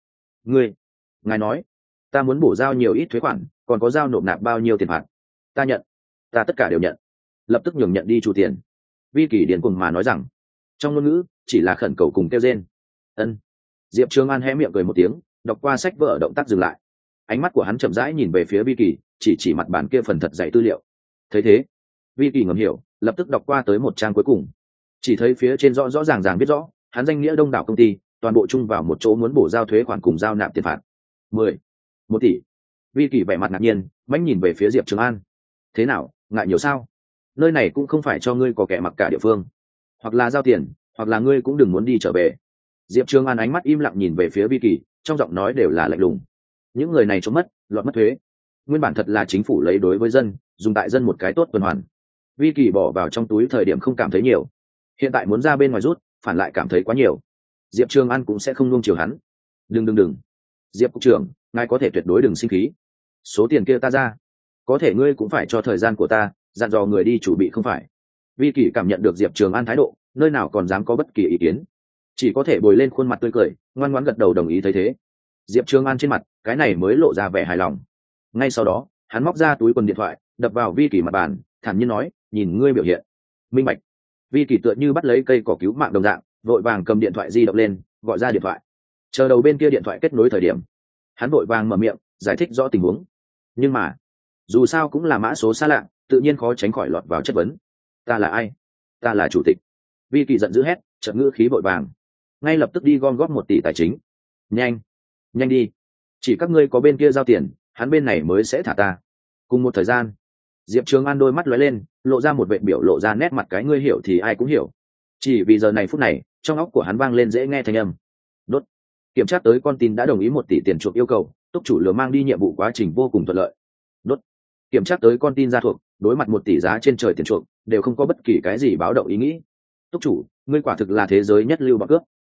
Ngài nói, ta muốn bổ giao nhiều ít thuế khoản, còn có giao nộp nạp bao nhiêu tiền phạt, ta nhận, ta tất cả đều nhận. Lập tức nhường nhận đi chủ tiền. Vi Kỳ điền cuồng mà nói rằng, trong ngôn ngữ chỉ là khẩn cầu cùng kêu rên. Ân. Diệp Trường An hé miệng cười một tiếng, đọc qua sách vở động tác dừng lại. Ánh mắt của hắn chậm rãi nhìn về phía Vi Kỳ, chỉ mặt bản kia phần thật dày tư liệu. Thấy thế, Vi Kỳ ngầm hiểu, lập tức đọc qua tới một trang cuối cùng. Chỉ thấy phía trên rõ ràng viết rõ, hắn danh nghĩa đông đảo công ty, toàn bộ chung vào một chỗ muốn bổ giao thuế khoản cùng giao nạp tiền phạt. 1 tỷ. Vi Kỳ vẻ mặt ngạc nhiên, mãnh nhìn về phía Diệp Trường An. Thế nào, ngại nhiều sao? Nơi này cũng không phải cho ngươi có kẻ mặc cả địa phương. Hoặc là giao tiền, hoặc là ngươi cũng đừng muốn đi trở về. Diệp Trường An ánh mắt im lặng nhìn về phía Vi Kỳ, trong giọng nói đều là lạnh lùng. Những người này trốn mất, lọt mất thuế, nguyên bản thật là chính phủ lấy đối với dân, dùng tại dân một cái tốt tuần hoàn. Vi Kỳ bỏ vào trong túi thời điểm không cảm thấy nhiều, hiện tại muốn ra bên ngoài rút, phản lại cảm thấy quá nhiều. Diệp Trường An cũng sẽ không nuông chiều hắn. Đừng. Diệp cục trưởng, ngài có thể tuyệt đối đừng sinh khí. Số tiền kia ta ra, có thể ngươi cũng phải cho thời gian của ta, dặn dò người đi chủ bị không phải. Vi Kỳ cảm nhận được Diệp Trường An thái độ, nơi nào còn dám có bất kỳ ý kiến, chỉ có thể bồi lên khuôn mặt tươi cười, ngoan ngoãn gật đầu đồng ý. Thấy thế, Diệp Trường An trên mặt cái này mới lộ ra vẻ hài lòng. Ngay sau đó, hắn móc ra túi quần điện thoại, đập vào Vi Kỳ mặt bàn, thản nhiên nói, nhìn ngươi biểu hiện minh bạch. Vi Kỳ tựa như bắt lấy cây cỏ cứu mạng đồng dạng, vội vàng cầm điện thoại di động lên, gọi ra điện thoại. Chờ đầu bên kia điện thoại kết nối thời điểm, hắn vội vàng mở miệng giải thích rõ tình huống. Nhưng mà dù sao cũng là mã số xa lạ, tự nhiên khó tránh khỏi lọt vào chất vấn. Ta là ai? Ta là chủ tịch. Vi Kỳ giận dữ hét, chợt ngữ khí vội vàng, ngay lập tức đi gom góp 1 tỷ tài chính. Nhanh đi, chỉ các ngươi có bên kia giao tiền, hắn bên này mới sẽ thả ta. Cùng một thời gian, Diệp Trường An đôi mắt lóe lên, lộ ra một vệ biểu lộ ra nét mặt cái ngươi hiểu thì ai cũng hiểu. Chỉ vì giờ này phút này, trong óc của hắn vang lên dễ nghe thanh âm. Đốt. Kiểm tra tới con tin đã đồng ý 1 tỷ tiền chuộc yêu cầu, túc chủ lừa mang đi nhiệm vụ quá trình vô cùng thuận lợi. Đốt. Kiểm tra tới con tin ra thuộc, đối mặt 1 tỷ giá trên trời tiền chuộc, đều không có bất kỳ cái gì báo động ý nghĩ. Túc chủ, ngươi quả thực là thế giới nhất lưu bạc cướp.